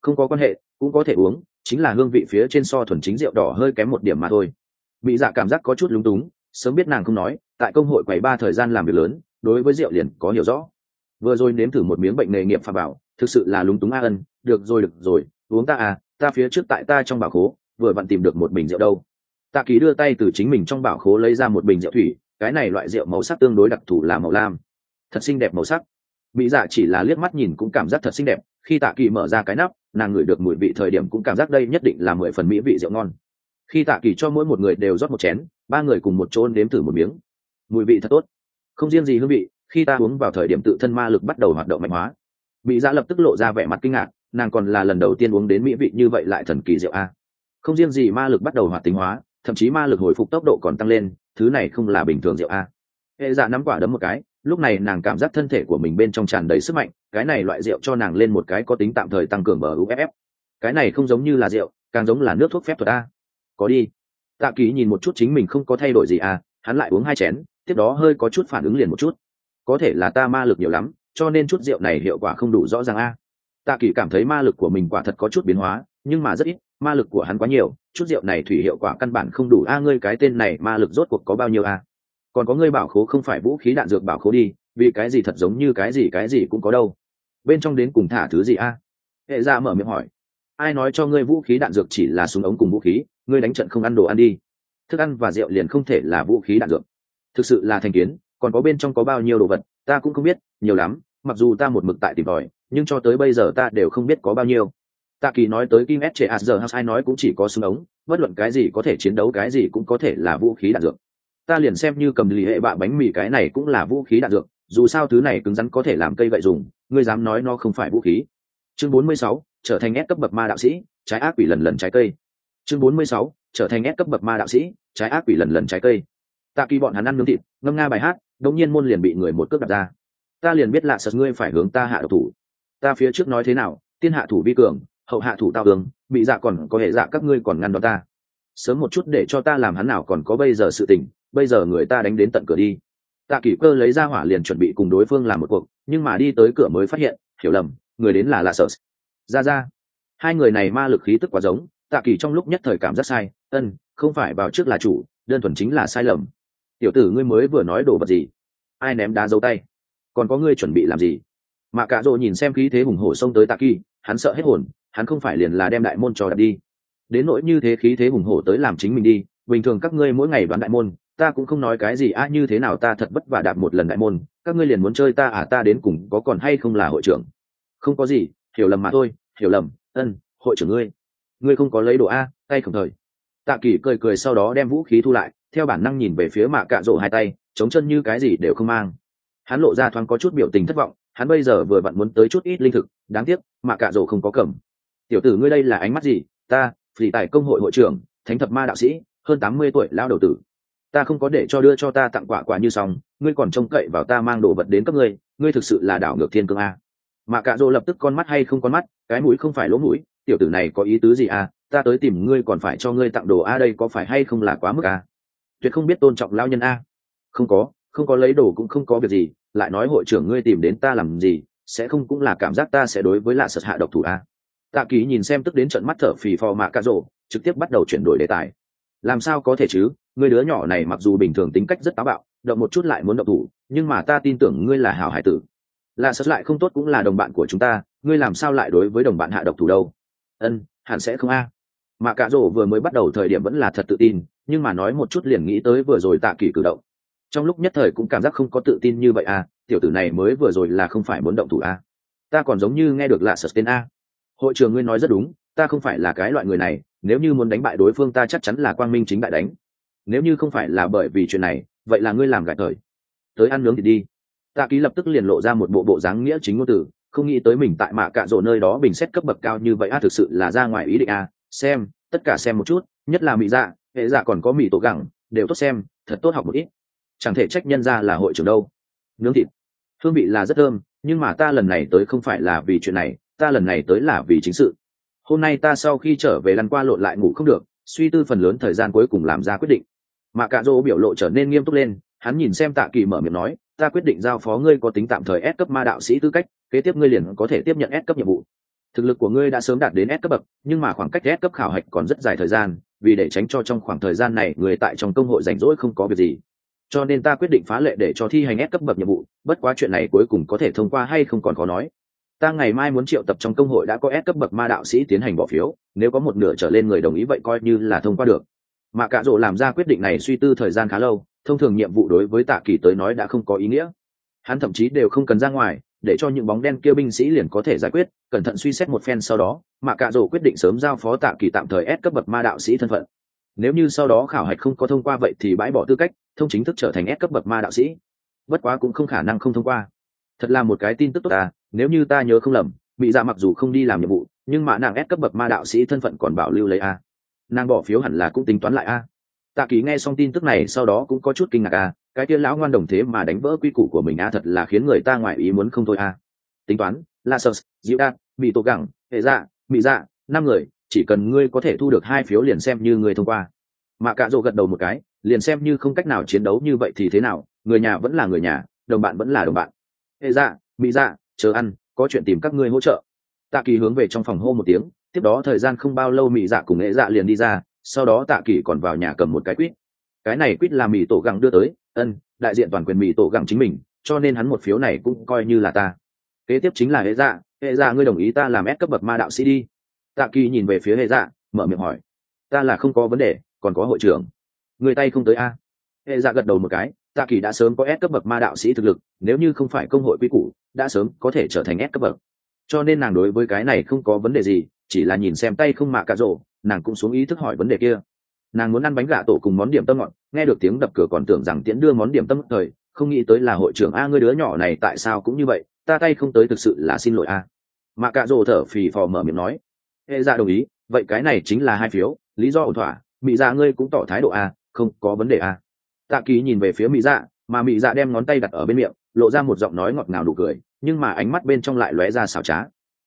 Không có quan hệ, cũng có thể uống, chính là hương vị phía trên so thuần chính rượu đỏ hơi kém một điểm mà thôi. Mỹ Dạ cảm giác có chút lúng túng, sớm biết nàng không nói, tại công hội quầy ba thời gian làm việc lớn, đối với rượu liền có hiểu rõ. Vừa rồi nếm thử một miếng bệnh nghề nghiệp Phạm Bảo, thực sự là lúng túng a. Ân, được rồi, uống ta à, ta phía trước tại ta trong bảo khố vừa vặn tìm được một bình rượu đâu. Tạ Kỳ đưa tay từ chính mình trong bảo khố lấy ra một bình rượu thủy, cái này loại rượu màu sắc tương đối đặc thù là màu lam, thật xinh đẹp màu sắc. Mỹ Dạ chỉ là liếc mắt nhìn cũng cảm giác thật xinh đẹp, khi Tạ Kỳ mở ra cái nắp, nàng ngửi được mùi vị thời điểm cũng cảm giác đây nhất định là 10 phần mỹ vị rượu ngon. Khi Tạ Kỳ cho mỗi một người đều rót một chén, ba người cùng một chỗ nếm thử một miếng, mùi vị thật tốt, không riêng gì hương vị, khi ta uống vào thời điểm tự thân ma lực bắt đầu hoạt động mạnh hóa. Mỹ Dạ lập tức lộ ra vẻ mặt kinh ngạc, nàng còn là lần đầu tiên uống đến mỹ vị như vậy lại thần kỳ rượu a. Không riêng gì ma lực bắt đầu hoạt tính hóa, thậm chí ma lực hồi phục tốc độ còn tăng lên, thứ này không là bình thường rượu a. Hệ Dạ nắm quả đấm một cái, lúc này nàng cảm giác thân thể của mình bên trong tràn đầy sức mạnh, cái này loại rượu cho nàng lên một cái có tính tạm thời tăng cường bờ uff. Cái này không giống như là rượu, càng giống là nước thuốc phép thuật a. Có đi. Tạ Kỳ nhìn một chút chính mình không có thay đổi gì à, hắn lại uống 2 chén, tiếp đó hơi có chút phản ứng liền một chút. Có thể là ta ma lực nhiều lắm, cho nên chút rượu này hiệu quả không đủ rõ ràng a. Tạ Kỳ cảm thấy ma lực của mình quả thật có chút biến hóa, nhưng mà rất ít, ma lực của hắn quá nhiều, chút rượu này thủy hiệu quả căn bản không đủ a. Ngươi cái tên này ma lực rốt cuộc có bao nhiêu a? Còn có ngươi bảo khố không phải vũ khí đạn dược bảo khố đi, vì cái gì thật giống như cái gì cũng có đâu. Bên trong đến cùng thả thứ gì a? Hệ Dạ mở miệng hỏi. Ai nói cho ngươi vũ khí đạn dược chỉ là súng ống cùng vũ khí, ngươi đánh trận không ăn đồ ăn đi. Thức ăn và rượu liền không thể là vũ khí đạn dược. Thực sự là thành kiến, còn có bên trong có bao nhiêu đồ vật, ta cũng không biết, nhiều lắm, mặc dù ta một mực tại tìm tòi, nhưng cho tới bây giờ ta đều không biết có bao nhiêu. Tạ Kỳ nói tới Kim SCHR ai nói cũng chỉ có súng ống, bất luận cái gì có thể chiến đấu cái gì cũng có thể là vũ khí đạn dược. Ta liền xem như cầm lì hệ bạ bánh mì cái này cũng là vũ khí đạn dược, dù sao thứ này cứng rắn có thể làm cây gậy dùng, ngươi dám nói nó không phải vũ khí. Chương 46, trở thành S cấp bậc ma đạo sĩ, trái ác quỷ lần lần trái cây. Chương 46, trở thành S cấp bậc ma đạo sĩ, trái ác quỷ lần lần trái cây. Tạ Kỳ bọn hắn ăn nướng thịt, ngâm nga bài hát, đột nhiên môn liền bị người một cước đạp ra. Ta liền biết lạ sật ngươi phải hướng ta hạ độc thủ. Ta phía trước nói thế nào, tiên hạ thủ vi cường, hậu hạ thủ tao tường, bị dạ còn có hệ dạ các ngươi còn ngăn đón ta. Sớm một chút để cho ta làm hắn nào còn có bây giờ sự tình, bây giờ người ta đánh đến tận cửa đi. Tạ Kỳ cơ lấy ra hỏa liền chuẩn bị cùng đối phương làm một cuộc, nhưng mà đi tới cửa mới phát hiện, hiểu lầm, người đến là lạ sật. Ra. Hai người này ma lực khí tức quá giống, Tạ Kỳ trong lúc nhất thời cảm giác sai, không phải vào trước là chủ, đơn thuần chính là sai lầm. Tiểu tử ngươi mới vừa nói đồ vật gì? Ai ném đá dấu tay? Còn có ngươi chuẩn bị làm gì? Mạ Cạ Rồ nhìn xem khí thế hùng hổ xông tới Tạ Kỳ, hắn sợ hết hồn, hắn không phải liền là đem đại môn cho đạp đi. Đến nỗi như thế khí thế hùng hổ tới làm chính mình đi, bình thường các ngươi mỗi ngày đoán đại môn, ta cũng không nói cái gì như thế nào ta thật vất vả đạp một lần đại môn, các ngươi liền muốn chơi ta à? Ta đến cùng có còn hay không là hội trưởng? Không có gì, hiểu lầm mà thôi, hiểu lầm. Hội trưởng ngươi không có lấy đồ a, tay không thời. Tạ Kỳ cười sau đó đem vũ khí thu lại, theo bản năng nhìn về phía Mạ Cạ Rồ hai tay chống chân như cái gì đều không mang. Hắn lộ ra thoáng có chút biểu tình thất vọng, hắn bây giờ vừa vặn muốn tới chút ít linh thực, đáng tiếc Mạ Cạ Rồ không có cầm. Tiểu tử ngươi đây là ánh mắt gì? Ta phỉ tại công hội hội trưởng, thánh thập ma đạo sĩ, hơn 80 tuổi lão đầu tử. Ta không có để cho đưa cho ta tặng quả như xong, ngươi còn trông cậy vào ta mang đồ vật đến cấp ngươi thực sự là đảo ngược thiên cương a. Mạ Cạ Rồ lập tức con mắt hay không con mắt, cái mũi không phải lỗ mũi, tiểu tử này có ý tứ gì à? Ta tới tìm ngươi còn phải cho ngươi tặng đồ a, đây có phải hay không là quá mức a? Tuyệt không biết tôn trọng lão nhân a. Không có lấy đồ cũng không có việc gì, lại nói hội trưởng ngươi tìm đến ta làm gì, sẽ không cũng là cảm giác ta sẽ đối với lạ sật hạ độc thủ a. Tạ Kỳ nhìn xem tức đến trận mắt thở phì phò Mạ Cạ Rồ, trực tiếp bắt đầu chuyển đổi đề tài. Làm sao có thể chứ, ngươi đứa nhỏ này mặc dù bình thường tính cách rất táo bạo, động một chút lại muốn động thủ, nhưng mà ta tin tưởng ngươi là hảo hải tử. Lạ sật lại không tốt cũng là đồng bạn của chúng ta, ngươi làm sao lại đối với đồng bạn hạ độc thủ đâu? Hẳn sẽ không a. Mạ Cạ Rồ vừa mới bắt đầu thời điểm vẫn là thật tự tin, nhưng mà nói một chút liền nghĩ tới vừa rồi Tạ Kỳ cử động, trong lúc nhất thời cũng cảm giác không có tự tin như vậy a. Tiểu tử này mới vừa rồi là không phải muốn động thủ a. Ta còn giống như nghe được lạ sật tên a. Hội trưởng ngươi nói rất đúng, ta không phải là cái loại người này, nếu như muốn đánh bại đối phương ta chắc chắn là quang minh chính đại đánh. Nếu như không phải là bởi vì chuyện này, vậy là ngươi làm gại thời. Tới ăn nướng thì đi. Tạ Kỳ lập tức liền lộ ra một bộ dáng nghĩa chính ngôn từ, không nghĩ tới mình tại Mạ Cạ Rồ nơi đó bình xét cấp bậc cao như vậy thực sự là ra ngoài ý định a. Xem, tất cả xem một chút, nhất là Mị Dạ, Hệ Dạ còn có mì tổ gẳng, đều tốt xem, thật tốt học một ít. Chẳng thể trách nhân ra là hội trưởng đâu. Nướng thịt, hương vị là rất thơm, nhưng mà ta lần này tới không phải là vì chuyện này, ta lần này tới là vì chính sự. Hôm nay ta sau khi trở về lăn qua lộn lại ngủ không được, suy tư phần lớn thời gian cuối cùng làm ra quyết định. Mạ Cạ Rồ biểu lộ trở nên nghiêm túc lên, hắn nhìn xem Tạ Kỳ mở miệng nói, ta quyết định giao phó ngươi có tính tạm thời S cấp ma đạo sĩ tư cách, kế tiếp ngươi liền có thể tiếp nhận S cấp nhiệm vụ. thực lực của ngươi đã sớm đạt đến S cấp bậc, nhưng mà khoảng cách S cấp khảo hạch còn rất dài thời gian, vì để tránh cho trong khoảng thời gian này người tại trong công hội rảnh rỗi không có việc gì, cho nên ta quyết định phá lệ để cho thi hành S cấp bậc nhiệm vụ. Bất quá chuyện này cuối cùng có thể thông qua hay không còn khó nói. Ta ngày mai muốn triệu tập trong công hội đã có S cấp bậc ma đạo sĩ tiến hành bỏ phiếu, nếu có một nửa trở lên người đồng ý vậy coi như là thông qua được. Mà cả rồ làm ra quyết định này suy tư thời gian khá lâu, thông thường nhiệm vụ đối với Tạ Kỳ tới nói đã không có ý nghĩa. Hắn thậm chí đều không cần ra ngoài, để cho những bóng đen kia binh sĩ liền có thể giải quyết. Cẩn thận suy xét một phen sau đó, mà cả rồ quyết định sớm giao phó Tạ Kỳ tạm thời S cấp bậc ma đạo sĩ thân phận. Nếu như sau đó khảo hạch không có thông qua vậy thì bãi bỏ tư cách, thông chính thức trở thành S cấp bậc ma đạo sĩ. Bất quá cũng không khả năng không thông qua. Thật là một cái tin tức tốt à, nếu như ta nhớ không lầm, bị dạ mặc dù không đi làm nhiệm vụ, nhưng mà nàng S cấp bậc ma đạo sĩ thân phận còn bảo lưu lấy a. Nàng bỏ phiếu hẳn là cũng tính toán lại a. Tạ Kỳ nghe xong tin tức này sau đó cũng có chút kinh ngạc a, cái kia lão ngoan đồng thế mà đánh vỡ quy củ của mình a, thật là khiến người ta ngoài ý muốn không thôi a. Tính toán, Lasers, Diệu Đạt, Bị Tổ Gẳng, Hệ Dạ, Mị Dạ, 5 người, chỉ cần ngươi có thể thu được 2 phiếu liền xem như ngươi thông qua. Mà Cạ Dỗ gật đầu một cái, liền xem như không cách nào chiến đấu như vậy thì thế nào, người nhà vẫn là người nhà, đồng bạn vẫn là đồng bạn. Hệ Dạ, Mị Dạ, chờ ăn, có chuyện tìm các ngươi hỗ trợ. Tạ Kỳ hướng về trong phòng hô một tiếng, tiếp đó thời gian không bao lâu Mị Dạ cùng Hệ Dạ liền đi ra, sau đó Tạ Kỳ còn vào nhà cầm một cái quýt. Cái này quýt là Mị Tổ Gẳng đưa tới, đại diện toàn quyền Mị Tổ Gẳng chính mình, cho nên hắn một phiếu này cũng coi như là ta. Kế tiếp chính là Hệ Dạ ngươi đồng ý ta làm S cấp bậc ma đạo sĩ đi. Tạ Kỳ nhìn về phía Hệ Dạ, mở miệng hỏi. Ta là không có vấn đề, còn có hội trưởng. Người tay không tới a? Hệ Dạ gật đầu một cái, Tạ Kỳ đã sớm có S cấp bậc ma đạo sĩ thực lực, nếu như không phải công hội quy củ, đã sớm có thể trở thành S cấp bậc. Cho nên nàng đối với cái này không có vấn đề gì, chỉ là nhìn xem tay không mạ cà rổ, nàng cũng xuống ý thức hỏi vấn đề kia. Nàng muốn ăn bánh gà tổ cùng món điểm tâm ngọt, nghe được tiếng đập cửa còn tưởng rằng Tiễn đưa món điểm tâm thời, không nghĩ tới là hội trưởng a, ngươi đứa nhỏ này tại sao cũng như vậy, ta tay không tới thực sự là xin lỗi a. Mạ cà rổ thở phì phò mở miệng nói. Hệ Dạ đồng ý, vậy cái này chính là 2 phiếu, lý do ổn thỏa, Mị Dạ ngươi cũng tỏ thái độ a, không có vấn đề a. Tạ Kỳ nhìn về phía Mị Dạ, mà Mị Dạ đem ngón tay đặt ở bên miệng, lộ ra một giọng nói ngọt ngào đủ cười, nhưng mà ánh mắt bên trong lại lóe ra xảo trá.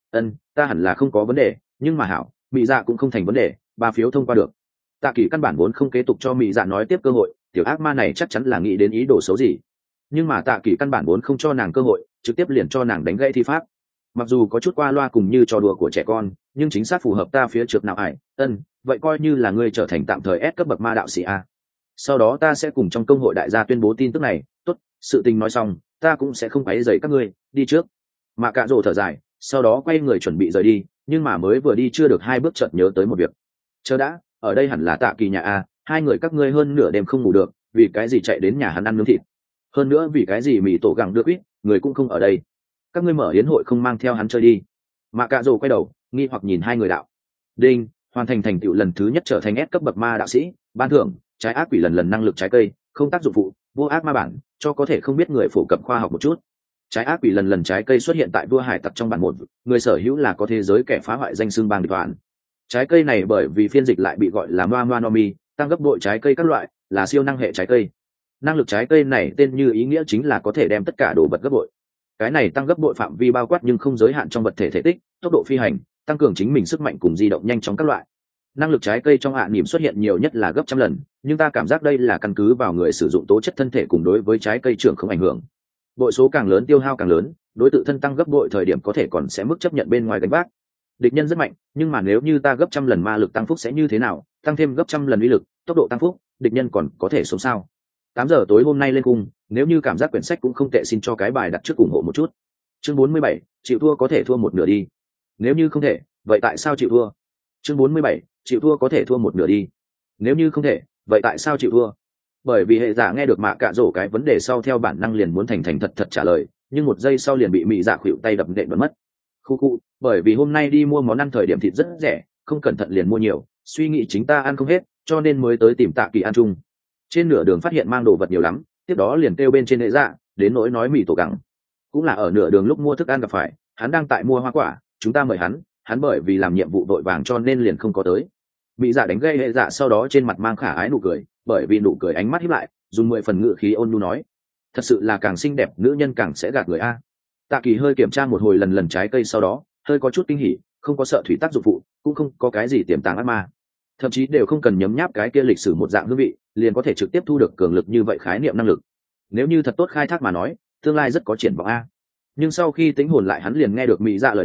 Ta hẳn là không có vấn đề, nhưng mà hảo, Mị Dạ cũng không thành vấn đề, 3 phiếu thông qua được. Tạ Kỳ căn bản vốn không kế tục cho Mị Dạ nói tiếp cơ hội, tiểu ác ma này chắc chắn là nghĩ đến ý đồ xấu gì. Nhưng mà Tạ Kỳ căn bản vốn không cho nàng cơ hội, trực tiếp liền cho nàng đánh gãy thi pháp. Mặc dù có chút qua loa cùng như trò đùa của trẻ con, nhưng chính xác phù hợp ta phía trước nào ải. Vậy coi như là ngươi trở thành tạm thời S cấp bậc ma đạo sĩ a. Sau đó ta sẽ cùng trong công hội đại gia tuyên bố tin tức này. Tốt, sự tình nói xong, ta cũng sẽ không quấy rầy các ngươi, đi trước. Mà Cạ Dỗ thở dài, sau đó quay người chuẩn bị rời đi, nhưng mà mới vừa đi chưa được 2 bước chợt nhớ tới một việc. Chờ đã, ở đây hẳn là Tạ Kỳ nhà a, 2 người các ngươi hơn nửa đêm không ngủ được, vì cái gì chạy đến nhà hắn ăn nướng thịt? Hơn nữa vì cái gì Mị Tổ Gẳng đưa quýt, người cũng không ở đây. Các ngươi mở yến hội không mang theo hắn chơi đi. Mà Cạ Dỗ quay đầu, nghi hoặc nhìn 2 người đạo. Đinh, hoàn thành thành tựu lần thứ nhất trở thành S cấp bậc ma đạo sĩ, ban thưởng trái ác quỷ lần năng lực trái cây, không tác dụng phụ, vô ác ma bản, cho có thể không biết người phổ cập khoa học một chút. Trái ác quỷ lần trái cây xuất hiện tại vua hải tặc trong bản 1, người sở hữu là có thế giới kẻ phá hoại danh xưng bang địch toàn. Trái cây này bởi vì phiên dịch lại bị gọi là Moa Nomi, tăng gấp bội trái cây các loại, là siêu năng hệ trái cây. Năng lực trái cây này tên như ý nghĩa chính là có thể đem tất cả đồ vật gấp bội. Cái này tăng gấp bội phạm vi bao quát nhưng không giới hạn trong vật thể thể tích, tốc độ phi hành, tăng cường chính mình sức mạnh cùng di động nhanh chóng các loại. Năng lực trái cây trong hạ niệm xuất hiện nhiều nhất là gấp trăm lần, nhưng ta cảm giác đây là căn cứ vào người sử dụng tố chất thân thể cùng đối với trái cây trưởng không ảnh hưởng. Bội số càng lớn tiêu hao càng lớn, đối tự thân tăng gấp bội thời điểm có thể còn sẽ mức chấp nhận bên ngoài gánh vác. Địch nhân rất mạnh, nhưng mà nếu như ta gấp trăm lần ma lực tăng phúc sẽ như thế nào, tăng thêm gấp trăm lần uy lực, tốc độ tăng phúc, địch nhân còn có thể sống sao? 8 giờ tối hôm nay lên cung, nếu như cảm giác quyển sách cũng không tệ xin cho cái bài đặt trước ủng hộ một chút. Chương 47, chịu thua có thể thua một nửa đi. Nếu như không thể, vậy tại sao chịu thua? Chương 47, chịu thua có thể thua một nửa đi. Nếu như không thể, vậy tại sao chịu thua? Bởi vì hệ giả nghe được Mạ Cạ Dỗ cái vấn đề sau theo bản năng liền muốn thành thành thật thật trả lời, nhưng một giây sau liền bị Mị Dạ khuỵu tay đập nện bật mất. Khu, bởi vì hôm nay đi mua món ăn thời điểm thịt rất rẻ, không cẩn thận liền mua nhiều, suy nghĩ chính ta ăn không hết, cho nên mới tới tìm Tạ Kỳ ăn chung. Trên nửa đường phát hiện mang đồ vật nhiều lắm, tiếp đó liền kêu bên trên hệ dạ, đến nỗi nói Mị Tổ Gẳng. Cũng là ở nửa đường lúc mua thức ăn gặp phải, hắn đang tại mua hoa quả, chúng ta mời hắn bởi vì làm nhiệm vụ vội vàng cho nên liền không có tới. Mị Dạ đánh gây hệ dạ sau đó trên mặt mang khả ái nụ cười, bởi vì nụ cười ánh mắt híp lại, dùng 10 phần ngữ khí ôn nhu nói: thật sự là càng xinh đẹp nữ nhân càng sẽ gạt người a. Tạ Kỳ hơi kiểm tra một hồi lần trái cây sau đó, hơi có chút kinh hỉ, không có sợ thủy tác dụng phụ, cũng không có cái gì tiềm tàng ác ma, thậm chí đều không cần nhấm nháp cái kia lịch sử một dạng hương vị, liền có thể trực tiếp thu được cường lực như vậy khái niệm năng lực. Nếu như thật tốt khai thác mà nói, tương lai rất có triển vọng a. Nhưng sau khi tính hồn lại hắn liền nghe được Mị Dạ lời nói,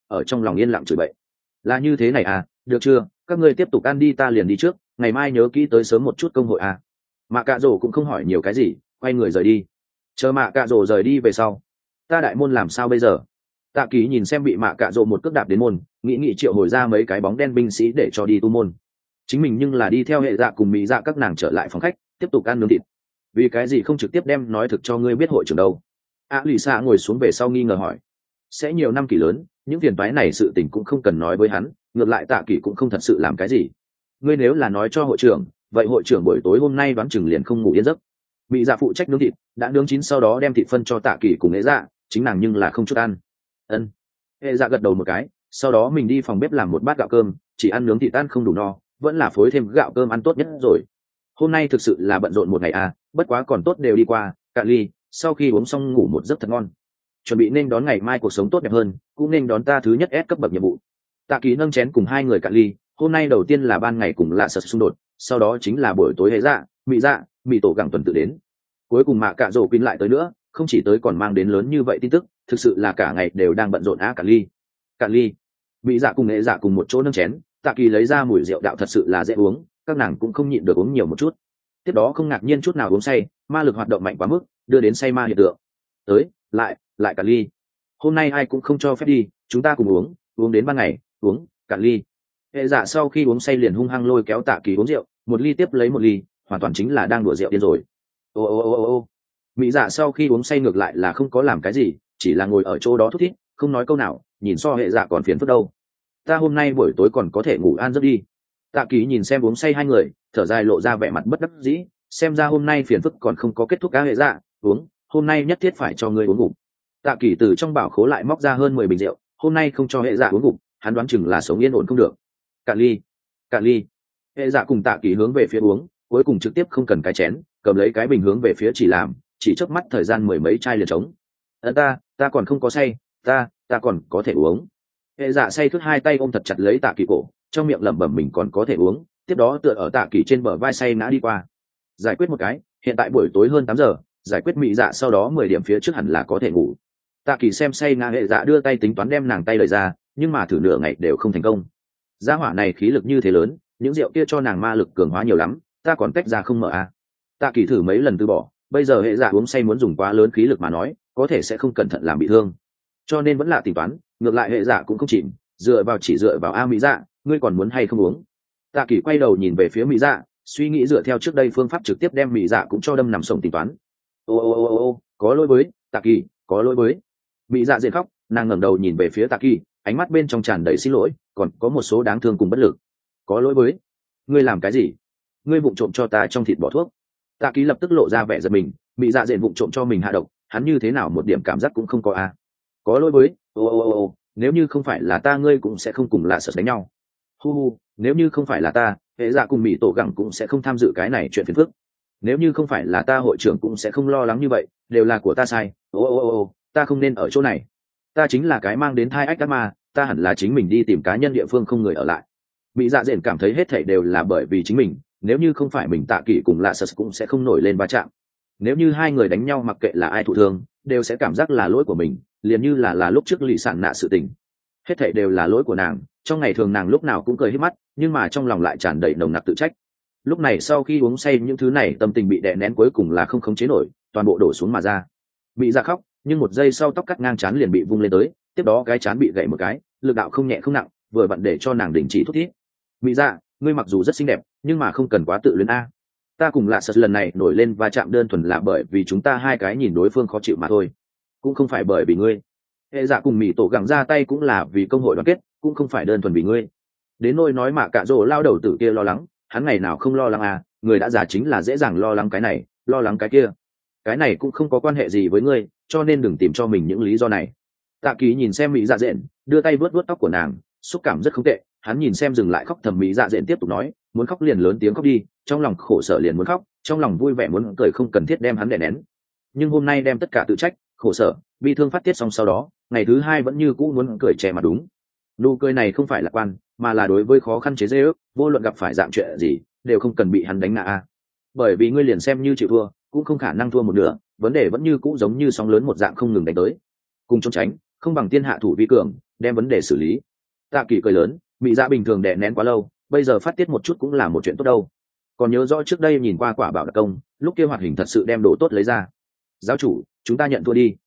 ở trong lòng yên lặng chửi bậy. Là như thế này à, được chưa, các ngươi tiếp tục ăn đi, ta liền đi trước, ngày mai nhớ kỹ tới sớm một chút công hội à. Mạ cạ rổ cũng không hỏi nhiều cái gì, quay người rời đi. Chờ mạ cạ rổ rời đi về sau, ta đại môn làm sao bây giờ? Tạ Kỳ nhìn xem bị mạ cạ rổ một cước đạp đến môn, nghĩ triệu hồi ra mấy cái bóng đen binh sĩ để cho đi tu môn. Chính mình nhưng là đi theo hệ dạ cùng mỹ dạ các nàng trở lại phòng khách, tiếp tục ăn nướng thịt. Vì cái gì không trực tiếp đem nói thực cho ngươi biết hội trưởng đâu? Lì xạ ngồi xuống về sau nghi ngờ hỏi. Sẽ nhiều năm kỳ lớn, những phiền toái này sự tình cũng không cần nói với hắn, ngược lại Tạ Kỳ cũng không thật sự làm cái gì. Ngươi nếu là nói cho hội trưởng, vậy hội trưởng buổi tối hôm nay đoán chừng liền không ngủ yên giấc. Mỹ dạ phụ trách nướng thịt, đã nướng chín sau đó đem thịt phân cho Tạ Kỳ cùng hệ dạ, chính nàng nhưng là không chút ăn. Ân. Hệ dạ gật đầu một cái, sau đó mình đi phòng bếp làm một bát gạo cơm, chỉ ăn nướng thịt ăn không đủ no, vẫn là phối thêm gạo cơm ăn tốt nhất rồi. Hôm nay thực sự là bận rộn một ngày à, bất quá còn tốt đều đi qua. Cạn ly, sau khi uống xong ngủ một giấc thật ngon, chuẩn bị nên đón ngày mai cuộc sống tốt đẹp hơn, cũng nên đón ta thứ nhất S cấp bậc nhiệm vụ. Tạ Kỳ nâng chén cùng hai người cạn ly. Hôm nay đầu tiên là ban ngày cùng lạ sật xung đột, sau đó chính là buổi tối hệ dạ, mỹ tổ gẳng tuần tự đến. Cuối cùng mạ cạ rổ pin lại tới nữa, không chỉ tới còn mang đến lớn như vậy tin tức, thực sự là cả ngày đều đang bận rộn á. Cạn ly, mỹ dạ cùng hệ dạ cùng một chỗ nâng chén. Tạ Kỳ lấy ra mùi rượu đạo thật sự là dễ uống, các nàng cũng không nhịn được uống nhiều một chút. Tiếp đó không ngạc nhiên chút nào uống say, ma lực hoạt động mạnh quá mức, đưa đến say ma hiện tượng. Tới, lại cạn ly. Hôm nay ai cũng không cho phép đi, chúng ta cùng uống đến ban ngày, uống, cạn ly. Hệ dạ sau khi uống say liền hung hăng lôi kéo Tạ Kỳ uống rượu, một ly tiếp lấy một ly, hoàn toàn chính là đang đùa rượu điên rồi. Ô. Mỹ dạ sau khi uống say ngược lại là không có làm cái gì, chỉ là ngồi ở chỗ đó thút thít, không nói câu nào, nhìn so hệ dạ còn phiền phức đâu. Ta hôm nay buổi tối còn có thể ngủ an giấc đi. Tạ Kỳ nhìn xem uống say hai người, thở dài lộ ra vẻ mặt bất đắc dĩ, xem ra hôm nay phiền phức còn không có kết thúc cá hệ dạ, uống, hôm nay nhất thiết phải cho ngươi uống ngủ. Tạ Kỳ từ trong bảo khố lại móc ra hơn 10 bình rượu, hôm nay không cho hệ dạ uống ngủ, hắn đoán chừng là sống yên ổn không được. Cạn ly. Hệ dạ cùng Tạ Kỳ hướng về phía uống, cuối cùng trực tiếp không cần cái chén, cầm lấy cái bình hướng về phía chỉ chớp mắt thời gian mười mấy chai liền trống. Ta còn không có say, ta còn có thể uống. Hệ dạ say thức hai tay ôm thật chặt lấy Tạ Kỳ cổ, trong miệng lẩm bẩm mình còn có thể uống, tiếp đó tựa ở Tạ Kỳ trên bờ vai say ngã đi qua. Giải quyết một cái, hiện tại buổi tối hơn 8 giờ, giải quyết mỹ dạ sau đó 10 điểm phía trước hẳn là có thể ngủ. Tạ Kỳ xem say ngã hệ dạ đưa tay tính toán đem nàng tay lời ra, nhưng mà thử nửa ngày đều không thành công. Gia hỏa này khí lực như thế lớn, những rượu kia cho nàng ma lực cường hóa nhiều lắm, ta còn tách ra không mở à. Tạ Kỳ thử mấy lần từ bỏ, bây giờ hệ dạ uống say muốn dùng quá lớn khí lực mà nói, có thể sẽ không cẩn thận làm bị thương. Cho nên vẫn là tính toán, ngược lại hệ dạ cũng không chịu, dựa vào a mỹ dạ, ngươi còn muốn hay không uống? Tạ Kỳ quay đầu nhìn về phía mỹ dạ, suy nghĩ dựa theo trước đây phương pháp trực tiếp đem mỹ dạ cũng cho đâm nằm sổng tính toán. Ô, có lỗi với Tạ Kỳ, có lỗi với. Mỹ dạ dệt khóc, nàng ngẩng đầu nhìn về phía Tạ Kỳ, ánh mắt bên trong tràn đầy xin lỗi, còn có một số đáng thương cùng bất lực. Có lỗi với. Ngươi làm cái gì? Ngươi vụng trộm cho ta trong thịt bỏ thuốc. Tạ Kỳ lập tức lộ ra vẻ giận mình, Mỹ dạ dệt vụng trộm cho mình hạ độc, hắn như thế nào một điểm cảm giác cũng không có a. Có lỗi với. Ô, nếu như không phải là ta ngươi cũng sẽ không cùng lạ sợ đánh nhau. Hu, nếu như không phải là ta, hệ dạ cùng mỹ tổ gẳng cũng sẽ không tham dự cái này chuyện phiền phức. Nếu như không phải là ta hội trưởng cũng sẽ không lo lắng như vậy, đều là của ta sai. Ô, ta không nên ở chỗ này. Ta chính là cái mang đến thai ách ác ma, ta hẳn là chính mình đi tìm cá nhân địa phương không người ở lại. Mỹ dạ dện cảm thấy hết thảy đều là bởi vì chính mình, nếu như không phải mình Tạ Kỳ cùng lạ sợ cũng sẽ không nổi lên va chạm. Nếu như hai người đánh nhau mặc kệ là ai thụ thương, đều sẽ cảm giác là lỗi của mình, liền như là lúc trước lì sản nạ sự tình. Hết thảy đều là lỗi của nàng, trong ngày thường nàng lúc nào cũng cười hết mắt, nhưng mà trong lòng lại tràn đầy nồng nặc tự trách. Lúc này sau khi uống say những thứ này tâm tình bị đè nén cuối cùng là không khống chế nổi, toàn bộ đổ xuống mà ra. Bị ra khóc, nhưng một giây sau tóc cắt ngang trán liền bị vung lên tới, tiếp đó cái trán bị gãy một cái, lực đạo không nhẹ không nặng, vừa vặn để cho nàng đình chỉ thút thít. Mỹ dạ, ngươi mặc dù rất xinh đẹp, nhưng mà không cần quá tự luyến a. Ta cùng lạ sật lần này nổi lên va chạm đơn thuần là bởi vì chúng ta hai cái nhìn đối phương khó chịu mà thôi, cũng không phải bởi vì ngươi. Hệ dạ cùng mỹ tổ gẳng ra tay cũng là vì công hội đoàn kết, cũng không phải đơn thuần vì ngươi. Đến nỗi nói mà cả rồ lao đầu tử kia lo lắng, hắn ngày nào không lo lắng à, người đã già chính là dễ dàng lo lắng cái này, lo lắng cái kia. Cái này cũng không có quan hệ gì với ngươi, cho nên đừng tìm cho mình những lý do này. Tạ Kỳ nhìn xem mỹ dạ dện, đưa tay vuốt vuốt tóc của nàng, xúc cảm rất không tệ. Hắn nhìn xem dừng lại khóc thầm mỹ dạ dện tiếp tục nói, muốn khóc liền lớn tiếng khóc đi, trong lòng khổ sở liền muốn khóc, trong lòng vui vẻ muốn cười không cần thiết đem hắn đè nén. Nhưng hôm nay đem tất cả tự trách, khổ sở, bi thương phát tiết xong sau đó, ngày thứ hai vẫn như cũ muốn cười che mà đúng. Nụ cười này không phải lạc quan, mà là đối với khó khăn chế giễu, vô luận gặp phải dạng chuyện gì, đều không cần bị hắn đánh ngã a. Bởi vì ngươi liền xem như chịu thua, cũng không khả năng thua một nửa, vấn đề vẫn như cũ giống như sóng lớn một dạng không ngừng đánh tới. Cùng trốn tránh, không bằng tiên hạ thủ vi cường, đem vấn đề xử lý. Tạ Kỳ cười lớn, mỹ dạ bình thường đè nén quá lâu, bây giờ phát tiết một chút cũng là một chuyện tốt đâu. Còn nhớ rõ trước đây nhìn qua quả bảo đặc công, lúc kia hoạt hình thật sự đem đồ tốt lấy ra. Giáo chủ, chúng ta nhận thua đi.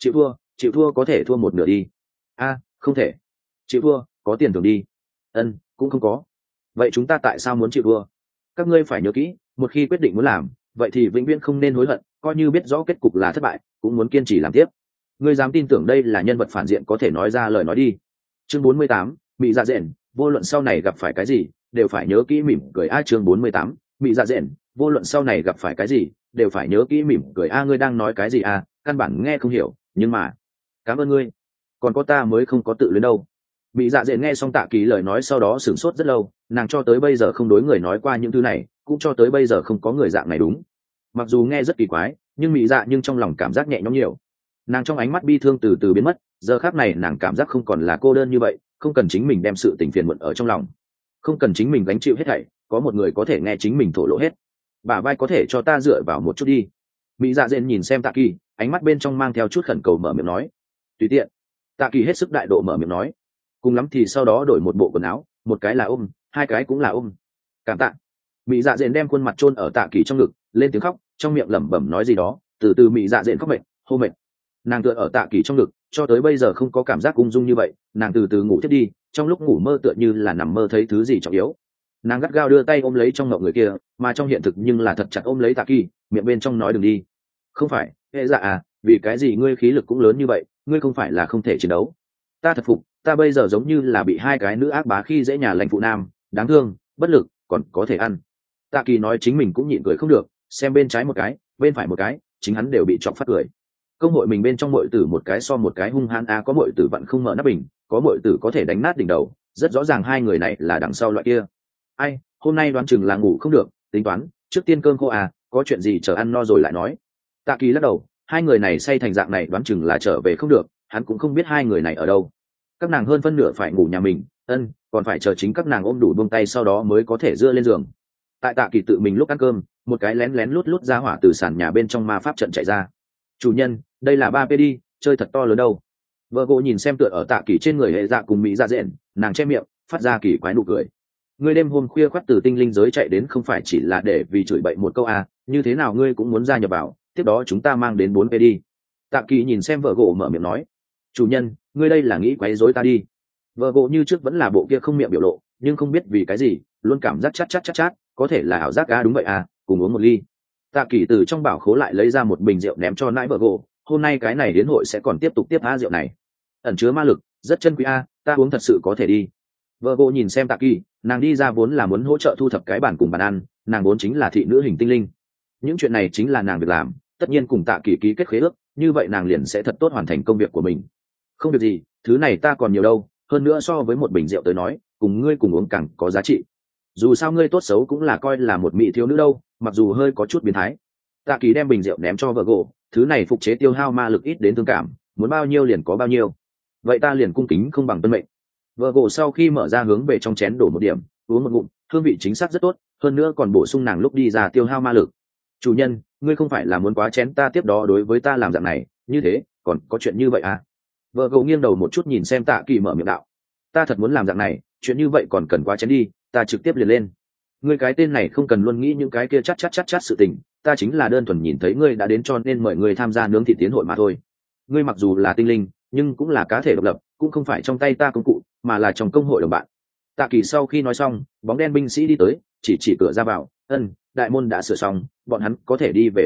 Chịu thua có thể thua một nửa đi. Không thể. Chịu thua có tiền thưởng đi. Cũng không có. Vậy chúng ta tại sao muốn chịu thua? Các ngươi phải nhớ kỹ, một khi quyết định muốn làm, vậy thì vĩnh viễn không nên hối hận, coi như biết rõ kết cục là thất bại cũng muốn kiên trì làm tiếp. Ngươi dám tin tưởng đây là nhân vật phản diện có thể nói ra lời nói đi. Chương 48, Mị Dạ Dện, vô luận sau này gặp phải cái gì đều phải nhớ kỹ mỉm cười. Chương 48, Mị Dạ Dện, vô luận sau này gặp phải cái gì đều phải nhớ kỹ mỉm cười. Ngươi đang nói cái gì căn bản nghe không hiểu, nhưng mà cảm ơn ngươi, còn có ta mới không có tự luyến đâu. Mị Dạ Dện nghe xong Tạ Kỳ lời nói sau đó sửng sốt rất lâu, nàng cho tới bây giờ không đối người nói qua những thứ này, cũng cho tới bây giờ không có người dạng này đúng. Mặc dù nghe rất kỳ quái, nhưng Mị Dạ nhưng trong lòng cảm giác nhẹ nhõm nhiều. Nàng trong ánh mắt bi thương từ từ biến mất, giờ khắc này nàng cảm giác không còn là cô đơn như vậy, không cần chính mình đem sự tình phiền muộn ở trong lòng, không cần chính mình gánh chịu hết thảy, có một người có thể nghe chính mình thổ lộ hết. Bả vai có thể cho ta dựa vào một chút đi. Mị Dạ Dện nhìn xem Tạ Kỳ, ánh mắt bên trong mang theo chút khẩn cầu mở miệng nói. Tùy tiện. Tạ Kỳ hết sức đại độ mở miệng nói. Cùng lắm thì sau đó đổi một bộ quần áo, một cái là ôm, hai cái cũng là ôm. Cảm tạ. Mị Dạ Dện đem khuôn mặt chôn ở Tạ Kỳ trong ngực, lên tiếng khóc, trong miệng lẩm bẩm nói gì đó, từ từ Mị Dạ Dện khóc mệt, hô mệt. Nàng tựa ở Tạ Kỳ trong ngực, cho tới bây giờ không có cảm giác ung dung như vậy, nàng từ từ ngủ thiết đi, trong lúc ngủ mơ tựa như là nằm mơ thấy thứ gì trọng yếu. Nàng gắt gao đưa tay ôm lấy trong ngộng người kia, mà trong hiện thực nhưng là thật chặt ôm lấy Tạ Kỳ, miệng bên trong nói đừng đi. Không phải, hệ dạ vì cái gì ngươi khí lực cũng lớn như vậy, ngươi không phải là không thể chiến đấu. Ta thật phục, ta bây giờ giống như là bị hai cái nữ ác bá khi dễ nhà lành phụ nam, đáng thương, bất lực, còn có thể ăn. Tạ Kỳ nói chính mình cũng nhịn cười không được, xem bên trái một cái, bên phải một cái, chính hắn đều bị chọc phát cười. Công hội mình bên trong muội tử một cái so một cái hung hăng có muội tử vẫn không mở nắp bình, có muội tử có thể đánh nát đỉnh đầu, rất rõ ràng hai người này là đằng sau loại kia. Hôm nay đoán chừng là ngủ không được, tính toán trước tiên cơm khô có chuyện gì chờ ăn no rồi lại nói. Tạ Kỳ lắc đầu, hai người này say thành dạng này đoán chừng là trở về không được, hắn cũng không biết hai người này ở đâu. Các nàng hơn phân nửa phải ngủ nhà mình, còn phải chờ chính các nàng ôm đủ buông tay sau đó mới có thể dưa lên giường. Tại Tạ Kỳ tự mình lúc ăn cơm, một cái lén lén lút ra hỏa từ sàn nhà bên trong ma pháp trận chạy ra. Chủ nhân, đây là 3P đi, chơi thật to lớn đâu. Vợ gỗ nhìn xem tựa ở Tạ Kỳ trên người hệ dạ cùng Mỹ Dạ Dện, nàng che miệng phát ra kỳ quái nụ cười. Ngươi đêm hôm khuya khoắt từ tinh linh giới chạy đến không phải chỉ là để vì chửi bậy một câu như thế nào ngươi cũng muốn gia nhập vào, tiếp đó chúng ta mang đến 4P đi. Tạ Kỳ nhìn xem vợ gỗ mở miệng nói. Chủ nhân, ngươi đây là nghĩ quấy rối ta đi. Vợ gỗ như trước vẫn là bộ kia không miệng biểu lộ, nhưng không biết vì cái gì luôn cảm giác chát, có thể là ảo giác đúng vậy cùng uống một ly. Tạ Kỳ từ trong bảo khố lại lấy ra một bình rượu ném cho nãi vợ gỗ, hôm nay cái này đến hội sẽ còn tiếp tục tiếp rượu này, ẩn chứa ma lực, rất chân quý ta uống thật sự có thể đi. Vợ gỗ nhìn xem Tạ Kỳ, nàng đi ra vốn là muốn hỗ trợ thu thập cái bàn cùng bàn ăn, nàng vốn chính là thị nữ hình tinh linh, những chuyện này chính là nàng việc làm, tất nhiên cùng Tạ Kỳ ký kết khế ước, như vậy nàng liền sẽ thật tốt hoàn thành công việc của mình. Không việc gì, thứ này ta còn nhiều đâu, hơn nữa so với một bình rượu tới nói, cùng ngươi cùng uống càng có giá trị. Dù sao ngươi tốt xấu cũng là coi là một mỹ thiếu nữ đâu, mặc dù hơi có chút biến thái. Tạ Kỳ đem bình rượu ném cho vợ gỗ, thứ này phục chế tiêu hao ma lực ít đến thương cảm, muốn bao nhiêu liền có bao nhiêu. Vậy ta liền cung kính không bằng tuân mệnh. Vợ gỗ sau khi mở ra hướng về trong chén đổ một điểm, uống một ngụm, hương vị chính xác rất tốt, hơn nữa còn bổ sung nàng lúc đi ra tiêu hao ma lực. Chủ nhân, ngươi không phải là muốn quá chén ta tiếp đó đối với ta làm dạng này, như thế, còn có chuyện như vậy Vợ gỗ nghiêng đầu một chút nhìn xem Tạ Kỳ mở miệng đạo. Ta thật muốn làm dạng này, chuyện như vậy còn cần quá chén đi, ta trực tiếp liền lên. Ngươi cái tên này không cần luôn nghĩ những cái kia chát sự tình, ta chính là đơn thuần nhìn thấy ngươi đã đến cho nên mời ngươi tham gia nướng thịt tiến hội mà thôi. Ngươi mặc dù là tinh linh, nhưng cũng là cá thể độc lập, cũng không phải trong tay ta công cụ, mà là trong công hội đồng bạn. Tạ Kỳ sau khi nói xong, bóng đen binh sĩ đi tới, chỉ cửa ra vào, đại môn đã sửa xong, bọn hắn có thể đi về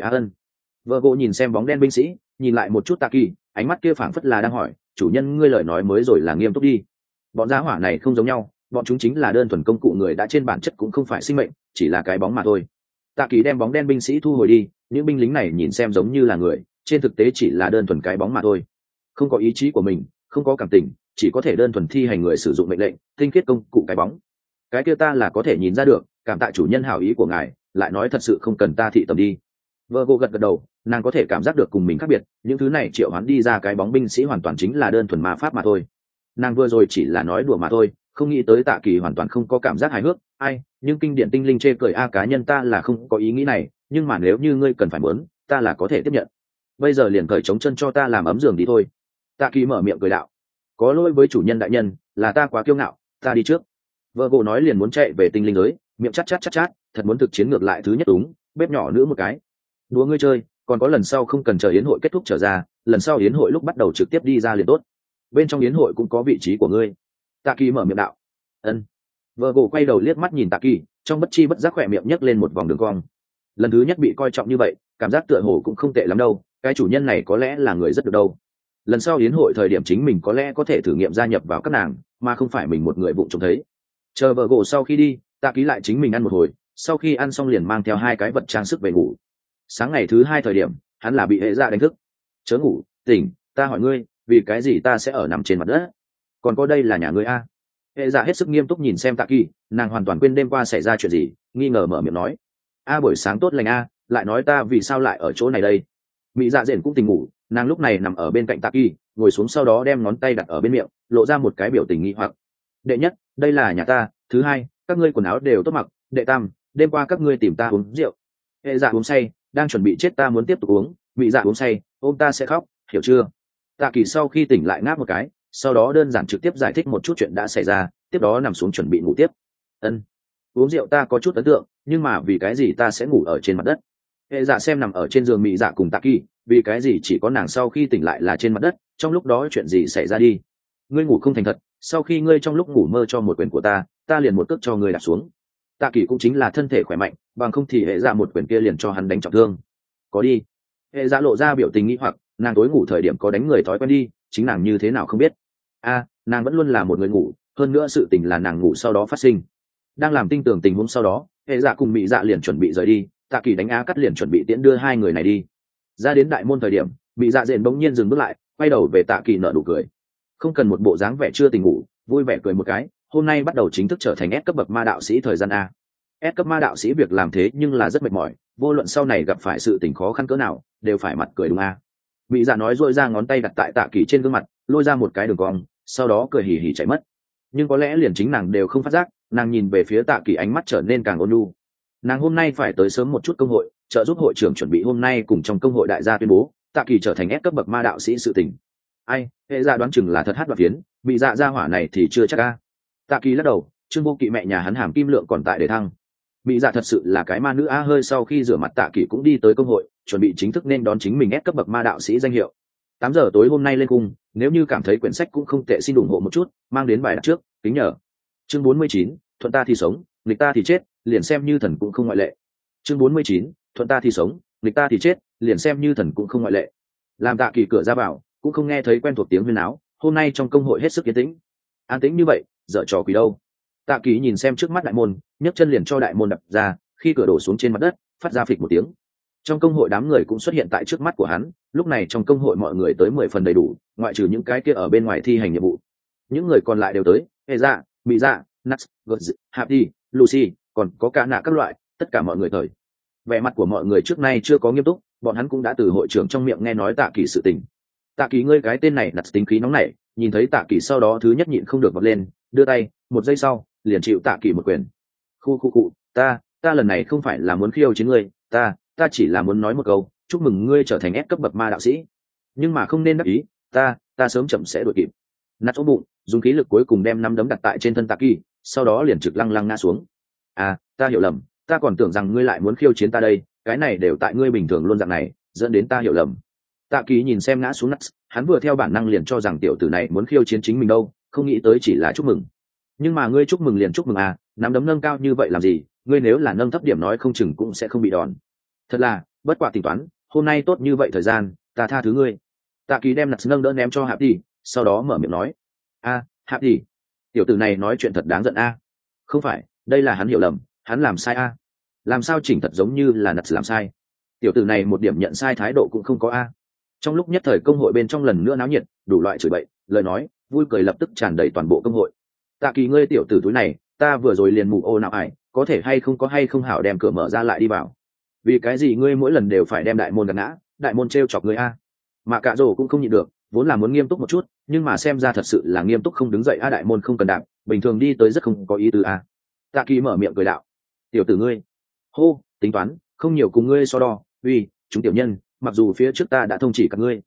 Vợ gỗ nhìn xem bóng đen binh sĩ, nhìn lại một chút Tạ Kỳ, ánh mắt kia phảng phất là đang hỏi, chủ nhân ngươi lời nói mới rồi là nghiêm túc đi. Bọn gia hỏa này không giống nhau, bọn chúng chính là đơn thuần công cụ người đã trên bản chất cũng không phải sinh mệnh, chỉ là cái bóng mà thôi. Tạ Kỳ đem bóng đen binh sĩ thu hồi đi, những binh lính này nhìn xem giống như là người, trên thực tế chỉ là đơn thuần cái bóng mà thôi, không có ý chí của mình, không có cảm tình, chỉ có thể đơn thuần thi hành người sử dụng mệnh lệnh, tinh khiết công cụ cái bóng. Cái kia ta là có thể nhìn ra được, cảm tạ chủ nhân hảo ý của ngài, lại nói thật sự không cần ta thị tầm đi. Vợ gỗ gật đầu, nàng có thể cảm giác được cùng mình khác biệt, những thứ này triệu hoán đi ra cái bóng binh sĩ hoàn toàn chính là đơn thuần ma pháp mà thôi. Nàng vừa rồi chỉ là nói đùa mà thôi, không nghĩ tới Tạ Kỳ hoàn toàn không có cảm giác hài hước. Nhưng kinh điển tinh linh chê cười cá nhân ta là không có ý nghĩ này, nhưng mà nếu như ngươi cần phải muốn, ta là có thể tiếp nhận. Bây giờ liền cởi trống chân cho ta làm ấm giường đi thôi. Tạ kỳ mở miệng cười đạo, có lỗi với chủ nhân đại nhân, là ta quá kiêu ngạo, ta đi trước. Vợ gỗ nói liền muốn chạy về tinh linh giới, miệng chát, thật muốn thực chiến ngược lại thứ nhất đúng bếp nhỏ nữa một cái. Đùa ngươi chơi, còn có lần sau không cần chờ yến hội kết thúc trở ra, lần sau yến hội lúc bắt đầu trực tiếp đi ra liền tốt, bên trong yến hội cũng có vị trí của ngươi. Tạ kỳ mở miệng đạo. Ân. Vợ gỗ quay đầu liếc mắt nhìn Tạ kỳ, trong bất chi bất giác khỏe miệng nhấc lên một vòng đường cong. Lần thứ nhất bị coi trọng như vậy, cảm giác tựa hồ cũng không tệ lắm đâu, cái chủ nhân này có lẽ là người rất được đâu. Lần sau yến hội thời điểm chính mình có lẽ có thể thử nghiệm gia nhập vào các nàng, mà không phải mình một người vụng trông thấy. Chờ vợ gỗ sau khi đi, Tạ ký lại chính mình ăn một hồi, sau khi ăn xong liền mang theo 2 cái vật trang sức về ngủ. Sáng ngày thứ 2 thời điểm, hắn là bị hệ dạ đánh thức. Chớ ngủ, tỉnh, ta hỏi ngươi, vì cái gì ta sẽ ở nằm trên mặt đất? Còn có đây là nhà ngươi a? Hệ dạ hết sức nghiêm túc nhìn xem Tạ kỳ, nàng hoàn toàn quên đêm qua xảy ra chuyện gì, nghi ngờ mở miệng nói: a buổi sáng tốt lành a, lại nói ta vì sao lại ở chỗ này đây? Mỹ dạ dện cũng tỉnh ngủ, nàng lúc này nằm ở bên cạnh Tạ kỳ, ngồi xuống sau đó đem ngón tay đặt ở bên miệng, lộ ra một cái biểu tình nghi hoặc. Đệ nhất, đây là nhà ta. Thứ hai, các ngươi quần áo đều tốt mặc. Đệ tam, đêm qua các ngươi tìm ta uống rượu. Hệ dạ uống say, đang chuẩn bị chết ta muốn tiếp tục uống. Mỹ dạ uống say, ôm ta sẽ khóc, hiểu chưa? Tạ kỳ sau khi tỉnh lại ngáp một cái, sau đó đơn giản trực tiếp giải thích một chút chuyện đã xảy ra, tiếp đó nằm xuống chuẩn bị ngủ tiếp. Ân, uống rượu ta có chút ấn tượng, nhưng mà vì cái gì ta sẽ ngủ ở trên mặt đất? Hệ dạ xem nằm ở trên giường Mỹ dạ cùng Tạ kỳ, vì cái gì chỉ có nàng sau khi tỉnh lại là trên mặt đất, trong lúc đó chuyện gì xảy ra đi? Ngươi ngủ không thành thật, sau khi ngươi trong lúc ngủ mơ cho một quyền của ta liền một cước cho ngươi đạp xuống. Tạ kỳ cũng chính là thân thể khỏe mạnh, bằng không thì hệ dạ một quyền kia liền cho hắn đánh trọng thương. Có đi. Hệ dạ lộ ra biểu tình nghĩ hoặc, nàng tối ngủ thời điểm có đánh người thói quen đi, chính nàng như thế nào không biết. Nàng vẫn luôn là một người ngủ, hơn nữa sự tình là nàng ngủ sau đó phát sinh. Đang làm tinh tường tình huống sau đó, hệ dạ cùng Mỹ dạ liền chuẩn bị rời đi, Tạ kỳ đánh á cắt liền chuẩn bị tiễn đưa 2 người này đi. Ra đến đại môn thời điểm, Mỹ dạ dện bỗng nhiên dừng bước lại, quay đầu về Tạ kỳ nở nụ cười. Không cần một bộ dáng vẻ chưa tỉnh ngủ, vui vẻ cười một cái, hôm nay bắt đầu chính thức trở thành S cấp bậc ma đạo sĩ thời gian a. S cấp ma đạo sĩ việc làm thế nhưng là rất mệt mỏi, vô luận sau này gặp phải sự tình khó khăn cỡ nào, đều phải mặt cười đúng a. Mỹ dạ nói, dội ra ngón tay đặt tại Tạ kỳ trên gương mặt, lôi ra một cái đường cong, sau đó cười hì hì chạy mất. Nhưng có lẽ liền chính nàng đều không phát giác, nàng nhìn về phía Tạ kỳ ánh mắt trở nên càng ôn nhu. Nàng hôm nay phải tới sớm một chút công hội, trợ giúp hội trưởng chuẩn bị hôm nay cùng trong công hội đại gia tuyên bố Tạ kỳ trở thành S cấp bậc ma đạo sĩ sự tình. Ai, hệ dạ đoán chừng là thật hát và phiến, bị dạ ra hỏa này thì chưa chắc a. Tạ kỳ lắc đầu, Trương Vô Kỵ mẹ nhà hắn hàm kim lượng còn tại để thăng. Bị dạ thật sự là cái ma nữ a. Hơi sau khi rửa mặt, Tạ kỳ cũng đi tới công hội, chuẩn bị chính thức nên đón chính mình S cấp bậc ma đạo sĩ danh hiệu. 8 giờ tối hôm nay lên cung, nếu như cảm thấy quyển sách cũng không tệ xin ủng hộ một chút, mang đến bài đặt trước, kính nhờ. Chương 49, thuận ta thì sống, nghịch ta thì chết, liền xem như thần cũng không ngoại lệ. Chương 49, thuận ta thì sống, nghịch ta thì chết, liền xem như thần cũng không ngoại lệ. Làm Tạ kỳ cửa ra vào, cũng không nghe thấy quen thuộc tiếng huyên áo, hôm nay trong công hội hết sức yên tĩnh. An tĩnh như vậy, dở trò quỷ đâu? Tạ kỳ nhìn xem trước mắt đại môn, nhấc chân liền cho đại môn đập ra, khi cửa đổ xuống trên mặt đất, phát ra phịch một tiếng. Trong công hội đám người cũng xuất hiện tại trước mắt của hắn, lúc này trong công hội mọi người tới 10 phần đầy đủ, ngoại trừ những cái kia ở bên ngoài thi hành nhiệm vụ. Những người còn lại đều tới, hệ dạ, mỹ dạ, nuts, gợt, happy, lucy, còn có cả nạ các loại, tất cả mọi người thời. Vẻ mặt của mọi người trước nay chưa có nghiêm túc, bọn hắn cũng đã từ hội trưởng trong miệng nghe nói Tạ kỳ sự tình. Tạ kỳ, ngươi cái tên này đặt tính khí nóng nảy, nhìn thấy Tạ kỳ sau đó thứ nhất nhịn không được vọt lên, đưa tay, một giây sau liền chịu Tạ kỳ một quyền. Khu, ta lần này không phải là muốn khiêu chiến ngươi, ta chỉ là muốn nói một câu, chúc mừng ngươi trở thành S cấp bậc ma đạo sĩ. Nhưng mà không nên đắc ý, ta sớm chậm sẽ đuổi kịp. Nát ôm bụng, dùng khí lực cuối cùng đem nắm đấm đặt tại trên thân Tạ kỳ, sau đó liền trực lăng lăng ngã xuống. Ta hiểu lầm, ta còn tưởng rằng ngươi lại muốn khiêu chiến ta đây, cái này đều tại ngươi bình thường luôn dạng này, dẫn đến ta hiểu lầm. Tạ kỳ nhìn xem ngã xuống Nuts, hắn vừa theo bản năng liền cho rằng tiểu tử này muốn khiêu chiến chính mình đâu, không nghĩ tới chỉ là chúc mừng. Nhưng mà ngươi chúc mừng liền chúc mừng à, nắm đấm nâng cao như vậy làm gì, ngươi nếu là nâng thấp điểm nói không chừng cũng sẽ không bị đòn. Thật là bất quả tính toán, hôm nay tốt như vậy thời gian, ta tha thứ ngươi. Tạ kỳ đem Nuts nâng đỡ ném cho Hạp đi, sau đó mở miệng nói: Hạp đi, tiểu tử này nói chuyện thật đáng giận a. Không phải, đây là hắn hiểu lầm, hắn làm sai a. Làm sao chỉnh thật giống như là Nuts làm sai, tiểu tử này một điểm nhận sai thái độ cũng không có a. Trong lúc nhất thời công hội bên trong lần nữa náo nhiệt, đủ loại chửi bậy, lời nói vui cười lập tức tràn đầy toàn bộ công hội. Tạ kỳ, ngươi tiểu tử túi này, ta vừa rồi liền mù ô nào ải, có thể hay không hảo đem cửa mở ra lại đi vào. Vì cái gì ngươi mỗi lần đều phải đem đại môn gạt ngã, đại môn trêu chọc ngươi a? Mà cả rồ cũng không nhịn được, vốn là muốn nghiêm túc một chút, nhưng mà xem ra thật sự là nghiêm túc không đứng dậy a. Đại môn không cần đạp, bình thường đi tới rất không có ý tứ a. Tạ kỳ mở miệng cười đạo: tiểu tử ngươi, hô, tính toán không nhiều cùng ngươi so đo, uy, chúng tiểu nhân, mặc dù phía trước ta đã thông chỉ các ngươi,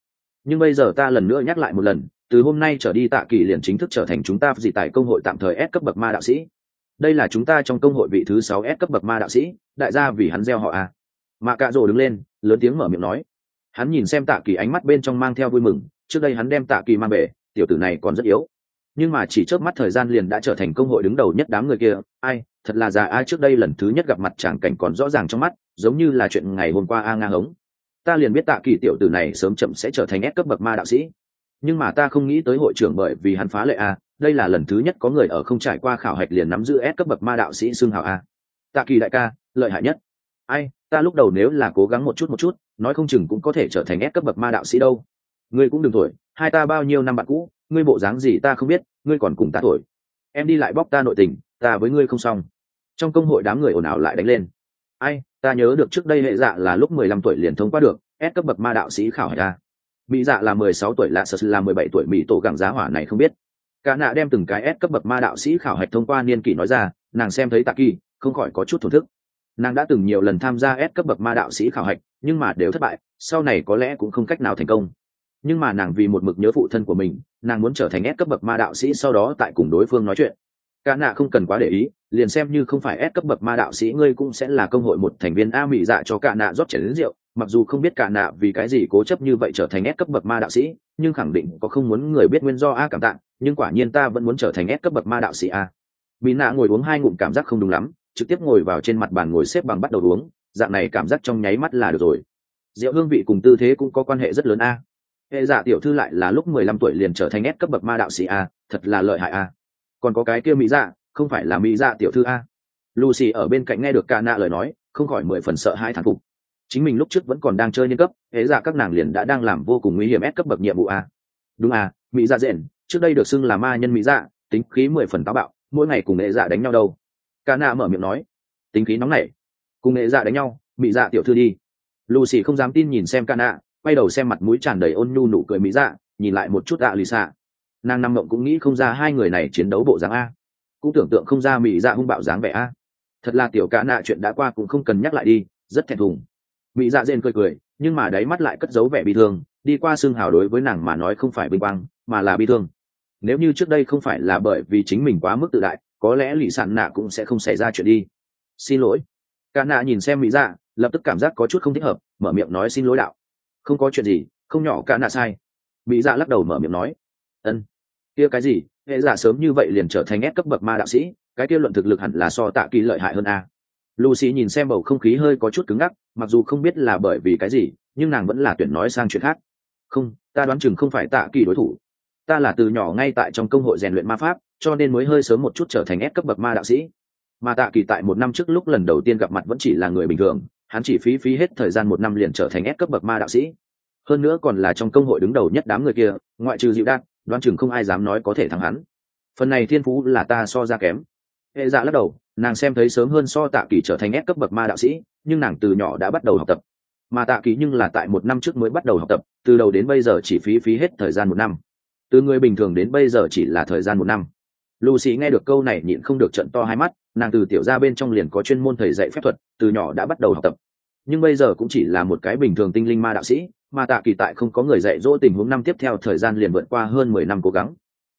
Nhưng bây giờ ta lần nữa nhắc lại một lần, từ hôm nay trở đi Tạ Kỳ liền chính thức trở thành chúng ta dị tại công hội tạm thời S cấp bậc ma đạo sĩ. Đây là chúng ta trong công hội vị thứ 6 S cấp bậc ma đạo sĩ, đại gia vì hắn gieo họ a. Mạ Cạ Rồ đứng lên, lớn tiếng mở miệng nói. Hắn nhìn xem Tạ Kỳ ánh mắt bên trong mang theo vui mừng, trước đây hắn đem Tạ Kỳ mang về, tiểu tử này còn rất yếu, nhưng mà chỉ chớp mắt thời gian liền đã trở thành công hội đứng đầu nhất đám người kia. Ai, thật là già ai, trước đây lần thứ nhất gặp mặt tràng cảnh còn rõ ràng trong mắt, giống như là chuyện ngày hôm qua a ngang hống. Ta liền biết Tạ Kỳ tiểu tử này sớm chậm sẽ trở thành S cấp bậc ma đạo sĩ, nhưng mà ta không nghĩ tới hội trưởng bởi vì hắn phá lệ a, đây là lần thứ nhất có người ở không trải qua khảo hạch liền nắm giữ S cấp bậc ma đạo sĩ xưng hào a. Tạ Kỳ đại ca, lợi hại nhất. Ai, ta lúc đầu nếu là cố gắng một chút, nói không chừng cũng có thể trở thành S cấp bậc ma đạo sĩ đâu. Ngươi cũng đừng thổi, hai ta bao nhiêu năm bạn cũ, ngươi bộ dáng gì ta không biết, ngươi còn cùng ta thổi. Em đi lại bóc ta nội tình, ta với ngươi không xong. Trong công hội đám người ồn ào lại đánh lên. Ai, ta nhớ được trước đây hệ dạ là lúc 15 tuổi liền thông qua được S cấp bậc ma đạo sĩ khảo hạch a. Mỹ dạ là 16 tuổi, lạ sơ là 17 tuổi, Mỹ tổ gẳng giá hỏa này không biết. Cả nạ đem từng cái S cấp bậc ma đạo sĩ khảo hạch thông qua niên kỷ nói ra, nàng xem thấy Tạ Kỳ, không khỏi có chút thổn thức. Nàng đã từng nhiều lần tham gia S cấp bậc ma đạo sĩ khảo hạch, nhưng mà đều thất bại, sau này có lẽ cũng không cách nào thành công. Nhưng mà nàng vì một mực nhớ phụ thân của mình, nàng muốn trở thành S cấp bậc ma đạo sĩ, sau đó tại cùng đối phương nói chuyện. Cả nạ không cần quá để ý, liền xem như không phải S cấp bậc ma đạo sĩ, ngươi cũng sẽ là công hội một thành viên a. Mỹ dạ cho cả nạ rót chén rượu, mặc dù không biết cả nạ vì cái gì cố chấp như vậy trở thành S cấp bậc ma đạo sĩ, nhưng khẳng định có không muốn người biết nguyên do a. Cảm tạ, nhưng quả nhiên ta vẫn muốn trở thành S cấp bậc ma đạo sĩ a. Mỹ nạ ngồi uống hai ngụm cảm giác không đúng lắm, trực tiếp ngồi vào trên mặt bàn ngồi xếp bằng bắt đầu uống, dạng này cảm giác trong nháy mắt là được rồi. Rượu hương vị cùng tư thế cũng có quan hệ rất lớn a. Hệ dạ tiểu thư lại là lúc 15 tuổi liền trở thành S cấp bậc ma đạo sĩ a, thật là lợi hại a. Còn có cái kia Mỹ dạ, không phải là Mỹ dạ tiểu thư a. Lucy ở bên cạnh nghe được cả nạ lời nói, không khỏi 10 phần sợ hãi thán phục. Chính mình lúc trước vẫn còn đang chơi niên cấp, hệ dạ các nàng liền đã đang làm vô cùng nguy hiểm S cấp bậc nhiệm vụ a. Đúng a, Mỹ dạ rện, trước đây được xưng là ma nhân Mỹ dạ, tính khí 10 phần táo bạo, mỗi ngày cùng hệ dạ đánh nhau đâu. Cả nạ mở miệng nói, tính khí nóng nảy, cùng hệ dạ đánh nhau, Mỹ dạ tiểu thư đi. Lucy không dám tin nhìn xem cả nạ, quay đầu xem mặt mũi tràn đầy ôn nhu nụ cười Mỹ dạ, nhìn lại một chút Lisa. Nàng nằm mộng cũng nghĩ không ra hai người này chiến đấu bộ dáng a, cũng tưởng tượng không ra Mỹ dạ hung bạo dáng vẻ a. Thật là tiểu cả nạ, chuyện đã qua cũng không cần nhắc lại đi, rất thẹn thùng. Mỹ dạ rên cười, nhưng mà đáy mắt lại cất giấu vẻ bi thương, đi qua xương hào đối với nàng mà nói không phải vinh quang, mà là bi thương. Nếu như trước đây không phải là bởi vì chính mình quá mức tự đại, có lẽ lì sạn nạ cũng sẽ không xảy ra chuyện đi. Xin lỗi. Cả nạ nhìn xem Mỹ dạ, lập tức cảm giác có chút không thích hợp, mở miệng nói xin lỗi đạo. Không có chuyện gì, không nhỏ, cả nạ sai. Mỹ dạ lắc đầu mở miệng nói, ân, kia cái gì, hệ giả sớm như vậy liền trở thành S cấp bậc ma đạo sĩ, cái kia luận thực lực hẳn là so Tạ Kỳ lợi hại hơn a. Lucy nhìn xem bầu không khí hơi có chút cứng ngắc, mặc dù không biết là bởi vì cái gì, nhưng nàng vẫn là tuyển nói sang chuyện khác. Không, ta đoán chừng không phải Tạ Kỳ đối thủ. Ta là từ nhỏ ngay tại trong công hội rèn luyện ma pháp, cho nên mới hơi sớm một chút trở thành S cấp bậc ma đạo sĩ. Mà Tạ Kỳ tại 1 năm trước lúc lần đầu tiên gặp mặt vẫn chỉ là người bình thường, hắn chỉ phí hết thời gian 1 năm liền trở thành S cấp bậc ma đạo sĩ. Hơn nữa còn là trong công hội đứng đầu nhất đám người kia, ngoại trừ Dịu Đan, đoán chừng không ai dám nói có thể thắng hắn. Phần này thiên phú là ta so ra kém. Hệ dạ lắc đầu, nàng xem thấy sớm hơn so Tạ Kỳ trở thành S cấp bậc ma đạo sĩ, nhưng nàng từ nhỏ đã bắt đầu học tập. Mà Tạ Kỳ nhưng là tại 1 năm trước mới bắt đầu học tập, từ đầu đến bây giờ chỉ phí hết thời gian 1 năm. Từ người bình thường đến bây giờ chỉ là thời gian 1 năm. Lucy nghe được câu này nhịn không được trợn to hai mắt, nàng từ tiểu gia bên trong liền có chuyên môn thầy dạy phép thuật, từ nhỏ đã bắt đầu học tập. Nhưng bây giờ cũng chỉ là một cái bình thường tinh linh ma đạo sĩ, mà Tạ Kỳ tại không có người dạy dỗ tình huống năm tiếp theo thời gian liền vượt qua hơn 10 năm cố gắng.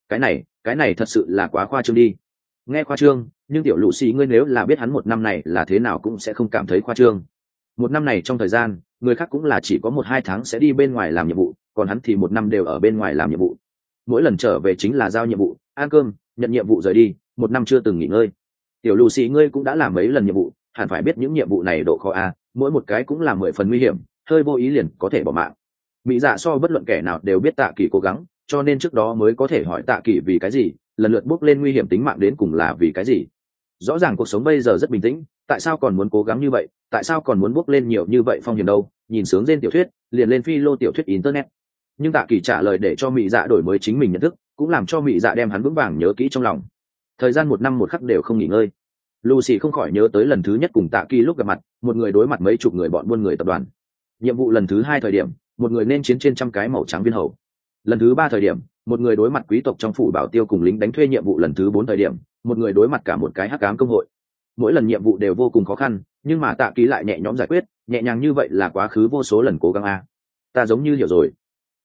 Cái này thật sự là quá khoa trương đi. Nghe khoa trương, nhưng tiểu Lucy ngươi nếu là biết hắn 1 năm này là thế nào cũng sẽ không cảm thấy khoa trương. 1 năm này trong thời gian, người khác cũng là chỉ có 1-2 tháng sẽ đi bên ngoài làm nhiệm vụ, còn hắn thì 1 năm đều ở bên ngoài làm nhiệm vụ. Mỗi lần trở về chính là giao nhiệm vụ, ăn cơm, nhận nhiệm vụ rời đi, 1 năm chưa từng nghỉ ngơi. Tiểu Lucy ngươi cũng đã làm mấy lần nhiệm vụ, hẳn phải biết những nhiệm vụ này độ khó a, mỗi một cái cũng là 10 phần nguy hiểm, hơi vô ý liền có thể bỏ mạng. Mỹ dạ so bất luận kẻ nào đều biết Tạ Kỳ cố gắng, cho nên trước đó mới có thể hỏi Tạ Kỳ vì cái gì lần lượt bước lên nguy hiểm tính mạng đến cùng là vì cái gì. Rõ ràng cuộc sống bây giờ rất bình tĩnh, tại sao còn muốn cố gắng như vậy, tại sao còn muốn bước lên nhiều như vậy phong hiểm đâu. Nhìn sướng trên tiểu thuyết liền lên phi lô tiểu thuyết internet. Nhưng Tạ Kỳ trả lời để cho Mỹ dạ đổi mới chính mình nhận thức, cũng làm cho Mỹ dạ đem hắn vững vàng nhớ kỹ trong lòng. Thời gian 1 năm 1 khắc đều không nghỉ ngơi. Lucy không khỏi nhớ tới lần thứ nhất cùng Tạ Kỳ lúc gặp mặt, một người đối mặt mấy chục người bọn buôn người tập đoàn. Nhiệm vụ lần thứ 2 thời điểm, một người nên chiến trên 100 cái màu trắng viên hầu. Lần thứ 3 thời điểm, một người đối mặt quý tộc trong phủ bảo tiêu cùng lính đánh thuê. Nhiệm vụ lần thứ 4 thời điểm, một người đối mặt cả một cái hắc ám công hội. Mỗi lần nhiệm vụ đều vô cùng khó khăn, nhưng mà Tạ Kỳ lại nhẹ nhõm giải quyết, nhẹ nhàng như vậy là quá khứ vô số lần cố gắng a. Ta giống như hiểu rồi.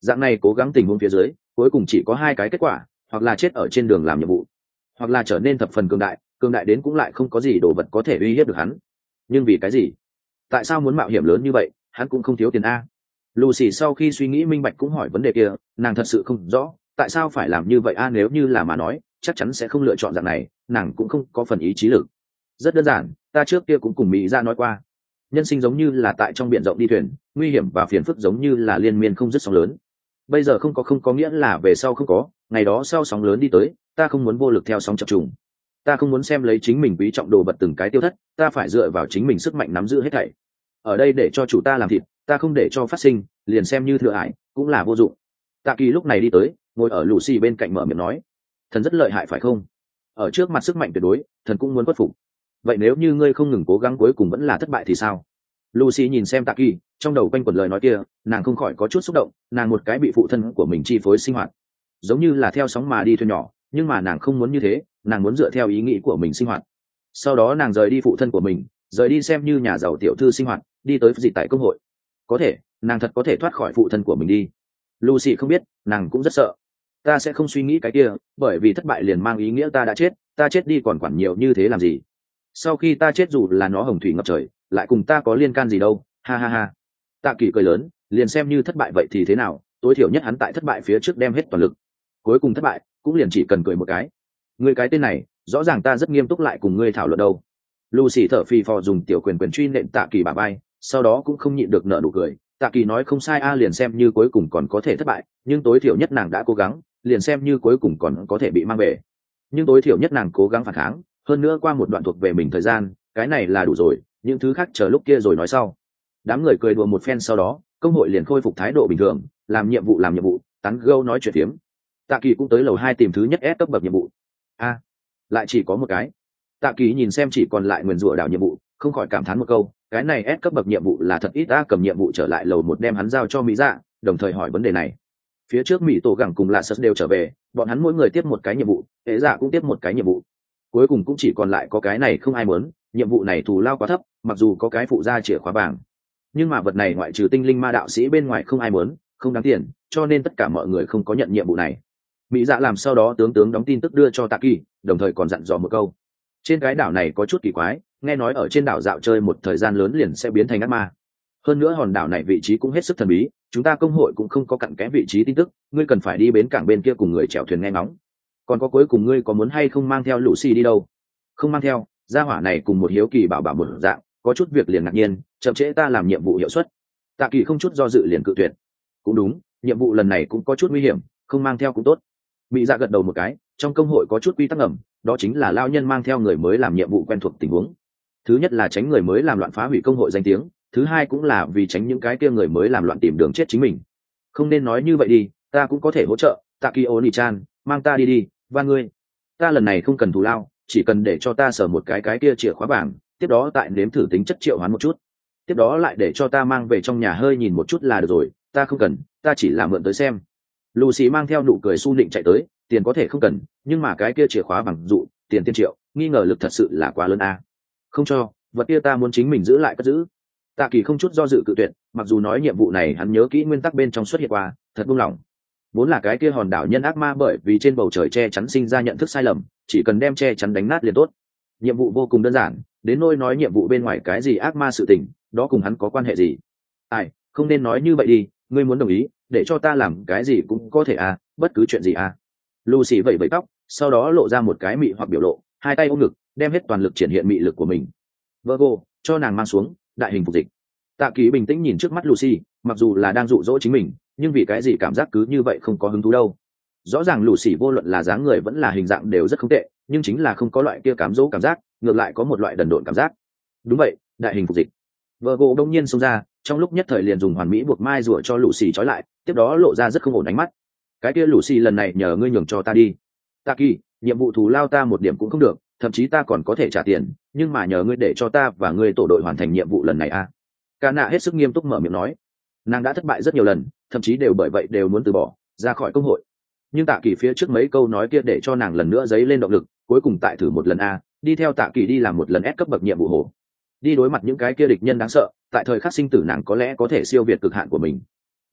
Dạng này cố gắng tình huống phía dưới cuối cùng chỉ có hai cái kết quả, hoặc là chết ở trên đường làm nhiệm vụ, hoặc là trở nên thập phần cường đại đến cũng lại không có gì đồ vật có thể uy hiếp được hắn. Nhưng vì cái gì? Tại sao muốn mạo hiểm lớn như vậy? Hắn cũng không thiếu tiền a. Lucy sau khi suy nghĩ minh bạch cũng hỏi vấn đề kia, nàng thật sự không rõ tại sao phải làm như vậy a, nếu như là mà nói chắc chắn sẽ không lựa chọn dạng này, nàng cũng không có phần ý chí lực. Rất đơn giản, ta trước kia cũng cùng Mỹ ra nói qua, nhân sinh giống như là tại trong biển rộng đi thuyền, nguy hiểm và phiền phức giống như là liên miên không dứt sóng lớn. Bây giờ không có nghĩa là về sau không có, ngày đó sau sóng lớn đi tới, ta không muốn vô lực theo sóng chập trùng, ta không muốn xem lấy chính mình quý trọng đồ vật từng cái tiêu thất, ta phải dựa vào chính mình sức mạnh nắm giữ hết thảy. Ở đây để cho chủ ta làm thịt, ta không để cho phát sinh, liền xem như thừa ải cũng là vô dụng. Tạ Kỳ lúc này đi tới, ngồi ở Lucy bên cạnh mở miệng nói, thần rất lợi hại phải không? Ở trước mặt sức mạnh tuyệt đối, thần cũng muốn khuất phục. Vậy nếu như ngươi không ngừng cố gắng cuối cùng vẫn là thất bại thì sao? Lucy nhìn xem Tạ Kỳ, trong đầu quanh quẩn lời nói kia, nàng không khỏi có chút xúc động, nàng một cái bị phụ thân của mình chi phối sinh hoạt, giống như là theo sóng mà đi thuyền nhỏ, nhưng mà nàng không muốn như thế, nàng muốn dựa theo ý nghĩ của mình sinh hoạt. Sau đó nàng rời đi phụ thân của mình, rời đi xem như nhà giàu tiểu thư sinh hoạt, đi tới gì tại công hội. Có thể, nàng thật có thể thoát khỏi phụ thân của mình đi. Lucy không biết, nàng cũng rất sợ. Ta sẽ không suy nghĩ cái kia, bởi vì thất bại liền mang ý nghĩa ta đã chết, ta chết đi còn quản nhiều như thế làm gì? Sau khi ta chết dù là nó hồng thủy ngập trời, lại cùng ta có liên can gì đâu, ha ha ha. Tạ Kỳ cười lớn, liền xem như thất bại vậy thì thế nào, tối thiểu nhất hắn tại thất bại phía trước đem hết toàn lực. Cuối cùng thất bại, cũng liền chỉ cần cười một cái. Ngươi cái tên này, rõ ràng ta rất nghiêm túc lại cùng ngươi thảo luận đâu. Lucy thở phì phò dùng tiểu quyền truy nện Tạ Kỳ bả vai, sau đó cũng không nhịn được nở nụ cười. Tạ Kỳ nói không sai a, liền xem như cuối cùng còn có thể thất bại, nhưng tối thiểu nhất nàng đã cố gắng, liền xem như cuối cùng còn có thể bị mang về, nhưng tối thiểu nhất nàng cố gắng phản kháng, hơn nữa qua một đoạn thuộc về mình thời gian, cái này là đủ rồi, những thứ khác chờ lúc kia rồi nói sau. Đám người cười đùa một phen, sau đó công hội liền khôi phục thái độ bình thường, làm nhiệm vụ, tán gẫu nói chuyện phiếm. Tạ Kỳ cũng tới lầu 2 tìm thứ nhất S cấp bậc nhiệm vụ. A, lại chỉ có một cái. Tạ Kỳ nhìn xem chỉ còn lại nguyền rủa đảo nhiệm vụ, không khỏi cảm thán một câu, cái này S cấp bậc nhiệm vụ là thật ít. Ta cầm nhiệm vụ trở lại lầu 1 đem hắn giao cho Mỹ Dạ, đồng thời hỏi vấn đề này. Phía trước Mỹ Tổ Gẳng cùng Lạ Sật đều trở về, bọn hắn mỗi người tiếp một cái nhiệm vụ, Hệ Dạ cũng tiếp một cái nhiệm vụ. Cuối cùng cũng chỉ còn lại có cái này không ai muốn, nhiệm vụ này thù lao quá thấp, mặc dù có cái phụ gia chìa khóa vàng, nhưng mà vật này ngoại trừ tinh linh ma đạo sĩ bên ngoài không ai muốn, không đáng tiền, cho nên tất cả mọi người không có nhận nhiệm vụ này. Mỹ Dạ làm sau đó tướng đóng tin tức đưa cho Tạ Kỳ, đồng thời còn dặn dò một câu, trên cái đảo này có chút kỳ quái, nghe nói ở trên đảo dạo chơi một thời gian lớn liền sẽ biến thành ác ma, hơn nữa hòn đảo này vị trí cũng hết sức thần bí, chúng ta công hội cũng không có cặn kẽ vị trí tin tức, ngươi cần phải đi bến cảng bên kia cùng người chèo thuyền nghe ngóng. Còn có cuối cùng ngươi có muốn hay không mang theo Lucy đi đâu? Không mang theo, gia hỏa này cùng một hiếu kỳ bảo bảo một dạng, có chút việc liền ngạc nhiên, chậm trễ ta làm nhiệm vụ hiệu suất. Tạ Kỳ không chút do dự liền cự tuyệt. Cũng đúng, nhiệm vụ lần này cũng có chút nguy hiểm, không mang theo cũng tốt. Mỹ Dạ gật đầu một cái, trong công hội có chút quy tắc ngầm, đó chính là lao nhân mang theo người mới làm nhiệm vụ quen thuộc tình huống. Thứ nhất là tránh người mới làm loạn phá hủy công hội danh tiếng, thứ hai cũng là vì tránh những cái kia người mới làm loạn tìm đường chết chính mình. Không nên nói như vậy đi, ta cũng có thể hỗ trợ. Taki Oni-chan, mang ta đi, và ngươi, ta lần này không cần thù lao, chỉ cần để cho ta sờ một cái kia chìa khóa vàng, tiếp đó tại nếm thử tính chất triệu hoán một chút, tiếp đó lại để cho ta mang về trong nhà hơi nhìn một chút là được rồi, ta không cần, ta chỉ làm mượn tới xem. Lucy mang theo nụ cười su nịnh chạy tới, tiền có thể không cần, nhưng mà cái kia chìa khóa vàng dụ, tiền tiên triệu, nghi ngờ lực thật sự là quá lớn a. Không cho, vật kia ta muốn chính mình giữ lại cất giữ. Tạ Kỳ không chút do dự cự tuyệt, mặc dù nói nhiệm vụ này hắn nhớ kỹ nguyên tắc bên trong xuất hiện qua, thật buông lỏng. Vốn là cái kia hòn đảo nhân ác ma bởi vì trên bầu trời che chắn sinh ra nhận thức sai lầm, chỉ cần đem che chắn đánh nát liền tốt. Nhiệm vụ vô cùng đơn giản, đến nôi nói nhiệm vụ bên ngoài cái gì ác ma sự tình, đó cùng hắn có quan hệ gì? Ai, không nên nói như vậy đi, ngươi muốn đồng ý, để cho ta làm cái gì cũng có thể à, bất cứ chuyện gì à. Lucy vẩy vẩy tóc, sau đó lộ ra một cái mị hoặc biểu lộ, hai tay ôm ngực, đem hết toàn lực triển hiện mị lực của mình. Virgo, cho nàng mang xuống đại hình phục dịch. Tạ Kỳ bình tĩnh nhìn trước mắt Lucy, mặc dù là đang dụ dỗ chính mình, nhưng vì cái gì cảm giác cứ như vậy không có hứng thú đâu. Rõ ràng Lucy vô luận là dáng người vẫn là hình dạng đều rất không tệ, nhưng chính là không có loại kia cám dỗ cảm giác, ngược lại có một loại đần độn cảm giác. Đúng vậy, đại hình phục dịch. Virgo đông nhiên xông ra, trong lúc nhất thời liền dùng hoàn mỹ buộc mai rùa cho Lucy trói lại, tiếp đó lộ ra rất không ổn ánh mắt. Cái kia Lucy lần này nhờ ngươi nhường cho ta đi. Tạ Kỳ, nhiệm vụ thù lao ta một điểm cũng không được, thậm chí ta còn có thể trả tiền, nhưng mà nhờ ngươi để cho ta và ngươi tổ đội hoàn thành nhiệm vụ lần này a. Cả nạ hết sức nghiêm túc mở miệng nói, nàng đã thất bại rất nhiều lần, thậm chí đều bởi vậy đều muốn từ bỏ, ra khỏi công hội. Nhưng Tạ Kỳ phía trước mấy câu nói kia để cho nàng lần nữa dấy lên động lực, cuối cùng tại thử một lần a, đi theo Tạ Kỳ đi làm một lần S cấp bậc nhiệm vụ hồ, đi đối mặt những cái kia địch nhân đáng sợ, tại thời khắc sinh tử nàng có lẽ có thể siêu việt cực hạn của mình.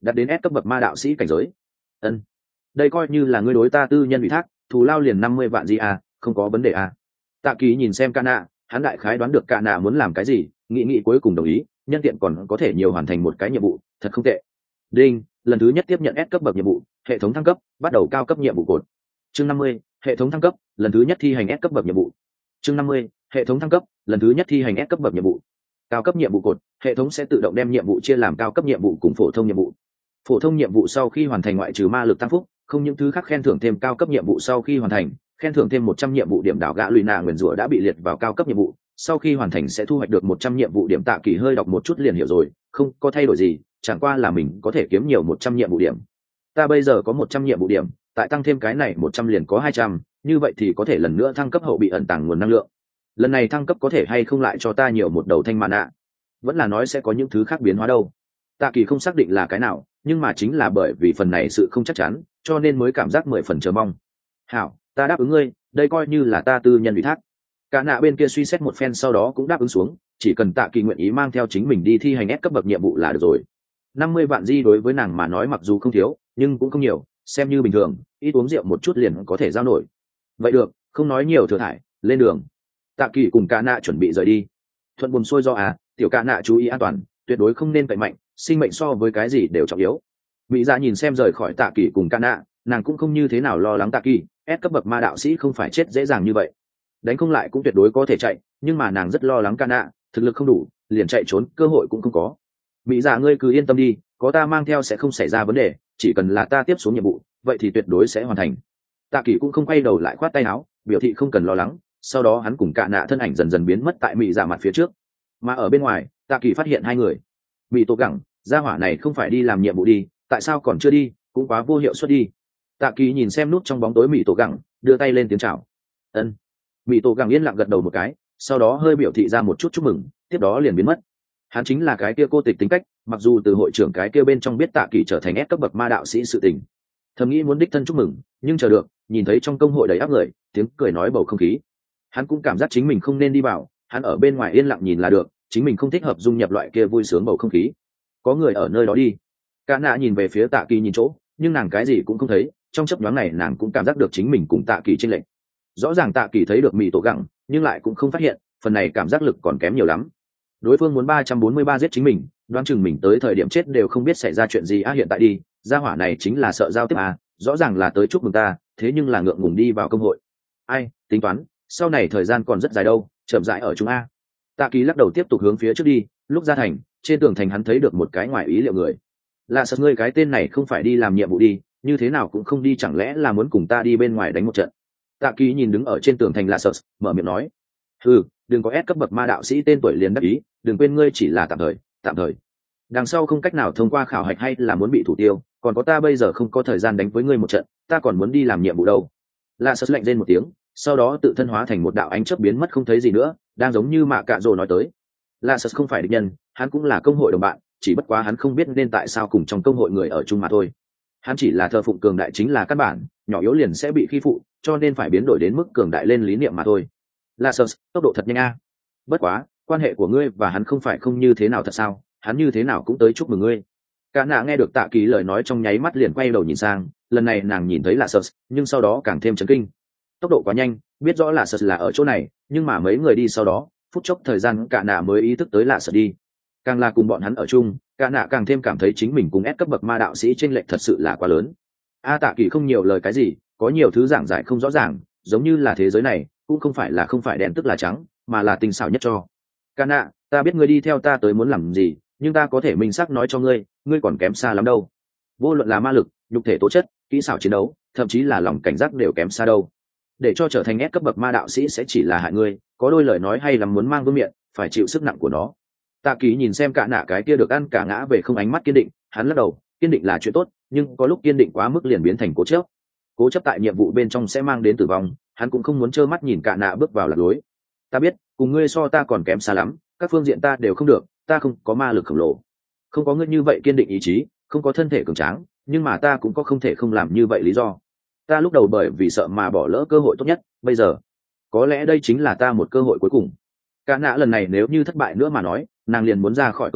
đạt đến S cấp bậc ma đạo sĩ cảnh giới. Ân, đây coi như là ngươi đối ta tư nhân ủy thác, thù lao liền 50 vạn gì à, không có vấn đề à. Tạ Kỳ nhìn xem Cả Nạ, hắn đại khái đoán được Cả Nạ muốn làm cái gì, nghĩ cuối cùng đồng ý, nhân tiện còn có thể nhiều hoàn thành một cái nhiệm vụ, thật không tệ. Đinh, lần thứ nhất tiếp nhận S cấp bậc nhiệm vụ, hệ thống thăng cấp, bắt đầu cao cấp nhiệm vụ cột. Chương 50, hệ thống thăng cấp, lần thứ nhất thi hành S cấp bậc nhiệm vụ. Chương 50, hệ thống thăng cấp, lần thứ nhất thi hành S cấp bậc nhiệm vụ. Cao cấp nhiệm vụ cột, hệ thống sẽ tự động đem nhiệm vụ chia làm cao cấp nhiệm vụ cùng phổ thông nhiệm vụ. Phổ thông nhiệm vụ sau khi hoàn thành ngoại trừ ma lực tăng phúc, không những thứ khác khen thưởng thêm cao cấp nhiệm vụ sau khi hoàn thành, khen thưởng thêm 100 nhiệm vụ điểm đảo gã lùi nạ nguyền rủa đã bị liệt vào cao cấp nhiệm vụ, sau khi hoàn thành sẽ thu hoạch được 100 nhiệm vụ điểm. Tạ Kỳ hơi đọc một chút liền hiểu rồi, không có thay đổi gì, chẳng qua là mình có thể kiếm nhiều 100 nhiệm vụ điểm. Ta bây giờ có 100 nhiệm vụ điểm, tại tăng thêm cái này 100 liền có 200, như vậy thì có thể lần nữa thăng cấp hậu bị ẩn tàng nguồn năng lượng. Lần này thăng cấp có thể hay không lại cho ta nhiều một đầu thanh mạn ạ? Vẫn là nói sẽ có những thứ khác biến hóa đâu. Tạ Kỳ không xác định là cái nào, nhưng mà chính là bởi vì phần này sự không chắc chắn, cho nên mới cảm giác 10 phần chờ mong. Hảo, ta đáp ứng ngươi, đây coi như là ta tư nhân ủy thác. Cả nạ bên kia suy xét một phen sau đó cũng đáp ứng xuống, chỉ cần Tạ Kỳ nguyện ý mang theo chính mình đi thi hành S cấp bậc nhiệm vụ là được rồi. 50 vạn di đối với nàng mà nói mặc dù không thiếu, nhưng cũng không nhiều, xem như bình thường, ít uống rượu một chút liền có thể giao nổi. Vậy được, không nói nhiều thừa thải, lên đường. Tạ Kỳ cùng Cả nạ chuẩn bị rời đi. Thuận buồm xuôi do tiểu Cả nạ chú ý an toàn, tuyệt đối không nên cậy mạnh, sinh mệnh so với cái gì đều trọng yếu. Mỹ Dạ nhìn xem rời khỏi Tạ Kỳ cùng Cả nạ, nàng cũng không như thế nào lo lắng Tạ Kỳ, S cấp bậc ma đạo sĩ không phải chết dễ dàng như vậy, đánh không lại cũng tuyệt đối có thể chạy, nhưng mà nàng rất lo lắng Cả nạ, thực lực không đủ, liền chạy trốn cơ hội cũng không có. Mỹ Dạ ngươi cứ yên tâm đi, có ta mang theo sẽ không xảy ra vấn đề, chỉ cần là ta tiếp xuống nhiệm vụ, vậy thì tuyệt đối sẽ hoàn thành. Tạ Kỳ cũng không quay đầu lại khoát tay áo, biểu thị không cần lo lắng, sau đó hắn cùng Cả nạ thân ảnh dần dần biến mất tại Mỹ Dạ mặt phía trước. Mà ở bên ngoài, Tạ Kỳ phát hiện hai người. Mỹ Tổ Gẳng, gia hỏa này không phải đi làm nhiệm vụ đi, tại sao còn chưa đi, cũng quá vô hiệu suất đi. Tạ Kỳ nhìn xem nút trong bóng tối Mỹ Tổ Gẳng, đưa tay lên tiếng chào. Ân. Mỹ Tổ Gẳng yên lặng gật đầu một cái, sau đó hơi biểu thị ra một chút chúc mừng, tiếp đó liền biến mất. Hắn chính là cái kia cô tịch tính cách, mặc dù từ hội trưởng cái kia bên trong biết Tạ Kỳ trở thành S cấp bậc ma đạo sĩ sự tình, thầm nghĩ muốn đích thân chúc mừng, nhưng chờ được, nhìn thấy trong công hội đầy áp người, tiếng cười nói bầu không khí, hắn cũng cảm giác chính mình không nên đi vào, hắn ở bên ngoài yên lặng nhìn là được, chính mình không thích hợp dung nhập loại kia vui sướng bầu không khí. Có người ở nơi đó đi. Cả nạ nhìn về phía Tạ Kỳ nhìn chỗ, nhưng nàng cái gì cũng không thấy, trong chớp nhoáng này nàng cũng cảm giác được chính mình cùng Tạ Kỳ chênh lệch. Rõ ràng Tạ Kỳ thấy được Mỹ Tổ Gẳng, nhưng lại cũng không phát hiện, phần này cảm giác lực còn kém nhiều lắm. Đối phương muốn 343 giết chính mình, đoán chừng mình tới thời điểm chết đều không biết xảy ra chuyện gì hiện tại đi, gia hỏa này chính là sợ giao tiếp rõ ràng là tới chúc mừng ta, thế nhưng là ngượng ngùng đi vào công hội. Ai, tính toán, sau này thời gian còn rất dài đâu, chậm rãi ở chúng a. Tạ Kỳ lắc đầu tiếp tục hướng phía trước đi, lúc ra thành, trên tường thành hắn thấy được một cái ngoài ý liệu người. Là sợ ngươi cái tên này không phải đi làm nhiệm vụ đi, như thế nào cũng không đi, chẳng lẽ là muốn cùng ta đi bên ngoài đánh một trận. Tạ Kỳ nhìn đứng ở trên tường thành là sợ, mở miệng nói. Đừng có ép cấp bậc ma đạo sĩ tên tuổi liền đắc ý, đừng quên ngươi chỉ là tạm thời. Đằng sau không cách nào thông qua khảo hạch hay là muốn bị thủ tiêu, còn có ta bây giờ không có thời gian đánh với ngươi một trận, ta còn muốn đi làm nhiệm vụ đâu. Là sợ lạnh rên một tiếng, sau đó tự thân hóa thành một đạo ánh chớp biến mất không thấy gì nữa, đang giống như Mạ Cạ Rồ nói tới. Là sợ không phải địch nhân, hắn cũng là công hội đồng bạn, chỉ bất quá hắn không biết nên tại sao cùng trong công hội người ở chung mà thôi. Hắn chỉ là thờ phụng cường đại chính là căn bản, nhỏ yếu liền sẽ bị khi phụ, cho nên phải biến đổi đến mức cường đại lên lý niệm mà thôi. Là sợ, tốc độ thật nhanh a. Bất quá, quan hệ của ngươi và hắn không phải không như thế nào thật sao? Hắn như thế nào cũng tới chúc mừng ngươi. Cả nạ nghe được Tạ Kỳ lời nói trong nháy mắt liền quay đầu nhìn sang, lần này nàng nhìn thấy là sợ, nhưng sau đó càng thêm chấn kinh. Tốc độ quá nhanh, biết rõ là sợ là ở chỗ này, nhưng mà mấy người đi sau đó, phút chốc thời gian cả nạ mới ý thức tới là sợ đi. Càng là cùng bọn hắn ở chung, cả nạ càng thêm cảm thấy chính mình cùng ép cấp bậc ma đạo sĩ chênh lệch thật sự là quá lớn. Tạ Kỳ không nhiều lời cái gì, có nhiều thứ giảng giải không rõ ràng, giống như là thế giới này cũng không phải đen tức là trắng, mà là tinh xảo nhất cho. Cả nạ, ta biết ngươi đi theo ta tới muốn làm gì, nhưng ta có thể minh xác nói cho ngươi, ngươi còn kém xa lắm đâu. Vô luận là ma lực, nhục thể tố chất, kỹ xảo chiến đấu, thậm chí là lòng cảnh giác đều kém xa đâu. Để cho trở thành ép cấp bậc ma đạo sĩ sẽ chỉ là hại ngươi, có đôi lời nói hay là muốn mang vương miệng, phải chịu sức nặng của nó. Tạ Kỳ nhìn xem cả nạ cái kia được ăn cả ngã về không ánh mắt kiên định, hắn lắc đầu, kiên định là chuyện tốt, nhưng có lúc kiên định quá mức liền biến thành cố chấp. Cố chấp tại nhiệm vụ bên trong sẽ mang đến tử vong, hắn cũng không muốn trơ mắt nhìn cả nạ bước vào lạc lối. Ta biết, cùng ngươi so ta còn kém xa lắm, các phương diện ta đều không được, ta không có ma lực khổng lồ, không có ngươi như vậy kiên định ý chí, không có thân thể cường tráng, nhưng mà ta cũng có không thể không làm như vậy lý do. Ta lúc đầu bởi vì sợ mà bỏ lỡ cơ hội tốt nhất, bây giờ có lẽ đây chính là ta một cơ hội cuối cùng. Cả nạ lần này nếu như thất bại nữa mà nói, nàng liền muốn ra khỏi công hội,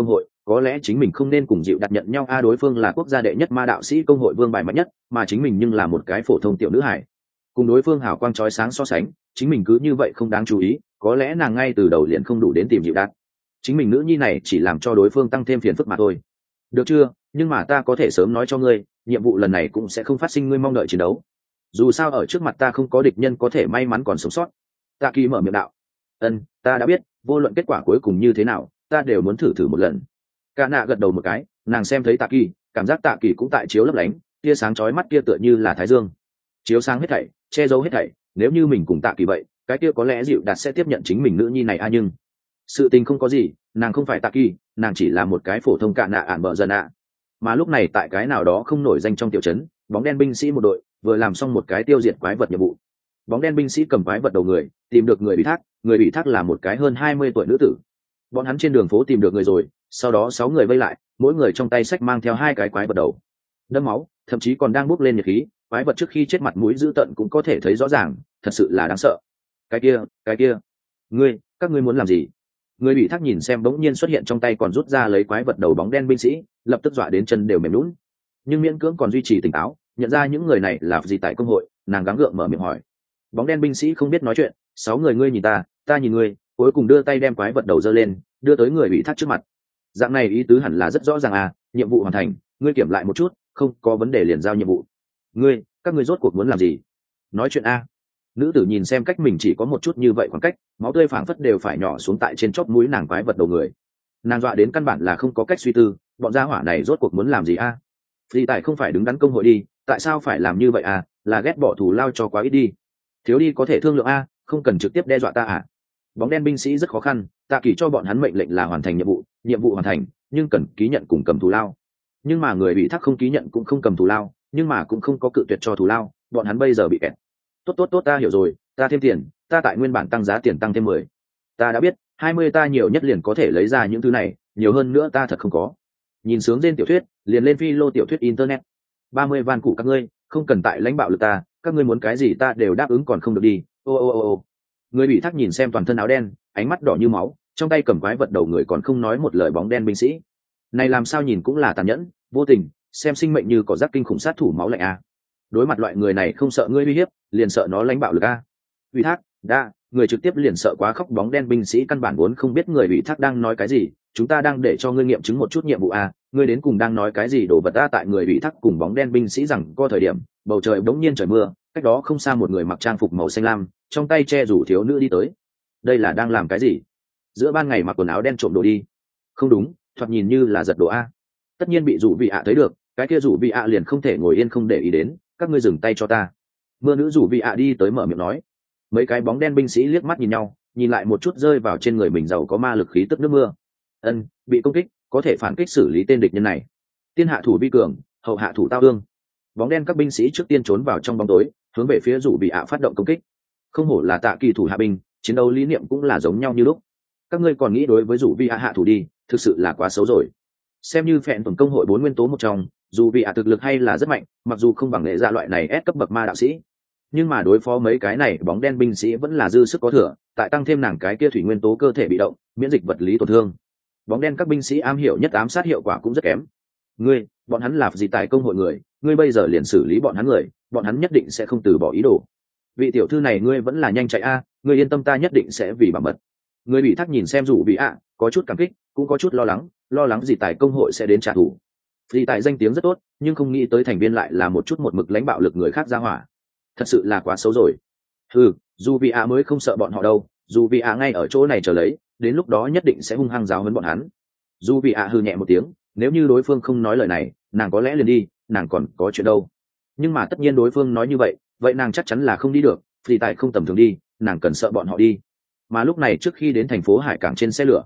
có lẽ chính mình không nên cùng dịu đặt nhận nhau đối phương là quốc gia đệ nhất ma đạo sĩ công hội vương bài mạnh nhất mà chính mình nhưng là một cái phổ thông tiểu nữ hải, cùng đối phương hào quang chói sáng so sánh chính mình cứ như vậy không đáng chú ý, có lẽ nàng ngay từ đầu liền không đủ đến tìm dịu đặt, chính mình nữ nhi này chỉ làm cho đối phương tăng thêm phiền phức mà thôi. Được chưa, nhưng mà ta có thể sớm nói cho ngươi, nhiệm vụ lần này cũng sẽ không phát sinh ngươi mong đợi chiến đấu, dù sao ở trước mặt ta không có địch nhân có thể may mắn còn sống sót. Tạ Kỳ mở miệng đạo. Ta đã biết, vô luận kết quả cuối cùng như thế nào ta đều muốn thử thử một lần. Cả nạ gật đầu một cái, nàng xem thấy Tạ Kỳ, cảm giác Tạ Kỳ cũng tại chiếu lấp lánh, tia sáng chói mắt kia tựa như là thái dương, chiếu sáng hết thảy, che giấu hết thảy. Nếu như mình cùng Tạ Kỳ vậy, cái kia có lẽ dịu đạt sẽ tiếp nhận chính mình nữ nhi này nhưng sự tình không có gì, nàng không phải Tạ Kỳ, nàng chỉ là một cái phổ thông Cả nạ ản bợ dần ạ. Mà lúc này tại cái nào đó không nổi danh trong tiểu trấn, bóng đen binh sĩ một đội vừa làm xong một cái tiêu diệt quái vật nhiệm vụ. Bóng đen binh sĩ cầm quái vật đầu người, tìm được người bị thác, người bị thác là một cái hơn 20 tuổi nữ tử. Bọn hắn trên đường phố tìm được người rồi, sau đó 6 người vây lại, mỗi người trong tay xách mang theo 2 cái quái vật đầu, đẫm máu, thậm chí còn đang bốc lên nhiệt khí, quái vật trước khi chết mặt mũi dữ tợn cũng có thể thấy rõ ràng, thật sự là đáng sợ. Cái kia, các ngươi muốn làm gì? Người bị thác nhìn xem bỗng nhiên xuất hiện trong tay còn rút ra lấy quái vật đầu bóng đen binh sĩ, lập tức dọa đến chân đều mềm nhũn, nhưng miễn cưỡng còn duy trì tỉnh táo, nhận ra những người này là gì tại công hội, nàng gắng gượng mở miệng hỏi. Bóng đen binh sĩ không biết nói chuyện, 6 người ngươi nhìn ta nhìn ngươi, cuối cùng đưa tay đem quái vật đầu giơ lên, đưa tới người bị thác trước mặt. Dạng này ý tứ hẳn là rất rõ ràng à, nhiệm vụ hoàn thành, ngươi kiểm lại một chút, không có vấn đề liền giao nhiệm vụ. Các ngươi rốt cuộc muốn làm gì? Nói chuyện a. Nữ tử nhìn xem cách mình chỉ có một chút như vậy khoảng cách, máu tươi phảng phất đều phải nhỏ xuống tại trên chóp mũi nàng quái vật đầu người. Nàng dọa đến căn bản là không có cách suy tư, bọn gia hỏa này rốt cuộc muốn làm gì a? Phi Tài không phải đứng đắn công hội đi, tại sao phải làm như vậy à, là ghét bỏ thù lao cho quá ít đi. Thiếu đi có thể thương lượng a, không cần trực tiếp đe dọa ta à. Bóng đen binh sĩ rất khó khăn, Tạ Kỳ cho bọn hắn mệnh lệnh là hoàn thành nhiệm vụ hoàn thành, nhưng cần ký nhận cùng cầm thù lao. Nhưng mà người bị thác không ký nhận cũng không cầm thù lao, nhưng mà cũng không có cự tuyệt cho thù lao, bọn hắn bây giờ bị kẹt. Tốt, ta hiểu rồi, ta thêm tiền, ta tại nguyên bản tăng giá tiền tăng thêm 10. Ta đã biết, 20 ta nhiều nhất liền có thể lấy ra những thứ này, nhiều hơn nữa ta thật không có. Nhìn sướng trên tiểu thuyết, liền lên phi lô tiểu thuyết internet. 30 van cụ các ngươi, không cần tại lãnh bạo lực ta, các ngươi muốn cái gì ta đều đáp ứng còn không được đi. Ô. Người bị thác nhìn xem toàn thân áo đen, ánh mắt đỏ như máu, trong tay cầm quái vật đầu người còn không nói một lời bóng đen binh sĩ. Này làm sao nhìn cũng là tàn nhẫn, vô tình, xem sinh mệnh như cỏ rác kinh khủng sát thủ máu lạnh a. Đối mặt loại người này không sợ ngươi uy hiếp, liền sợ nó lãnh bạo lực a. Ủy thác, người trực tiếp liền sợ quá khóc, bóng đen binh sĩ căn bản vốn không biết người ủy thác đang nói cái gì, chúng ta đang để cho ngươi nghiệm chứng một chút nhiệm vụ a, ngươi đến cùng đang nói cái gì đổ vật ta. Tại người ủy thác cùng bóng đen binh sĩ rằng có thời điểm, bầu trời bỗng nhiên trời mưa, cách đó không xa một người mặc trang phục màu xanh lam, trong tay che rủ thiếu nữ đi tới. Đây là đang làm cái gì? Giữa ban ngày mặc quần áo đen trộm đồ đi? Không đúng, thoạt nhìn như là giật đồ a. Tất nhiên bị rủ vị ạ thấy được, cái kia rủ vị ạ liền không thể ngồi yên không để ý đến, các ngươi dừng tay cho ta. Mưa nữ rủ vị ạ đi tới mở miệng nói. Mấy cái bóng đen binh sĩ liếc mắt nhìn nhau, nhìn lại một chút rơi vào trên người mình giàu có ma lực khí tức nước mưa. Bị công kích, có thể phản kích xử lý tên địch nhân này. Tiên hạ thủ vi cường, hậu hạ thủ tao ương. Bóng đen các binh sĩ trước tiên trốn vào trong bóng tối, hướng về phía rủ vị ạ phát động công kích. Không hổ là Tạ Kỳ thủ hạ binh, chiến đấu lý niệm cũng là giống nhau như lúc. Các ngươi còn nghĩ đối với rủ vị ạ hạ thủ đi, thực sự là quá xấu rồi. Xem như phèn tuần công hội 4 nguyên tố một trong, dù vị ạ thực lực hay là rất mạnh, mặc dù không bằng nghệ dạ loại này S cấp bậc ma đạo sĩ, nhưng mà đối phó mấy cái này bóng đen binh sĩ vẫn là dư sức có thừa, tại tăng thêm nàng cái kia thủy nguyên tố cơ thể bị động, miễn dịch vật lý tổn thương. Bóng đen các binh sĩ am hiểu nhất ám sát hiệu quả cũng rất kém. Bọn hắn là gì tại công hội người, ngươi bây giờ liền xử lý bọn hắn người, bọn hắn nhất định sẽ không từ bỏ ý đồ. Vị tiểu thư này ngươi vẫn là nhanh chạy a, ngươi yên tâm ta nhất định sẽ vì bảo mật. Người bị thác nhìn xem rủ vị ạ, có chút cảm kích, cũng có chút lo lắng gì tại công hội sẽ đến trả thù. Vì tại danh tiếng rất tốt, nhưng không nghĩ tới thành viên lại là một chút một mực lãnh bạo lực người khác ra hỏa, thật sự là quá xấu rồi. Dù vị ạ mới không sợ bọn họ đâu, dù vị ạ ngay ở chỗ này chờ lấy, đến lúc đó nhất định sẽ hung hăng giáo huấn bọn hắn. Dù vị ạ hừ nhẹ một tiếng, nếu như đối phương không nói lời này, nàng có lẽ liền đi, nàng còn có chuyện đâu. Nhưng mà tất nhiên đối phương nói như vậy, vậy nàng chắc chắn là không đi được, vì tại không tầm thường đi, nàng cần sợ bọn họ đi. Mà lúc này trước khi đến thành phố hải cảng trên xe lửa,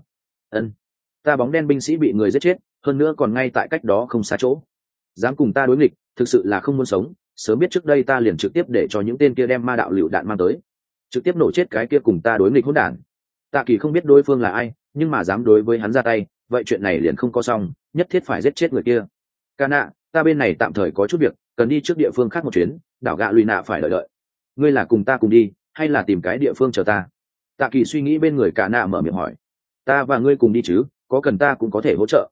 ta bóng đen binh sĩ bị người giết chết, hơn nữa còn ngay tại cách đó không xa chỗ, dám cùng ta đối nghịch, thực sự là không muốn sống. Sớm biết trước đây ta liền trực tiếp để cho những tên kia đem ma đạo lựu đạn mang tới, trực tiếp nổ chết cái kia cùng ta đối nghịch hỗn đản. Tạ Kỳ không biết đối phương là ai, nhưng mà dám đối với hắn ra tay, vậy chuyện này liền không có xong, nhất thiết phải giết chết người kia. Kana, ta bên này tạm thời có chút việc, cần đi trước địa phương khác một chuyến, đảo gạ lùi nạ phải đợi. Ngươi là cùng ta cùng đi, hay là tìm cái địa phương chờ ta? Tạ Kỳ suy nghĩ bên người Kana mở miệng hỏi. Ta và ngươi cùng đi chứ, có cần ta cũng có thể hỗ trợ.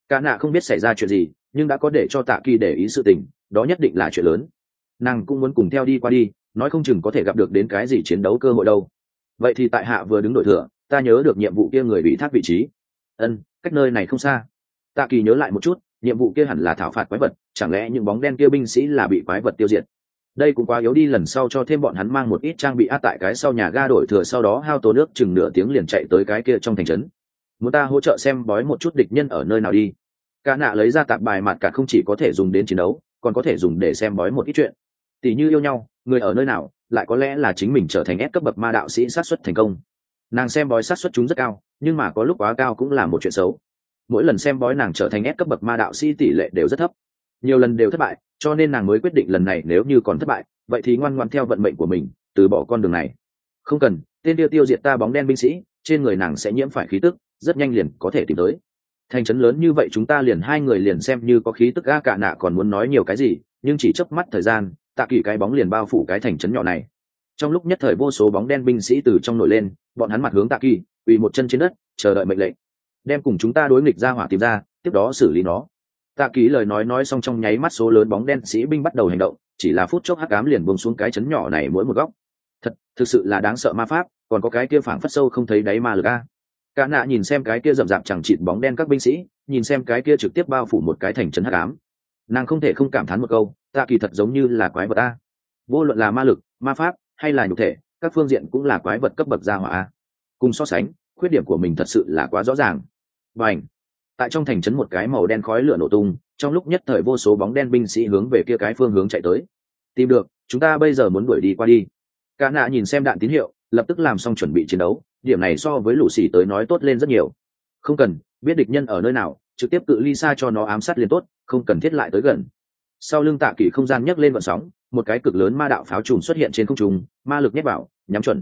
Cả nạ không biết xảy ra chuyện gì, nhưng đã có để cho Tạ Kỳ để ý sự tình, đó nhất định là chuyện lớn. Nàng cũng muốn cùng theo đi qua đi, nói không chừng có thể gặp được đến cái gì chiến đấu cơ hội đâu. Vậy thì tại hạ vừa đứng đội thừa, ta nhớ được nhiệm vụ kia người bị thác vị trí. Cách nơi này không xa. Tạ Kỳ nhớ lại một chút, nhiệm vụ kia hẳn là thảo phạt quái vật, chẳng lẽ những bóng đen kia binh sĩ là bị quái vật tiêu diệt? Đây cũng quá yếu đi, lần sau cho thêm bọn hắn mang một ít trang bị tại cái sau nhà ga đổi thừa, sau đó hao tố nước chừng nửa tiếng liền chạy tới cái kia trong thành trấn. Muốn ta hỗ trợ xem bói một chút địch nhân ở nơi nào đi. Cả nạ lấy ra tạp bài mặt cả, không chỉ có thể dùng đến chiến đấu, còn có thể dùng để xem bói một ít chuyện, tỷ như yêu nhau, người ở nơi nào, lại có lẽ là chính mình trở thành S cấp bậc ma đạo sĩ sát suất thành công. Nàng xem bói sát suất chúng rất cao, nhưng mà có lúc quá cao cũng là một chuyện xấu. Mỗi lần xem bói nàng trở thành S cấp bậc ma đạo sĩ tỷ lệ đều rất thấp, nhiều lần đều thất bại, cho nên nàng mới quyết định lần này nếu như còn thất bại, vậy thì ngoan ngoãn theo vận mệnh của mình, từ bỏ con đường này. Không cần, tên tiêu diệt ta bóng đen binh sĩ, trên người nàng sẽ nhiễm phải khí tức, rất nhanh liền có thể tìm tới. Thành trấn lớn như vậy chúng ta liền hai người liền xem như có khí tức. Cả nạ còn muốn nói nhiều cái gì, nhưng chỉ chớp mắt thời gian, Tạ Kỳ cái bóng liền bao phủ cái thành trấn nhỏ này. Trong lúc nhất thời vô số bóng đen binh sĩ từ trong nổi lên, bọn hắn mặt hướng Tạ Kỳ, quỳ một chân trên đất, chờ đợi mệnh lệnh. Đem cùng chúng ta đối nghịch ra hỏa tìm ra, tiếp đó xử lý nó. Tạ Kỳ lời nói xong, trong nháy mắt số lớn bóng đen sĩ binh bắt đầu hành động, chỉ là phút chốc hắc ám liền buông xuống cái trấn nhỏ này mỗi một góc. Thực sự là đáng sợ ma pháp, còn có cái kia phảng phất sâu không thấy đáy ma lực a. Cả nạ nhìn xem cái kia rậm rạp chẳng chịt bóng đen các binh sĩ, nhìn xem cái kia trực tiếp bao phủ một cái thành trấn hắc ám, nàng không thể không cảm thán một câu, Tạ Kỳ thật giống như là quái vật a. Vô luận là ma lực, ma pháp hay là nhục thể, các phương diện cũng là quái vật cấp bậc gia hỏa a. Cùng so sánh, khuyết điểm của mình thật sự là quá rõ ràng. Bành! Tại trong thành trấn một cái màu đen khói lửa nổ tung, trong lúc nhất thời vô số bóng đen binh sĩ hướng về kia cái phương hướng chạy tới. Tìm được, chúng ta bây giờ muốn đuổi đi qua đi. Cả nạ nhìn xem đạn tín hiệu, lập tức làm xong chuẩn bị chiến đấu, điểm này so với lũ xì tới nói tốt lên rất nhiều. Không cần biết địch nhân ở nơi nào, trực tiếp cự ly xa cho nó ám sát liền tốt, không cần thiết lại tới gần. Sau lưng Tạ Kỳ không gian nhấc lên vận sóng, một cái cực lớn ma đạo pháo trùm xuất hiện trên không trung, ma lực nhét vào, nhắm chuẩn.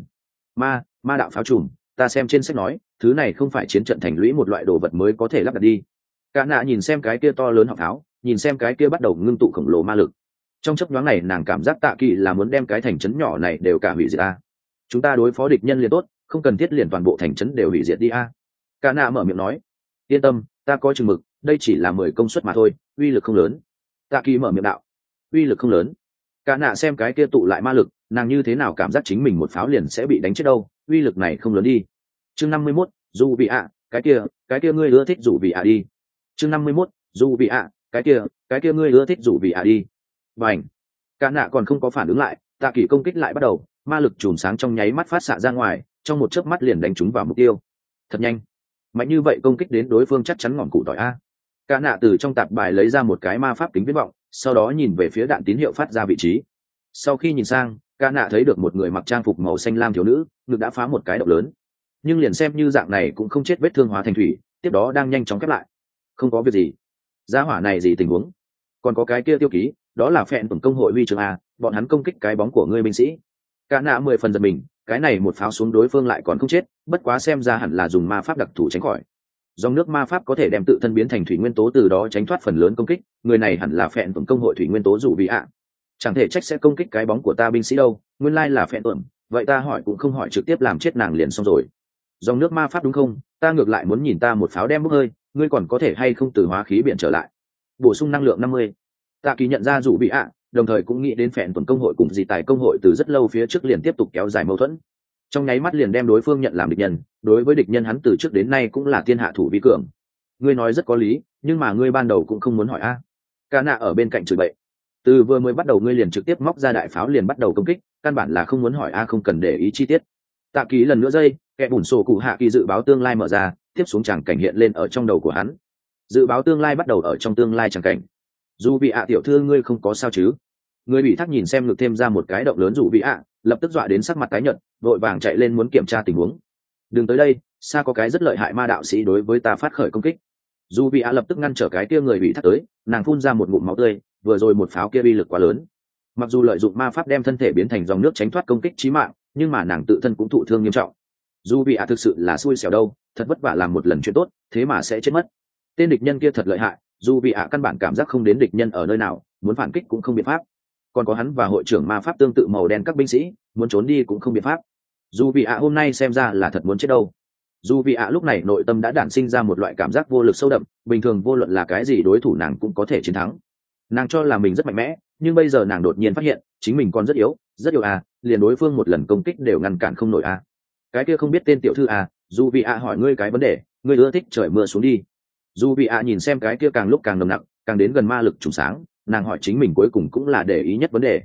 Ma đạo pháo trùm, ta xem trên sách nói, thứ này không phải chiến trận thành lũy một loại đồ vật mới có thể lắp đặt đi. Cả nạ nhìn xem cái kia to lớn họng pháo, nhìn xem cái kia bắt đầu ngưng tụ khổng lồ ma lực. Trong chớp nhoáng này nàng cảm giác Tạ Kỳ là muốn đem cái thành trấn nhỏ này đều cả hủy diệt a. Chúng ta đối phó địch nhân liền tốt, không cần thiết liền toàn bộ thành trấn đều hủy diệt đi a. Cả nạ mở miệng nói, yên tâm, ta có chừng mực, đây chỉ là 10 công suất mà thôi, uy lực không lớn. Tạ Kỳ mở miệng đạo, uy lực không lớn. Cả nạ xem cái kia tụ lại ma lực, nàng như thế nào cảm giác chính mình một pháo liền sẽ bị đánh chết đâu, uy lực này không lớn đi. Chương 51, dù vì ạ, cái kia ngươi ưa thích dù vì ạ đi. Chương 51, dù vì ạ, cái kia ngươi ưa thích dù vì ạ đi. Bành! Cả nạ còn không có phản ứng lại, Tạ Kỳ công kích lại bắt đầu, ma lực chùm sáng trong nháy mắt phát xạ ra ngoài, trong một chớp mắt liền đánh trúng vào mục tiêu. Thật nhanh, mạnh như vậy công kích đến đối phương chắc chắn ngọn cụ tỏi a. Cả nạ từ trong tạp bài lấy ra một cái ma pháp kính viễn vọng, sau đó nhìn về phía đạn tín hiệu phát ra vị trí. Sau khi nhìn sang, cả nạ thấy được một người mặc trang phục màu xanh lam thiếu nữ, ngực đã phá một cái động lớn, nhưng liền xem như dạng này cũng không chết, vết thương hóa thành thủy, tiếp đó đang nhanh chóng khép lại. Không có việc gì. Gia hỏa này gì tình huống? Còn có cái kia tiêu ký, đó là phèn tổng công hội huy chương a, bọn hắn công kích cái bóng của ngươi binh sĩ. Cả nạ 10 phần giật mình, cái này một pháo xuống đối phương lại còn không chết, bất quá xem ra hẳn là dùng ma pháp đặc thù tránh khỏi. Dòng nước ma pháp có thể đem tự thân biến thành thủy nguyên tố, từ đó tránh thoát phần lớn công kích, người này hẳn là phèn tổng công hội thủy nguyên tố dù vì ạ. Chẳng thể trách sẽ công kích cái bóng của ta binh sĩ đâu, nguyên lai là phèn tổng, vậy ta hỏi cũng không hỏi, trực tiếp làm chết nàng liền xong rồi. Dòng nước ma pháp đúng không? Ta ngược lại muốn nhìn ta một pháo đem bốc hơi, ngươi còn có thể hay không từ hóa khí biển trở lại. Bổ sung năng lượng 50. Tạ Kỳ nhận ra dù bị ạ, đồng thời cũng nghĩ đến phèn tuần công hội cùng dị tài công hội từ rất lâu phía trước liền tiếp tục kéo dài mâu thuẫn, trong nháy mắt liền đem đối phương nhận làm địch nhân. Đối với địch nhân hắn từ trước đến nay cũng là thiên hạ thủ vi cường. Ngươi nói rất có lý, nhưng mà ngươi ban đầu cũng không muốn hỏi a. Cả nạ ở bên cạnh chửi bậy, từ vừa mới bắt đầu ngươi liền trực tiếp móc ra đại pháo liền bắt đầu công kích, căn bản là không muốn hỏi a, không cần để ý chi tiết. Tạ Kỳ lần nữa dây kẻ bùn sổ cụ hạ kỳ dự báo tương lai mở ra, tiếp xuống tràng cảnh hiện lên ở trong đầu của hắn. Dự báo tương lai bắt đầu ở trong tương lai tràng cảnh. Dù bị ạ tiểu thư ngươi không có sao chứ? Người bị thác nhìn xem ngực thêm ra một cái động lớn dù bị ạ, lập tức dọa đến sắc mặt tái nhợt, vội vàng chạy lên muốn kiểm tra tình huống. Đừng tới đây, xa có cái rất lợi hại ma đạo sĩ đối với ta phát khởi công kích. Dù bị ạ lập tức ngăn trở cái kia người bị thác tới, nàng phun ra một ngụm máu tươi, vừa rồi một pháo kia uy lực quá lớn. Mặc dù lợi dụng ma pháp đem thân thể biến thành dòng nước tránh thoát công kích chí mạng, nhưng mà nàng tự thân cũng thụ thương nghiêm trọng. Dù bị ạ thực sự là xui xẻo đâu, thật vất vả làm một lần chuyện tốt, thế mà sẽ chết mất. Tên địch nhân kia thật lợi hại, dù bị ạ căn bản cảm giác không đến địch nhân ở nơi nào, muốn phản kích cũng không biện pháp. Còn có hắn và hội trưởng ma pháp tương tự màu đen các binh sĩ, muốn trốn đi cũng không biện pháp. Dù bị ạ hôm nay xem ra là thật muốn chết đâu. dù vì lúc này nội tâm đã đản sinh ra một loại cảm giác vô lực sâu đậm, bình thường vô luận là cái gì đối thủ nàng cũng có thể chiến thắng. Nàng cho là mình rất mạnh mẽ, nhưng bây giờ nàng đột nhiên phát hiện chính mình còn rất yếu à, liền đối phương một lần công kích đều ngăn cản không nổi à. Cái kia không biết tên tiểu thư à, dù vì hỏi ngươi cái vấn đề, ngươi ưa thích trời mưa xuống đi. Dù vì nhìn xem cái kia càng lúc càng nồng nặng, càng đến gần ma lực trùng sáng, nàng hỏi chính mình cuối cùng cũng là để ý nhất vấn đề.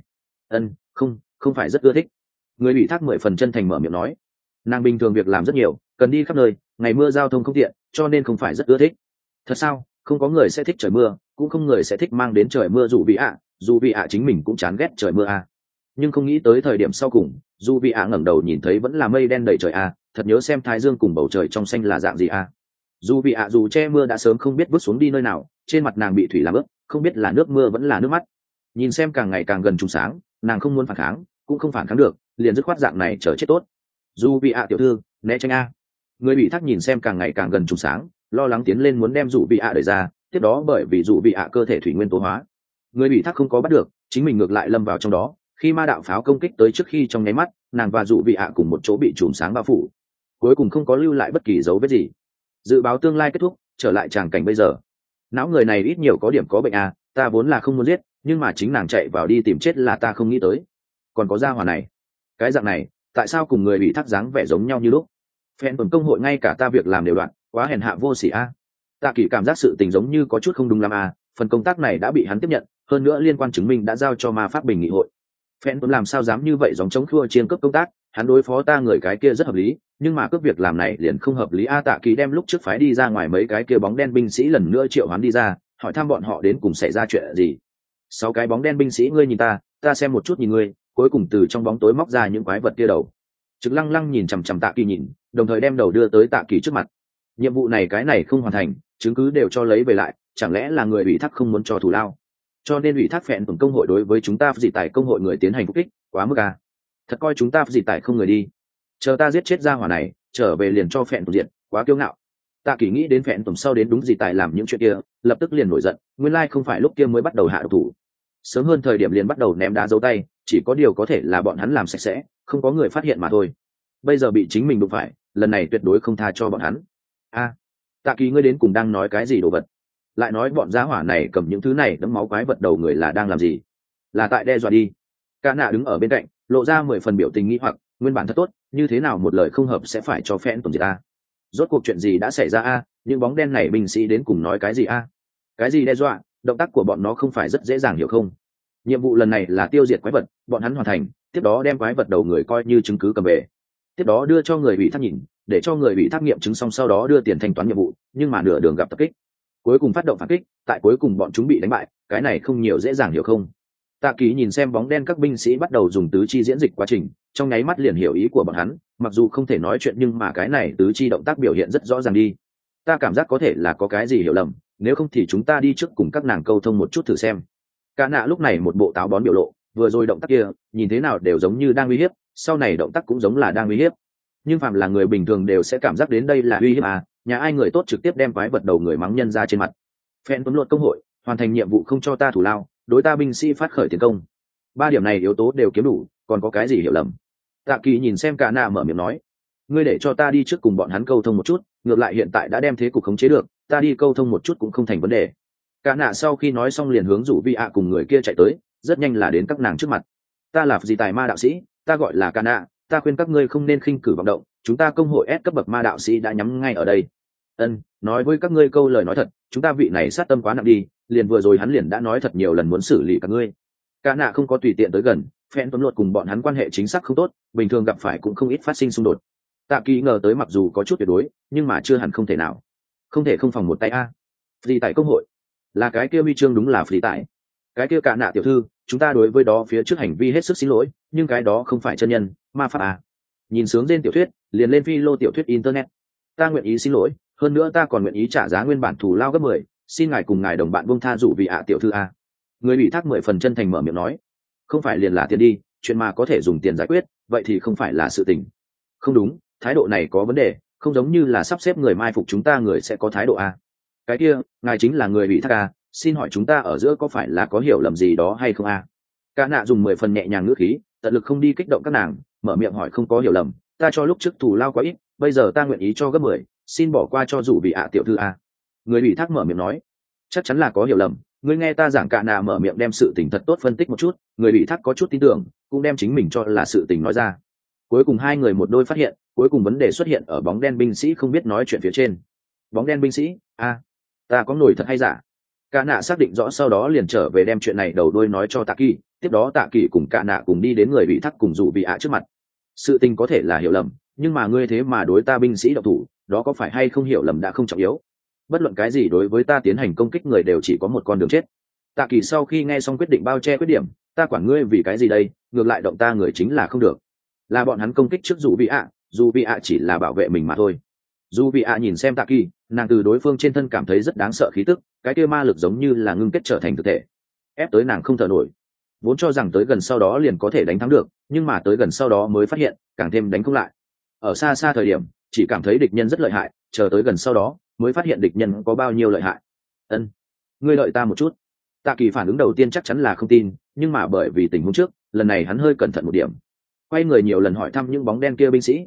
Không phải rất ưa thích. Người bị thác 10 phần chân thành mở miệng nói. Nàng bình thường việc làm rất nhiều, cần đi khắp nơi, ngày mưa giao thông không tiện, cho nên không phải rất ưa thích. Thật sao? Không có người sẽ thích trời mưa, cũng không người sẽ thích mang đến trời mưa dù vì chính mình cũng chán ghét trời mưa à. Nhưng không nghĩ tới thời điểm sau cùng, dù vì ngẩng đầu nhìn thấy vẫn là mây đen đầy trời à, thật nhớ xem thái dương cùng bầu trời trong xanh là dạng gì à. Dù vì dù che mưa đã sớm không biết bước xuống đi nơi nào, trên mặt nàng bị thủy làm ướt, không biết là nước mưa vẫn là nước mắt. Nhìn xem càng ngày càng gần trùng sáng, nàng không muốn phản kháng, cũng không phản kháng được, liền dứt khoát dạng này chờ chết tốt. Dù vì tiểu thư, né tránh a. Người bị thác nhìn xem càng ngày càng gần trùng sáng, lo lắng tiến lên muốn đem dù bị đẩy ra, tiếp đó bởi vì dù bị cơ thể thủy nguyên tố hóa, người bị thác không có bắt được, chính mình ngược lại lâm vào trong đó. Khi ma đạo pháo công kích tới trước khi trong nháy mắt, nàng và dù bị cùng một chỗ bị chùm sáng bao phủ, cuối cùng không có lưu lại bất kỳ dấu vết gì. Dự báo tương lai kết thúc, trở lại tràng cảnh bây giờ. Não người này ít nhiều có điểm có bệnh à, ta vốn là không muốn giết, nhưng mà chính nàng chạy vào đi tìm chết là ta không nghĩ tới. Còn có gia hỏa này, cái dạng này, tại sao cùng người bị thác dáng vẻ giống nhau như lúc? Phen tuần công hội ngay cả ta việc làm đều đoạn, quá hèn hạ vô sỉ a. Tạ Kỳ cảm giác sự tình giống như có chút không đúng lắm a, phần công tác này đã bị hắn tiếp nhận, hơn nữa liên quan chứng minh đã giao cho ma pháp bình nghị hội. Phen tuần làm sao dám như vậy giống chống khua chiên cướp công tác, hắn đối phó ta người cái kia rất hợp lý, nhưng mà cướp việc làm này liền không hợp lý a. Tạ Kỳ đem lúc trước phái đi ra ngoài mấy cái kia bóng đen binh sĩ lần nữa triệu hắn đi ra, hỏi thăm bọn họ đến cùng xảy ra chuyện gì. 6 cái bóng đen binh sĩ ngươi nhìn ta xem một chút nhìn ngươi, cuối cùng từ trong bóng tối móc ra những quái vật kia đầu. Trực Lăng Lăng nhìn chằm chằm Tạ Kỳ nhìn, đồng thời đem đầu đưa tới Tạ Kỳ trước mặt. Nhiệm vụ này cái này không hoàn thành, chứng cứ đều cho lấy về lại, chẳng lẽ là người ủy thác không muốn cho thù lao, cho nên ủy thác phẹn tổng công hội đối với chúng ta dị tài công hội người tiến hành phục kích, quá mức à. Thật coi chúng ta dị tài không người đi, chờ ta giết chết ra hỏa này trở về liền cho phẹn tổng diện, quá kiêu ngạo. Tạ Kỳ nghĩ đến phẹn tổng sau đến đúng dị tài làm những chuyện kia, lập tức liền nổi giận, nguyên lai không phải lúc kia mới bắt đầu hạ độc thủ, sớm hơn thời điểm liền bắt đầu ném đá dấu tay, chỉ có điều có thể là bọn hắn làm sạch sẽ, không có người phát hiện mà thôi. Bây giờ bị chính mình đụng phải, lần này tuyệt đối không tha cho bọn hắn. Tạ Kỳ ngươi đến cùng đang nói cái gì đồ vật? Lại nói bọn gia hỏa này cầm những thứ này đấm máu quái vật đầu người là đang làm gì? Là tại đe dọa đi. Cả nạ đứng ở bên cạnh, lộ ra 10 phần biểu tình nghi hoặc, nguyên bản thật tốt, như thế nào một lời không hợp sẽ phải cho phẽn tổn diệt a? Rốt cuộc chuyện gì đã xảy ra a? Những bóng đen này binh sĩ đến cùng nói cái gì a? Cái gì đe dọa? Động tác của bọn nó không phải rất dễ dàng hiểu không? Nhiệm vụ lần này là tiêu diệt quái vật, bọn hắn hoàn thành, tiếp đó đem quái vật đầu người coi như chứng cứ cầm về, tiếp đó đưa cho người bị thác nhìn, để cho người bị thác nghiệm chứng xong sau đó đưa tiền thanh toán nhiệm vụ, nhưng mà nửa đường gặp tập kích, cuối cùng phát động phản kích, tại cuối cùng bọn chúng bị đánh bại, cái này không nhiều dễ dàng hiểu không? Tạ Kỳ nhìn xem bóng đen các binh sĩ bắt đầu dùng tứ chi diễn dịch quá trình, trong nháy mắt liền hiểu ý của bọn hắn, mặc dù không thể nói chuyện nhưng mà cái này tứ chi động tác biểu hiện rất rõ ràng đi. Ta cảm giác có thể là có cái gì hiểu lầm, nếu không thì chúng ta đi trước cùng các nàng câu thông một chút thử xem. Cả nạ lúc này một bộ táo bón biểu lộ, vừa rồi động tác kia nhìn thế nào đều giống như đang uy hiếp, sau này động tác cũng giống là đang uy hiếp, nhưng phạm là người bình thường đều sẽ cảm giác đến đây là uy hiếp à, nhà ai người tốt trực tiếp đem quái vật đầu người mắng nhân ra trên mặt. Phen tuấn luật công hội hoàn thành nhiệm vụ không cho ta thủ lao, đối ta binh sĩ phát khởi tiến công, 3 điểm này yếu tố đều kiếm đủ, còn có cái gì hiểu lầm? Tạ Kỳ nhìn xem Cả nạ mở miệng nói, ngươi để cho ta đi trước cùng bọn hắn câu thông một chút, ngược lại hiện tại đã đem thế cục khống chế được, ta đi câu thông một chút cũng không thành vấn đề. Cả nạ sau khi nói xong liền hướng rủ Vi cùng người kia chạy tới, rất nhanh là đến các nàng trước mặt. Ta là dị tài ma đạo sĩ, ta gọi là Cả nạ, ta khuyên các ngươi không nên khinh cử vọng động, chúng ta công hội S cấp bậc ma đạo sĩ đã nhắm ngay ở đây. Nói với các ngươi câu lời nói thật, chúng ta vị này sát tâm quá nặng đi, liền vừa rồi hắn liền đã nói thật nhiều lần muốn xử lý các ngươi. Cả nạ không có tùy tiện tới gần, phen tuấn luật cùng bọn hắn quan hệ chính xác không tốt, bình thường gặp phải cũng không ít phát sinh xung đột. Tạ Kỳ ngờ tới mặc dù có chút tuyệt đối, nhưng mà chưa hẳn không thể nào, không thể không phòng một tay a. Vì tại công hội là cái kia huy chương đúng là phí tại, cái kia Cả nạ tiểu thư, chúng ta đối với đó phía trước hành vi hết sức xin lỗi, nhưng cái đó không phải chân nhân ma pháp à. Nhìn sướng trên tiểu thuyết liền lên phi lô tiểu thuyết internet, ta nguyện ý xin lỗi, hơn nữa ta còn nguyện ý trả giá nguyên bản thù lao gấp 10, xin ngài cùng ngài đồng bạn buông tha dụ vì tiểu thư a. Người bị thác 10 phần chân thành mở miệng nói, không phải liền là tiền đi, chuyện mà có thể dùng tiền giải quyết, vậy thì không phải là sự tình. Không đúng, thái độ này có vấn đề, không giống như là sắp xếp người mai phục chúng ta người sẽ có thái độ a. Cái kia ngài chính là người bị thác a, xin hỏi chúng ta ở giữa có phải là có hiểu lầm gì đó hay không a? Cả nạ dùng 10 phần nhẹ nhàng ngữ khí, tận lực không đi kích động các nàng, mở miệng hỏi không có hiểu lầm, ta cho lúc trước thù lao quá ít, bây giờ ta nguyện ý cho gấp 10, xin bỏ qua cho dù bị ạ tiểu thư a. Người ủy thác mở miệng nói. Chắc chắn là có hiểu lầm, ngươi nghe ta giảng cả nà mở miệng đem sự tình thật tốt phân tích một chút, người ủy thác có chút tin tưởng, cũng đem chính mình cho là sự tình nói ra. Cuối cùng hai người một đôi phát hiện, cuối cùng vấn đề xuất hiện ở bóng đen binh sĩ không biết nói chuyện phía trên. Bóng đen binh sĩ, ta có nổi thật hay giả? Cả nạ xác định rõ sau đó liền trở về đem chuyện này đầu đuôi nói cho Tạ Kỳ, tiếp đó Tạ Kỳ cùng cả nạ cùng đi đến người ủy thác cùng dù bị ạ trước mặt. Sự tình có thể là hiểu lầm, nhưng mà ngươi thế mà đối ta binh sĩ độc thủ, đó có phải hay không hiểu lầm đã không trọng yếu. Bất luận cái gì đối với ta tiến hành công kích người đều chỉ có một con đường chết. Tạ Kỳ sau khi nghe xong quyết định bao che khuyết điểm, ta quản ngươi vì cái gì đây, ngược lại động ta người chính là không được. Là bọn hắn công kích trước dù bị ạ chỉ là bảo vệ mình mà thôi. Dù bị ạ nhìn xem Tạ Kỳ, nàng từ đối phương trên thân cảm thấy rất đáng sợ khí tức, cái kia ma lực giống như là ngưng kết trở thành thực thể, ép tới nàng không thở nổi. Vốn cho rằng tới gần sau đó liền có thể đánh thắng được, nhưng mà tới gần sau đó mới phát hiện càng thêm đánh không lại. Ở xa xa thời điểm chỉ cảm thấy địch nhân rất lợi hại, chờ tới gần sau đó mới phát hiện địch nhân có bao nhiêu lợi hại. Ân, ngươi đợi ta một chút. Tạ Kỳ phản ứng đầu tiên chắc chắn là không tin, nhưng mà bởi vì tình huống trước, lần này hắn hơi cẩn thận một điểm, quay người nhiều lần hỏi thăm những bóng đen kia binh sĩ,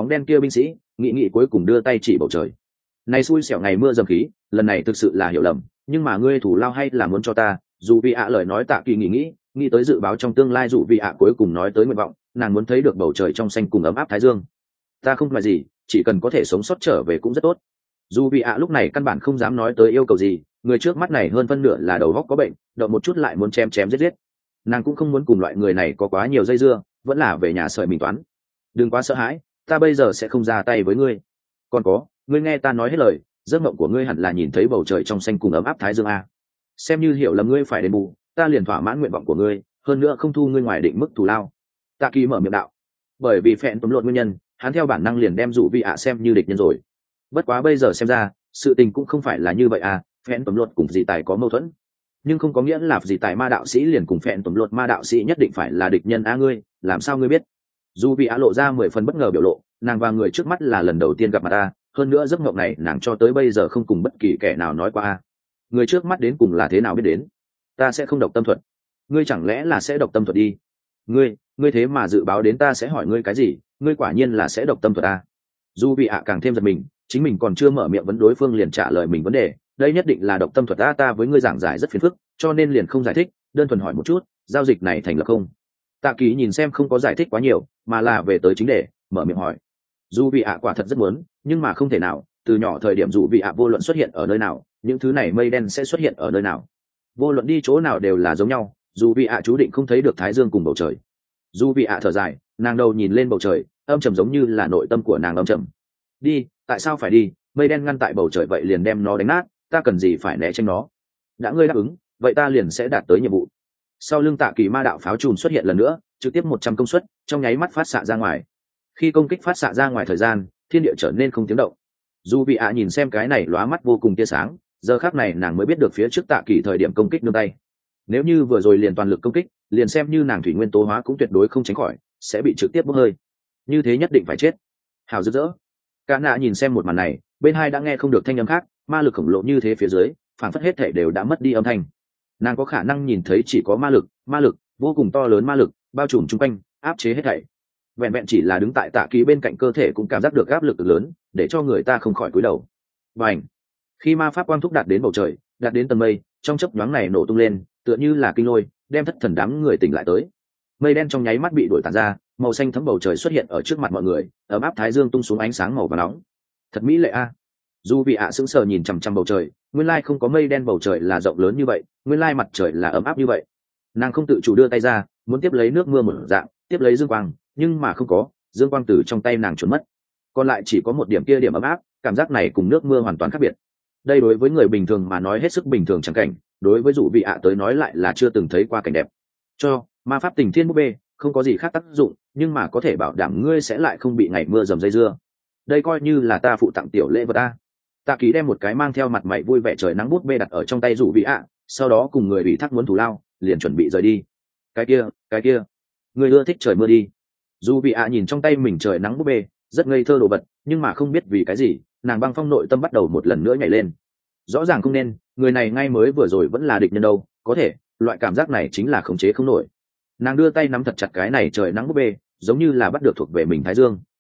nghĩ cuối cùng đưa tay chỉ bầu trời. Này xui xẻo ngày mưa dầm khí, lần này thực sự là hiểu lầm, nhưng mà ngươi thủ lao hay là muốn cho ta? Dù vì ạ lời nói Tạ Kỳ nghĩ tới dự báo trong tương lai, dù vì ạ cuối cùng nói tới nguyện vọng, nàng muốn thấy được bầu trời trong xanh cùng ấm áp thái dương. Ta không phải gì, chỉ cần có thể sống sót trở về cũng rất tốt. Dù vì ạ lúc này căn bản không dám nói tới yêu cầu gì, người trước mắt này hơn phân nửa là đầu óc có bệnh, động một chút lại muốn chém giết. Nàng cũng không muốn cùng loại người này có quá nhiều dây dưa, vẫn là về nhà sợi mình toán. Đừng quá sợ hãi, ta bây giờ sẽ không ra tay với ngươi. Còn có, ngươi nghe ta nói hết lời, giấc mộng của ngươi hẳn là nhìn thấy bầu trời trong xanh cùng ấm áp thái dương a. Xem như hiểu lầm ngươi phải đền bù, ta liền thỏa mãn nguyện vọng của ngươi, hơn nữa không thu ngươi ngoài định mức thù lao. Tạ Kỳ mở miệng đạo. Bởi vì phẹn tóm lộn nguyên nhân, hắn theo bản năng liền đem dụ vị ạ xem như địch nhân rồi. Bất quá bây giờ xem ra, sự tình cũng không phải là như vậy à, phẹn tóm lộn cùng dị tài có mâu thuẫn, nhưng không có nghĩa là dị tài ma đạo sĩ liền cùng phẹn tóm lộn ma đạo sĩ nhất định phải là địch nhân a. Ngươi làm sao ngươi biết? Dù vị ạ lộ ra 10 phần bất ngờ biểu lộ, nàng và người trước mắt là lần đầu tiên gặp mặt ta, hơn nữa giấc mộng này nàng cho tới bây giờ không cùng bất kỳ kẻ nào nói qua. Người trước mắt đến cùng là thế nào biết đến? Ta sẽ không độc tâm thuật. Ngươi chẳng lẽ là sẽ độc tâm thuật đi? Ngươi thế mà dự báo đến ta sẽ hỏi ngươi cái gì? Ngươi quả nhiên là sẽ độc tâm thuật à? Dù bị ạ càng thêm giật mình, chính mình còn chưa mở miệng vấn đối phương liền trả lời mình vấn đề, đây nhất định là độc tâm thuật a. Ta với ngươi giảng giải rất phiền phức, cho nên liền không giải thích, đơn thuần hỏi một chút, giao dịch này thành lập không? Tạ Kỳ nhìn xem không có giải thích quá nhiều, mà là về tới chính đề, mở miệng hỏi. Dù bị ạ quả thật rất muốn, nhưng mà không thể nào, từ nhỏ thời điểm dù bị ạ vô luận xuất hiện ở nơi nào, những thứ này mây đen sẽ xuất hiện ở nơi nào, vô luận đi chỗ nào đều là giống nhau. Dù bị ạ chú định không thấy được thái dương cùng bầu trời. Dù bị ạ thở dài, nàng đầu nhìn lên bầu trời, âm trầm giống như là nội tâm của nàng âm trầm. Đi, tại sao phải đi? Mây đen ngăn tại bầu trời vậy liền đem nó đánh nát, ta cần gì phải né tránh nó? Đã ngươi đáp ứng, vậy ta liền sẽ đạt tới nhiệm vụ. Sau lưng Tạ Kỳ ma đạo pháo chùm xuất hiện lần nữa, trực tiếp 100 công suất, trong nháy mắt phát xạ ra ngoài. Khi công kích phát xạ ra ngoài thời gian, thiên địa trở nên không tiếng động. Dù bị ạ nhìn xem cái này lóa mắt vô cùng tia sáng, giờ khắc này nàng mới biết được phía trước Tạ Kỳ thời điểm công kích nương tay. Nếu như vừa rồi liền toàn lực công kích, liền xem như nàng thủy nguyên tố hóa cũng tuyệt đối không tránh khỏi, sẽ bị trực tiếp bốc hơi. Như thế nhất định phải chết. Hào rực rỡ. Cả nạ nhìn xem một màn này, bên hai đã nghe không được thanh âm khác, ma lực khổng lồ như thế phía dưới, phản phất hết thể đều đã mất đi âm thanh. Nàng có khả năng nhìn thấy chỉ có ma lực vô cùng to lớn, ma lực bao trùm chung quanh, áp chế hết thảy. Vẹn vẹn chỉ là đứng tại Tạ Kỳ bên cạnh cơ thể cũng cảm giác được áp lực lớn, để cho người ta không khỏi cúi đầu. Bành! Khi ma pháp quang thúc đạt đến bầu trời, đạt đến tầng mây, trong chớp nhoáng này nổ tung lên, tựa như là kinh lôi, đem thất thần đám người tỉnh lại tới. Mây đen trong nháy mắt bị đuổi tàn ra, màu xanh thấm bầu trời xuất hiện ở trước mặt mọi người, ấm áp thái dương tung xuống ánh sáng màu vàng nóng. Thật mỹ lệ a. Dù vị ạ sững sờ nhìn chằm chằm bầu trời, nguyên lai không có mây đen bầu trời là rộng lớn như vậy, nguyên lai mặt trời là ấm áp như vậy. Nàng không tự chủ đưa tay ra, muốn tiếp lấy nước mưa một dạng, tiếp lấy dương quang, nhưng mà không có, dương quang từ trong tay nàng trốn mất. Còn lại chỉ có một điểm kia điểm ấm áp, cảm giác này cùng nước mưa hoàn toàn khác biệt. Đây đối với người bình thường mà nói hết sức bình thường chẳng cảnh, đối với dụ vị ạ tới nói lại là chưa từng thấy qua cảnh đẹp. Cho ma pháp tình thiên búp bê không có gì khác tác dụng, nhưng mà có thể bảo đảm ngươi sẽ lại không bị ngày mưa dầm dây dưa. Đây coi như là ta phụ tặng tiểu lễ vật ta. Tạ Kỳ đem một cái mang theo mặt mày vui vẻ trời nắng bút bê đặt ở trong tay dụ vị ạ, sau đó cùng người ủy thác muốn thù lao, liền chuẩn bị rời đi. Cái kia, người ưa thích trời mưa đi. Dụ vị ạ nhìn trong tay mình trời nắng bút bê, rất ngây thơ đồ vật, nhưng mà không biết vì cái gì, nàng băng phong nội tâm bắt đầu một lần nữa nhảy lên. Rõ ràng không nên, người này ngay mới vừa rồi vẫn là địch nhân đâu, có thể loại cảm giác này chính là khống chế không nổi. Nàng đưa tay nắm thật chặt cái này trời nắng búp bê, giống như là bắt được thuộc về mình thái dương.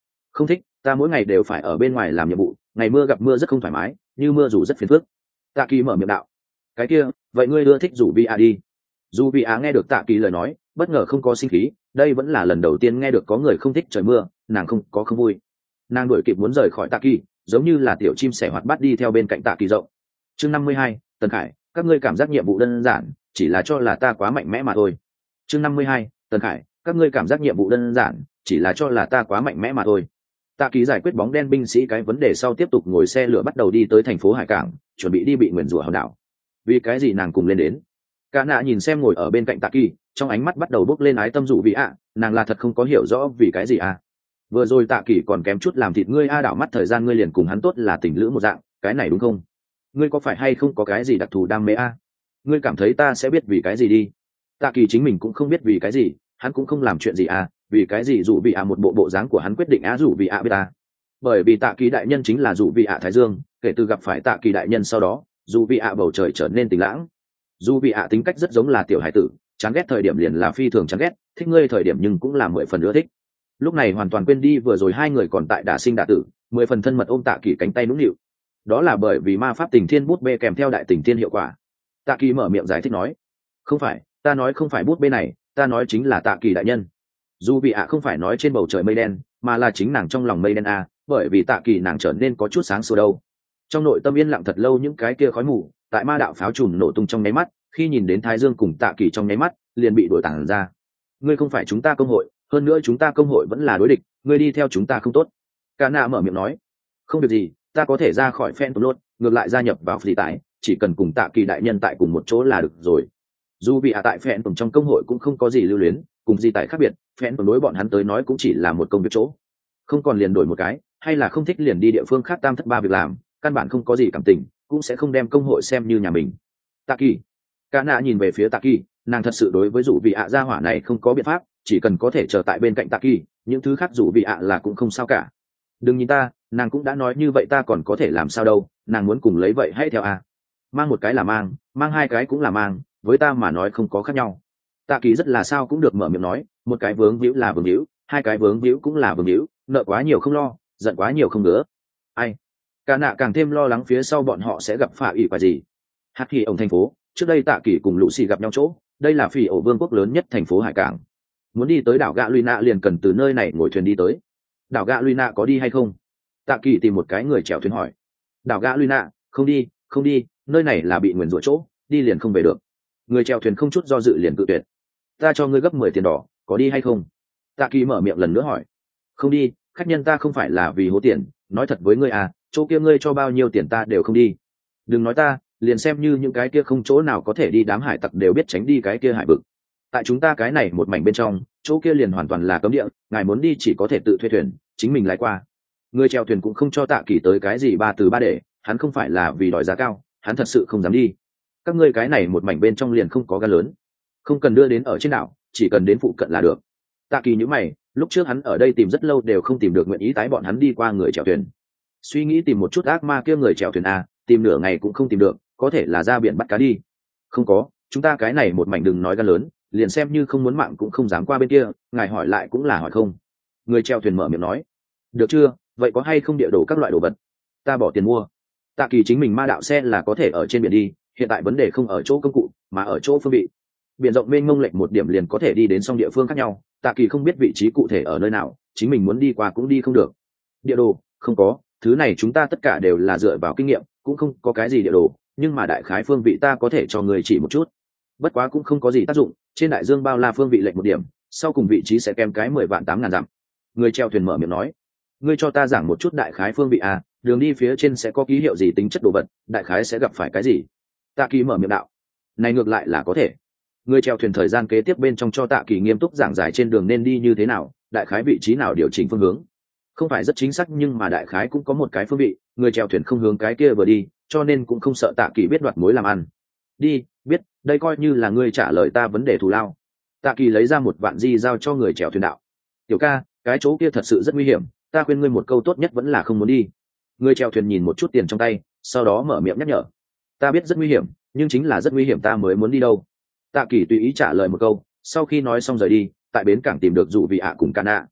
không thích, ta mỗi ngày đều phải ở bên ngoài làm nhiệm vụ, ngày mưa gặp mưa rất không thoải mái, như mưa rủ rất phiền phức. Tạ kỳ mở miệng đạo. Cái kia, vậy ngươi ưa thích rủ vi a đi. Dù vi a nghe được Tạ kỳ lời nói, bất ngờ không có sinh khí, đây vẫn là lần đầu tiên nghe được có người không thích trời mưa, nàng không vui. Nàng đuổi kịp muốn rời khỏi Tạ kỳ, giống như là tiểu chim sẻ hoạt bát đi theo bên cạnh Tạ kỳ rộng. Chương 52, Tần Khải, các ngươi cảm giác nhiệm vụ đơn giản, chỉ là cho là ta quá mạnh mẽ mà thôi. Chương 52, Tần Khải, các ngươi cảm giác nhiệm vụ đơn giản, chỉ là cho là ta quá mạnh mẽ mà thôi. Tạ kỳ giải quyết bóng đen binh sĩ cái vấn đề sau tiếp tục ngồi xe lửa bắt đầu đi tới thành phố hải cảng, chuẩn bị đi bị nguyền rủa hòn đảo. Vì cái gì nàng cùng lên đến? Cả nạ nhìn xem ngồi ở bên cạnh Tạ kỳ, trong ánh mắt bắt đầu bốc lên ái tâm dụ vị ạ, nàng là thật không có hiểu rõ vì cái gì à. Vừa rồi Tạ kỳ còn kém chút làm thịt ngươi đảo mắt thời gian ngươi liền cùng hắn tốt là tình lữ một dạng, cái này đúng không? Ngươi có phải hay không có cái gì đặc thù đam mê ngươi cảm thấy ta sẽ biết vì cái gì đi? Tạ kỳ chính mình cũng không biết vì cái gì, hắn cũng không làm chuyện gì vì cái gì dụ vị một bộ dáng của hắn quyết định dụ vị biết bởi vì Tạ kỳ đại nhân chính là dụ vị thái dương, kể từ gặp phải Tạ kỳ đại nhân sau đó dụ vị bầu trời trở nên tình lãng. Dụ vị tính cách rất giống là tiểu hải tử, chán ghét thời điểm liền là phi thường chán ghét, thích ngươi thời điểm nhưng cũng là 10 phần ưa thích. Lúc này hoàn toàn quên đi vừa rồi hai người còn tại đả sinh đả tử, 10 phần thân mật ôm Tạ kỳ cánh tay nũng nịu. Đó là bởi vì ma pháp tình thiên bút bê kèm theo đại tình thiên hiệu quả. Tạ kỳ mở miệng giải thích nói, không phải, ta nói không phải bút bê này, ta nói chính là Tạ kỳ đại nhân. Dù vị không phải nói trên bầu trời mây đen, mà là chính nàng trong lòng mây đen bởi vì Tạ kỳ nàng trở nên có chút sáng sủa đâu. Trong nội tâm yên lặng thật lâu những cái kia khói mù tại ma đạo pháo trùm nổ tung trong nháy mắt, khi nhìn đến Thái Dương cùng Tạ kỳ trong nháy mắt liền bị đuổi tản ra. Ngươi không phải chúng ta công hội, hơn nữa chúng ta công hội vẫn là đối địch, ngươi đi theo chúng ta không tốt. Cả nạ mở miệng nói, không việc gì, ta có thể ra khỏi phen tụt lốt, ngược lại gia nhập vào phi tải, chỉ cần cùng Tạ kỳ đại nhân tại cùng một chỗ là được rồi. Dù vì tại phen tụt trong công hội cũng không có gì lưu luyến, cùng gì tại khác biệt, phen tụt đối bọn hắn tới nói cũng chỉ là một công việc chỗ, không còn liền đổi một cái, hay là không thích liền đi địa phương khác tam thất ba việc làm, căn bản không có gì cảm tình, cũng sẽ không đem công hội xem như nhà mình. Tạ kỳ. Cả nạ nhìn về phía Tạ kỳ, nàng thật sự đối với dụ vị gia hỏa này không có biện pháp, chỉ cần có thể chờ tại bên cạnh Tạ kỳ, những thứ khác dụ vị là cũng không sao cả. Đừng nhìn ta, nàng cũng đã nói như vậy ta còn có thể làm sao đâu, nàng muốn cùng lấy vậy hãy theo mang một cái là mang hai cái cũng là mang, với ta mà nói không có khác nhau. Tạ kỳ rất là sao cũng được mở miệng nói, một cái vướng víu là vướng víu, hai cái vướng víu cũng là vướng víu, nợ quá nhiều không lo, giận quá nhiều không ngứa. Ai? Cả nạ càng thêm lo lắng phía sau bọn họ sẽ gặp phải ỷ quả gì. Hạt kỳ ổng thành phố, trước đây Tạ kỳ cùng Lucy gặp nhau chỗ, đây là phỉ ổ vương quốc lớn nhất thành phố hải cảng. Muốn đi tới đảo Gạ Luina liền cần từ nơi này ngồi thuyền đi tới. Đảo Gạ Luina có đi hay không? Tạ kỳ tìm một cái người chèo thuyền hỏi. Đảo Gạ Luina, không đi, nơi này là bị nguyền rủa chỗ, đi liền không về được. Người chèo thuyền không chút do dự liền cự tuyệt. Ta cho ngươi gấp 10 tiền đỏ, có đi hay không? Tạ kỳ mở miệng lần nữa hỏi. Không đi, khách nhân ta không phải là vì hố tiền, nói thật với ngươi chỗ kia ngươi cho bao nhiêu tiền ta đều không đi. Đừng nói ta, liền xem như những cái kia không chỗ nào có thể đi đám hải tặc đều biết tránh đi cái kia hải vực. Tại chúng ta cái này một mảnh bên trong, chỗ kia liền hoàn toàn là cấm địa, ngài muốn đi chỉ có thể tự thuê thuyền, chính mình lái qua. Người chèo thuyền cũng không cho Tạ kỳ tới cái gì ba từ ba để, hắn không phải là vì đòi giá cao, hắn thật sự không dám đi. Các ngươi cái này một mảnh bên trong liền không có ga lớn, không cần đưa đến ở trên đảo, chỉ cần đến phụ cận là được. Tạ kỳ nhíu mày, lúc trước hắn ở đây tìm rất lâu đều không tìm được nguyện ý tái bọn hắn đi qua người chèo thuyền. Suy nghĩ tìm một chút ác ma kia người chèo thuyền tìm nửa ngày cũng không tìm được, có thể là ra biển bắt cá đi. Không có, chúng ta cái này một mảnh đừng nói ga lớn, liền xem như không muốn mạng cũng không dám qua bên kia, ngài hỏi lại cũng là hỏi không. Người chèo thuyền mở miệng nói. Được chưa, vậy có hay không địa đồ các loại đồ vật? Ta bỏ tiền mua. Tạ kỳ chính mình ma đạo xe là có thể ở trên biển đi, hiện tại vấn đề không ở chỗ công cụ mà ở chỗ phương vị. Biển rộng mênh mông lệch một điểm liền có thể đi đến song địa phương khác nhau, Tạ kỳ không biết vị trí cụ thể ở nơi nào, chính mình muốn đi qua cũng đi không được. Địa đồ không có, thứ này chúng ta tất cả đều là dựa vào kinh nghiệm, cũng không có cái gì địa đồ, nhưng mà đại khái phương vị ta có thể cho người chỉ một chút. Bất quá cũng không có gì tác dụng, trên đại dương bao la phương vị lệch một điểm, sau cùng vị trí sẽ kém cái 10,800,000 dặm. Người treo thuyền mở miệng nói, ngươi cho ta giảng một chút đại khái phương vị đường đi phía trên sẽ có ký hiệu gì tính chất đồ vật, đại khái sẽ gặp phải cái gì? Tạ kỳ mở miệng đạo. Này ngược lại là có thể. Người chèo thuyền thời gian kế tiếp bên trong cho Tạ kỳ nghiêm túc giảng giải trên đường nên đi như thế nào, đại khái vị trí nào điều chỉnh phương hướng. Không phải rất chính xác nhưng mà đại khái cũng có một cái phương vị, người chèo thuyền không hướng cái kia vừa đi, cho nên cũng không sợ Tạ kỳ biết đoạt mối làm ăn. Đi, biết, đây coi như là ngươi trả lời ta vấn đề thù lao. Tạ kỳ lấy ra 1,000 di giao cho người chèo thuyền đạo. Tiểu ca, cái chỗ kia thật sự rất nguy hiểm, ta khuyên ngươi một câu tốt nhất vẫn là không muốn đi. Người chèo thuyền nhìn một chút tiền trong tay, sau đó mở miệng nhắc nhở. Ta biết rất nguy hiểm, nhưng chính là rất nguy hiểm ta mới muốn đi đâu. Tạ kỳ tùy ý trả lời một câu, sau khi nói xong rời đi, tại bến cảng tìm được dụ vị cùng Cana.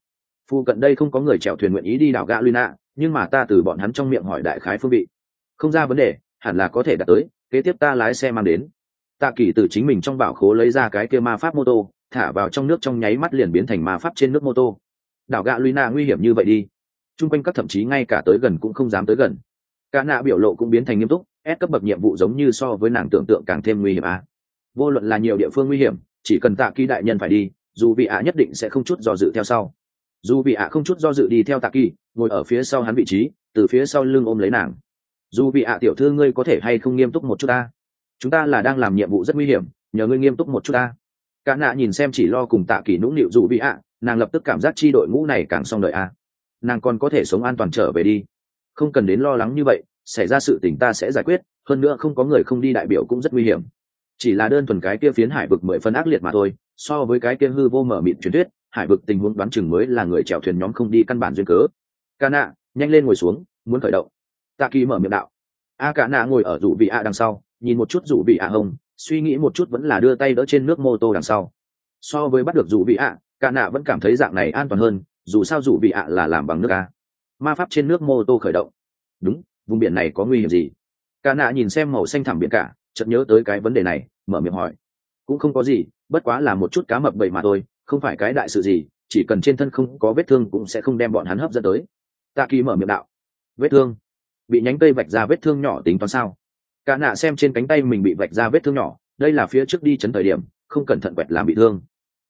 Phu cận đây không có người chèo thuyền nguyện ý đi đảo gạ Luna, nhưng mà ta từ bọn hắn trong miệng hỏi đại khái phương vị, không ra vấn đề, hẳn là có thể đạt tới. Kế tiếp ta lái xe mang đến. Tạ Kỳ từ chính mình trong bảo khố lấy ra cái kia ma pháp mô tô, thả vào trong nước trong nháy mắt liền biến thành ma pháp trên nước mô tô. Đảo gạ Luna nguy hiểm như vậy đi? Trung quanh các thậm chí ngay cả tới gần cũng không dám tới gần. Cả nạ biểu lộ cũng biến thành nghiêm túc, S cấp bậc nhiệm vụ giống như so với nàng tưởng tượng càng thêm nguy hiểm à. Vô luận là nhiều địa phương nguy hiểm, chỉ cần Tạ Kỳ đại nhân phải đi, dù vị ạ nhất định sẽ không chút do dự theo sau. Dù vị ạ không chút do dự đi theo Tạ Kỳ, ngồi ở phía sau hắn vị trí, từ phía sau lưng ôm lấy nàng. Dù vị ạ tiểu thư, ngươi có thể hay không nghiêm túc một chút ta? Chúng ta là đang làm nhiệm vụ rất nguy hiểm, nhờ ngươi nghiêm túc một chút ta. Cả nạ nhìn xem chỉ lo cùng Tạ Kỳ nũng nịu dù vị ạ, nàng lập tức cảm giác chi đội ngũ này càng xong đời a. Nàng còn có thể sống an toàn trở về đi, không cần đến lo lắng như vậy, xảy ra sự tình ta sẽ giải quyết, hơn nữa không có người không đi đại biểu cũng rất nguy hiểm. Chỉ là đơn thuần cái kia phiến hải vực 10 phân ác liệt mà thôi, so với cái kia hư vô mở mịt truyền thuyết, hải vực tình huống đoán chừng mới là người chèo thuyền nhóm không đi căn bản duyên cớ. Cả nạ, nhanh lên ngồi xuống, muốn khởi động. Tạ Kỳ mở miệng đạo. Cả nạ ngồi ở rủ vị ạ đằng sau, nhìn một chút rủ vị ạ hông, suy nghĩ một chút vẫn là đưa tay đỡ trên nước mô tô đằng sau. So với bắt được rủ vị ạ, cả nạ vẫn cảm thấy dạng này an toàn hơn, dù sao rủ vị ạ là làm bằng nước a. Ma pháp trên nước mô tô khởi động. Đúng, vùng biển này có nguy hiểm gì? Cả nạ nhìn xem màu xanh thẳm biển cả, chợt nhớ tới cái vấn đề này, mở miệng hỏi. Cũng không có gì, bất quá là một chút cá mập bầy mà thôi, không phải cái đại sự gì, chỉ cần trên thân không có vết thương cũng sẽ không đem bọn hắn hấp dẫn tới. Tạ Kỳ mở miệng đạo. Vết thương? Bị nhánh cây vạch ra vết thương nhỏ tính toán sao? Cả nạ xem trên cánh tay mình bị vạch ra vết thương nhỏ, đây là phía trước đi chấn thời điểm không cẩn thận quẹt làm bị thương.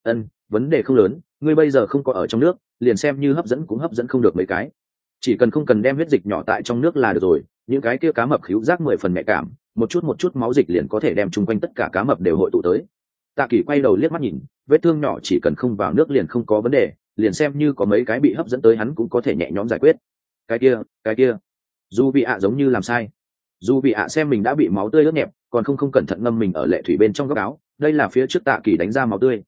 Vấn đề không lớn, ngươi bây giờ không có ở trong nước, liền xem như hấp dẫn cũng hấp dẫn không được mấy cái. Chỉ cần không cần đem huyết dịch nhỏ tại trong nước là được rồi, những cái kia cá mập khứu giác 10 phần nhạy cảm, một chút máu dịch liền có thể đem chung quanh tất cả cá mập đều hội tụ tới. Tạ Kỳ quay đầu liếc mắt nhìn, vết thương nhỏ chỉ cần không vào nước liền không có vấn đề, liền xem như có mấy cái bị hấp dẫn tới hắn cũng có thể nhẹ nhõm giải quyết. Cái kia, dù bị ạ giống như làm sai. Dù bị ạ xem mình đã bị máu tươi ướt nhẹp, còn không cẩn thận ngâm mình ở lệ thủy bên trong góc áo, đây là phía trước Tạ Kỳ đánh ra máu tươi.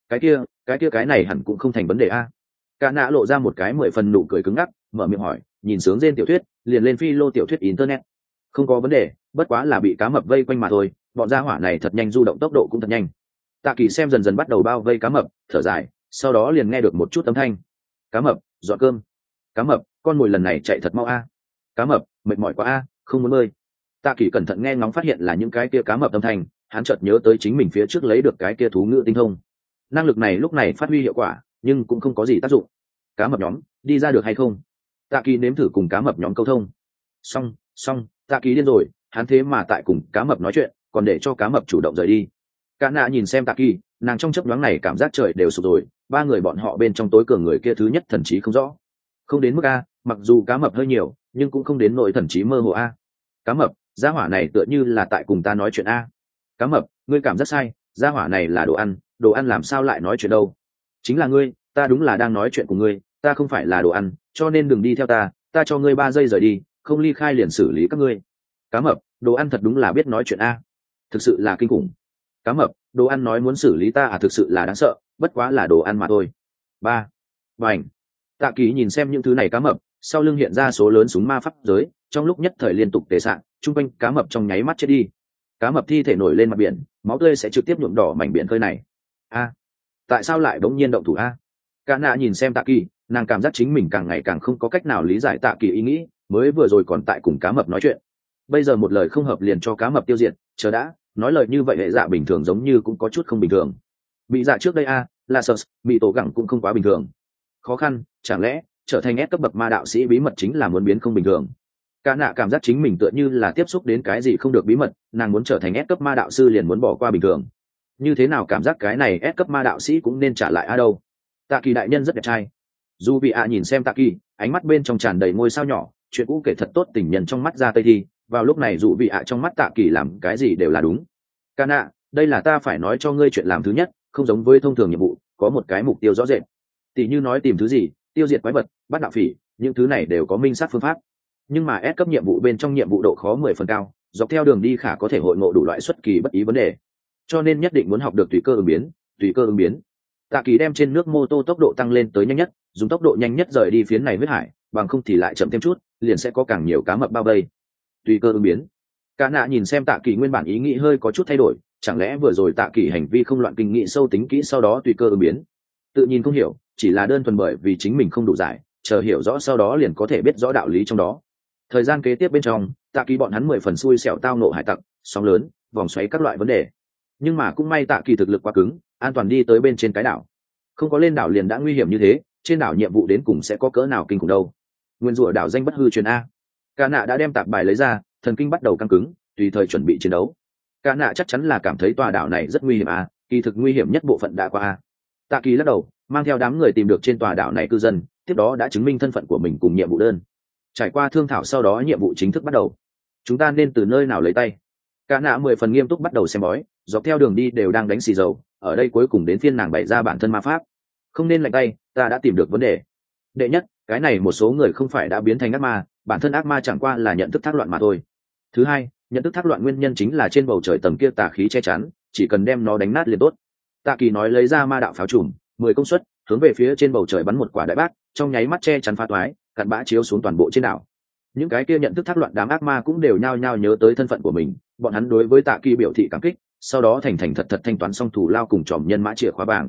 Cái này hẳn cũng không thành vấn đề a. Cả nạ lộ ra một cái 10 phần nụ cười cứng ngắc, mở miệng hỏi, nhìn sướng rên tiểu thuyết, liền lên phi lô tiểu thuyết internet. Không có vấn đề, bất quá là bị cá mập vây quanh mà thôi, bọn gia hỏa này thật nhanh, du động tốc độ cũng thật nhanh. Tạ Kỳ xem dần dần bắt đầu bao vây cá mập, thở dài, sau đó liền nghe được một chút âm thanh. Cá mập, dọn cơm. Cá mập, con mồi lần này chạy thật mau a. Cá mập, mệt mỏi quá a, không muốn bơi. Tạ Kỳ cẩn thận nghe ngóng phát hiện là những cái kia cá mập âm thanh, hắn chợt nhớ tới chính mình phía trước lấy được cái kia thú ngữ tinh thông. Năng lực này lúc này phát huy hiệu quả, nhưng cũng không có gì tác dụng. Cá mập nhóm, đi ra được hay không? Tạ Kỳ nếm thử cùng cá mập nhóm câu thông. Xong, Tạ Kỳ điên rồi, hắn thế mà tại cùng cá mập nói chuyện, còn để cho cá mập chủ động rời đi. Cả nạ nhìn xem Tạ Kỳ, nàng trong chớp nhoáng này cảm giác trời đều sụp rồi, ba người bọn họ bên trong tối cường người kia thứ nhất thần trí không rõ. Không đến mức a, mặc dù cá mập hơi nhiều, nhưng cũng không đến nỗi thần trí mơ hồ a. Cá mập, gia hỏa này tựa như là tại cùng ta nói chuyện a. Cá mập, ngươi cảm giác sai, gia hỏa này là đồ ăn làm sao lại nói chuyện đâu? Chính là ngươi, ta đúng là đang nói chuyện của ngươi, ta không phải là đồ ăn, cho nên đừng đi theo ta cho ngươi 3 giây rời đi, không ly khai liền xử lý các ngươi. Cá mập, đồ ăn thật đúng là biết nói chuyện a, thực sự là kinh khủng. Cá mập, đồ ăn nói muốn xử lý ta à, thực sự là đáng sợ, bất quá là đồ ăn mà thôi. Bành. Tạ Kỳ nhìn xem những thứ này cá mập, sau lưng hiện ra số lớn súng ma pháp giới, trong lúc nhất thời liên tục tề sạng, trung quanh cá mập trong nháy mắt chết đi. Cá mập thi thể nổi lên mặt biển, máu tươi sẽ trực tiếp nhuộm đỏ mảnh biển khơi này. Tại sao lại bỗng nhiên động thủ a? Cả nạ nhìn xem Tạ Kỳ, nàng cảm giác chính mình càng ngày càng không có cách nào lý giải Tạ Kỳ ý nghĩ, mới vừa rồi còn tại cùng cá mập nói chuyện, bây giờ một lời không hợp liền cho cá mập tiêu diệt, chờ đã, nói lời như vậy hệ dạ bình thường giống như cũng có chút không bình thường. Bị dạ trước đây là sợ, bị tổ gẳng cũng không quá bình thường. Khó khăn, chẳng lẽ trở thành S cấp bậc ma đạo sĩ bí mật chính là muốn biến không bình thường? Cả nạ cảm giác chính mình tựa như là tiếp xúc đến cái gì không được bí mật, nàng muốn trở thành S cấp ma đạo sư liền muốn bỏ qua bình thường. Như thế nào cảm giác cái này S cấp ma đạo sĩ cũng nên trả lại đâu? Tạ Kỳ đại nhân rất đẹp trai. Dù bị nhìn xem Tạ Kỳ, ánh mắt bên trong tràn đầy ngôi sao nhỏ, chuyện cũ kể thật tốt, tình nhân trong mắt ra tây thi. Vào lúc này dù bị trong mắt Tạ Kỳ làm cái gì đều là đúng. Cả nạ, đây là ta phải nói cho ngươi chuyện làm thứ nhất, không giống với thông thường nhiệm vụ, có một cái mục tiêu rõ rệt. Tỷ như nói tìm thứ gì, tiêu diệt quái vật, bắt đạo phỉ, những thứ này đều có minh sát phương pháp. Nhưng mà S cấp nhiệm vụ bên trong nhiệm vụ độ khó 10 phần cao, dọc theo đường đi khả có thể hội ngộ đủ loại xuất kỳ bất ý vấn đề, cho nên nhất định muốn học được tùy cơ ứng biến. Tạ Kỳ đem trên nước mô tô tốc độ tăng lên tới nhanh nhất, dùng tốc độ nhanh nhất rời đi phiến này huyết hải, bằng không thì lại chậm thêm chút, liền sẽ có càng nhiều cá mập bao vây. Tùy cơ ứng biến. Cả nạ nhìn xem Tạ Kỳ nguyên bản ý nghĩ hơi có chút thay đổi, chẳng lẽ vừa rồi Tạ Kỳ hành vi không loạn kinh nghị sâu tính kỹ sau đó tùy cơ ứng biến? Tự nhìn không hiểu, chỉ là đơn thuần bởi vì chính mình không đủ giải, chờ hiểu rõ sau đó liền có thể biết rõ đạo lý trong đó. Thời gian kế tiếp bên trong, Tạ Kỳ bọn hắn 10 phần xui xẻo tao nộ hải tặc, sóng lớn, vòng xoáy các loại vấn đề. Nhưng mà cũng may Tạ Kỳ thực lực quá cứng, an toàn đi tới bên trên cái đảo. Không có lên đảo liền đã nguy hiểm như thế, trên đảo nhiệm vụ đến cùng sẽ có cỡ nào kinh khủng đâu. Nguyên rủa đảo danh bất hư truyền a. Cả nạ đã đem tạp bài lấy ra, thần kinh bắt đầu căng cứng, tùy thời chuẩn bị chiến đấu. Cả nạ chắc chắn là cảm thấy tòa đảo này rất nguy hiểm a, kỳ thực nguy hiểm nhất bộ phận đã qua a. Tạ Kỳ lắc đầu, mang theo đám người tìm được trên tòa đảo này cư dân, tiếp đó đã chứng minh thân phận của mình cùng nhiệm vụ đơn. Trải qua thương thảo sau đó nhiệm vụ chính thức bắt đầu. Chúng ta nên từ nơi nào lấy tay? Cả nạ 10 phần nghiêm túc bắt đầu xem bói, dọc theo đường đi đều đang đánh xì dầu, ở đây cuối cùng đến phiên nàng bày ra bản thân ma pháp. Không nên lạnh tay, ta đã tìm được vấn đề. Đệ nhất, cái này một số người không phải đã biến thành ác ma, bản thân ác ma chẳng qua là nhận thức thác loạn mà thôi. Thứ hai, nhận thức thác loạn nguyên nhân chính là trên bầu trời tầng kia tà khí che chắn, chỉ cần đem nó đánh nát liền tốt. Tạ Kỳ nói lấy ra ma đạo pháo trùm, 10 công suất, hướng về phía trên bầu trời bắn một quả đại bác, trong nháy mắt che chắn phá toái, cặn bã chiếu xuống toàn bộ trên đảo. Những cái kia nhận thức thác loạn đám ác ma cũng đều nhao nhao nhớ tới thân phận của mình, bọn hắn đối với Tạ Kỳ biểu thị cảm kích, sau đó thành thành thật thật thanh toán xong thù lao cùng tròm nhân mã chìa khóa vàng.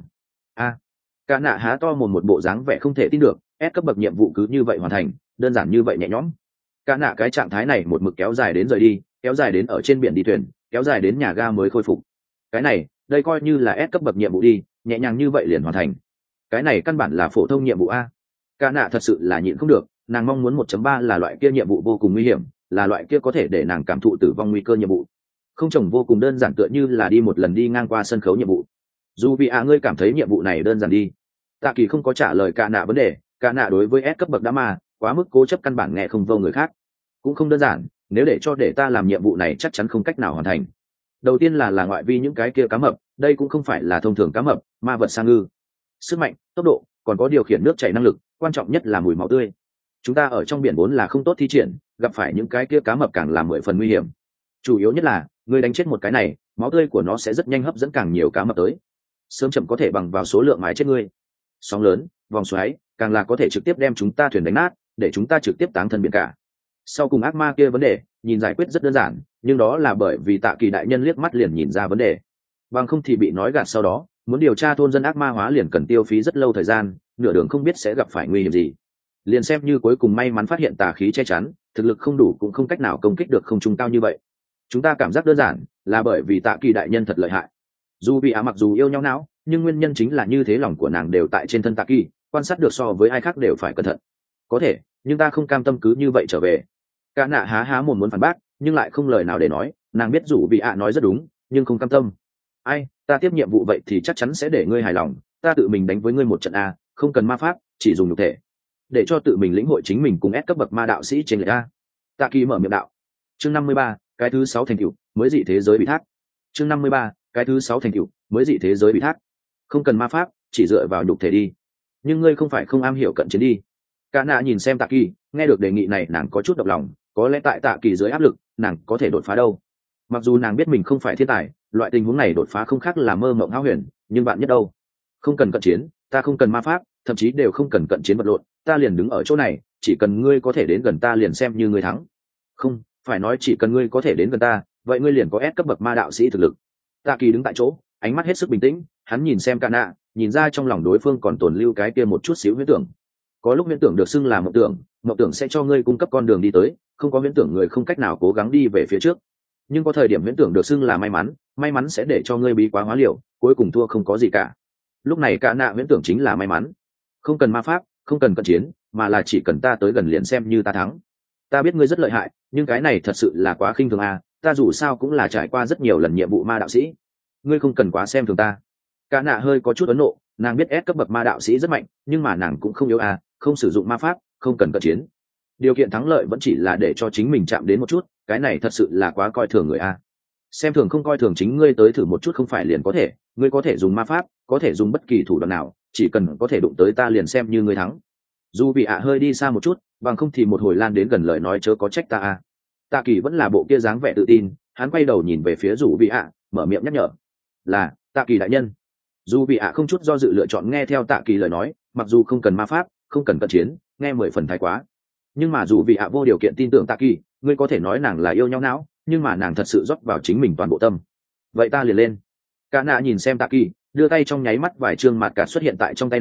Cả nạ há to mồm một bộ dáng vẻ không thể tin được, S cấp bậc nhiệm vụ cứ như vậy hoàn thành, đơn giản như vậy nhẹ nhõm. Cả nạ cái trạng thái này một mực kéo dài đến rời đi, kéo dài đến ở trên biển đi thuyền, kéo dài đến nhà ga mới khôi phục. Cái này, đây coi như là S cấp bậc nhiệm vụ đi, nhẹ nhàng như vậy liền hoàn thành. Cái này căn bản là phổ thông nhiệm vụ a. Cả nạ thật sự là nhịn không được, nàng mong muốn 1.3 là loại kia nhiệm vụ vô cùng nguy hiểm, là loại kia có thể để nàng cảm thụ tử vong nguy cơ nhiệm vụ. Không chồng vô cùng đơn giản tựa như là đi một lần đi ngang qua sân khấu nhiệm vụ. Dù vì ngươi cảm thấy nhiệm vụ này đơn giản đi. Tạ Kỳ không có trả lời cả nạ vấn đề, cả nạ đối với S cấp bậc đã mà quá mức cố chấp căn bản nghe không vô người khác. Cũng không đơn giản, nếu để ta làm nhiệm vụ này chắc chắn không cách nào hoàn thành. Đầu tiên là ngoại vi những cái kia cá mập, đây cũng không phải là thông thường cá mập, ma vật sa ngư. Sức mạnh, tốc độ, còn có điều khiển nước chảy năng lực, quan trọng nhất là mùi máu tươi. Chúng ta ở trong biển vốn là không tốt thi triển, gặp phải những cái kia cá mập càng là 10 phần nguy hiểm. Chủ yếu nhất là, người đánh chết một cái này, máu tươi của nó sẽ rất nhanh hấp dẫn càng nhiều cá mập tới. Sớm chậm có thể bằng vào số lượng mái chết ngươi. Sóng lớn, vòng xoáy, càng là có thể trực tiếp đem chúng ta thuyền đánh nát, để chúng ta trực tiếp táng thân biển cả. Sau cùng ác ma kia vấn đề, nhìn giải quyết rất đơn giản, nhưng đó là bởi vì Tạ Kỳ đại nhân liếc mắt liền nhìn ra vấn đề. Bằng không thì bị nói gạt sau đó, muốn điều tra thôn dân ác ma hóa liền cần tiêu phí rất lâu thời gian, nửa đường không biết sẽ gặp phải nguy hiểm gì. Liền xem như cuối cùng may mắn phát hiện tà khí che chắn, thực lực không đủ cũng không cách nào công kích được không trung cao như vậy. Chúng ta cảm giác đơn giản, là bởi vì Tạ Kỳ đại nhân thật lợi hại. Dù bị mặc dù yêu nhau não, nhưng nguyên nhân chính là như thế lòng của nàng đều tại trên thân Tạ Kỳ, quan sát được so với ai khác đều phải cẩn thận. Có thể, nhưng ta không cam tâm cứ như vậy trở về. Cả nạ há mồm muốn phản bác, nhưng lại không lời nào để nói, nàng biết dù bị nói rất đúng, nhưng không cam tâm. Ai, ta tiếp nhiệm vụ vậy thì chắc chắn sẽ để ngươi hài lòng, ta tự mình đánh với ngươi một trận a, không cần ma pháp, chỉ dùng nhục thể, để cho tự mình lĩnh hội chính mình cùng S cấp bậc ma đạo sĩ trên lệch a. Tạ Kỳ mở miệng đạo. Chương 53, cái thứ 6 thành tựu, mới dị thế giới bị thác. Chương 53, cái thứ 6 thành tựu, mới dị thế giới bị thác. Không cần ma pháp, chỉ dựa vào nhục thể đi. Nhưng ngươi không phải không am hiểu cận chiến đi. Cả nạ nhìn xem Tạ Kỳ, nghe được đề nghị này nàng có chút động lòng, có lẽ tại Tạ Kỳ dưới áp lực, nàng có thể đột phá đâu. Mặc dù nàng biết mình không phải thiên tài, loại tình huống này đột phá không khác là mơ mộng hão huyền, nhưng bạn nhất đâu. Không cần cận chiến, ta không cần ma pháp, thậm chí đều không cần cận chiến vật lộn, ta liền đứng ở chỗ này, chỉ cần ngươi có thể đến gần ta liền xem như ngươi thắng. Không, phải nói chỉ cần ngươi có thể đến gần ta, vậy ngươi liền có S cấp bậc ma đạo sĩ thực lực. Tạ Kỳ đứng tại chỗ, ánh mắt hết sức bình tĩnh, hắn nhìn xem Cả nạ, nhìn ra trong lòng đối phương còn tồn lưu cái kia một chút xíu huyễn tưởng. Có lúc huyễn tưởng được xưng là mộng tưởng sẽ cho ngươi cung cấp con đường đi tới, không có huyễn tưởng người không cách nào cố gắng đi về phía trước. Nhưng có thời điểm huyễn tưởng được xưng là may mắn sẽ để cho ngươi bí quá hóa liều, cuối cùng thua không có gì cả. Lúc này Cả nạ huyễn tưởng chính là may mắn. Không cần ma pháp, không cần cận chiến, mà là chỉ cần ta tới gần liền xem như ta thắng. Ta biết ngươi rất lợi hại, nhưng cái này thật sự là quá khinh thường a, ta dù sao cũng là trải qua rất nhiều lần nhiệm vụ ma đạo sĩ. Ngươi không cần quá xem thường ta. Cả nạ hơi có chút ấn nộ, nàng biết S cấp bậc ma đạo sĩ rất mạnh, nhưng mà nàng cũng không yếu a, không sử dụng ma pháp, không cần cận chiến. Điều kiện thắng lợi vẫn chỉ là để cho chính mình chạm đến một chút, cái này thật sự là quá coi thường người a. Xem thường không coi thường chính ngươi tới thử một chút không phải liền có thể, ngươi có thể dùng ma pháp, có thể dùng bất kỳ thủ đoạn nào, chỉ cần có thể đụng tới ta liền xem như ngươi thắng. Dù bị hơi đi xa một chút, bằng không thì một hồi lan đến gần lời nói chớ có trách ta a. Tạ Kỳ vẫn là bộ kia dáng vẻ tự tin, hắn quay đầu nhìn về phía Dù bị mở miệng nhắc nhở. Là, Tạ Kỳ đại nhân. Dù bị không chút do dự lựa chọn nghe theo Tạ Kỳ lời nói, mặc dù không cần ma pháp, không cần cận chiến, nghe 10 phần thái quá. Nhưng mà dù bị vô điều kiện tin tưởng Tạ Kỳ, ngươi có thể nói nàng là yêu nhau não, nhưng mà nàng thật sự rót vào chính mình toàn bộ tâm. Vậy ta liền lên. Cả nạ nhìn xem Tạ Kỳ, đưa tay trong nháy mắt vài trương mặt cả xuất hiện tại trong tay nàng,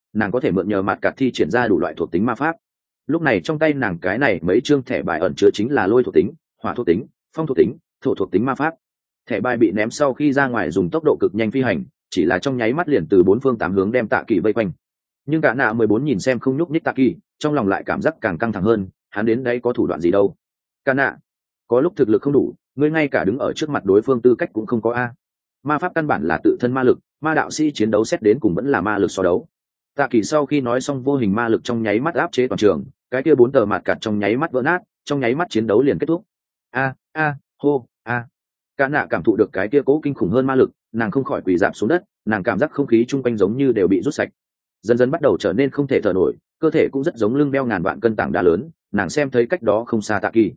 nàng có thể mượn nhờ mặt cạt thi triển ra đủ loại thuộc tính ma pháp. Lúc này trong tay nàng cái này mấy chương thẻ bài ẩn chứa chính là lôi thuộc tính, hỏa thuộc tính, phong thuộc tính, thổ thuộc tính ma pháp. Thẻ bài bị ném sau khi ra ngoài dùng tốc độ cực nhanh phi hành, chỉ là trong nháy mắt liền từ 4 phương 8 hướng đem Tạ Kỳ vây quanh. Nhưng cả nạ 14 nhìn xem không nhúc nhích Tạ Kỳ, trong lòng lại cảm giác càng căng thẳng hơn, hắn đến đây có thủ đoạn gì đâu? Cả nạ, có lúc thực lực không đủ, ngươi ngay cả đứng ở trước mặt đối phương tư cách cũng không có a. Ma pháp căn bản là tự thân ma lực, ma đạo sĩ chiến đấu xét đến cùng vẫn là ma lực so đấu. Tạ Kỳ sau khi nói xong vô hình ma lực trong nháy mắt áp chế toàn trường, cái kia 4 tờ mạt cạt trong nháy mắt vỡ nát, trong nháy mắt chiến đấu liền kết thúc. Hô, Cả nạ cảm thụ được cái kia cố kinh khủng hơn ma lực, nàng không khỏi quỳ rạp xuống đất, nàng cảm giác không khí chung quanh giống như đều bị rút sạch, dần dần bắt đầu trở nên không thể thở nổi, cơ thể cũng rất giống lưng đeo ngàn vạn cân tảng đá lớn. Nàng xem thấy cách đó không xa Tạ Kỳ,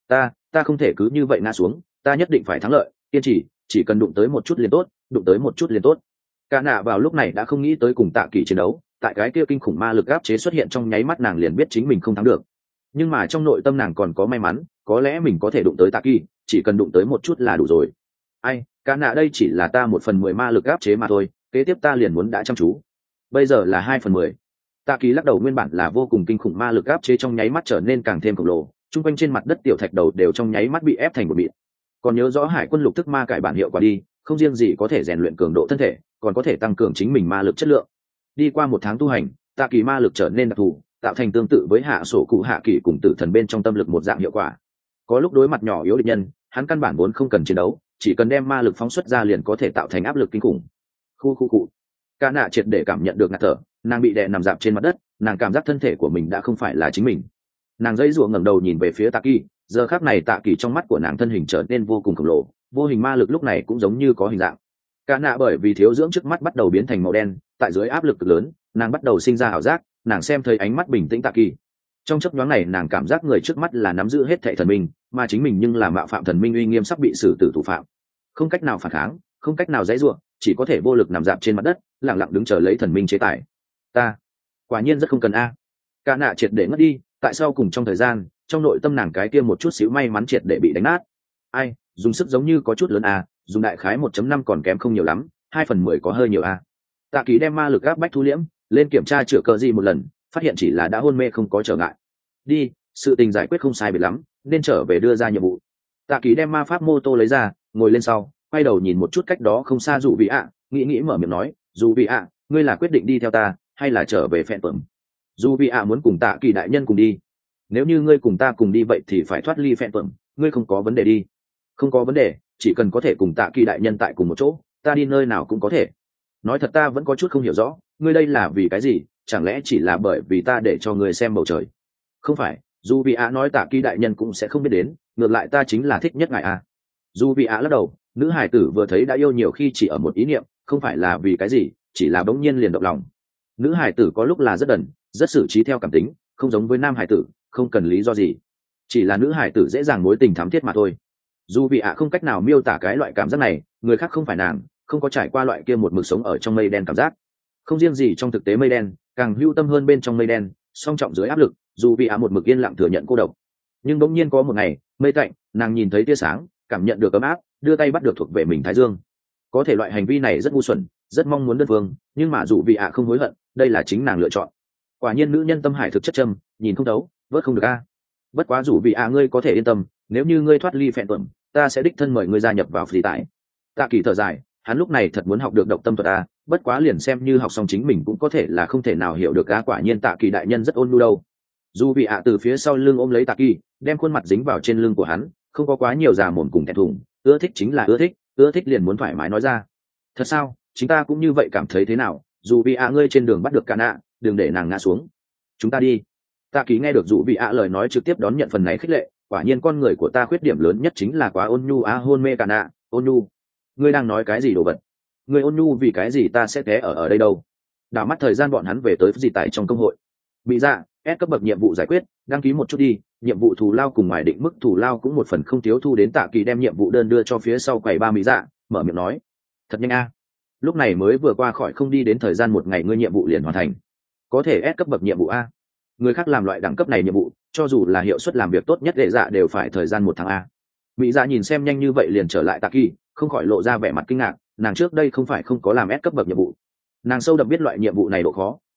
ta không thể cứ như vậy ngã xuống, ta nhất định phải thắng lợi, kiên trì, chỉ cần đụng tới một chút liền tốt, đụng tới một chút liền tốt. Cả nạ vào lúc này đã không nghĩ tới cùng Tạ Kỳ chiến đấu, tại cái kia kinh khủng ma lực áp chế xuất hiện trong nháy mắt nàng liền biết chính mình không thắng được. Nhưng mà trong nội tâm nàng còn có may mắn, có lẽ mình có thể đụng tới Tạ Kỳ, chỉ cần đụng tới một chút là đủ rồi. Cả nạ đây chỉ là ta 1/10 ma lực áp chế mà thôi, kế tiếp ta liền muốn đã chăm chú. Bây giờ là 2/10. Tạ Kỳ lắc đầu, nguyên bản là vô cùng kinh khủng ma lực áp chế trong nháy mắt trở nên càng thêm khổng lồ, chung quanh trên mặt đất tiểu thạch đầu đều trong nháy mắt bị ép thành một mịn. Còn nhớ rõ Hải Quân lục thức ma cải bản hiệu quả đi, không riêng gì có thể rèn luyện cường độ thân thể, còn có thể tăng cường chính mình ma lực chất lượng. Đi qua 1 tháng tu hành, Tạ Kỳ ma lực trở nên đặc thù, tạo thành tương tự với hạ sổ cụ hạ kỳ cùng tử thần bên trong tâm lực một dạng hiệu quả. Có lúc đối mặt nhỏ yếu địch nhân, hắn căn bản vốn không cần chiến đấu, chỉ cần đem ma lực phóng xuất ra liền có thể tạo thành áp lực kinh khủng. Khu. Cả nạ triệt để cảm nhận được ngạt thở, nàng bị đè nằm dạp trên mặt đất, nàng cảm giác thân thể của mình đã không phải là chính mình. Nàng dãy rủa ngẩng đầu nhìn về phía Tạ Kỳ, giờ khắc này Tạ Kỳ trong mắt của nàng thân hình trở nên vô cùng khổng lồ, vô hình ma lực lúc này cũng giống như có hình dạng. Cả nạ bởi vì thiếu dưỡng trước mắt bắt đầu biến thành màu đen, tại dưới áp lực cực lớn, nàng bắt đầu sinh ra ảo giác, nàng xem thấy ánh mắt bình tĩnh Tạ Kỳ. Trong chớp nhoáng này nàng cảm giác người trước mắt là nắm giữ hết thảy thần minh, mà chính mình nhưng là mạo phạm thần minh uy nghiêm sắp bị xử tử thủ phạm. Không cách nào phản kháng, không cách nào dãy rủa, chỉ có thể vô lực nằm dạp trên mặt đất, lặng lặng đứng chờ lấy thần minh chế tài. Ta quả nhiên rất không cần a. Cả nạ triệt để ngất đi, tại sao cùng trong thời gian, trong nội tâm nàng cái kia một chút xíu may mắn triệt để bị đánh nát. Dùng sức giống như có chút lớn a, dùng đại khái 1.5 còn kém không nhiều lắm, 2/10 có hơi nhiều a. Tạ Kỳ đem ma lực áp bách thu liễm, lên kiểm tra chữa cờ gì một lần, phát hiện chỉ là đã hôn mê không có trở ngại. Đi, sự tình giải quyết không sai biệt lắm, nên trở về đưa ra nhiệm vụ. Tạ Kỳ đem ma pháp mô tô lấy ra, ngồi lên sau, quay đầu nhìn một chút cách đó không xa Dụ Vị ạ, nghĩ mở miệng nói, Dụ Vị ạ, ngươi là quyết định đi theo ta hay là trở về phèn tuẩm? Dụ Vị ạ muốn cùng Tạ Kỳ đại nhân cùng đi. Nếu như ngươi cùng ta cùng đi vậy thì phải thoát ly phèn tuẩm, ngươi không có vấn đề đi. Không có vấn đề, chỉ cần có thể cùng Tạ Kỳ đại nhân tại cùng một chỗ, ta đi nơi nào cũng có thể. Nói thật ta vẫn có chút không hiểu rõ, ngươi đây là vì cái gì, chẳng lẽ chỉ là bởi vì ta để cho ngươi xem bầu trời? Không phải, dù vì ạ nói Tạ Kỳ đại nhân cũng sẽ không biết đến, ngược lại ta chính là thích nhất ngài a. Dù vì ạ lắc đầu, nữ hải tử vừa thấy đã yêu nhiều khi chỉ ở một ý niệm, không phải là vì cái gì, chỉ là bỗng nhiên liền động lòng. Nữ hải tử có lúc là rất đần, rất xử trí theo cảm tính, không giống với nam hải tử, không cần lý do gì, chỉ là nữ hải tử dễ dàng mối tình thắm thiết mà thôi. Dù vì ạ không cách nào miêu tả cái loại cảm giác này, người khác không phải nàng, không có trải qua loại kia một mực sống ở trong mây đen cảm giác. Không riêng gì trong thực tế mây đen, càng hưu tâm hơn bên trong mây đen, song trọng dưới áp lực, dù vì ạ một mực yên lặng thừa nhận cô độc. Nhưng bỗng nhiên có một ngày, mây tạnh, nàng nhìn thấy tia sáng, cảm nhận được ấm áp, đưa tay bắt được thuộc về mình thái dương. Có thể loại hành vi này rất ngu xuẩn, rất mong muốn đơn phương, nhưng mà dù vì ạ không hối hận, đây là chính nàng lựa chọn. Quả nhiên nữ nhân tâm hải thực chất châm, nhìn không thấu, vớt không được a. Bất quá dù vì ạ ngươi có thể yên tâm, nếu như ngươi thoát ly phèn tuẩm, ta sẽ đích thân mời ngươi gia nhập vào phi tải. Tạ Kỳ thở dài, hắn lúc này thật muốn học được độc tâm thuật a, bất quá liền xem như học xong chính mình cũng có thể là không thể nào hiểu được a. Quả nhiên Tạ Kỳ đại nhân rất ôn nhu đâu. Dù vì ạ từ phía sau lưng ôm lấy Tạ Kỳ, đem khuôn mặt dính vào trên lưng của hắn, không có quá nhiều già mồm cùng thẹn thùng, ưa thích chính là ưa thích liền muốn thoải mái nói ra. Thật sao, chính ta cũng như vậy cảm thấy thế nào, dù vì ạ ngươi trên đường bắt được cả nạ, đừng để nàng ngã xuống. Chúng ta đi. Tạ Kỳ nghe được dù vì ạ lời nói trực tiếp đón nhận phần này khích lệ, quả nhiên con người của ta khuyết điểm lớn nhất chính là quá ôn nhu a. Hôn mê cả nạ, ôn nhu. Ngươi đang nói cái gì đồ vật? Ngươi ôn nhu vì cái gì ta sẽ té ở đây đâu? Đảo mắt thời gian bọn hắn về tới gì tại trong công hội. Bị dạ, S cấp bậc nhiệm vụ giải quyết, đăng ký một chút đi, nhiệm vụ thù lao cùng ngoài định mức thù lao cũng một phần không thiếu thu đến. Tạ Kỳ đem nhiệm vụ đơn đưa cho phía sau quầy ba mỹ dạ, mở miệng nói, thật nhanh a. Lúc này mới vừa qua khỏi không đi đến thời gian một ngày ngươi nhiệm vụ liền hoàn thành. Có thể S cấp bậc nhiệm vụ a. Người khác làm loại đẳng cấp này nhiệm vụ, cho dù là hiệu suất làm việc tốt nhất đệ dạ đều phải thời gian 1 tháng a. Mỹ dạ nhìn xem nhanh như vậy liền trở lại Tạ Kỳ, không khỏi lộ ra vẻ mặt kinh ngạc, nàng trước đây không phải không có làm S cấp bậc nhiệm vụ. Nàng sâu đậm biết loại nhiệm vụ này độ khó,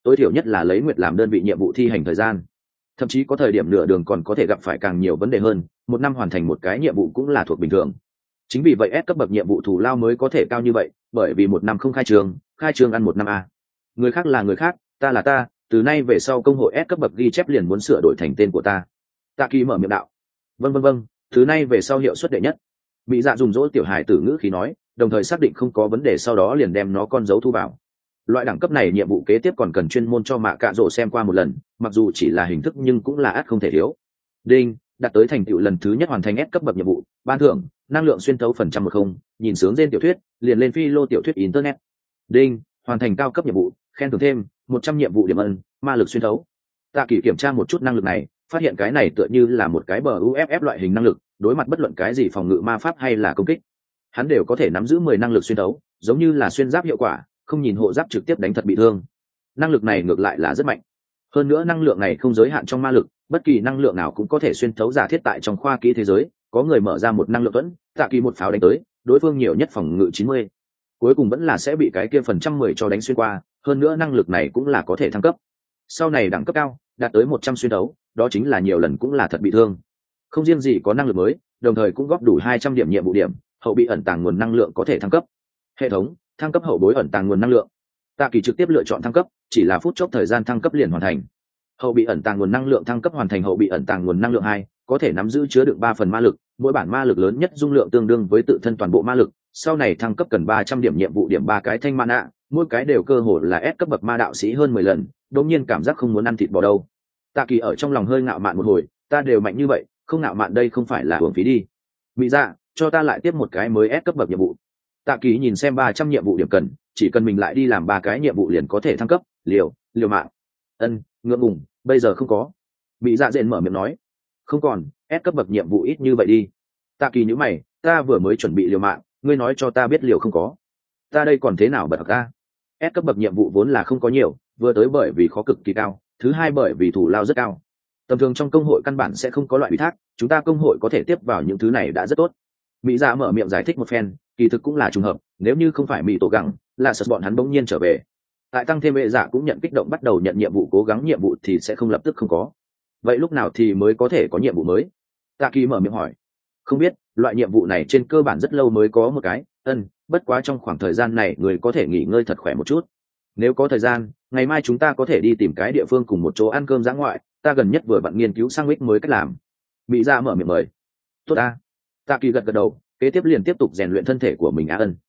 tối thiểu nhất là lấy nguyệt làm đơn vị nhiệm vụ thi hành thời gian, thậm chí có thời điểm nửa đường còn có thể gặp phải càng nhiều vấn đề hơn, một năm hoàn thành một cái nhiệm vụ cũng là thuộc bình thường. Chính vì vậy S cấp bậc nhiệm vụ thù lao mới có thể cao như vậy, bởi vì một năm không khai trường ăn một năm a. Người khác là người khác, ta là ta, từ nay về sau công hội S cấp bậc ghi chép liền muốn sửa đổi thành tên của ta. Tạ Kỳ mở miệng đạo. Vâng, từ nay về sau hiệu suất đệ nhất. Mỹ Dạ dùng dỗ tiểu hài tử ngữ khí nói, đồng thời xác định không có vấn đề sau đó liền đem nó con dấu thu vào. Loại đẳng cấp này nhiệm vụ kế tiếp còn cần chuyên môn cho Mạ Cạ Rỗ xem qua một lần, mặc dù chỉ là hình thức nhưng cũng là ắt không thể thiếu. Đinh, đạt tới thành tựu lần thứ nhất hoàn thành S cấp bậc nhiệm vụ, ban thưởng năng lượng xuyên thấu phần trăm 10, nhìn sướng trên tiểu thuyết, liền lên phi lô tiểu thuyết internet. Đinh, hoàn thành cao cấp nhiệm vụ, khen thưởng thêm 100 nhiệm vụ điểm ân, ma lực xuyên thấu. Tạ Kỳ kiểm tra một chút năng lực này, phát hiện cái này tựa như là một cái bờ UFF loại hình năng lực, đối mặt bất luận cái gì phòng ngự ma pháp hay là công kích, hắn đều có thể nắm giữ 10 năng lực xuyên thấu, giống như là xuyên giáp hiệu quả, không nhìn hộ giáp trực tiếp đánh thật bị thương. Năng lực này ngược lại là rất mạnh. Hơn nữa năng lượng này không giới hạn trong ma lực, bất kỳ năng lượng nào cũng có thể xuyên thấu giả thiết tại trong khoa kỹ thế giới, có người mở ra một năng lượng tuẫn, Tạ Kỳ một pháo đánh tới, đối phương nhiều nhất phòng ngự 90, cuối cùng vẫn là sẽ bị cái kia phần trăm 10 cho đánh xuyên qua, hơn nữa năng lực này cũng là có thể thăng cấp. Sau này đẳng cấp cao, đạt tới 100 xuyên thấu, đó chính là nhiều lần cũng là thật bị thương. Không riêng gì có năng lực mới, đồng thời cũng góp đủ 200 điểm nhiệm vụ điểm, hậu bị ẩn tàng nguồn năng lượng có thể thăng cấp. Hệ thống thăng cấp hậu bối ẩn tàng nguồn năng lượng. Tạ Kỳ trực tiếp lựa chọn thăng cấp, chỉ là phút chốc thời gian thăng cấp liền hoàn thành. Hậu bị ẩn tàng nguồn năng lượng thăng cấp hoàn thành. Hậu bị ẩn tàng nguồn năng lượng 2, có thể nắm giữ chứa đựng 3 phần ma lực, mỗi bản ma lực lớn nhất dung lượng tương đương với tự thân toàn bộ ma lực. Sau này thăng cấp cần 300 điểm nhiệm vụ điểm 3 cái thanh mana, mỗi cái đều cơ hồ là S cấp bậc ma đạo sĩ hơn 10 lần, đột nhiên cảm giác không muốn ăn thịt bò đâu. Tạ Kỳ ở trong lòng hơi ngạo mạn một hồi, ta đều mạnh như vậy, không ngạo mạn đây không phải là uổng phí đi. Mỹ Dạ, cho ta lại tiếp một cái mới S cấp bậc nhiệm vụ. Tạ Kỳ nhìn xem 300 nhiệm vụ điểm cần, chỉ cần mình lại đi làm 3 cái nhiệm vụ liền có thể thăng cấp, liều mạng. Ngượng ngùng, bây giờ không có. Mỹ Dạ dện mở miệng nói, không còn, S cấp bậc nhiệm vụ ít như vậy đi. Tạ Kỳ nhíu mày, ta vừa mới chuẩn bị liều mạng, ngươi nói cho ta biết liều không có. Ta đây còn thế nào bật ta? S cấp bậc nhiệm vụ vốn là không có nhiều, vừa tới bởi vì khó cực kỳ cao, thứ hai bởi vì thủ lao rất cao. Tầm thường trong công hội căn bản sẽ không có loại ủy thác, chúng ta công hội có thể tiếp vào những thứ này đã rất tốt. Mỹ Dạ mở miệng giải thích một phen, kỳ thực cũng là trùng hợp, nếu như không phải Mỹ tổ gắng, là sợ bọn hắn bỗng nhiên trở về. Tại tăng thêm vệ dạ cũng nhận kích động bắt đầu nhận nhiệm vụ, cố gắng nhiệm vụ thì sẽ không lập tức không có. Vậy lúc nào thì mới có thể có nhiệm vụ mới? Tạ Kỳ mở miệng hỏi. Không biết, loại nhiệm vụ này trên cơ bản rất lâu mới có một cái, bất quá trong khoảng thời gian này người có thể nghỉ ngơi thật khỏe một chút. Nếu có thời gian, ngày mai chúng ta có thể đi tìm cái địa phương cùng một chỗ ăn cơm dã ngoại, ta gần nhất vừa vặn nghiên cứu sandwich mới cách làm. Mỹ Dạ mở miệng mời. Tốt a. Tạ Kỳ gật gật đầu, kế tiếp liền tiếp tục rèn luyện thân thể của mình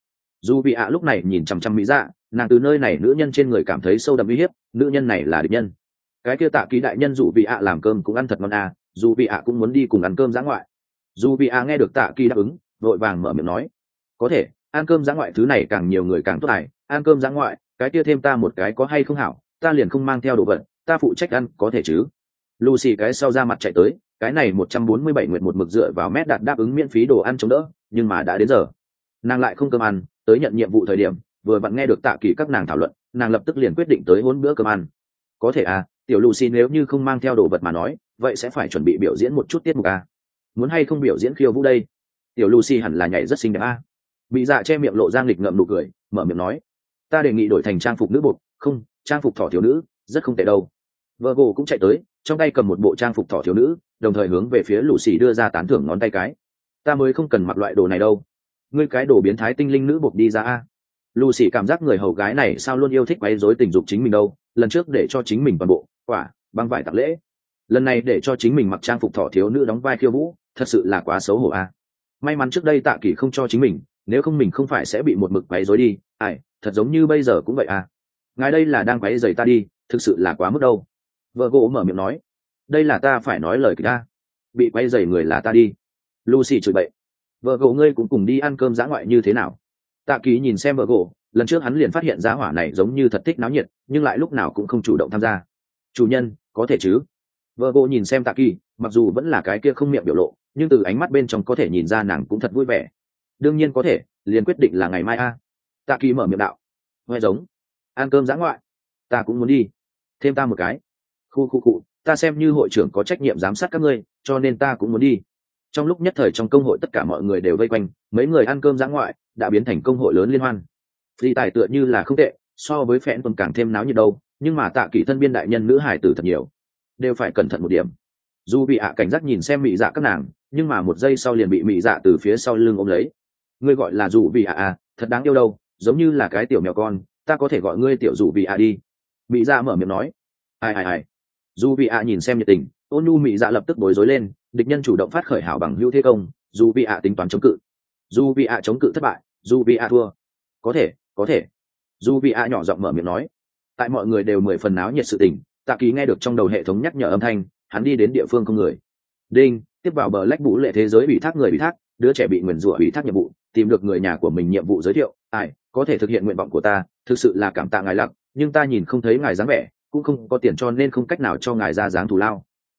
Dù vì lúc này nhìn chằm chằm Mỹ Dạ, nàng từ nơi này nữ nhân trên người cảm thấy sâu đậm uy hiếp, nữ nhân này là địch nhân. Cái kia Tạ Kỳ đại nhân dù vì làm cơm cũng ăn thật ngon dù vì cũng muốn đi cùng ăn cơm dã ngoại. Dù vì nghe được Tạ Kỳ đáp ứng, vội vàng mở miệng nói, có thể, ăn cơm dã ngoại thứ này càng nhiều người càng tốt ăn cơm dã ngoại, cái kia thêm ta một cái có hay không hảo, ta liền không mang theo đồ vật, ta phụ trách ăn có thể chứ? Lucy cái sau ra mặt chạy tới, cái này 147 nguyện một mực dựa vào mét đạt đáp ứng miễn phí đồ ăn chống đỡ, nhưng mà đã đến giờ nàng lại không cơm ăn, tới nhận nhiệm vụ thời điểm vừa vặn nghe được Tạ Kỳ các nàng thảo luận, nàng lập tức liền quyết định tới hôn bữa cơm ăn. Có thể tiểu Lucy nếu như không mang theo đồ vật mà nói, vậy sẽ phải chuẩn bị biểu diễn một chút tiết mục muốn hay không biểu diễn khiêu vũ đây? Tiểu Lucy hẳn là nhảy rất xinh đẹp Bị Dạ che miệng lộ ra nghịch ngợm nụ cười, mở miệng nói, ta đề nghị đổi thành trang phục nữ bột, không, trang phục thỏ thiếu nữ, rất không tệ đâu. Virgo cũng chạy tới, trong tay cầm một bộ trang phục thỏ thiếu nữ, đồng thời hướng về phía Lucy đưa ra tán thưởng ngón tay cái. Ta mới không cần mặc loại đồ này đâu, ngươi cái đồ biến thái tinh linh nữ bột đi ra Lucy cảm giác người hầu gái này sao luôn yêu thích quấy rối tình dục chính mình đâu, lần trước để cho chính mình toàn bộ quả băng vải tặng lễ, lần này để cho chính mình mặc trang phục thỏ thiếu nữ đóng vai khiêu vũ, thật sự là quá xấu hổ May mắn trước đây Tạ Kỳ không cho chính mình, nếu không mình không phải sẽ bị một mực quấy rối đi. Thật giống như bây giờ cũng vậy ngài đây là đang quấy rầy ta đi, thực sự là quá mức đâu. Vợ gỗ mở miệng nói, đây là ta phải nói lời kịch bị quấy rầy người là ta đi. Lucy chửi bậy, vợ gỗ ngươi cũng cùng đi ăn cơm dã ngoại như thế nào? Tạ Kỳ nhìn xem vợ gỗ, lần trước hắn liền phát hiện giá hỏa này giống như thật thích náo nhiệt, nhưng lại lúc nào cũng không chủ động tham gia. Chủ nhân, có thể chứ? Vợ gỗ nhìn xem Tạ Kỳ, mặc dù vẫn là cái kia không miệng biểu lộ, nhưng từ ánh mắt bên trong có thể nhìn ra nàng cũng thật vui vẻ. Đương nhiên có thể, liền quyết định là ngày mai Tạ Kỳ mở miệng đạo, nghe giống ăn cơm dã ngoại, ta cũng muốn đi, thêm ta một cái. Khu, ta xem như hội trưởng có trách nhiệm giám sát các ngươi, cho nên ta cũng muốn đi. Trong lúc nhất thời trong công hội tất cả mọi người đều vây quanh, mấy người ăn cơm dã ngoại đã biến thành công hội lớn liên hoan. Phi tài tựa như là không tệ, so với phẹn còn càng thêm náo nhiệt đâu, nhưng mà tạ kỳ thân biên đại nhân nữ hải tử thật nhiều, đều phải cẩn thận một điểm. Dù bị ạ cảnh giác nhìn xem mị dạ các nàng, nhưng mà một giây sau liền bị mị dạ từ phía sau lưng ôm lấy. Ngươi gọi là dù bị ạ thật đáng yêu đâu, giống như là cái tiểu mèo con, ta có thể gọi ngươi tiểu dù bị ạ đi. Mị dạ mở miệng nói. Ai. Dù bị ạ nhìn xem nhiệt tình, ôn nhu mị dạ lập tức bối rối lên, địch nhân chủ động phát khởi hảo bằng hữu thế công, dù bị ạ tính toán chống cự. Dù bị ạ chống cự thất bại, dù bị ạ thua. Có thể. Dù bị ạ nhỏ giọng mở miệng nói. Tại mọi người đều 10 phần náo nhiệt sự tình, Tạ Kỳ nghe được trong đầu hệ thống nhắc nhở âm thanh, hắn đi đến địa phương không người. Đinh, tiếp vào bờ lách vũ lệ thế giới ủy thác người ủy thác, đứa trẻ bị nguyền rủa ủy thác nhiệm vụ, tìm được người nhà của mình nhiệm vụ giới thiệu. Ai, có thể thực hiện nguyện vọng của ta, thực sự là cảm tạ ngài lặc, nhưng ta nhìn không thấy ngài dáng vẻ, cũng không có tiền cho nên không cách nào cho ngài ra dáng thù lao.